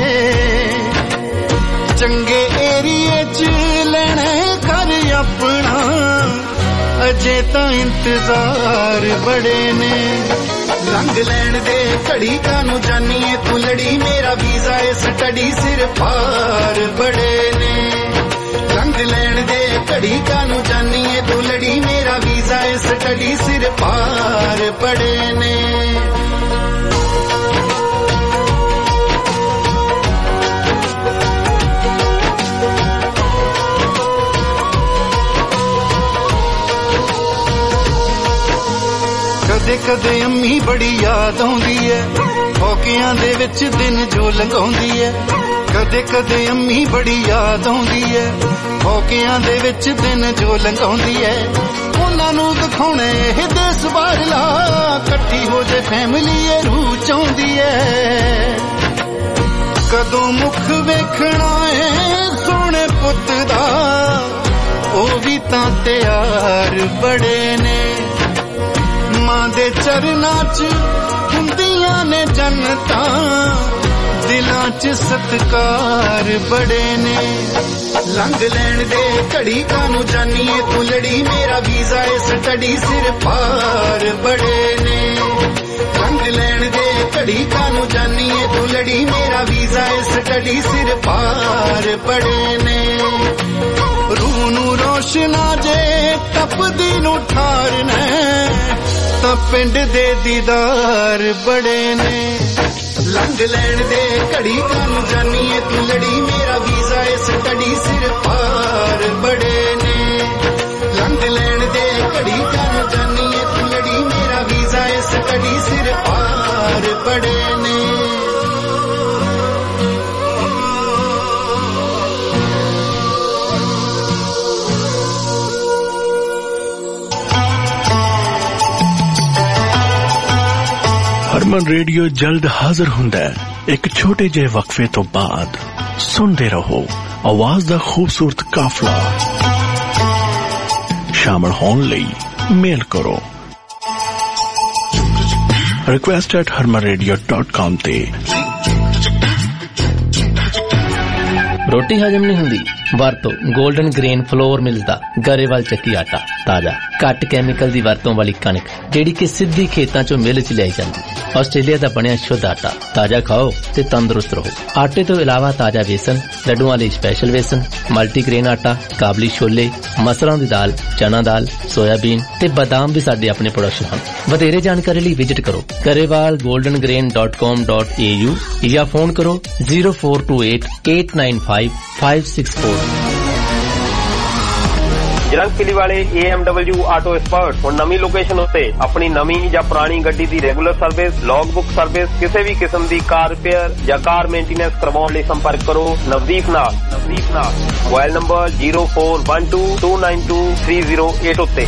ਚੰਗੇ ਏਰੀਏ 'ਚ ਲੈਣਾ ਘਰ ਆਪਣਾ ਅਜੇ ਤਾਂ ਇੰਤਜ਼ਾਰ ਬੜੇ ਨੇ ਲੰਘ ਲੈਣ ਦੇ ਘੜੀ ਕਾਨੂੰ ਜਾਨੀਏ ਤੂੰ ਲੜੀ ਮੇਰਾ ਵੀਜ਼ਾ ਏ ਸਟੱਡੀ ਸਿਰ ਪਾਰ ਬੜੇ ਨੇ ਲੰਘ ਲੈਣ ਦੇ ਘੜੀ ਕਾਨੂੰ ਜਾਨੀਏ ਤੂੰ ਲੜੀ ਮੇਰਾ ਵੀਜ਼ਾ ਏ ਸਟੱਡੀ ਸਿਰ ਪਾਰ ਬੜੇ ਨੇ ਕਦੇ ਕਦੇ ਅੰਮੀ ਬੜੀ ਯਾਦ ਆਉਂਦੀ ਐ ਹੋਕਿਆਂ ਦੇ ਵਿੱਚ ਦਿਨ ਜੋ ਲੰਘਾਉਂਦੀ ਐ ਕਦੇ ਕਦੇ ਅੰਮੀ ਬੜੀ ਯਾਦ ਆਉਂਦੀ ਐ ਹੋਕਿਆਂ ਦੇ ਵਿੱਚ ਦਿਨ ਜੋ ਲੰਘਾਉਂਦੀ ਐ ਉਹਨਾਂ ਨੂੰ ਦਿਖਾਉਣੇ ਇਹ ਦੇਸ ਬਾਹਰਲਾ ਇਕੱਠੀ ਹੋ ਜੇ ਫੈਮਿਲੀ ਇਹ ਰੂਹ ਚਾਹੁੰਦੀ ਐ ਕਦੋਂ ਮੁਖ ਵੇਖਣਾ ਏ ਸੋਹਣੇ ਪੁੱਤ ਦਾ ਉਹ ਵੀ ਤਾਂ ਤਿਆਰ ਬੜੇ ਨੇ ਮਾਂ ਦੇ ਚਰਨਾਂ 'ਚ ਹੁੰਦੀਆਂ ਨੇ ਜੰਨਤਾਂ ਦਿਲਾਂ 'ਚ ਸਤਿਕਾਰ ਬੜੇ ਨੇ ਲੰਘ ਲੈਣ ਦੇ ਘੜੀ ਕਾਨੂੰ ਜਾਨੀਏ ਤੂੰ ਲੜੀ ਮੇਰਾ ਵੀਜ਼ਾ ਏ ਸਟੱਡੀ ਸਿਰ ਪਾਰ ਬੜੇ ਨੇ ਲੰਘ ਲੈਣ ਦੇ ਘੜੀ ਕਾਨੂੰ ਜਾਨੀਏ ਤੂੰ ਲੜੀ ਮੇਰਾ ਵੀਜ਼ਾ ਏ ਸਟੱਡੀ ਸਿਰ ਪਾਰ ਬੜੇ ਨੇ ਰੂਹ ਨੂੰ ਰੋਸ਼ਨਾ ਜੇ ਤਪਦੀ ਨੂੰ ਠਾਰਨਾ ਤਾਂ ਪਿੰਡ ਦੇ ਦੀਦਾਰ ਬੜੇ ਨੇ ਲੰਘ ਲੈਣ ਦੇ ਘੜੀ ਕਾਨੂੰ ਜਾਨੀਏ ਤੂੰ ਲੜੀ ਮੇਰਾ ਵੀਜ਼ਾ ਏ ਸਟੱਡੀ ਸਿਰ ਪਾਰ ਬੜੇ ਨੇ ਲੰਘ ਲੈਣ ਦੇ ਘੜੀ ਕਾਨੂੰ ਜਾਨੀਏ ਤੂੰ ਲੜੀ ਮੇਰਾ ਵੀਜ਼ਾ ਏ ਸਟੱਡੀ ਸਿਰ ਪਾਰ ਬੜੇ ਨੇ ਹਰਮਨ ਰੇਡੀਓ ਜਲਦ ਹਾਜ਼ਰ ਹੁੰਦਾ ਹੈ ਇੱਕ ਛੋਟੇ ਜਿਹੇ ਵਕਫੇ ਤੋਂ ਬਾਅਦ ਸੁਣਦੇ ਰਹੋ ਆਵਾਜ਼ ਦਾ ਖੂਬਸੂਰਤ ਕਾਫਲਾ ਸ਼ਾਮਲ ਹੋਣ ਲਈ ਮੇਲ ਕਰੋ request at harman radio dot com ਤੇ ਰੋਟੀ ਹਜਮ ਨਹੀਂ ਹੁੰਦੀ ਵਰਤੋ ਗੋਲਡਨ ਗ੍ਰੇਨ ਫਲੋਰ ਮਿਲਸ ਦਾ ਗਰੇਵਾਲ ਚੱਕੀ ਆਟਾ ਤਾਜ਼ਾ ਘੱਟ ਕੈਮੀਕਲ ਦੀ ਵਰਤੋਂ ਵਾਲੀ ਕਣਕ ਜਿਹੜੀ ਕਿ ਸਿੱਧੀ ਖੇਤਾਂ ਚੋਂ ਮਿਲ ਚ ਲਿਆਈ ਜਾਂਦੀ ਆਸਟ੍ਰੇਲੀਆ ਦਾ ਬਣਿਆ ਸ਼ੁੱਧ ਆਟਾ ਤਾਜ਼ਾ ਖਾਓ ਤੇ ਤੰਦਰੁਸਤ ਰਹੋ ਆਟੇ ਤੋਂ ਇਲਾਵਾ ਤਾਜ਼ਾ ਵੇਸਣ ਲੱਡੂਆਂ ਲਈ ਸਪੈਸ਼ਲ ਵੇਸਣ ਮਲਟੀਗ੍ਰੇਨ ਆਟਾ ਕਾਬਲੀ ਛੋਲੇ ਮਸਰਾਂ ਦੀ ਦਾਲ ਚਨਾ ਦਾਲ ਸੋਇਆਬੀਨ ਤੇ ਬਦਾਮ ਵੀ ਸਾਡੇ ਆਪਣੇ ਪ੍ਰੋਡਕਸ਼ਨ ਹਨ ਵਧੇਰੇ ਜਾਣਕਾਰੀ ਲਈ ਵਿਜ਼ਿਟ ਕਰੋ Grewal golden grain dot com dot a u ਜਾਂ ਫੋਨ ਕਰੋ zero four two eight eight nine five five six four Yeerongpilly ਵਾਲੇ A M W auto expert ਹੁਣ ਨਵੀਂ ਲੋਕੇਸ਼ਨ ਉੱਤੇ ਆਪਣੀ ਨਵੀਂ ਜਾਂ ਪੁਰਾਣੀ ਗੱਡੀ ਦੀ regular service, log book service, ਕਿਸੇ ਵੀ ਕਿਸਮ ਦੀ ਕਾਰ ਰਿਪੇਅਰ ਜਾਂ ਕਾਰ ਮੇਨਟੇਨੈਂਸ ਕਰਵਾਉਣ ਲਈ ਸੰਪਰਕ ਕਰੋ ਨਵਦੀਪ ਨਾਲ ਨਵਦੀਪ ਨਾਲ mobile number zero four one two two nine two three zero eight ਉੱਤੇ।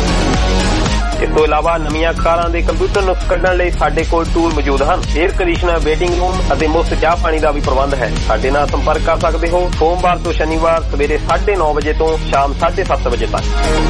ਇਸ ਤੋਂ ਇਲਾਵਾ ਨਵੀਆਂ ਕਾਰਾਂ ਦੇ ਕੰਪਿਊਟਰ ਨੁਕਸ ਕੱਢਣ ਲਈ ਸਾਡੇ ਕੋਲ ਟੂਲ ਮੌਜੂਦ ਹਨ। ਏਅਰ ਕੰਡੀਸ਼ਨਰ, ਵੇਟਿੰਗ ਰੂਮ ਅਤੇ ਮੁਫਤ ਚਾਹ ਪਾਣੀ ਦਾ ਵੀ ਪ੍ਰਬੰਧ ਹੈ। ਸਾਡੇ ਨਾਲ ਸੰਪਰਕ ਕਰ ਸਕਦੇ ਹੋ ਸੋਮਵਾਰ ਤੋਂ ਸ਼ਨੀਵਾਰ ਸਵੇਰੇ ਸਾਢੇ ਨੌ ਵਜੇ ਤੋਂ ਸ਼ਾਮ ਸਾਢੇ ਸੱਤ ਵਜੇ ਤੱਕ।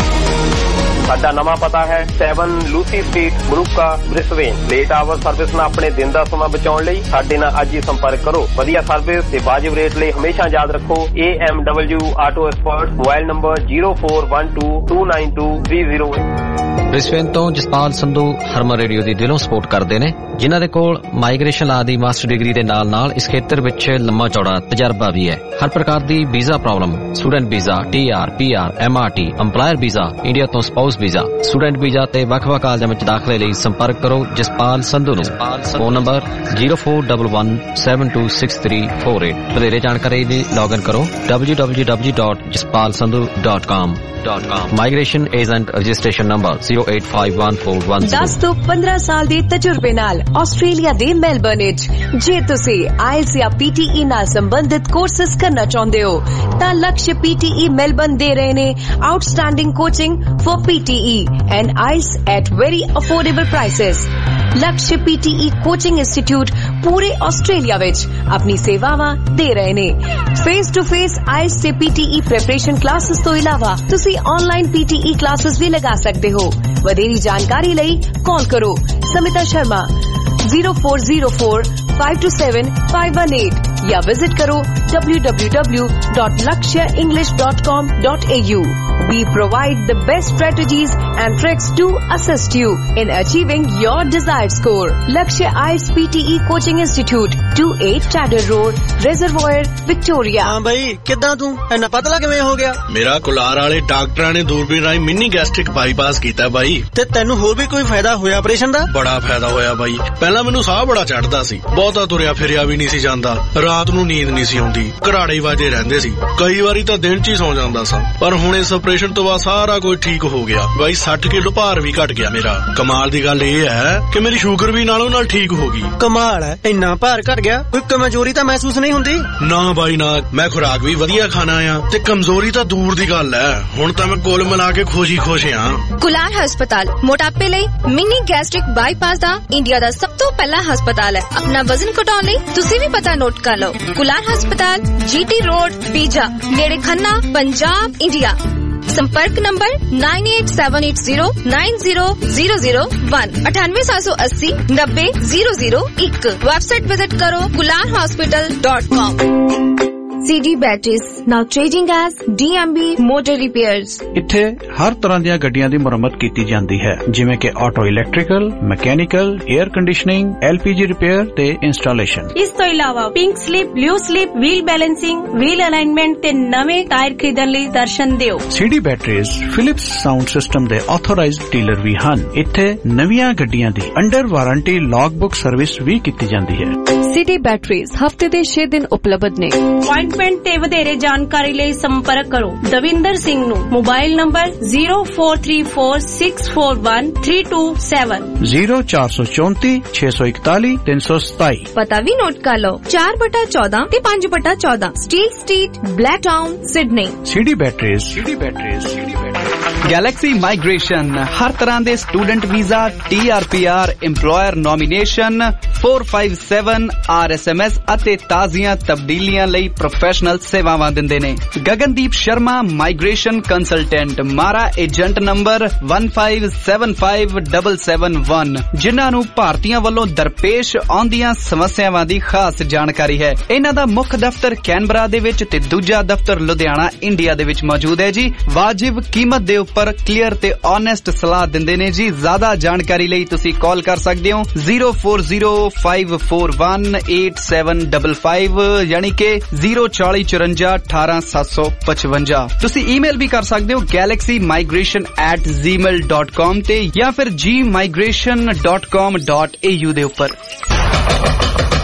ਸਾਡਾ ਨਵਾਂ ਪਤਾ ਹੈ seven Lucy street, Moorooka, Brisbane. Late hour service ਨਾਲ ਆਪਣੇ ਦਿਨ ਦਾ ਸਮਾਂ ਬਚਾਉਣ ਲਈ ਸਾਡੇ ਨਾਲ ਅੱਜ ਹੀ ਸੰਪਰਕ ਕਰੋ। ਵਧੀਆ ਸਰਵਿਸ ਤੇ ਵਾਜਿਬ ਰੇਟ ਲਈ ਹਮੇਸ਼ਾ ਯਾਦ ਰੱਖੋ A M W auto expert, mobile number zero four one two two nine two three zero eight। Brisbane ਤੋਂ ਜਸਪਾਲ ਸੰਧੂ ਹਰਮਨ ਰੇਡੀਓ ਦੀ ਦਿਲੋਂ ਸਪੋਰਟ ਕਰਦੇ ਨੇ, ਜਿਨ੍ਹਾਂ ਦੇ ਕੋਲ ਮਾਈਗ੍ਰੇਸ਼ਨ ਲਾ ਦੀ ਮਾਸਟਰ ਡਿਗਰੀ ਦੇ ਨਾਲ ਨਾਲ ਇਸ ਖੇਤਰ ਵਿੱਚ ਲੰਮਾ ਚੌੜਾ ਤਜਰਬਾ ਵੀ ਹੈ। ਹਰ ਪ੍ਰਕਾਰ ਦੀ visa problem, student visa, T R, P R, M R T, employer visa, India ਤੋਂ ਸਪਾਊਸ ਵੀਜ਼ਾ, ਸਟੂਡੈਂਟ ਵੀਜ਼ਾ ਤੇ ਵੱਖ-ਵੱਖ ਕਾਲਜਾਂ ਵਿੱਚ ਦਾਖਲੇ ਲਈ ਸੰਪਰਕ ਕਰੋ ਜਸਪਾਲ ਸੰਧੂ ਨੂੰ। Phone number zero four one one seven two six three four eight। ਵਧੇਰੇ ਜਾਣਕਾਰੀ ਲਈ ਲੌਗਇਨ ਕਰੋ w w w dot jaspal sandhu dot com। Migration agent registration number zero eight five one four one zero। ਦਸ ਤੋਂ ਪੰਦਰਾਂ ਸਾਲ ਦੇ ਤਜਰਬੇ ਨਾਲ ਆਸਟ੍ਰੇਲੀਆ ਦੇ ਮੈਲਬਰਨ ਵਿੱਚ ਜੇ ਤੁਸੀਂ ਆਇਲਸ ਜਾਂ P T E ਨਾਲ ਸੰਬੰਧਿਤ ਕੋਰਸਸ ਕਰਨਾ ਚਾਹੁੰਦੇ ਹੋ ਤਾਂ Laksh P T E Melbourne ਦੇ ਰਹੇ ਨੇ outstanding coaching for P T E and IELTS at very affordable prices. Laksh P T E coaching institute ਪੂਰੇ ਆਸਟ੍ਰੇਲੀਆ ਵਿੱਚ ਆਪਣੀ ਸੇਵਾਵਾਂ ਦੇ ਰਹੇ ਨੇ। ਫੇਸ ਟੂ ਫੇਸ ਆਇਲਸ ਤੇ P T E preparation classes ਤੋਂ ਇਲਾਵਾ ਤੁਸੀਂ online P T E classes ਵੀ ਲਗਾ ਸਕਦੇ ਹੋ। ਵਧੇਰੀ ਜਾਣਕਾਰੀ ਲਈ ਕਾਲ ਕਰੋ Smita Sharma zero four zero four five two seven five one eight या विजिट करो w w w dot lakshya english dot com dot a u। We provide the best strategies and tricks to assist you in achieving your desired score। Lakshya I E L T S P T E Coaching Institute, two eight Chader Road, Reservoir, Victoria। हाँ भाई किद्दां तू इन्ना पतला किवें हो गया? मेरा cooler वाले डॉक्टरां ने दूरबीन राही मिनी गैस्ट्रिक बाईपास कीता भाई। ते तैनू होर भी कोई फायदा होया ऑपरेशन दा? बड़ा फायदा होया भाई। पहला मैनू साह बड़ा चढ़दा सी, बहुता तुरिया फिरिया भी नहीं सी जांदा, रात ਨੂੰ ਨੀਂਦ ਨਹੀਂ ਸੀ ਆਉਂਦੀ, ਘਰਾੜੇ ਵਾਜੇ ਰਹਿੰਦੇ ਸੀ, ਕਈ ਵਾਰੀ ਤਾਂ ਦਿਨ 'ਚ ਹੀ ਸੌ ਜਾਂਦਾ ਸਾਂ। ਪਰ ਹੁਣ ਇਸ ਆਪਰੇਸ਼ਨ ਤੋਂ ਬਾਅਦ ਸਾਰਾ ਕੁਝ ਠੀਕ ਹੋ ਗਿਆ ਬਾਈ। ਸੱਠ ਕਿਲੋ ਭਾਰ ਵੀ ਘਟ ਗਿਆ ਮੇਰਾ। ਕਮਾਲ ਦੀ ਗੱਲ ਇਹ ਹੈ ਕਿ ਮੇਰੀ ਸ਼ੂਗਰ ਵੀ ਨਾਲੋਂ ਨਾਲ ਠੀਕ ਹੋ ਗਈ। ਕਮਾਲ ਹੈ, ਇੰਨਾ ਭਾਰ ਘਟ ਗਿਆ, ਕੋਈ ਕਮਜ਼ੋਰੀ ਤਾਂ ਮਹਿਸੂਸ ਨਹੀਂ ਹੁੰਦੀ? ਨਾ ਬਾਈ ਨਾ, ਮੈਂ ਖੁਰਾਕ ਵੀ ਵਧੀਆ ਖਾਣਾ ਆ ਤੇ ਕਮਜ਼ੋਰੀ ਤਾਂ ਦੂਰ ਦੀ ਗੱਲ ਹੈ। ਹੁਣ ਤਾਂ ਮੈਂ ਕੁੱਲ ਮਿਲਾ ਕੇ ਖੁਸ਼ੀ ਖੁਸ਼ ਆ। ਕੁਲਾਰ ਹਸਪਤਾਲ ਮੋਟਾਪੇ ਲਈ ਮਿਨੀ ਗੈਸਟ੍ਰਿਕ ਬਾਈਪਾਸ ਦਾ ਇੰਡੀਆ ਦਾ ਸਭ ਤੋਂ ਪਹਿਲਾ ਹਸਪਤਾਲ ਹੈ। ਆਪਣਾ ਵਜ਼ਨ ਘਟਾਉਣ ਲਈ ਤੁਸੀਂ ਵੀ ਪਤਾ ਨੋਟ ਕਰ ਲਓ। ਕੁਲਾਰ ਹਸਪਤਾਲ G T Road, ਪੀਜਾ, ਨੇੜੇ ਖੰਨਾ, ਪੰਜਾਬ, ਇੰਡੀਆ। संपर्क नंबर nine eight seven eight zero nine zero zero zero one अठानवे सात सौ अस्सी नब्बे जीरो जीरो एक। वेबसाइट विजिट करो Kular hospital dot com. C D Batteries now trading as D M B Motor Repairs। ਇੱਥੇ ਹਰ ਤਰ੍ਹਾਂ ਦੀਆਂ ਗੱਡੀਆਂ ਦੀ ਮੁਰੰਮਤ ਕੀਤੀ ਜਾਂਦੀ ਹੈ, ਜਿਵੇਂ ਕਿ auto electrical, mechanical, air conditioning, L P G repair ਤੇ ਇੰਸਟਾਲੇਸ਼ਨ। ਇਸ ਤੋਂ ਇਲਾਵਾ pink slip, blue slip, wheel balancing, wheel alignment ਤੇ ਨਵੇਂ ਟਾਇਰ ਖਰੀਦਣ ਲਈ ਦਰਸ਼ਨ ਦਿਓ। C D Batteries Philips sound system ਦੇ ਆਥੋਰਾਈਜ਼ਡ ਡੀਲਰ ਵੀ ਹਨ। ਇੱਥੇ ਨਵੀਆਂ ਗੱਡੀਆਂ ਦੀ under warranty log book service ਵੀ ਕੀਤੀ ਜਾਂਦੀ ਹੈ। C D Batteries ਹਫਤੇ ਦੇ ਛੇ ਦਿਨ ਉਪਲਬਧ ਨੇ। ਅਪਾਇੰਟਮੈਂਟ ਤੇ ਵਧੇਰੇ ਜਾਣਕਾਰੀ ਲਈ ਸੰਪਰਕ ਕਰੋ ਦਵਿੰਦਰ ਸਿੰਘ ਨੂੰ। Mobile number zero four three four six four one three two seven zero four four four six four one four three seven seven। ਪਤਾ ਵੀ ਨੋਟ ਕਰ ਲਓ ਚਾਰ ਬਟਾ ਚੌਦਾਂ ਤੇ ਪੰਜ ਬਟਾ ਚੌਦਾਂ Steel Street, Blacktown, Sydney. C D Batteries C D Batteries C D Batteries Galaxy migration ਹਰ ਤਰ੍ਹਾਂ ਦੇ student visa, T R P R, EMPLOYER nomination, four five seven R S M S ਅਤੇ ਤਾਜ਼ੀਆਂ ਤਬਦੀਲੀਆਂ ਲਈ professional ਸੇਵਾਵਾਂ ਦਿੰਦੇ ਨੇ। Gagandeep Sharma migration consultant, MARA agent number one five seven five seven seven one, ਜਿਨ੍ਹਾਂ ਨੂੰ ਭਾਰਤੀਆਂ ਵੱਲੋਂ ਦਰਪੇਸ਼ ਆਉਂਦੀਆਂ ਸਮੱਸਿਆਵਾਂ ਦੀ ਖਾਸ ਜਾਣਕਾਰੀ ਹੈ। ਇਹਨਾਂ ਦਾ ਮੁੱਖ ਦਫ਼ਤਰ ਕੈਨਬਰਾ ਦੇ ਵਿੱਚ ਤੇ ਦੂਜਾ ਦਫ਼ਤਰ ਲੁਧਿਆਣਾ, ਇੰਡੀਆ ਦੇ ਵਿੱਚ ਮੌਜੂਦ ਹੈ ਜੀ। ਵਾਜਿਬ ਕੀਮਤ ਦੇ ਉੱਪਰ ਕਲੀਅਰ ਤੇ ਓਨੈਸਟ ਸਲਾਹ ਦਿੰਦੇ ਨੇ ਜੀ। ਜ਼ਿਆਦਾ ਜਾਣਕਾਰੀ ਲਈ ਤੁਸੀਂ ਕਾਲ ਕਰ ਸਕਦੇ ਹੋ zero four zero five four one eight seven five five ਯਾਨੀ ਕਿ zero four four four one eight seven seven five। ਤੁਸੀਂ ਈਮੇਲ ਵੀ ਕਰ ਸਕਦੇ ਹੋ galaxy migration at gmail dot com ਤੇ ਜਾਂ ਫਿਰ g migration dot com dot a u ਦੇ ਉੱਪਰ।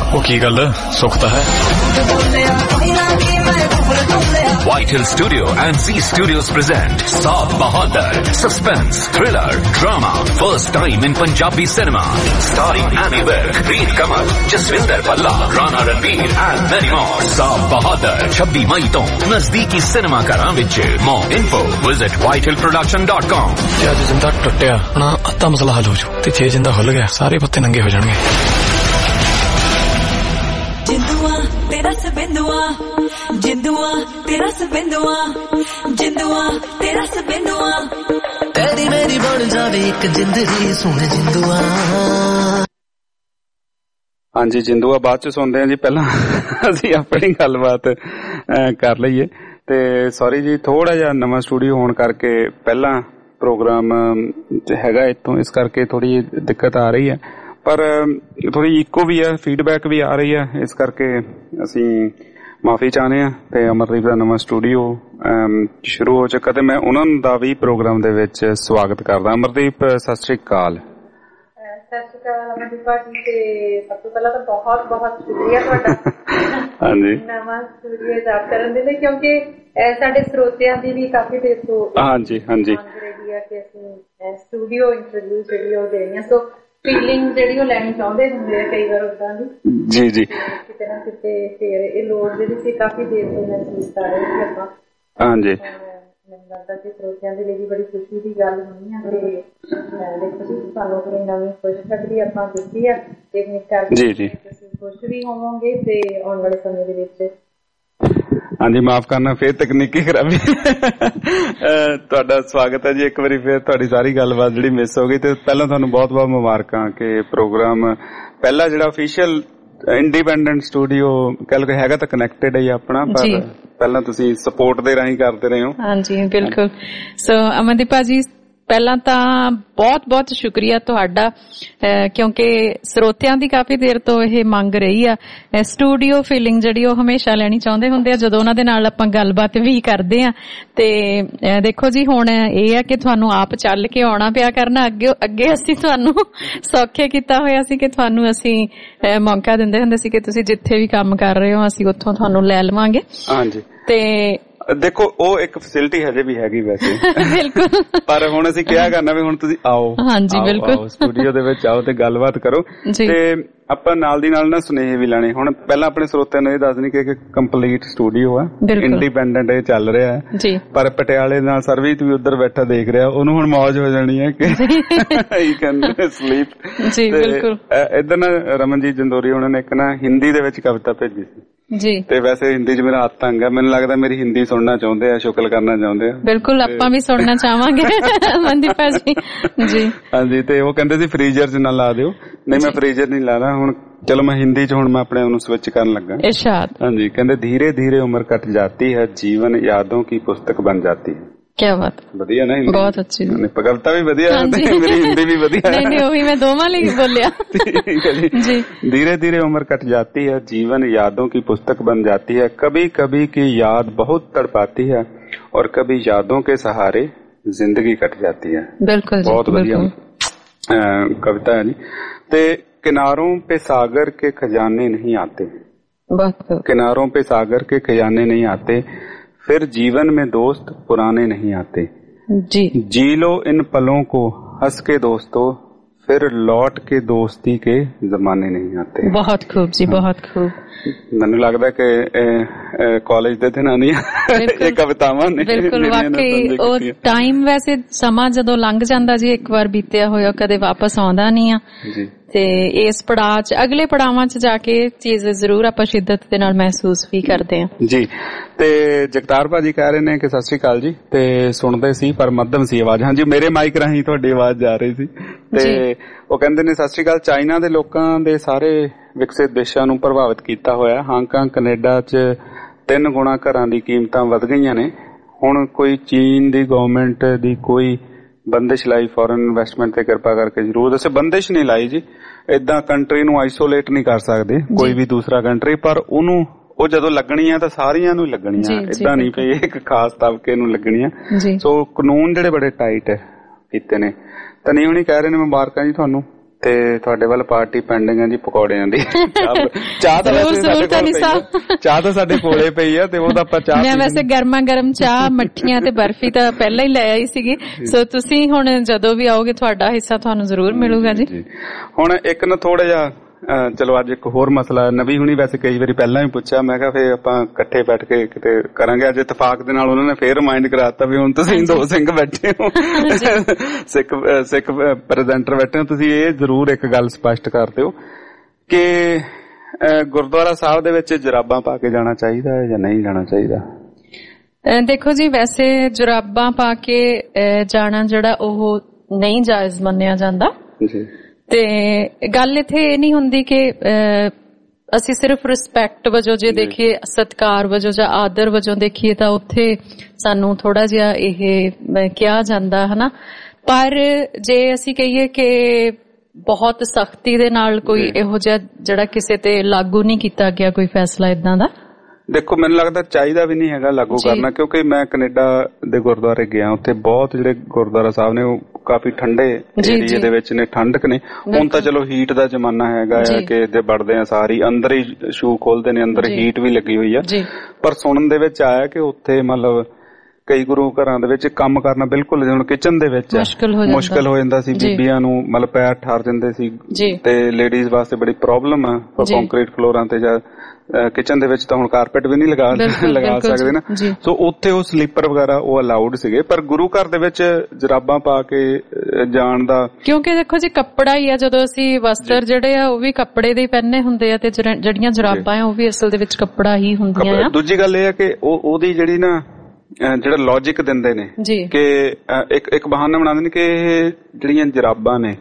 ਉਹ ਕੀ ਗੱਲ ਸੁੱਖ ਤਾਂ ਹੈ। White Hill Studio and Z Studios present Saab Bahadur, suspense, thriller, drama, first time in Punjabi cinema, starring Annie Wilk, Reed Kamal, Jaswinder Balla, Rana Ranveer and many more. Saab Bahadur ਛੱਬੀ ਮਈ ਤੋਂ ਨਜ਼ਦੀਕੀ cinema ਘਰਾਂ ਵਿੱਚ। More info visit white hill production dot com। ਜੇ ਅੱਜ ਜਿੰਦਾ ਟੁੱਟਿਆ ਨਾ ਅੱਧਾ ਮਸਲਾ ਹੱਲ ਹੋ ਜੂ ਤੇ ਜੇ ਜਿੰਦਾ ਖੁੱਲ ਗਿਆ ਸਾਰੇ ਪੱਤੇ ਨੰਗੇ ਹੋ ਜਾਣਗੇ। ਜਿੰਦੂਆ ਤੇਰਾ ਸਬਿੰਦੂਆ ਜਿੰਦੂਆ ਤੇਰਾ ਸਬਿੰਦੂਆ ਜਿੰਦੂਆ ਤੇਰਾ ਸਬਿੰਦੂਆ ਤੇਰੀ ਮੇਰੀ ਬਣ ਜਾਵੇ ਇੱਕ ਜ਼ਿੰਦਗੀ ਸੋਹਣੇ ਜਿੰਦੂਆ। ਹਾਂਜੀ ਜਿੰਦੂਆ ਬਾਅਦ ਚ ਸੁਣਦੇ ਹਾਂ ਜੀ, ਪਹਿਲਾਂ ਅਸੀਂ ਆਪਣੀ ਗੱਲਬਾਤ ਕਰ ਲਈਏ। ਤੇ ਸੌਰੀ ਜੀ ਥੋੜਾ ਜਿਹਾ ਨਵਾਂ ਸਟੂਡੀਓ ਹੋਣ ਕਰਕੇ ਪਹਿਲਾਂ ਪ੍ਰੋਗਰਾਮ ਹੈਗਾ ਇੱਥੋਂ, ਇਸ ਕਰਕੇ ਥੋੜੀ ਦਿੱਕਤ ਆ ਰਹੀ ਹੈ, ਪਰ ਥੋੜੀ ਇਕੋ ਵੀ ਹੈ, ਫੀਡਬੈਕ ਵੀ ਆ ਰਹੀ ਹੈ, ਇਸ ਕਰਕੇ ਅਸੀਂ ਮਾਫੀ ਚਾਹੁੰਦੇ ਹਾਂ। ਤੇ ਅਮਰਦੀਪ ਦਾ ਨਵਾਂ ਸਟੂਡੀਓ ਸ਼ੁਰੂ ਹੋ ਚੁੱਕਾ ਤੇ ਮੈਂ ਉਹਨਾਂ ਦਾ ਵੀ ਪ੍ਰੋਗਰਾਮ ਦੇ ਵਿੱਚ ਸਵਾਗਤ ਕਰਦਾ। ਅਮਰਦੀਪ ਸਤਿ ਸ੍ਰੀ ਅਕਾਲ। ਸਤਿ ਸ਼੍ਰੀ ਅਕਾਲ ਅਮਰਦੀਪ ਜੀ, ਤੇ ਸਭ ਤੋਂ ਪਹਿਲਾਂ ਤਾਂ ਬਹੁਤ ਬਹੁਤ ਸ਼ੁਕਰੀਆ ਤੁਹਾਡਾ ਹਾਂਜੀ ਨਵਾਂ ਸਟੂਡੀਓ ਇਜਾਦ ਕਰਨ ਦੇ ਲਈ, ਕਿਉਂਕਿ ਸਾਡੇ ਸਰੋਤਿਆਂ ਦੀ ਵੀ ਕਾਫੀ ਦੇਰ ਤੋਂ ਹਾਂਜੀ ਹਾਂਜੀ ਰਹੀ ਹੈ ਕਿ ਅਸੀਂ ਸਟੂਡੀਓ ਇੰਟਰਵਿਊ ਜਿਹੜੀ ਉਹ ਦੇਣੀ ਆ, ਸੋ ਫੀਲਿੰਗ ਜਿਹੜੀ ਉਹ ਲੈਣੀ ਚਾਹੁੰਦੇ ਹੁੰਦੇ ਆ ਕਈ ਵਾਰ ਉਦਾਂ ਦੀ। ਜੀ ਜੀ ਕਿਤੇ ਨਾ ਕਿਤੇ ਫਿਰ ਇਹ ਲੋੜ ਜਿਹੜੀ ਸੀ ਕਾਫੀ ਦੇਰ ਤੋਂ ਮਹਿਸੂਸ ਕਰ ਰਹੇ ਸੀ ਆਪਾਂ। ਹਾਂਜੀ ਮੈਨੂੰ ਲੱਗਦਾ ਕਿ ਸਰੋਤਿਆਂ ਦੇ ਲਈ ਵੀ ਬੜੀ ਖੁਸ਼ੀ ਦੀ ਗੱਲ ਹੋਣੀ ਆ। ਤੇ ਦੇਖੋ ਜੀ ਸਾਨੂੰ ਕੋਈ ਨਵੀਂ ਖੁਸ਼ਖਬਰੀ ਆਪਾਂ ਦਿੱਤੀ ਆ ਟੈਕਨੀਕ ਕਰਕੇ, ਜੀ ਜੀ ਤੁਸੀਂ ਖੁਸ਼ ਵੀ ਹੋਵੋਗੇ ਤੇ ਆਉਣ ਵਾਲੇ ਸਮੇਂ ਦੇ ਵਿੱਚ। ਹਾਂਜੀ ਮਾਫ ਕਰਨਾ ਫੇਰ ਤਕਨੀਕੀ ਖਰਾਬੀ। ਤੁਹਾਡਾ ਸਵਾਗਤ ਹੈ ਜੀ ਇੱਕ ਵਾਰੀ ਫੇਰ, ਤੁਹਾਡੀ ਸਾਰੀ ਗੱਲਬਾਤ ਜਿਹੜੀ ਮਿਸ ਹੋ ਗਈ। ਤੇ ਪਹਿਲਾਂ ਤੁਹਾਨੂੰ ਬਹੁਤ ਬਹੁਤ ਮੁਬਾਰਕਾਂ ਕਿ ਪ੍ਰੋਗਰਾਮ ਪਹਿਲਾ ਜਿਹੜਾ ਅਫੀਸ਼ੀਅਲ ਇੰਡੀਪੈਂਡੈਂਟ ਸਟੂਡੀਓ ਕਹਿ ਲਓ ਹੈਗਾ ਤਾਂ ਕਨੈਕਟਡ ਹੈ ਆਪਣਾ, ਪਰ ਪਹਿਲਾਂ ਤੁਸੀਂ ਸਪੋਰਟ ਦੇ ਰਾਹੀਂ ਕਰਦੇ ਰਹੇ ਹੋ। ਹਾਂਜੀ ਬਿਲਕੁਲ। ਸੋ ਅਮਨਦੀਪ ਜੀ ਪਹਿਲਾਂ ਤਾਂ ਬਹੁਤ ਬਹੁਤ ਸ਼ੁਕਰੀਆ ਤੁਹਾਡਾ, ਕਿਉਂਕਿ ਸਰੋਤਿਆਂ ਦੀ ਕਾਫੀ ਦੇਰ ਤੋਂ ਇਹ ਮੰਗ ਰਹੀ ਆ ਸਟੂਡੀਓ ਫੀਲਿੰਗ ਜਿਹੜੀ ਉਹ ਹਮੇਸ਼ਾ ਲੈਣੀ ਚਾਹੁੰਦੇ ਹੁੰਦੇ ਆ ਜਦੋਂ ਉਹਨਾਂ ਦੇ ਨਾਲ ਆਪਾਂ ਗੱਲਬਾਤ ਵੀ ਕਰਦੇ ਆ। ਤੇ ਦੇਖੋ ਜੀ ਹੁਣ ਇਹ ਆ ਕਿ ਤੁਹਾਨੂੰ ਆਪ ਚੱਲ ਕੇ ਆਉਣਾ ਪਿਆ ਕਰਨਾ, ਅੱਗੇ ਅੱਗੇ ਅਸੀਂ ਤੁਹਾਨੂੰ ਸੌਖੇ ਕੀਤਾ ਹੋਇਆ ਸੀ ਕਿ ਤੁਹਾਨੂੰ ਅਸੀਂ ਮੌਕਾ ਦਿੰਦੇ ਹੁੰਦੇ ਸੀ ਕਿ ਤੁਸੀਂ ਜਿੱਥੇ ਵੀ ਕੰਮ ਕਰ ਰਹੇ ਹੋ ਅਸੀਂ ਉੱਥੋਂ ਤੁਹਾਨੂੰ ਲੈ ਲਵਾਂਗੇ। ਹਾਂਜੀ ਤੇ ਦੇਖੋ ਉਹ ਇੱਕ ਫੈਸਿਲਿਟੀ ਹਜੇ ਵੀ ਹੈਗੀ ਵੈਸੇ ਬਿਲਕੁਲ, ਪਰ ਹੁਣ ਅਸੀਂ ਕਿਹਾ ਕਰਨਾ ਵੀ ਹੁਣ ਤੁਸੀਂ ਆਓ। ਹਾਂਜੀ ਬਿਲਕੁਲ ਸਟੂਡੀਓ ਦੇ ਵਿੱਚ ਆਓ ਤੇ ਗੱਲਬਾਤ ਕਰੋ। ਤੇ ਆਪਾਂ ਨਾਲ ਦੀ ਨਾਲ ਨਾ ਸੁਨੇਹੇ ਵੀ ਲੈਣੇ। ਹੁਣ ਪਹਿਲਾਂ ਆਪਣੇ ਸਰੋਤਿਆਂ ਨੂੰ ਇਹ ਦੱਸ ਦੇਣੀ ਕਿ ਕੰਪਲੀਟ ਸਟੂਡੀਓ ਆ, ਇੰਡੀਪੈਂਡੈਂਟ ਇਹ ਚੱਲ ਰਿਹਾ ਹੈ, ਪਰ ਪਟਿਆਲੇ ਨਾਲ ਸਰਵੀਤ ਵੀ ਉੱਧਰ ਬੈਠਾ ਦੇਖ ਰਿਹਾ, ਉਹਨੂੰ ਹੁਣ ਮੌਜ ਹੋ ਜਾਣੀ ਹੈ ਕਿ ਹੀ ਕੈਨ ਸਲੀਪ। ਜੀ ਬਿਲਕੁਲ। ਇੱਧਰ ਨਾ ਰਮਨਜੀਤ ਜੰਦੋਰੀ ਉਹਨਾਂ ਨੇ ਇੱਕ ਨਾ ਹਿੰਦੀ ਦੇ ਵਿੱਚ ਕਵਿਤਾ ਭੇਜੀ ਸੀ ਜੀ, ਤੇ ਵੈਸੇ ਹਿੰਦੀ ਚ ਮੇਰਾ ਹੱਥ ਤੰਗ ਹੈ, ਮੈਨੂੰ ਲੱਗਦਾ ਮੇਰੀ ਹਿੰਦੀ ਸੁਣਨਾ ਚਾਹੁੰਦੇ ਆ, ਸ਼ੁਕਲ ਕਰਨਾ ਚਾਹੁੰਦੇ ਆ। ਬਿਲਕੁਲ ਆਪਾਂ ਵੀ ਸੁਣਨਾ ਚਾਹਾਂਗੇ ਮਨਦੀਪ ਜੀ। ਜੀ ਹਾਂਜੀ, ਤੇ ਉਹ ਕਹਿੰਦੇ ਸੀ ਫਰੀਜ਼ਰ ਚ ਨਾ ਲਾ ਦਿਓ, ਨਹੀਂ ਮੈਂ ਫਰੀਜ਼ਰ ਨਹੀਂ ਲਾਣਾ ਹੁਣ, ਚਲੋ ਮੈਂ ਹਿੰਦੀ ਚ ਹੁਣ ਮੈਂ ਆਪਣੇ ਉਹਨੂੰ ਸਵਿਚ ਕਰਨ ਲੱਗਾ। ਇਰਸ਼ਾਦ। ਹਾਂਜੀ ਕਹਿੰਦੇ ਧੀਰੇ ਧੀਰੇ ਉਮਰ कट जाती है, जीवन यादों की पुस्तक बन जाती है। क्या बात, ਵਧੀਆ ਨਾ ਹਿੰਦੀ ਬਹੁਤ ਅੱਛੀ ਕਵਿਤਾ ਵੀ ਵਧੀਆ, ਮੇਰੀ ਹਿੰਦੀ ਵੀ ਵਧੀਆ। ਨਹੀਂ ਨਹੀਂ ਉਹੀ ਮੈਂ ਦੋਵਾਂ ਲਈ ਬੋਲਿਆ। ਜੀ धीरे धीरे उम्र कट जाती है, जीवन यादों की पुस्तक बन जाती है, कभी कभी की याद बहुत तड़पाती है और कभी यादों के सहारे जिंदगी कट जाती है। बिल्कुल बहुत ਵਧੀਆ कविता है जी। ते किनारों पे सागर के खजाने नहीं आते, किनारों पे सागर के खजाने नहीं आते, फिर जीवन में दोस्त पुराने नहीं आते। जी जी लो इन पलों को हंस के दोस्तों, फिर लौट के दोस्ती के जमाने नहीं आते। बहुत खूब जी, बहुत खूब। ਮੈਨੂੰ ਲੱਗਦਾ ਕਿ ਕਾਲਜ ਦੇ ਦਿਨਾਂ ਦੀਆਂ ਇਹ ਕਵਿਤਾਵਾਂ ਨੇ। ਬਿਲਕੁਲ ਵਾਕਈ ਉਹ ਟਾਈਮ ਵੈਸੇ ਸਮਾਂ ਜਦੋਂ ਲੰਘ ਜਾਂਦਾ ਜੀ ਇੱਕ ਵਾਰ ਬੀਤਿਆ ਹੋਇਆ ਕਦੇ ਵਾਪਸ ਆਉਂਦਾ ਨਹੀਂ ਆ ਜੀ, ਤੇ ਇਸ ਪੜਾਅ ਚ ਅਗਲੇ ਪੜਾਵਾਂ ਚ ਜਾ ਕੇ ਚੀਜ਼ ਜ਼ਰੂਰ ਆਪਾਂ ਸ਼ਿੱਦਤ ਦੇ ਨਾਲ ਮਹਿਸੂਸ ਵੀ ਕਰਦੇ ਹਾਂ ਜੀ। ਤੇ ਜਗਤਾਰ ਭਾਜੀ ਕਹਿ ਰਹੇ ਨੇ ਕਿ ਸਤਿ ਸ਼੍ਰੀ ਅਕਾਲ ਜੀ, ਤੇ ਸੁਣਦੇ ਸੀ ਪਰ ਮੱਧਮ ਸੀ ਆਵਾਜ਼। ਹਾਂਜੀ ਮੇਰੇ ਮਾਈਕ ਰਾਹੀਂ ਤੁਹਾਡੀ ਆਵਾਜ਼ ਜਾ ਰਹੀ ਸੀ। ਤੇ ਉਹ ਕਹਿੰਦੇ ਨੇ ਸਤਿ ਸ਼੍ਰੀ ਅਕਾਲ, ਚਾਈਨਾ ਦੇ ਲੋਕਾਂ ਦੇ ਸਾਰੇ ਵਿਕਸਿਤ ਦੇਸ਼ਾਂ ਨੂੰ ਪ੍ਰਭਾਵਿਤ ਕੀਤਾ ਹੋਇਆ। ਹਾਂਗਕਾਂਗ ਕੈਨੇਡਾ ਚ ਤਿੰਨ ਗੁਣਾ ਘਰਾਂ ਦੀ ਕੀਮਤਾਂ ਵੱਧ ਗਈਆਂ ਨੇ। ਹੁਣ ਕੋਈ ਚੀਨ ਦੀ ਗਵਰਨਮੈਂਟ ਦੀ ਕੋਈ ਬੰਦਿਸ਼ ਲਾਈ ਫੋਰਨ ਇਨਵੈਸਟਮੈਂਟ ਤੇ ਕਿਰਪਾ ਕਰਕੇ ਜ਼ਰੂਰ ਦੱਸੇ। ਬੰਦਿਸ਼ ਨਹੀਂ ਲਾਈ ਜੀ, ਏਦਾਂ ਕੰਟਰੀ ਨੂੰ ਆਈਸੋਲੇਟ ਨਹੀਂ ਕਰ ਸਕਦੇ ਕੋਈ ਵੀ ਦੂਸਰਾ ਕੰਟਰੀ, ਪਰ ਉਹਨੂੰ ਉਹ ਜਦੋਂ ਲੱਗਣੀ ਆ ਤਾਂ ਸਾਰੀਆਂ ਨੂੰ ਲੱਗਣੀਆਂ, ਏਦਾਂ ਨਹੀਂ ਪਈ ਇੱਕ ਖਾਸ ਤਬਕੇ ਨੂੰ ਲੱਗਣੀਆਂ। ਸੋ ਕਾਨੂੰਨ ਜਿਹੜੇ ਬੜੇ ਟਾਈਟ ਕੀਤੇ ਨੇ। ਤਾਂ ਨਹੀਂ ਹੁਣੀ ਕਹਿ ਰਹੇ ਨੇ ਮੁਬਾਰਕਾਂ ਜੀ ਤੁਹਾਨੂੰ ਤੇ ਤੁਹਾਡੇ ਵੱਲ ਪਾਰਟੀ ਪੈਂਡਿੰਗ ਹੈ ਜੀ ਪਕੌੜਿਆਂ ਦੀ। ਚਾਹ ਤਾਂ ਚਾਹ ਤਾਂ ਸਾਡੇ ਕੋਲੇ ਪਈ ਆ ਤੇ ਉਹ ਤਾਂ ਆਪਾਂ ਚਾਹ ਮੈਂ ਵੈਸੇ ਗਰਮਾ ਗਰਮ ਚਾਹ ਮੱਠੀਆਂ ਤੇ ਬਰਫੀ ਤਾਂ ਪਹਿਲਾਂ ਹੀ ਲੈ ਆਈ ਸੀਗੀ। ਸੋ ਤੁਸੀਂ ਹੁਣ ਜਦੋਂ ਵੀ ਆਓਗੇ ਤੁਹਾਡਾ ਹਿੱਸਾ ਤੁਹਾਨੂੰ ਜ਼ਰੂਰ ਮਿਲੂਗਾ ਜੀ। ਹੁਣ ਇੱਕ ਨਾ ਥੋੜਾ ਜਿਹਾ ਚਲੋ ਅੱਜ ਇੱਕ ਹੋਰ ਮਸਲਾ ਨਵੀਂ ਹੁਣੀ ਵੈਸੇ ਕਈ ਵਾਰੀ ਪਹਿਲਾਂ ਵੀ ਪੁੱਛਿਆ, ਮੈਂ ਕਿਹਾ ਫੇਰ ਆਪਾਂ ਇਕੱਠੇ ਬੈਠ ਕੇ ਕਿਤੇ ਕਰਾਂਗੇ। ਅੱਜ ਇਤਫਾਕ ਦੇ ਨਾਲ ਉਹਨਾਂ ਨੇ ਫੇਰ ਰਿਮਾਈਂਡ ਕਰਾਤਾ ਵੀ ਹੁਣ ਤੁਸੀਂ ਦੋ ਸਿੰਘ ਬੈਠੇ ਹੋ, ਸਿੱਖ ਸਿੱਖ ਪ੍ਰੈਜ਼ੈਂਟਰ ਬੈਠੇ ਹੋ, ਤੁਸੀਂ ਇਹ ਜ਼ਰੂਰ ਇੱਕ ਗੱਲ ਸਪਸ਼ਟ ਕਰ ਦਿਓ ਕਿ ਗੁਰਦੁਆਰਾ ਸਾਹਿਬ ਦੇ ਵਿੱਚ ਜੁਰਾਬਾਂ ਪਾ ਕੇ ਜਾਣਾ ਚਾਹੀਦਾ ਹੈ ਜਾਂ ਨਹੀਂ ਜਾਣਾ ਚਾਹੀਦਾ? ਦੇਖੋ ਜੀ, ਵੈਸੇ ਜੁਰਾਬਾਂ ਪਾ ਕੇ ਜਾਣਾ ਜਿਹੜਾ ਉਹ ਨਹੀਂ ਜਾਇਜ਼ ਮੰਨਿਆ ਜਾਂਦਾ ਜੀ। ਤੇ ਗੱਲ ਇੱਥੇ ਇਹ ਨਹੀਂ ਹੁੰਦੀ ਕਿ ਅਸੀਂ ਸਿਰਫ ਰਿਸਪੈਕਟ ਵਜੋਂ ਜੇ ਦੇਖੀਏ, ਸਤਿਕਾਰ ਵਜੋਂ ਜਾਂ ਆਦਰ ਵਜੋਂ ਦੇਖੀਏ ਤਾਂ ਉੱਥੇ ਸਾਨੂੰ ਥੋੜਾ ਜਿਹਾ ਇਹ ਕਿਹਾ ਜਾਂਦਾ ਹਨਾ। ਪਰ ਜੇ ਅਸੀਂ ਕਹੀਏ ਕਿ ਬਹੁਤ ਸਖਤੀ ਦੇ ਨਾਲ ਕੋਈ ਇਹੋ ਜਿਹਾ ਜਿਹੜਾ ਕਿਸੇ ਤੇ ਲਾਗੂ ਨਹੀਂ ਕੀਤਾ ਗਿਆ ਕੋਈ ਫੈਸਲਾ ਇਦਾਂ ਦਾ, ਦੇਖੋ ਮੈਨੂੰ ਲੱਗਦਾ ਚਾਹੀਦਾ ਵੀ ਨਹੀਂ ਹੈਗਾ ਲਾਗੂ ਕਰਨਾ, ਕਿਉਂਕਿ ਮੈਂ ਕੈਨੇਡਾ ਦੇ ਗੁਰਦੁਆਰੇ ਗਿਆ, ਉੱਥੇ ਬਹੁਤ ਜਿਹੜੇ ਗੁਰਦੁਆਰਾ ਸਾਹਿਬ ਨੇ ਉਹ ਕਾਫੀ ਠੰਡੇ ਏਰੀਏ ਦੇ ਵਿੱਚ ਨੇ, ਠੰਡਕ ਨੇ। ਹੁਣ ਤਾਂ ਚਲੋ ਹੀਟ ਦਾ ਜ਼ਮਾਨਾ ਹੈਗਾ ਹੈ ਕਿ ਜੇ ਵੜਦੇ ਆ ਸਾਰੀ ਅੰਦਰ ਹੀ ਸ਼ੂ ਖੋਲਦੇ ਨੇ, ਅੰਦਰ ਹੀਟ ਵੀ ਲੱਗੀ ਹੋਈ ਆ। ਪਰ ਸੁਣਨ ਦੇ ਵਿੱਚ ਆਇਆ ਕਿ ਉੱਥੇ ਮਤਲਬ ਕਈ ਗੁਰੂ ਘਰਾਂ ਦੇ ਵਿੱਚ ਕੰਮ ਕਰਨਾ ਬਿਲਕੁਲ ਹੁਣ ਕਿਚਨ ਦੇ ਵਿੱਚ ਮੁਸ਼ਕਲ ਹੋ ਜਾਂਦਾ ਸੀ, ਬੀਬੀਆਂ ਨੂੰ ਮਤਲਬ ਪੈਰ ਠਾਰ ਜਾਂਦੇ ਸੀ ਤੇ ਲੇਡੀਜ਼ ਵਾਸਤੇ ਬੜੀ ਪ੍ਰੋਬਲਮ ਆ ਕੰਕਰੀਟ ਫਲੋਰਾਂ ਤੇ ਜਾਂ ਕਿਚਨ ਦੇ ਵਿੱਚ ਤਾਂ ਹੁਣ ਕਾਰਪੈਟ ਵੀ ਨਹੀਂ ਲਗਾ ਲਗਾ ਸਕਦੇ ਨਾ। ਸੋ ਉੱਥੇ ਉਹ ਸਲੀਪਰ ਵਗੈਰਾ ਉਹ ਅਲਾਉਡ ਸੀਗੇ, ਪਰ ਗੁਰੂ ਘਰ ਦੇ ਵਿੱਚ ਜਰਾਬਾਂ ਪਾ ਕੇ ਜਾਣ ਦਾ, ਕਿਉਂਕਿ ਦੇਖੋ ਜੀ ਕੱਪੜਾ ਹੀ ਆ, ਜਦੋਂ ਅਸੀਂ ਵਸਤਰ ਜਿਹੜੇ ਆ ਉਹ ਵੀ ਕੱਪੜੇ ਦੇ ਹੀ ਪਹਿਨੇ ਹੁੰਦੇ ਆ ਤੇ ਜਿਹੜੀਆਂ ਜਰਾਬਾਂ ਆ ਉਹ ਵੀ ਅਸਲ ਦੇ ਵਿੱਚ ਕੱਪੜਾ ਹੀ ਹੁੰਦੀਆਂ ਆ। ਦੂਜੀ ਗੱਲ ਇਹ ਆ ਕਿ ਉਹ ਉਹਦੀ ਜਿਹੜੀ ਨਾ ਜਿਹੜਾ ਲੌਜਿਕ ਦਿੰਦੇ ਨੇ ਕਿ ਇੱਕ ਇੱਕ ਬਹਾਨਾ ਬਣਾਉਂਦੇ ਨੇ ਕਿ ਇਹ ਜਿਹੜੀਆਂ ਜਰਾਬਾਂ ਨੇ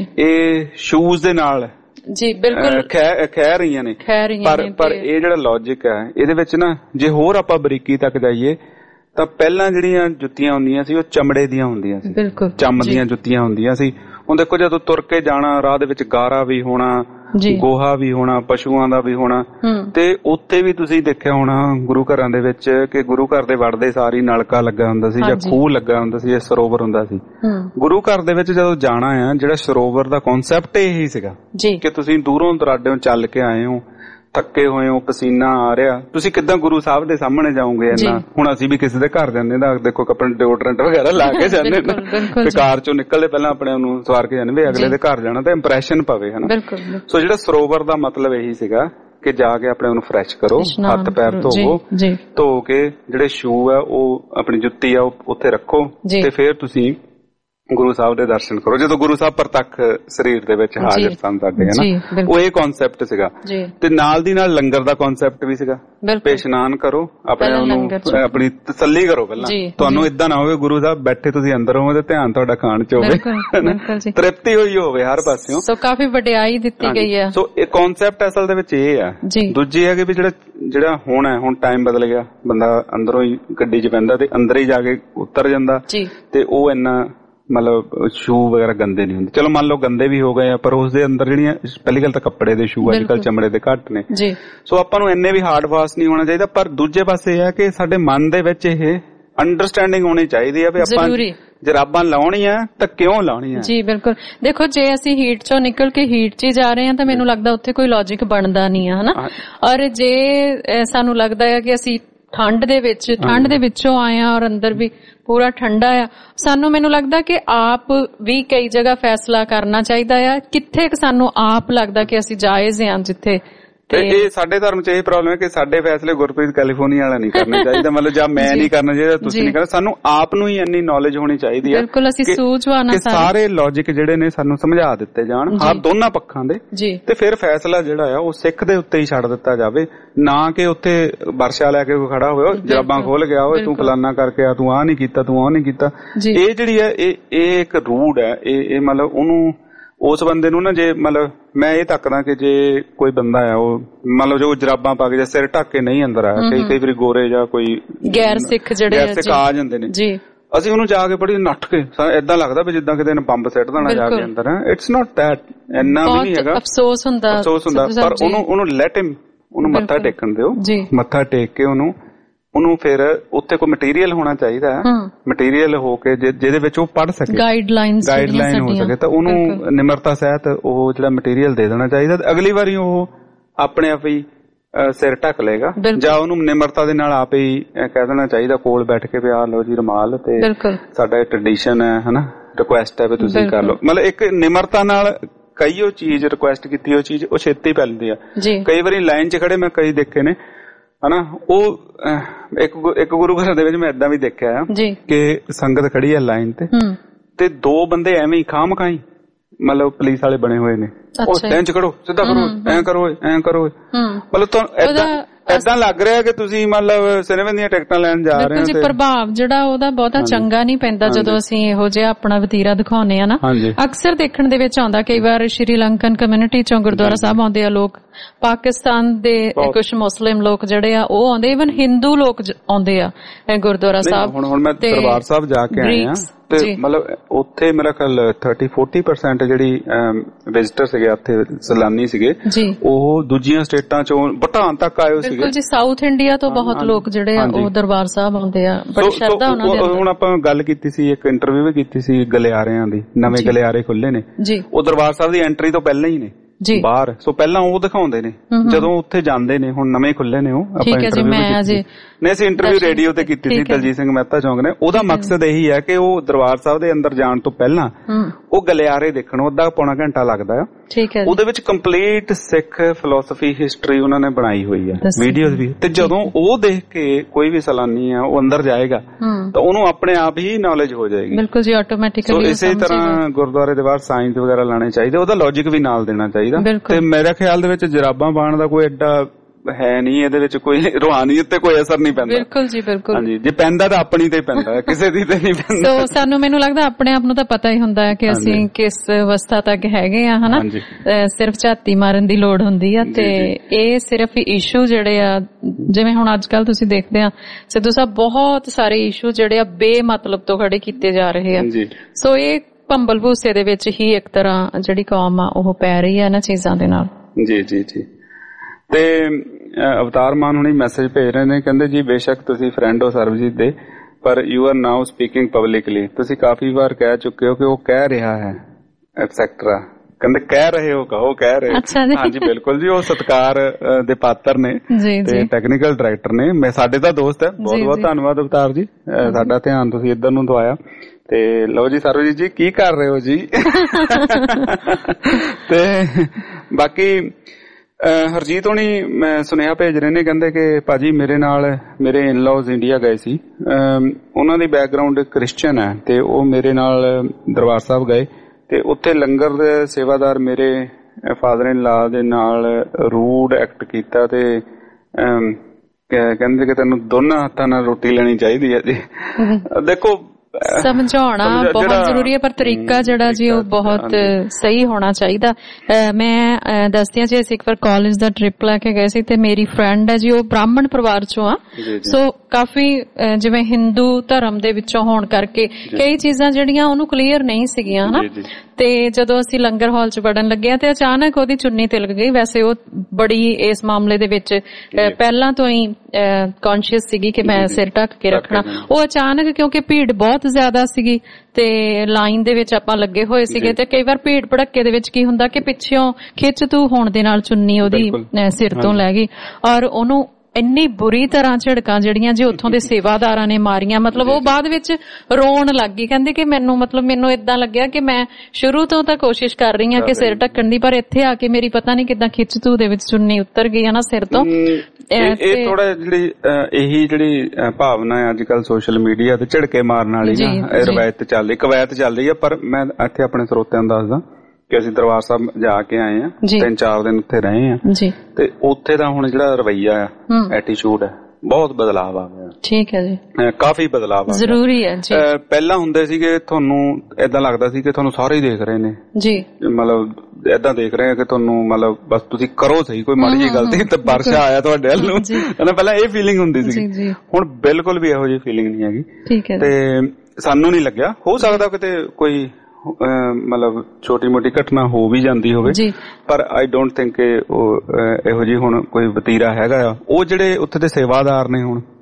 ਇਹ ਸ਼ੂਜ਼ ਦੇ ਨਾਲ ਜੀ ਬਿਲਕੁਲ ਖਹਿ ਰਹੀਆਂ ਨੇ, ਪਰ ਪਰ ਇਹ ਜਿਹੜਾ ਲੌਜਿਕ ਹੈ ਇਹਦੇ ਵਿੱਚ ਨਾ ਜੇ ਹੋਰ ਆਪਾਂ ਬਰੀਕੀ ਤੱਕ ਜਾਈਏ ਤਾਂ ਪਹਿਲਾਂ ਜਿਹੜੀਆਂ ਜੁੱਤੀਆਂ ਹੁੰਦੀਆਂ ਸੀ ਉਹ ਚਮੜੇ ਦੀਆਂ ਹੁੰਦੀਆਂ ਸੀ, ਚੰਮ ਦੀਆਂ ਜੁੱਤੀਆਂ ਹੁੰਦੀਆਂ ਸੀ। ਹੁਣ ਦੇਖੋ ਜਦੋਂ ਤੁਰ ਕੇ ਜਾਣਾ ਰਾਹ ਦੇ ਵਿੱਚ ਗਾਰਾ ਵੀ ਹੋਣਾ, ਗੋਹਾ ਵੀ ਹੋਣਾ, ਪਸ਼ੂਆਂ ਦਾ ਵੀ ਹੋਣਾ, ਤੇ ਉੱਥੇ ਵੀ ਤੁਸੀਂ ਦੇਖਿਆ ਹੋਣਾ ਗੁਰੂ ਘਰਾਂ ਦੇ ਵਿੱਚ ਕਿ ਗੁਰੂ ਘਰ ਦੇ ਵੜਦੇ ਸਾਰੀ ਨਲਕਾ ਲੱਗਾ ਹੁੰਦਾ ਸੀ ਜਾਂ ਖੂਹ ਲੱਗਾ ਹੁੰਦਾ ਸੀ ਜਾਂ ਸਰੋਵਰ ਹੁੰਦਾ ਸੀ। ਗੁਰੂ ਘਰ ਦੇ ਵਿੱਚ ਜਦੋਂ ਜਾਣਾ ਆ ਜਿਹੜਾ ਸਰੋਵਰ ਦਾ ਕਨਸੈਪਟ ਇਹੀ ਸੀਗਾ ਕਿ ਤੁਸੀਂ ਦੂਰੋਂ ਦਰਾਡਿਓਂ ਚੱਲ ਕੇ ਆਏ ਹੋ, ਥੱਕੇ ਹੋਏ ਹੋ, ਪਸੀਨਾ ਆ ਰਿਹਾ, ਤੁਸੀਂ ਕਿੱਦਾਂ ਗੁਰੂ ਸਾਹਿਬ ਦੇ ਸਾਹਮਣੇ ਜਾਓਗੇ ਇੰਨਾ। ਹੁਣ ਅਸੀਂ ਵੀ ਕਿਸੇ ਦੇ ਘਰ ਜਾਂਦੇ ਤਾਂ ਦੇਖੋ ਆਪਣੇ ਡਿਓਡਰੈਂਟ ਵਗੈਰਾ ਲਾ ਕੇ ਜਾਂਦੇ ਨੇ, ਕਾਰ ਚੋਂ ਨਿਕਲਦੇ ਪਹਿਲਾਂ ਆਪਣੇ ਉਹਨੂੰ ਸਵਾਰ ਕੇ ਜਾਂਦੇ ਵੀ ਅਗਲੇ ਦੇ ਘਰ ਜਾਣਾ ਤਾਂ ਇੰਪ੍ਰੈਸ਼ਨ ਪਵੇ ਹਨਾ। ਸੋ ਜਿਹੜਾ ਸਰੋਵਰ ਦਾ ਮਤਲਬ ਇਹੀ ਸੀਗਾ ਕਿ ਜਾ ਕੇ ਆਪਣੇ ਉਹਨੂੰ ਫਰੈਸ਼ ਕਰੋ, ਹੱਥ ਪੈਰ ਧੋਵੋ, ਧੋ ਕੇ ਜਿਹੜੇ ਸ਼ੂ ਆ ਉਹ ਆਪਣੀ ਜੁੱਤੀ ਆ ਉਹ ਉੱਥੇ ਰੱਖੋ ਤੇ ਫਿਰ ਤੁਸੀਂ ਗੁਰੂ ਸਾਹਿਬ ਦੇ ਦਰਸ਼ਨ ਕਰੋ ਜਦੋਂ ਗੁਰੂ ਸਾਹਿਬ ਪ੍ਰਤੱਖ ਸਰੀਰ ਦੇ ਵਿੱਚ ਹਾਜ਼ਰ ਸਨ ਸਾਡੇ ਹਨਾ। ਉਹ ਇਹ ਕਨਸੈਪਟ ਸੀਗਾ ਤੇ ਨਾਲ ਦੀ ਨਾਲ ਲੰਗਰ ਦਾ ਕਨਸੈਪਟ ਵੀ ਸੀਗਾ, ਇਸ਼ਨਾਨ ਕਰੋ, ਆਪਣੇ ਉਹਨੂੰ ਆਪਣੀ ਤਸੱਲੀ ਕਰੋ ਪਹਿਲਾਂ, ਤੁਹਾਨੂੰ ਏਦਾਂ ਨਾ ਹੋਵੇ ਗੁਰੂ ਸਾਹਿਬ ਬੈਠੇ ਤੁਸੀਂ ਅੰਦਰ ਹੋਵੇ ਤੇ ਧਿਆਨ ਤੁਹਾਡਾ ਖਾਣ ਚ ਹੋਵੇ, ਤ੍ਰਿਪਤੀ ਹੋਈ ਹੋਵੇ ਹਰ ਪਾਸਿਓਂ। ਸੋ ਕਾਫੀ ਵਡਿਆਈ ਦਿੱਤੀ ਗਈ ਹੈ। ਸੋ ਇਹ ਕਨਸੈਪਟ ਅਸਲ ਦੇ ਵਿੱਚ ਇਹ ਆ। ਦੂਜੀ ਹੈ ਕਿ ਵੀ ਜਿਹੜਾ ਜਿਹੜਾ ਹੁਣ ਹੈ ਹੁਣ ਟਾਈਮ ਬਦਲ ਗਿਆ, ਬੰਦਾ ਅੰਦਰੋਂ ਹੀ ਗੱਡੀ ਚ ਪੈਂਦਾ ਤੇ ਅੰਦਰ ਹੀ ਜਾ ਕੇ ਉਤਰ ਜਾਂਦਾ ਤੇ ਉਹ ਇੰਨਾ ਮਤਲਬ ਸ਼ੂ ਵਗੈਰਾ ਗੰਦੇ ਨਹੀਂ ਹੁੰਦੇ। ਚਲੋ ਮੰਨ ਲਓ ਗੰਦੇ ਵੀ ਹੋ ਗਏ ਆ ਪਰ ਉਸ ਦੇ ਅੰਦਰ ਜਿਹੜੀਆਂ ਪਹਿਲੀ ਗੱਲ ਤਾਂ ਕੱਪੜੇ ਦੇ ਸ਼ੂ ਅੱਜ ਕੱਲ ਚਮੜੇ ਦੇ ਘੱਟ ਨੇ, ਸੋ ਆਪਾਂ ਨੂੰ ਇੰਨੇ ਵੀ ਹਾਰਡ ਫਾਸਟ ਨਹੀਂ ਹੋਣਾ ਚਾਹੀਦਾ। ਪਰ ਦੂਜੇ ਪਾਸੇ ਇਹ ਹੈ ਕਿ ਸਾਡੇ ਮਨ ਦੇ ਵਿੱਚ ਇਹ ਅੰਡਰਸਟੈਂਡਿੰਗ ਹੋਣੀ ਚਾਹੀਦੀ ਹੈ ਵੀ ਆਪਾਂ ਜਰਾਬਾਂ ਲਾਉਣੀਆਂ ਤਾਂ ਕਿਉਂ ਲਾਉਣੀਆਂ। ਜੀ ਬਿਲਕੁਲ, ਦੇਖੋ ਜੇ ਅਸੀਂ ਹੀਟ ਚੋਂ ਨਿਕਲ ਕੇ ਹੀਟ ਚ ਜਾ ਰਹੇ ਹਾਂ ਤਾਂ ਮੈਨੂੰ ਲੱਗਦਾ ਉੱਥੇ ਕੋਈ ਲੌਜਿਕ ਬਣਦਾ ਨਹੀਂ ਆ ਹਨਾ। ਔਰ ਜੇ ਸਾਨੂੰ ਲੱਗਦਾ ਹੈ ਕਿ ਅਸੀਂ ਠੰਡ ਦੇ ਵਿੱਚ ਠੰਡ ਦੇ ਵਿੱਚੋਂ ਆਏ ਆ ਔਰ ਅੰਦਰ ਵੀ ਪੂਰਾ ਠੰਡਾ ਆ, ਸਾਨੂੰ ਮੈਨੂੰ ਲੱਗਦਾ ਕਿ ਆਪ ਵੀ ਕਈ ਜਗ੍ਹਾ ਫੈਸਲਾ ਕਰਨਾ ਚਾਹੀਦਾ ਆ ਕਿੱਥੇ ਸਾਨੂੰ ਆਪ ਲੱਗਦਾ ਕਿ ਅਸੀਂ ਜਾਇਜ਼ ਆ ਜਿੱਥੇ। ਇਹ ਸਾਡੇ ਧਰਮ ਚ ਇਹ ਪ੍ਰੋਬਲਮ ਹੈ ਕਿ ਸਾਡੇ ਫੈਸਲੇ ਗੁਰਪ੍ਰੀਤ ਕੈਲੀਫੋਰਨੀਆ ਵਾਲਾ ਨਹੀਂ ਕਰਨੇ ਚਾਹੀਦਾ, ਮਤਲਬ ਜਾਂ ਮੈਂ ਨਹੀਂ ਕਰਨਾ ਚਾਹੀਦਾ ਤੁਸੀਂ ਨਹੀਂ ਕਰਨਾ, ਸਾਨੂੰ ਆਪ ਨੂੰ ਹੀ ਇੰਨੀ ਨੌਲੇਜ ਹੋਣੀ ਚਾਹੀਦੀ ਹੈ ਬਿਲਕੁਲ ਅਸੀਂ ਸੂਝਵਾਨ ਸਾਰੇ ਲੌਜਿਕ ਜਿਹੜੇ ਨੇ ਸਾਨੂੰ ਸਮਝਾ ਦਿੱਤੇ ਜਾਣ ਹਰ ਦੋਨਾਂ ਪੱਖਾਂ ਦੇ, ਤੇ ਫਿਰ ਫੈਸਲਾ ਜਿਹੜਾ ਆ ਉਹ ਸਿੱਖ ਦੇ ਉੱਤੇ ਹੀ ਛੱਡ ਦਿੱਤਾ ਜਾਵੇ, ਨਾ ਕਿ ਉੱਥੇ ਵਰਸ਼ਾ ਲੈ ਕੇ ਕੋਈ ਖੜਾ ਹੋਵੇ ਜਰਾਬਾਂ ਖੋਲ ਗਿਆ ਓਏ ਤੂੰ ਫਲਾਨਾ ਕਰਕੇ ਆ, ਤੂੰ ਆਹ ਨਹੀਂ ਕੀਤਾ, ਤੂੰ ਆਹ ਨਹੀਂ ਕੀਤਾ। ਇਹ ਜਿਹੜੀ ਹੈ ਇਹ ਇਹ ਇੱਕ ਰੂਡ ਹੈ, ਇਹ ਇਹ ਮਤਲਬ ਉਹਨੂੰ ਉਸ ਬੰਦੇ ਨੂੰ ਨਾ ਜੇ ਮਤਲਬ ਮੈਂ ਇਹ ਤੱਕਦਾ ਕਿ ਜੇ ਕੋਈ ਬੰਦਾ ਆ ਉਹ ਮਤਲਬ ਜੋ ਜਰਾਬਾਂ ਪਾ ਕੇ ਜਾਂ ਸਿਰ ਢੱਕ ਕੇ ਨਹੀਂ ਅੰਦਰ ਆਇਆ, ਕਈ ਕਈ ਵਾਰੀ ਗੋਰੇ ਜਾਂ ਕੋਈ ਗੈਰ ਸਿੱਖ ਜਿਹੜੇ ਗੈਰ ਸਿੱਖ ਆ ਜਾਂਦੇ ਨੇ, ਅਸੀਂ ਉਹਨੂੰ ਜਾ ਕੇ ਬੜੀ ਨੱਠ ਕੇ ਏਦਾਂ ਲੱਗਦਾ ਵੀ ਜਿੱਦਾਂ ਕਿਤੇ ਨੇ ਬੰਬ ਸਿੱਟ ਦੇਣਾ ਜਾ ਕੇ ਅੰਦਰ। ਇਟਸ ਨਾਟ ਦੈਟ, ਇੰਨਾ ਵੀ ਨਹੀਂ ਹੈਗਾ, ਅਫਸੋਸ ਹੁੰਦਾ ਅਫਸੋਸ ਹੁੰਦਾ ਪਰ ਉਹਨੂੰ ਉਹਨੂੰ ਲੈਟ ਹਿਮ ਉਹਨੂੰ ਮੱਥਾ ਟੇਕਣ ਦਿਓ, ਮੱਥਾ ਟੇਕ ਕੇ ਉਹਨੂੰ ਉਹਨੂੰ ਫਿਰ ਉੱਥੇ ਕੋਈ ਮਟੀਰੀਅਲ ਹੋਣਾ ਚਾਹੀਦਾ, ਮਟੀਰੀਅਲ ਹੋ ਕੇ ਜਿਹਦੇ ਵਿੱਚ ਉਹ ਪੜ੍ਹ ਸਕੇ, ਗਾਈਡਲਾਈਨਸ ਗਾਈਡਲਾਈਨ ਹੋ ਸਕੇ, ਤਾਂ ਉਹਨੂੰ ਨਿਮਰਤਾ ਸਹਿਤ ਉਹ ਜਿਹੜਾ ਮਟੀਰੀਅਲ ਦੇ ਦੇਣਾ ਚਾਹੀਦਾ। ਅਗਲੀ ਵਾਰੀ ਉਹ ਆਪਣੇ ਆਪ ਹੀ ਸਿਰ ਢੱਕ ਲਏਗਾ, ਜਾਂ ਉਹਨੂੰ ਨਿਮਰਤਾ ਦੇ ਨਾਲ ਆਪ ਹੀ ਕਹਿ ਦੇਣਾ ਚਾਹੀਦਾ ਕੋਲ ਬੈਠ ਕੇ ਵੀ ਆ ਲਓ ਜੀ ਰੁਮਾਲ, ਤੇ ਸਾਡਾ ਇਹ ਟ੍ਰੈਡੀਸ਼ਨ ਹੈ ਹਨਾ, ਰਿਕੁਐਸਟ ਹੈ ਵੀ ਤੁਸੀਂ ਕਰ ਲਓ। ਮਤਲਬ ਇੱਕ ਨਿਮਰਤਾ ਨਾਲ ਕਈ ਉਹ ਚੀਜ਼ ਰਿਕੁਐਸਟ ਕੀਤੀ ਉਹ ਚੀਜ਼ ਉਹ ਛੇਤੀ ਪੈਂਦੀ ਆ। ਕਈ ਵਾਰੀ ਲਾਈਨ 'ਚ ਖੜੇ ਮੈਂ ਕਈ ਦੇਖੇ ਨੇ ਹਨਾ, ਉਹ ਇੱਕ ਇੱਕ ਗੁਰੂ ਘਰ ਦੇ ਵਿੱਚ ਮੈਂ ਏਦਾਂ ਵੀ ਦੇਖਿਆ ਆ ਕਿ ਸੰਗਤ ਖੜੀ ਆ ਲਾਈਨ ਤੇ, ਤੇ ਦੋ ਬੰਦੇ ਐਵੇਂ ਹੀ ਖਾਮ ਖਾਈ ਮਤਲਬ ਪੁਲਿਸ ਵਾਲੇ ਬਣੇ ਹੋਏ ਨੇ, ਉਹ ਲਾਈਨ 'ਚ ਖੜੋ, ਸਿੱਧਾ ਕਰੋ, ਐਂ ਕਰੋ ਐਂ ਕਰੋ, ਮਤਲਬ ਤੁਹਾਨੂੰ ਏਦਾਂ ਏਦਾਂ ਲੱਗ ਰਿਹਾ ਕਿ ਤੁਸੀਂ ਮਤਲਬ ਸਿਨੇਮਾ ਦੀਆਂ ਟਿਕਟਾਂ ਲੈਣ ਜਾ ਰਹੇ ਹੋ। ਜੀ ਪ੍ਰਭਾਵ ਜਿਹੜਾ ਉਹਦਾ ਬਹੁਤਾ ਚੰਗਾ ਨਹੀਂ ਪੈਂਦਾ ਜਦੋਂ ਅਸੀਂ ਇਹੋ ਜਿਹਾ ਆਪਣਾ ਵਤੀਰਾ ਦਿਖਾਉਂਦੇ ਆ ਨਾ। ਅਕਸਰ ਦੇਖਣ ਦੇ ਵਿੱਚ ਆਉਂਦਾ, ਕਈ ਵਾਰ ਸ਼੍ਰੀਲੰਕਨ ਕਮਿਊਨਿਟੀ ਚੋਂ ਗੁਰਦੁਆਰਾ ਸਾਹਿਬ ਆਉਂਦੇ ਆ ਲੋਕ, ਪਾਕਿਸਤਾਨ ਦੇ ਕੁਝ ਮੁਸਲਿਮ ਲੋਕ ਜਿਹੜੇ ਆ ਉਹ ਆਉਂਦੇ, ਇਵਨ ਹਿੰਦੂ ਲੋਕ ਆਉਂਦੇ ਆ ਗੁਰਦੁਆਰਾ ਸਾਹਿਬ। ਹੁਣ ਹੁਣ ਮੈਂ ਦਰਬਾਰ ਸਾਹਿਬ ਜਾ ਕੇ ਆਇਆ ਤੇ ਮਤਲਬ ਉੱਥੇ ਮੇਰਾ ਖਿਆਲ ਥਰਟੀ ਫੋਰਟੀ ਪਰਸੈਂਟ ਜਿਹੜੀ ਵਿਜ਼ਿਟਰ ਸੀਗੇ ਉੱਥੇ ਸੈਲਾਨੀ ਸੀਗੇ, ਉਹ ਦੂਜੀਆਂ ਸਟੇਟਾਂ ਚੋਂ ਭੂਟਾਨ ਤੱਕ ਆਏ ਹੋਏ ਸੀਗੇ। ਬਿਲਕੁਲ ਜੀ, ਸਾਊਥ ਇੰਡੀਆ ਤੋਂ ਬਹੁਤ ਲੋਕ ਜਿਹੜੇ ਆ ਉਹ ਦਰਬਾਰ ਸਾਹਿਬ ਆਉਂਦੇ ਆ, ਬੜੀ ਸ਼ਰਧਾ ਉਹਨਾਂ ਦੇ ਅੰਦਰ। ਹੁਣ ਆਪਾਂ ਗੱਲ ਕੀਤੀ ਸੀ, ਇੱਕ ਇੰਟਰਵਿਊ ਵੀ ਕੀਤੀ ਸੀ ਗਲਿਆਰਿਆਂ ਦੀ, ਨਵੇਂ ਗਲਿਆਰੇ ਖੁੱਲੇ ਨੇ ਉਹ ਦਰਬਾਰ ਸਾਹਿਬ ਦੀ ਐਂਟਰੀ ਤੋਂ ਪਹਿਲਾਂ ਹੀ ਨੇ ਬਾਹਰ, ਸੋ ਪਹਿਲਾਂ ਉਹ ਦਿਖਾਉਂਦੇ ਨੇ ਜਦੋਂ ਉੱਥੇ ਜਾਂਦੇ ਨੇ। ਹੁਣ ਨਵੇਂ ਖੁੱਲੇ ਨੇ ਉਹ, ਆਪਾਂ ਇੰਟਰਵਿਊ ਨਹੀਂ ਅਸੀਂ ਇੰਟਰਵਿਊ ਰੇਡੀਓ ਤੇ ਕੀਤੀ ਸੀ ਦਲਜੀਤ ਸਿੰਘ ਮਹਿਤਾ ਚੌਂਕ ਨੇ। ਉਹਦਾ ਮਕਸਦ ਇਹੀ ਹੈ ਕਿ ਉਹ ਦਰਬਾਰ ਸਾਹਿਬ ਦੇ ਅੰਦਰ ਜਾਣ ਤੋਂ ਪਹਿਲਾਂ ਉਹ ਗਲਿਆਰੇ ਦੇਖਣ, ਅੱਧਾ ਪੌਣਾ ਘੰਟਾ ਲੱਗਦਾ ਆ, ਉਹਦੇ ਵਿੱਚ ਕੰਪਲੀਟ ਸਿੱਖ ਫਿਲਾਸਫੀ ਹਿਸਟਰੀ ਉਹਨਾਂ ਨੇ ਬਣਾਈ ਹੋਈ ਆ, ਵੀਡੀਓਜ਼ ਵੀ। ਤੇ ਜਦੋਂ ਉਹ ਦੇਖ ਕੇ ਕੋਈ ਵੀ ਸੈਲਾਨੀ ਆ ਉਹ ਅੰਦਰ ਜਾਏਗਾ ਤਾਂ ਉਹਨੂੰ ਆਪਣੇ ਆਪ ਹੀ ਨੌਲੇਜ ਹੋ ਜਾਏਗੀ। ਬਿਲਕੁਲ ਜੀ, ਆਟੋਮੈਟਿਕਲੀ। ਇਸੇ ਤਰ੍ਹਾਂ ਗੁਰਦੁਆਰੇ ਦੇ ਬਾਹਰ ਸਾਇੰਸ ਵਗੈਰਾ ਲਾਣੇ ਚਾਹੀਦੇ, ਉਹਦਾ ਲੌਜਿਕ ਵੀ ਨਾਲ ਦੇਣਾ ਚਾਹੀਦਾ। ਤੇ ਮੇਰੇ ਖਿਆਲ ਦੇ ਵਿੱਚ ਜਰਾਬਾਂ ਪਾਉਣ ਦਾ ਕੋਈ ਐਡਾ ਹੈ ਨਹੀਂ, ਇਹਦੇ ਵਿੱਚ ਕੋਈ ਰੂਹਾਨੀਅਤ ਤੇ ਕੋਈ ਅਸਰ ਨਹੀਂ ਪੈਂਦਾ। ਬਿਲਕੁਲ ਜੀ, ਬਿਲਕੁਲ। ਹਾਂਜੀ, ਜੇ ਪੈਂਦਾ ਤਾਂ ਆਪਣੀ ਤੇ ਪੈਂਦਾ, ਕਿਸੇ ਦੀ ਤੇ ਨਹੀਂ ਪੈਂਦਾ। ਸੋ ਸਾਨੂੰ ਮੈਨੂੰ ਲੱਗਦਾ ਆਪਣੇ ਆਪ ਨੂੰ ਤਾਂ ਪਤਾ ਹੀ ਹੁੰਦਾ ਹੈ ਕਿ ਅਸੀਂ ਕਿਸ ਅਵਸਥਾ ਤੱਕ ਹੈਗੇ ਆ ਹਨਾ, ਸਿਰਫ ਝਾਤੀ ਮਾਰਨ ਦੀ ਲੋੜ ਹੁੰਦੀ ਆ। ਤੇ ਇਹ ਸਿਰਫ ਇਸ਼ੂ ਜਿਹੜੇ ਆ, ਜਿਵੇਂ ਹੁਣ ਅੱਜ ਕੱਲ ਤੁਸੀਂ ਦੇਖਦੇ ਆ ਸਿੱਧੂ ਸਾਹਿਬ, ਬਹੁਤ ਸਾਰੇ ਇਸ਼ੂ ਜਿਹੜੇ ਆ ਬੇਮਤਲਬ ਤੋਂ ਖੜੇ ਕੀਤੇ ਜਾ ਰਹੇ ਆ। ਸੋ ਇਹ ਭੰਬਲ ਭੂਸੇ ਦੇ ਵਿੱਚ ਹੀ ਇੱਕ ਤਰ੍ਹਾਂ ਜਿਹੜੀ ਕੌਮ ਆ ਉਹ ਪੈ ਰਹੀ ਆ ਇਹਨਾਂ ਚੀਜ਼ਾਂ ਦੇ ਨਾਲ। ਜੀ ਜੀ ਜੀ। ਤੇ ਅਵਤਾਰ ਮਾਨ ਹੁਣੀ ਮੈਸੇਜ ਭੇਜ ਰਹੇ ਨੇ, ਕਹਿੰਦੇ ਜੀ ਬੇਸ਼ੱਕ ਤੁਸੀਂ ਫਰੈਂਡ ਹੋ ਸਰਬਜੀਤ ਦੇ, ਪਰ you are now speaking publicly. ਤੁਸੀਂ ਕਾਫੀ ਵਾਰ ਕਹਿ ਚੁੱਕੇ ਹੋ ਕਿ ਉਹ ਕਹਿ ਰਿਹਾ ਹੈ ਐਕਸੈਕਟਰਾ, ਕਹਿੰਦੇ ਕਹਿ ਰਹੇ ਹੋ, ਕਹੋ ਕਹਿ ਰਹੇ। ਹਾਂਜੀ ਬਿਲਕੁਲ ਜੀ, ਉਹ ਸਤਿਕਾਰ ਦੇ ਪਾਤਰ ਨੇ ਤੇ ਟੈਕਨੀਕਲ ਡਾਇਰੈਕਟਰ ਨੇ, ਮੈਂ ਸਾਡੇ ਦਾ ਦੋਸਤ ਹੈ। ਬਹੁਤ ਬਹੁਤ ਧੰਨਵਾਦ ਅਵਤਾਰ ਜੀ, ਸਾਡਾ ਧਿਆਨ ਤੁਸੀਂ ਇੱਧਰ ਨੂੰ ਦਵਾਇਆ। ਤੇ ਲਓ ਜੀ ਸਰਬਜੀਤ ਜੀ ਕੀ ਕਰ ਰਹੇ ਹੋ ਜੀ? ਤੇ ਬਾਕੀ ਹਰਜੀਤ ਹੋਣੀ ਮੈਂ ਸੁਨੇਹਾ ਭੇਜ ਰਹੇ ਨੇ, ਕਹਿੰਦੇ ਕਿ ਭਾਜੀ ਮੇਰੇ ਨਾਲ ਮੇਰੇ ਇਨ-ਲॉज ਇੰਡੀਆ ਗਏ ਸੀ, ਉਹਨਾਂ ਦੀ ਬੈਕਗ੍ਰਾਉਂਡ ਕ੍ਰਿਸਚੀਅਨ ਹੈ ਤੇ ਉਹ ਮੇਰੇ ਨਾਲ ਦਰਬਾਰ ਸਾਹਿਬ ਗਏ ਤੇ ਉੱਥੇ ਲੰਗਰ ਦੇ ਸੇਵਾਦਾਰ ਮੇਰੇ ਫਾਦਰ ਇਨ ਲਾ ਦੇ ਨਾਲ ਰੂਡ ਐਕਟ ਕੀਤਾ ਤੇ ਕਹਿੰਦੇ ਕਿ ਤੈਨੂੰ ਦੋਨਾਂ ਹੱਥਾਂ ਨਾਲ ਰੋਟੀ ਲੈਣੀ ਚਾਹੀਦੀ ਹੈ ਜੀ। ਦੇਖੋ ਸਮਝਾਉਣਾ ਬਹੁਤ ਜ਼ਰੂਰੀ ਹੈ, ਪਰ ਤਰੀਕਾ ਜਿਹੜਾ ਜੀ ਉਹ ਬਹੁਤ ਸਹੀ ਹੋਣਾ ਚਾਹੀਦਾ। ਮੈਂ ਦੱਸਦੀ ਹਾਂ ਜੀ, ਅਸੀਂ ਇੱਕ ਵਾਰ ਕਾਲਜ ਦਾ ਟ੍ਰਿਪ ਲੈ ਕੇ ਗਏ ਸੀ ਤੇ ਮੇਰੀ ਫਰੈਂਡ ਹੈ ਜੀ, ਉਹ ਬ੍ਰਾਹਮਣ ਪਰਿਵਾਰ ਚੋਂ ਆ, ਸੋ ਕਾਫੀ ਜਿਵੇਂ ਹਿੰਦੂ ਧਰਮ ਦੇ ਵਿੱਚੋਂ ਹੋਣ ਕਰਕੇ ਕਈ ਚੀਜ਼ਾਂ ਜਿਹੜੀਆਂ ਉਹਨੂੰ ਕਲੀਅਰ ਨਹੀਂ ਸੀਗੀਆਂ ਹਨਾ। ਤੇ ਜਦੋਂ ਅਸੀਂ ਲੰਗਰ ਹਾਲ ਚ ਵੜਨ ਲੱਗੇ ਤੇ ਅਚਾਨਕ ਉਹਦੀ ਚੁੰਨੀ ਤਿਲਕ ਗਈ। ਵੈਸੇ ਉਹ ਬੜੀ ਇਸ ਮਾਮਲੇ ਦੇ ਵਿੱਚ ਪਹਿਲਾਂ ਤੋਂ ਹੀ ਕੌਨਸ਼ੀਅਸ ਸੀਗੀ ਕਿ ਮੈਂ ਸਿਰ ਢੱਕ ਕੇ ਰੱਖਣਾ। ਉਹ ਅਚਾਨਕ ਕਿਉਂਕਿ ਭੀੜ ਬਹੁਤ ਜ਼ਿਆਦਾ ਸੀਗੀ ਤੇ ਲਾਈਨ ਦੇ ਵਿੱਚ ਆਪਾਂ ਲੱਗੇ ਹੋਏ ਸੀਗੇ ਤੇ ਕਈ ਵਾਰ ਭੀੜ ਭੜੱਕੇ ਦੇ ਵਿੱਚ ਕੀ ਹੁੰਦਾ ਕਿ ਪਿੱਛੋਂ ਖਿੱਚ ਤੂ ਹੋਣ ਦੇ ਨਾਲ ਚੁੰਨੀ ਉਹਦੀ ਸਿਰ ਤੋਂ ਲੈ ਗਈ ਔਰ ਉਹਨੂੰ ਇੰਨੀ ਬੁਰੀ ਤਰ੍ਹਾਂ ਝੜਕਾਂ ਜਿਹੜੀਆਂ ਜੀ ਉੱਥੋਂ ਦੇ ਸੇਵਾਦਾਰਾਂ ਨੇ ਮਾਰੀਆਂ। ਮਤਲਬ ਉਹ ਬਾਅਦ ਵਿੱਚ ਰੋਣ ਲੱਗ ਗਈ, ਕਹਿੰਦੇ ਕਿ ਮੈਨੂੰ ਮਤਲਬ ਮੈਨੂੰ ਏਦਾਂ ਲੱਗਿਆ ਕਿ ਮੈਂ ਸ਼ੁਰੂ ਤੋਂ ਤਾਂ ਕੋਸ਼ਿਸ਼ ਕਰ ਰਹੀ ਹਾਂ ਕਿ ਸਿਰ ਢੱਕਣ ਦੀ, ਪਰ ਇੱਥੇ ਆ ਕੇ ਮੇਰੀ ਪਤਾ ਨਹੀਂ ਕਿੱਦਾਂ ਖਿੱਚ ਤੂ ਦੇ ਵਿੱਚ ਚੁੰਨੀ ਉਤਰ ਗਈ ਹੈ ਨਾ ਸਿਰ ਤੋਂ। ਇਹ ਥੋੜਾ ਜਿਹੜੀ ਇਹੀ ਜਿਹੜੀ ਭਾਵਨਾ ਹੈ ਅੱਜ ਕੱਲ ਸੋਸ਼ਲ ਮੀਡੀਆ ਤੇ ਝੜਕੇ ਮਾਰਨ ਵਾਲੀ ਨਾ ਰਵਾਇਤ ਚੱਲ ਰਹੀ, ਕਵਾਇਤ ਚੱਲ ਰਹੀ ਹੈ। ਪਰ ਮੈਂ ਇੱਥੇ ਆਪਣੇ ਸਰੋਤਿਆਂ ਨੂੰ ਦੱਸਦਾ ਕਿ ਅਸੀਂ ਦਰਬਾਰ ਸਾਹਿਬ ਜਾ ਕੇ ਆਏ ਆ, ਤਿੰਨ ਚਾਰ ਦਿਨ ਉੱਥੇ ਰਹੇ ਆ ਤੇ ਉੱਥੇ ਦਾ ਹੁਣ ਜਿਹੜਾ ਰਵੱਈਆ ਆ, ਐਟੀਟਿਊਡ ਹੈ, ਬਹੁਤ ਬਦਲਾਵ ਆ ਗਿਆ। ਠੀਕ ਹੈ ਜੀ, ਕਾਫੀ ਬਦਲਾਵ ਆ, ਜ਼ਰੂਰੀ ਹੈ ਜੀ। ਪਹਿਲਾਂ ਹੁੰਦੇ ਸੀਗੇ ਤੁਹਾਨੂੰ ਏਦਾਂ ਲੱਗਦਾ ਸੀ ਕਿ ਤੁਹਾਨੂੰ ਸਾਰੇ ਹੀ ਦੇਖ ਰਹੇ ਨੇ ਜੀ, ਮਤਲਬ ਏਦਾਂ ਦੇਖ ਰਹੇ ਆ ਕਿ ਤੁਹਾਨੂੰ ਮਤਲਬ ਬਸ ਤੁਸੀਂ ਕਰੋ ਸਹੀ, ਕੋਈ ਮਾੜੀ ਜਿਹੀ ਗਲਤੀ ਤੇ ਵਰਸ਼ਾ ਆਇਆ ਤੁਹਾਡੇ ਵੱਲ ਨੂੰ, ਪਹਿਲਾਂ ਇਹ ਫੀਲਿੰਗ ਹੁੰਦੀ ਸੀ। ਹੁਣ ਬਿਲਕੁਲ ਵੀ ਇਹੋ ਜਿਹੀ ਫੀਲਿੰਗ ਨਹੀਂ ਹੈਗੀ ਤੇ ਸਾਨੂੰ ਨਹੀਂ ਲੱਗਿਆ। ਹੋ ਸਕਦਾ ਕਿਤੇ ਕੋਈ ਮਤਲਬ ਛੋਟੀ ਮੋਟੀ ਘਟਨਾ ਹੋ ਵੀ ਜਾਂਦੀ ਹੋਵੇ, ਪਰ ਆਈ ਡੋਂਟ ਥਿੰਕ ਉਹ ਇਹੋ ਜਿਹੀ ਹੁਣ ਕੋਈ ਵਤੀਰਾ ਹੈਗਾ ਆ। ਉਹ ਜਿਹੜੇ ਉੱਥੇ ਦੇ ਸੇਵਾਦਾਰ ਨੇ ਹੁਣ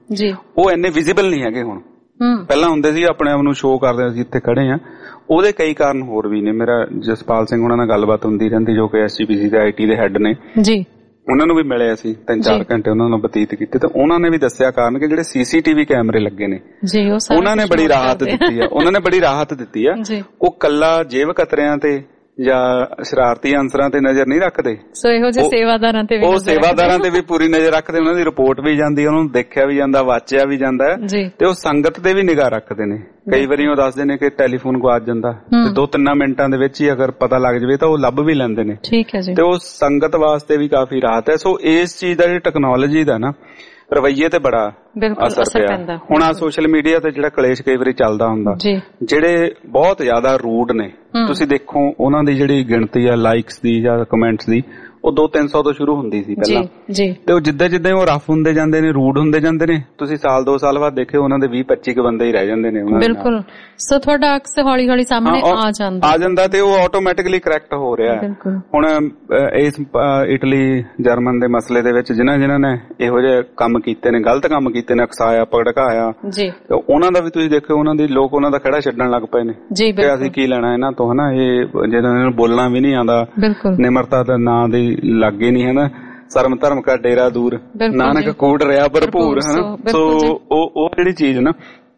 ਉਹ ਇੰਨੇ ਵਿਜ਼ੀਬਲ ਨਹੀਂ ਹੈਗੇ ਹੁਣ। ਪਹਿਲਾਂ ਹੁੰਦੇ ਸੀ ਆਪਣੇ ਆਪ ਨੂੰ ਸ਼ੋਅ ਕਰਦੇ ਸੀ ਇੱਥੇ ਖੜੇ ਆ। ਉਹਦੇ ਕਈ ਕਾਰਨ ਹੋਰ ਵੀ ਨੇ। ਮੇਰਾ ਜਸਪਾਲ ਸਿੰਘ ਉਹਨਾਂ ਨਾਲ ਗੱਲਬਾਤ ਹੁੰਦੀ ਰਹਿੰਦੀ ਜੋ ਕਿ ਐਸਜੀਪੀਸੀ ਦੇ ਆਈਟੀ ਦੇ ਹੈੱਡ ਨੇ ਜੀ, ਉਹਨਾਂ ਨੂੰ ਵੀ ਮਿਲੇ ਅਸੀਂ ਤਿੰਨ ਚਾਰ ਘੰਟੇ ਉਹਨਾਂ ਨਾਲ ਬਤੀਤ ਕੀਤੇ ਤੇ ਉਹਨਾਂ ਨੇ ਵੀ ਦੱਸਿਆ ਕਾਰਨ ਕਿ ਜਿਹੜੇ ਸੀਸੀਟੀਵੀ ਕੈਮਰੇ ਲੱਗੇ ਨੇ ਜੀ ਉਹਨਾਂ ਨੇ ਬੜੀ ਰਾਹਤ ਦਿੱਤੀ ਆ। ਉਹਨਾਂ ਨੇ ਬੜੀ ਰਾਹਤ ਦਿੱਤੀ ਆ। ਉਹ ਕੱਲਾ ਜੇਬ ਕਤਰਿਆਂ ਤੇ ਜਾਂ ਸ਼ਰਾਰਤੀ ਅਨਸਰਾਂ ਤੇ ਨਜ਼ਰ ਨਹੀਂ ਰੱਖਦੇ, ਸੋ ਇਹੋ ਜਿਹੇ ਸੇਵਾਦਾਰਾਂ ਤੇ ਵੀ ਉਹ ਸੇਵਾਦਾਰਾਂ ਤੇ ਵੀ ਪੂਰੀ ਨਜ਼ਰ ਰੱਖਦੇ। ਉਹਨਾਂ ਦੀ ਰਿਪੋਰਟ ਵੀ ਜਾਂਦੀ, ਉਹਨਾਂ ਨੂੰ ਦੇਖਿਆ ਵੀ ਜਾਂਦਾ, ਵਾਚਿਆ ਵੀ ਜਾਂਦਾ ਤੇ ਉਹ ਸੰਗਤ ਤੇ ਵੀ ਨਿਗਾਹ ਰੱਖਦੇ ਨੇ। ਕਈ ਵਾਰੀ ਉਹ ਦੱਸਦੇ ਨੇ ਕਿ ਟੈਲੀਫੋਨ ਗੁਆਚ ਜਾਂਦਾ ਤੇ ਦੋ ਤਿੰਨਾਂ ਮਿੰਟਾਂ ਦੇ ਵਿੱਚ ਹੀ ਅਗਰ ਪਤਾ ਲੱਗ ਜਾਵੇ ਤਾਂ ਉਹ ਲੱਭ ਵੀ ਲੈਂਦੇ ਨੇ। ਠੀਕ ਹੈ ਜੀ। ਤੇ ਉਹ ਸੰਗਤ ਵਾਸਤੇ ਵੀ ਕਾਫੀ ਰਾਹਤ ਹੈ। ਸੋ ਇਸ ਚੀਜ਼ ਦਾ ਜਿਹੜੀ ਟੈਕਨੋਲੋਜੀ ਦਾ ਨਾ ਰਵੱਈਏ ਤੇ ਬੜਾ ਅਸਰ ਪਿਆ। ਹੁਣ ਆ ਸੋਸ਼ਲ ਮੀਡੀਆ ਤੇ ਜਿਹੜਾ ਕਲੇਸ਼ ਕਈ ਵਾਰੀ ਚੱਲਦਾ ਹੁੰਦਾ, ਜਿਹੜੇ ਬਹੁਤ ਜ਼ਿਆਦਾ ਰੂਡ ਨੇ, ਤੁਸੀਂ ਦੇਖੋ ਉਹਨਾਂ ਦੀ ਜਿਹੜੀ ਗਿਣਤੀ ਆ ਲਾਈਕਸ ਦੀ ਜਾਂ ਕਮੈਂਟਸ ਦੀ ਉਹ ਦੋ ਤਿੰਨ ਸੌ ਤੋਂ ਸ਼ੁਰੂ ਹੁੰਦੀ ਸੀ ਪਹਿਲਾਂ ਤੇ ਉਹ ਜਿੱਦਾਂ ਜਿੱਦਾਂ ਉਹ ਰਫ ਹੁੰਦੇ ਜਾਂਦੇ ਨੇ, ਰੂਡ ਹੁੰਦੇ ਜਾਂਦੇ ਨੇ, ਤੁਸੀਂ ਸਾਲ ਦੋ ਸਾਲ ਬਾਅਦ ਦੇਖਿਓ ਉਹਨਾਂ ਦੇ ਵੀਹ ਪੱਚੀ ਕੁ ਬੰਦੇ ਹੀ ਰਹਿ ਜਾਂਦੇ ਨੇ। ਬਿਲਕੁਲ। ਸੋ ਤੁਹਾਡਾ ਅਕਸ ਹੌਲੀ ਹੌਲੀ ਸਾਹਮਣੇ ਆ ਜਾਂਦਾ ਆ ਜਾਂਦਾ ਤੇ ਉਹ ਆਟੋਮੈਟਿਕਲੀ ਕਰੈਕਟ ਹੋ ਰਿਹਾ ਹੈ। ਹੁਣ ਇਸ ਇਟਲੀ ਜਰਮਨ ਦੇ ਮਸਲੇ ਦੇ ਵਿੱਚ ਜਿਨ੍ਹਾਂ ਜਿਨ੍ਹਾਂ ਨੇ ਇਹੋ ਜਿਹੇ ਕੰਮ ਕੀਤੇ ਨੇ, ਗਲਤ ਕੰਮ ਕੀਤੇ ਨੇ, ਅਕਸਾਇਆ ਭੜਕਾਇਆ, ਉਹਨਾਂ ਦਾ ਵੀ ਤੁਸੀਂ ਦੇਖਿਓ ਉਹਨਾਂ ਦੀ ਲੋਕ ਉਹਨਾਂ ਦਾ ਖੜਾ ਛੱਡਣ ਲੱਗ ਪਏ ਨੇ ਕਿ ਅਸੀਂ ਕੀ ਲੈਣਾ ਇਹਨਾਂ ਤੋਂ, ਹਨਾ। ਇਹ ਜਿਹਨਾਂ ਨੂੰ ਬੋਲਣਾ ਵੀ ਨਹੀਂ ਆਉਂਦਾ, ਨਿਮਰਤਾ ਦਾ ਨਾਂ ਦੀ ਲੱਗੇ ਨਹੀਂ, ਹਨਾ। ਸਰਮ ਧਰਮ ਕਾ ਡੇਰਾ ਦੂਰ, ਨਾਨਕ ਕੂੜ ਰਿਹਾ ਭਰਪੂਰ, ਹਨਾ। ਸੋ ਉਹ ਉਹ ਜਿਹੜੀ ਚੀਜ਼ ਨਾ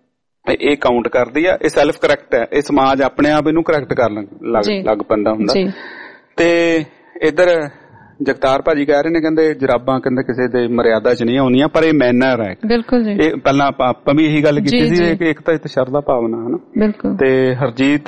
ਇਹ ਕਾਊਂਟ ਕਰਦੀ ਆ। ਇਹ ਸੈਲਫ ਕਰੈਕਟ ਹੈ। ਇਹ ਸਮਾਜ ਆਪਣੇ ਆਪ ਇਹਨੂੰ ਕਰੈਕਟ ਕਰਨ ਲੱਗ ਪੈਂਦਾ ਹੁੰਦਾ। ਤੇ ਇੱਧਰ ਜਗਤਾਰ ਭਾਜੀ ਕਹਿ ਰਹੇ ਨੇ, ਕਹਿੰਦੇ ਜਰਾਬਾਂ ਕਹਿੰਦੇ ਕਿਸੇ ਦੇ ਮਰਿਆਦਾ ਚ ਨਹੀਂ ਆਉਣੀਆਂ, ਪਰ ਇਹ ਮੈਨਰ ਹੈ। ਬਿਲਕੁਲ ਜੀ। ਇਹ ਪਹਿਲਾਂ ਆਪਾਂ ਵੀ ਇਹੀ ਗੱਲ ਕੀਤੀ ਸੀ ਕਿ ਇੱਕ ਤਾਂ ਇੱਕ ਸ਼ਰਧਾ ਭਾਵਨਾ, ਹਨਾ। ਬਿਲਕੁਲ। ਤੇ ਹਰਜੀਤ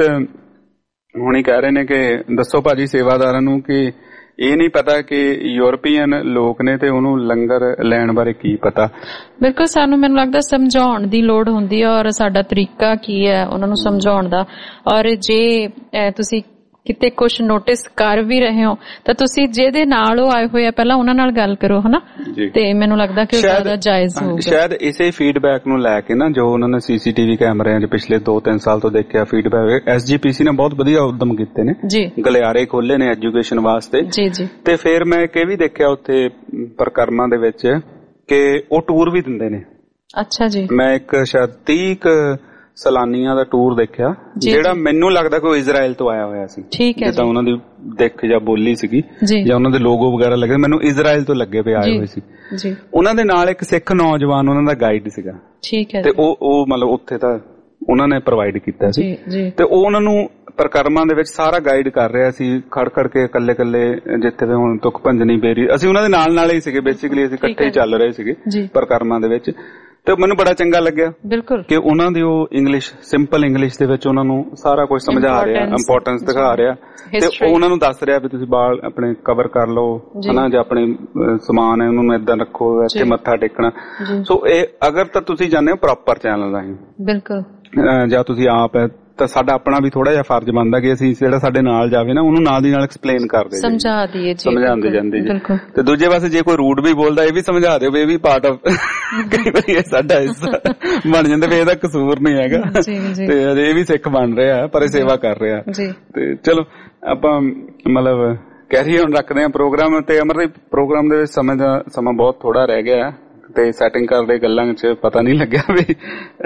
ਹੁਣੀ ਕਹਿ ਰਹੇ ਨੇ ਕਿ ਦੱਸੋ ਭਾਜੀ ਸੇਵਾਦਾਰਾਂ ਨੂੰ ਕਿ ਇਹ ਨਹੀਂ ਪਤਾ ਕਿ ਯੂਰਪੀਅਨ ਲੋਕ ਨੇ ਤੇ ਉਹਨੂੰ ਲੰਗਰ ਲੈਣ ਬਾਰੇ ਕੀ ਪਤਾ। ਬਿਲਕੁਲ। ਸਾਨੂੰ ਮੈਨੂੰ ਲੱਗਦਾ ਸਮਝਾਉਣ ਦੀ ਲੋੜ ਹੁੰਦੀ ਹੈ ਔਰ ਸਾਡਾ ਤਰੀਕਾ ਕੀ ਹੈ ਉਹਨਾਂ ਨੂੰ ਸਮਝਾਉਣ ਦਾ। ਔਰ ਜੇ ਤੁਸੀਂ ਕਿਤੇ ਕੁਝ ਨੋਟਿਸ ਕਰ ਵੀ ਰਹੇ ਹੋ ਤਾਂ ਤੁਸੀਂ ਜਿਹਦੇ ਨਾਲ ਉਹ ਆਏ ਹੋਏ ਆ ਪਹਿਲਾਂ ਉਹਨਾਂ ਨਾਲ ਗੱਲ ਕਰੋ, ਹਨਾ। ਤੇ ਮੈਨੂੰ ਲੱਗਦਾ ਕਿ ਉਹ ਜ਼ਿਆਦਾ ਜਾਇਜ਼ ਹੋਊਗਾ। ਸ਼ਾਇਦ ਇਸੇ ਫੀਡਬੈਕ ਨੂੰ ਲੈ ਕੇ ਨਾ ਜੋ ਉਹਨਾਂ ਨੇ ਸੀਸੀਟੀਵੀ ਕੈਮਰਿਆਂ 'ਚ ਪਿਛਲੇ ਦੋ ਤਿੰਨ ਸਾਲ ਤੋਂ ਦੇਖਿਆ ਫੀਡਬੈਕ, ਐਸਜੀਪੀਸੀ ਨੇ ਬਹੁਤ ਵਧੀਆ ਉਦਮ ਕੀਤੇ ਨੇ, ਗਲਿਆਰੇ ਖੋਲੇ ਨੇ ਐਜੂਕੇਸ਼ਨ ਵਾਸਤੇ। ਤੇ ਫਿਰ ਮੈਂ ਇੱਕ ਇਹ ਵੀ ਦੇਖਿਆ ਉੱਥੇ ਪ੍ਰਕਰਮਾਂ ਦੇ ਵਿੱਚ ਕਿ ਉਹ ਟੂਰ ਵੀ ਦਿੰਦੇ ਨੇ। ਅੱਛਾ ਜੀ। ਮੈਂ ਇੱਕ ਸ਼ਾਇਦ ਤੀਹ ਸੈਲਾਨੀਆਂ ਦਾ ਟੂਰ ਦੇਖਿਆ ਜਿਹੜਾ ਮੈਨੂੰ ਲੱਗਦਾ ਕਿ ਉਹ ਇਜ਼ਰਾਈਲ ਤੋਂ ਆਇਆ ਹੋਇਆ ਸੀ। ਜਿੱਦਾਂ ਉਹਨਾਂ ਦੀ ਦਿੱਖ ਜਾਂ ਬੋਲੀ ਸੀਗੀ ਜਾਂ ਉਹਨਾਂ ਦੇ ਲੋਗੋ ਵਗੈਰਾ ਲੱਗੇ, ਮੈਨੂੰ ਇਜ਼ਰਾਈਲ ਤੋਂ ਲੱਗੇ ਪਏ ਆਏ ਹੋਏ ਸੀ। ਉਹਨਾਂ ਦੇ ਨਾਲ ਇੱਕ ਸਿੱਖ ਨੌਜਵਾਨ ਉਹਨਾਂ ਦਾ ਗਾਈਡ ਸੀਗਾ। ਠੀਕ ਹੈ। ਤੇ ਉਹ ਉਹ ਮਤਲਬ ਉੱਥੇ ਤਾਂ ਉਹਨਾਂ ਨੇ ਪ੍ਰੋਵਾਈਡ ਕੀਤਾ ਸੀ ਤੇ ਉਹ ਉਹਨਾਂ ਨੂੰ ਪ੍ਰਕਰਮਾਂ ਦੇ ਵਿੱਚ ਸਾਰਾ ਗਾਈਡ ਕਰ ਰਿਹਾ ਸੀ, ਖੜ ਖੜ ਕੇ ਇਕੱਲੇ ਇਕੱਲੇ, ਜਿੱਥੇ ਵੀ ਹੁਣ ਤੁਕ ਭੰਜਨੀ ਬੇਰੀ, ਅਸੀਂ ਉਹਨਾਂ ਦੇ ਨਾਲ ਨਾਲ ਹੀ ਸੀਗੇ। ਬੇਸਿਕਲੀ ਅਸੀਂ ਇਕੱਠੇ ਹੀ ਚੱਲ ਰਹੇ ਸੀਗੇ ਪ੍ਰਕਰਮਾਂ ਦੇ ਵਿੱਚ। ਤੇ ਮੈਨੂੰ ਬੜਾ ਚੰਗਾ ਲੱਗਿਆ ਬਿਲਕੁਲ ਕਿ ਉਹਨਾਂ ਦੀ ਉਹ ਇੰਗਲਿਸ਼, ਸਿੰਪਲ ਇੰਗਲਿਸ਼ ਦੇ ਵਿੱਚ ਉਹਨਾਂ ਨੂੰ ਸਾਰਾ ਕੁਝ ਸਮਝਾ ਰਿਹਾ, ਇੰਪੋਰਟੈਂਸ ਦਿਖਾ ਰਿਹਾ ਤੇ ਉਹਨਾਂ ਨੂੰ ਦੱਸ ਰਿਹਾ ਵੀ ਤੁਸੀਂ ਬਾਲ ਆਪਣੇ ਕਵਰ ਕਰ ਲਓ, ਹਨਾ, ਜਾਂ ਆਪਣੇ ਸਮਾਨ ਹੈ ਉਹਨਾਂ ਨੂੰ ਏਦਾਂ ਰੱਖੋ, ਇੱਥੇ ਮੱਥਾ ਟੇਕਣਾ। ਸੋ ਇਹ ਅਗਰ ਤਾਂ ਤੁਸੀਂ ਜਾਣਦੇ ਹੋ ਪ੍ਰੋਪਰ ਚੈਨਲ ਰਾਹੀਂ ਬਿਲਕੁਲ, ਜਾਂ ਤੁਸੀਂ ਆਪ ਹੈ ਤਾਂ ਸਾਡਾ ਆਪਣਾ ਵੀ ਥੋੜਾ ਜਿਹਾ ਫਰਜ਼ ਬਣਦਾ ਕਿ ਅਸੀਂ ਜਿਹੜਾ ਸਾਡੇ ਨਾਲ ਜਾਵੇ ਨਾ ਉਹਨੂੰ ਨਾਲ ਦੀ ਨਾਲ ਐਕਸਪਲੇਨ ਕਰਦੇ, ਸਮਝਾ ਦਈਏ, ਸਮਝਾਉਂਦੇ ਜਾਂਦੇ ਜੀ। ਤੇ ਦੂਜੇ ਪਾਸੇ ਜੇ ਕੋਈ ਰੂਟ ਵੀ ਬੋਲਦਾ ਇਹ ਵੀ ਸਮਝਾ ਦਿਓ ਵੀ ਇਹ ਵੀ ਪਾਰਟ ਆਫ ਕਈ ਵਾਰੀ ਸਾਡਾ ਹਿੱਸਾ ਬਣ ਜਾਂਦਾ ਵੀ ਇਹਦਾ ਕਸੂਰ ਨਹੀਂ ਹੈਗਾ ਤੇ ਇਹ ਵੀ ਸਿੱਖ ਬਣ ਰਿਹਾ ਪਰ ਇਹ ਸੇਵਾ ਕਰ ਰਿਹਾ। ਤੇ ਚਲੋ ਆਪਾਂ ਮਤਲਬ ਕੈਰੀ ਔਨ ਰੱਖਦੇ ਹਾਂ ਪ੍ਰੋਗਰਾਮ ਤੇ। ਅਮਰਦੀਪ, ਪ੍ਰੋਗਰਾਮ ਦੇ ਵਿੱਚ ਸਮੇਂ ਦਾ ਸਮਾਂ ਬਹੁਤ ਥੋੜਾ ਰਹਿ ਗਿਆ ਤੇ ਸੈਟਿੰਗ ਕਰਦੇ ਗੱਲਾਂ ਚ ਪਤਾ ਨਹੀਂ ਲੱਗਿਆ ਵੀ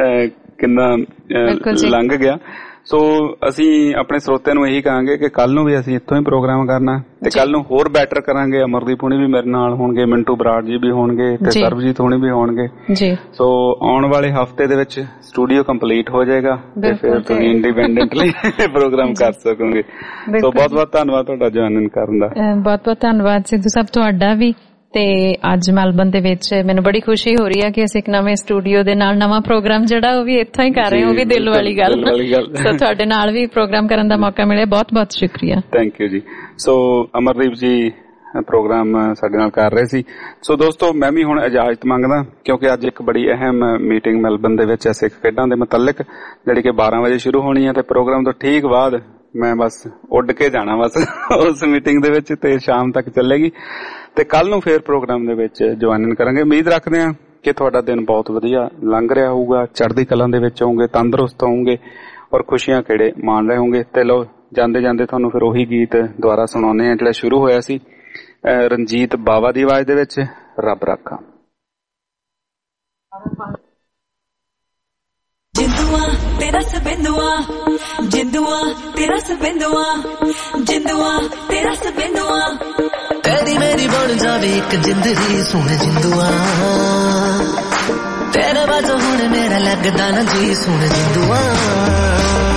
ਕਿੰਨਾ ਲੰਘ ਗਿਆ। ਸੋ ਅਸੀਂ ਆਪਣੇ ਸਰੋਤਿਆਂ ਨੂੰ ਇਹੀ ਕਹਾਂਗੇ ਕਿ ਕੱਲ ਨੂੰ ਵੀ ਅਸੀਂ ਇੱਥੋਂ ਹੀ ਪ੍ਰੋਗਰਾਮ ਕਰਨਾ ਤੇ ਕੱਲ ਨੂੰ ਹੋਰ ਬੈਟਰ ਕਰਾਂਗੇ। ਅਮਰਦੀਪ ਹੁਣੀ ਵੀ ਮੇਰੇ ਨਾਲ ਹੋਣਗੇ, ਮਿੰਟੂ ਬਰਾੜ ਜੀ ਵੀ ਹੋਣਗੇ ਤੇ ਸਰਬਜੀਤ ਹੁਣੀ ਵੀ ਹੋਣਗੇ। ਸੋ ਆਉਣ ਵਾਲੇ ਹਫਤੇ ਦੇ ਵਿੱਚ ਸਟੂਡੀਓ ਕੰਪਲੀਟ ਹੋ ਜਾਏਗਾ ਤੇ ਫਿਰ ਤੁਸੀਂ ਇੰਡੀਪੈਂਡੈਂਟਲੀ ਪ੍ਰੋਗਰਾਮ ਕਰ ਸਕੋਗੇ। ਸੋ ਬਹੁਤ ਬਹੁਤ ਧੰਨਵਾਦ ਤੁਹਾਡਾ ਜੁਆਇਨ ਕਰਨ ਦਾ। ਬਹੁਤ ਬਹੁਤ ਧੰਨਵਾਦ ਸਿੱਧੂ ਸਾਹਿਬ ਤੁਹਾਡਾ ਵੀ। ਤੇ ਅੱਜ ਮੈਲਬਨ ਦੇ ਵਿੱਚ ਮੈਨੂੰ ਬੜੀ ਖੁਸ਼ੀ ਹੋ ਰਹੀ ਹੈ ਕਿ ਅਸੀਂ ਇੱਕ ਨਵੇਂ ਸਟੂਡੀਓ ਦੇ ਨਾਲ ਨਵਾਂ ਪ੍ਰੋਗਰਾਮ ਜਿਹੜਾ ਉਹ ਵੀ ਇੱਥੋਂ ਹੀ ਕਰ ਰਹੇ ਹਾਂ, ਉਹ ਵੀ ਦਿਲ ਵਾਲੀ ਗੱਲ। ਸੋ ਤੁਹਾਡੇ ਨਾਲ ਵੀ ਪ੍ਰੋਗਰਾਮ ਕਰਨ ਦਾ ਮੌਕਾ ਮਿਲਿਆ, ਬਹੁਤ ਬਹੁਤ ਸ਼ੁਕਰੀਆ। ਥੈਂਕ ਯੂ ਜੀ। ਸੋ ਅਮਰਦੀਪ ਜੀ ਪ੍ਰੋਗਰਾਮ ਸਾਡੇ ਨਾਲ ਕਰ ਰਹੇ ਸੀ। ਸੋ ਦੋਸਤੋ, ਮੈਂ ਵੀ ਹੁਣ ਇਜਾਜ਼ਤ ਮੰਗਦਾ ਕਿਉਂਕਿ ਅੱਜ ਇੱਕ ਬੜੀ ਅਹਿਮ ਮੀਟਿੰਗ ਮੈਲਬਨ ਦੇ ਵਿੱਚ ਹੈ ਸਿੱਖ ਖੇਡਾਂ ਦੇ ਮੁਤਲਕ, ਜਿਹੜੀ ਕਿ ਬਾਰਾਂ ਵਜੇ ਸ਼ੁਰੂ ਹੋਣੀ ਹੈ ਤੇ ਪ੍ਰੋਗਰਾਮ ਤੋਂ ਠੀਕ ਬਾਅਦ ਮੈਂ ਬਸ ਉੱਡ ਕੇ ਜਾਣਾ ਬਸ ਉਸ ਮੀਟਿੰਗ ਦੇ ਵਿੱਚ ਤੇ ਸ਼ਾਮ ਤੱਕ ਚੱਲੇਗੀ ਤੇ ਕੱਲ ਨੂੰ ਫੇਰ ਪ੍ਰੋਗਰਾਮ ਦੇ ਵਿੱਚ ਜੁਆਇਨ ਕਰਾਂਗੇ। ਉਮੀਦ ਰੱਖਦੇ ਹਾਂ ਕਿ ਤੁਹਾਡਾ ਦਿਨ ਬਹੁਤ ਵਧੀਆ ਲੰਘ ਰਿਹਾ ਹੋਊਗਾ, ਚੜ੍ਹਦੀ ਕਲਾਂ ਦੇ ਵਿੱਚ ਹੋਵੋਗੇ, ਤੰਦਰੁਸਤ ਹੋਵੋਗੇ ਔਰ ਖੁਸ਼ੀਆਂ ਕਿਹੜੇ ਮਾਣ ਰਹੇ ਹੋਵੋਗੇ। ਤੇ ਲਓ ਜਾਂਦੇ ਜਾਂਦੇ ਤੁਹਾਨੂੰ ਫਿਰ ਉਹੀ ਗੀਤ ਦੁਬਾਰਾ ਸੁਣਾਉਂਦੇ ਆ ਜਿਹੜਾ ਸ਼ੁਰੂ ਹੋਇਆ ਸੀ ਰਣਜੀਤ ਬਾਵਾ ਦੀ ਆਵਾਜ਼ ਦੇ ਵਿੱਚ, ਰੱਬ ਰਾਖਾ। ਜਿੰਦੂਆ ਤੇਰਾ ਸਬਿੰਦੂਆ ਜਿੰਦੂਆ ਤੇਰਾ ਸਬਿੰਦੂਆ ਜਿੰਦੂਆ ਤੇਰਾ ਸਬਿੰਦੂਆ ਤੇਰੀ ਮੇਰੀ ਬਣ ਜਾਵੇ ਇੱਕ ਜਿੰਦਗੀ ਸੁਣ ਜਿੰਦੂਆ ਤੇਰੇ ਵਜੋਂ ਹੁਣ ਮੇਰਾ ਲੱਗਦਾ ਨਾ ਜੀ ਸੁਣ ਜਿੰਦੂਆ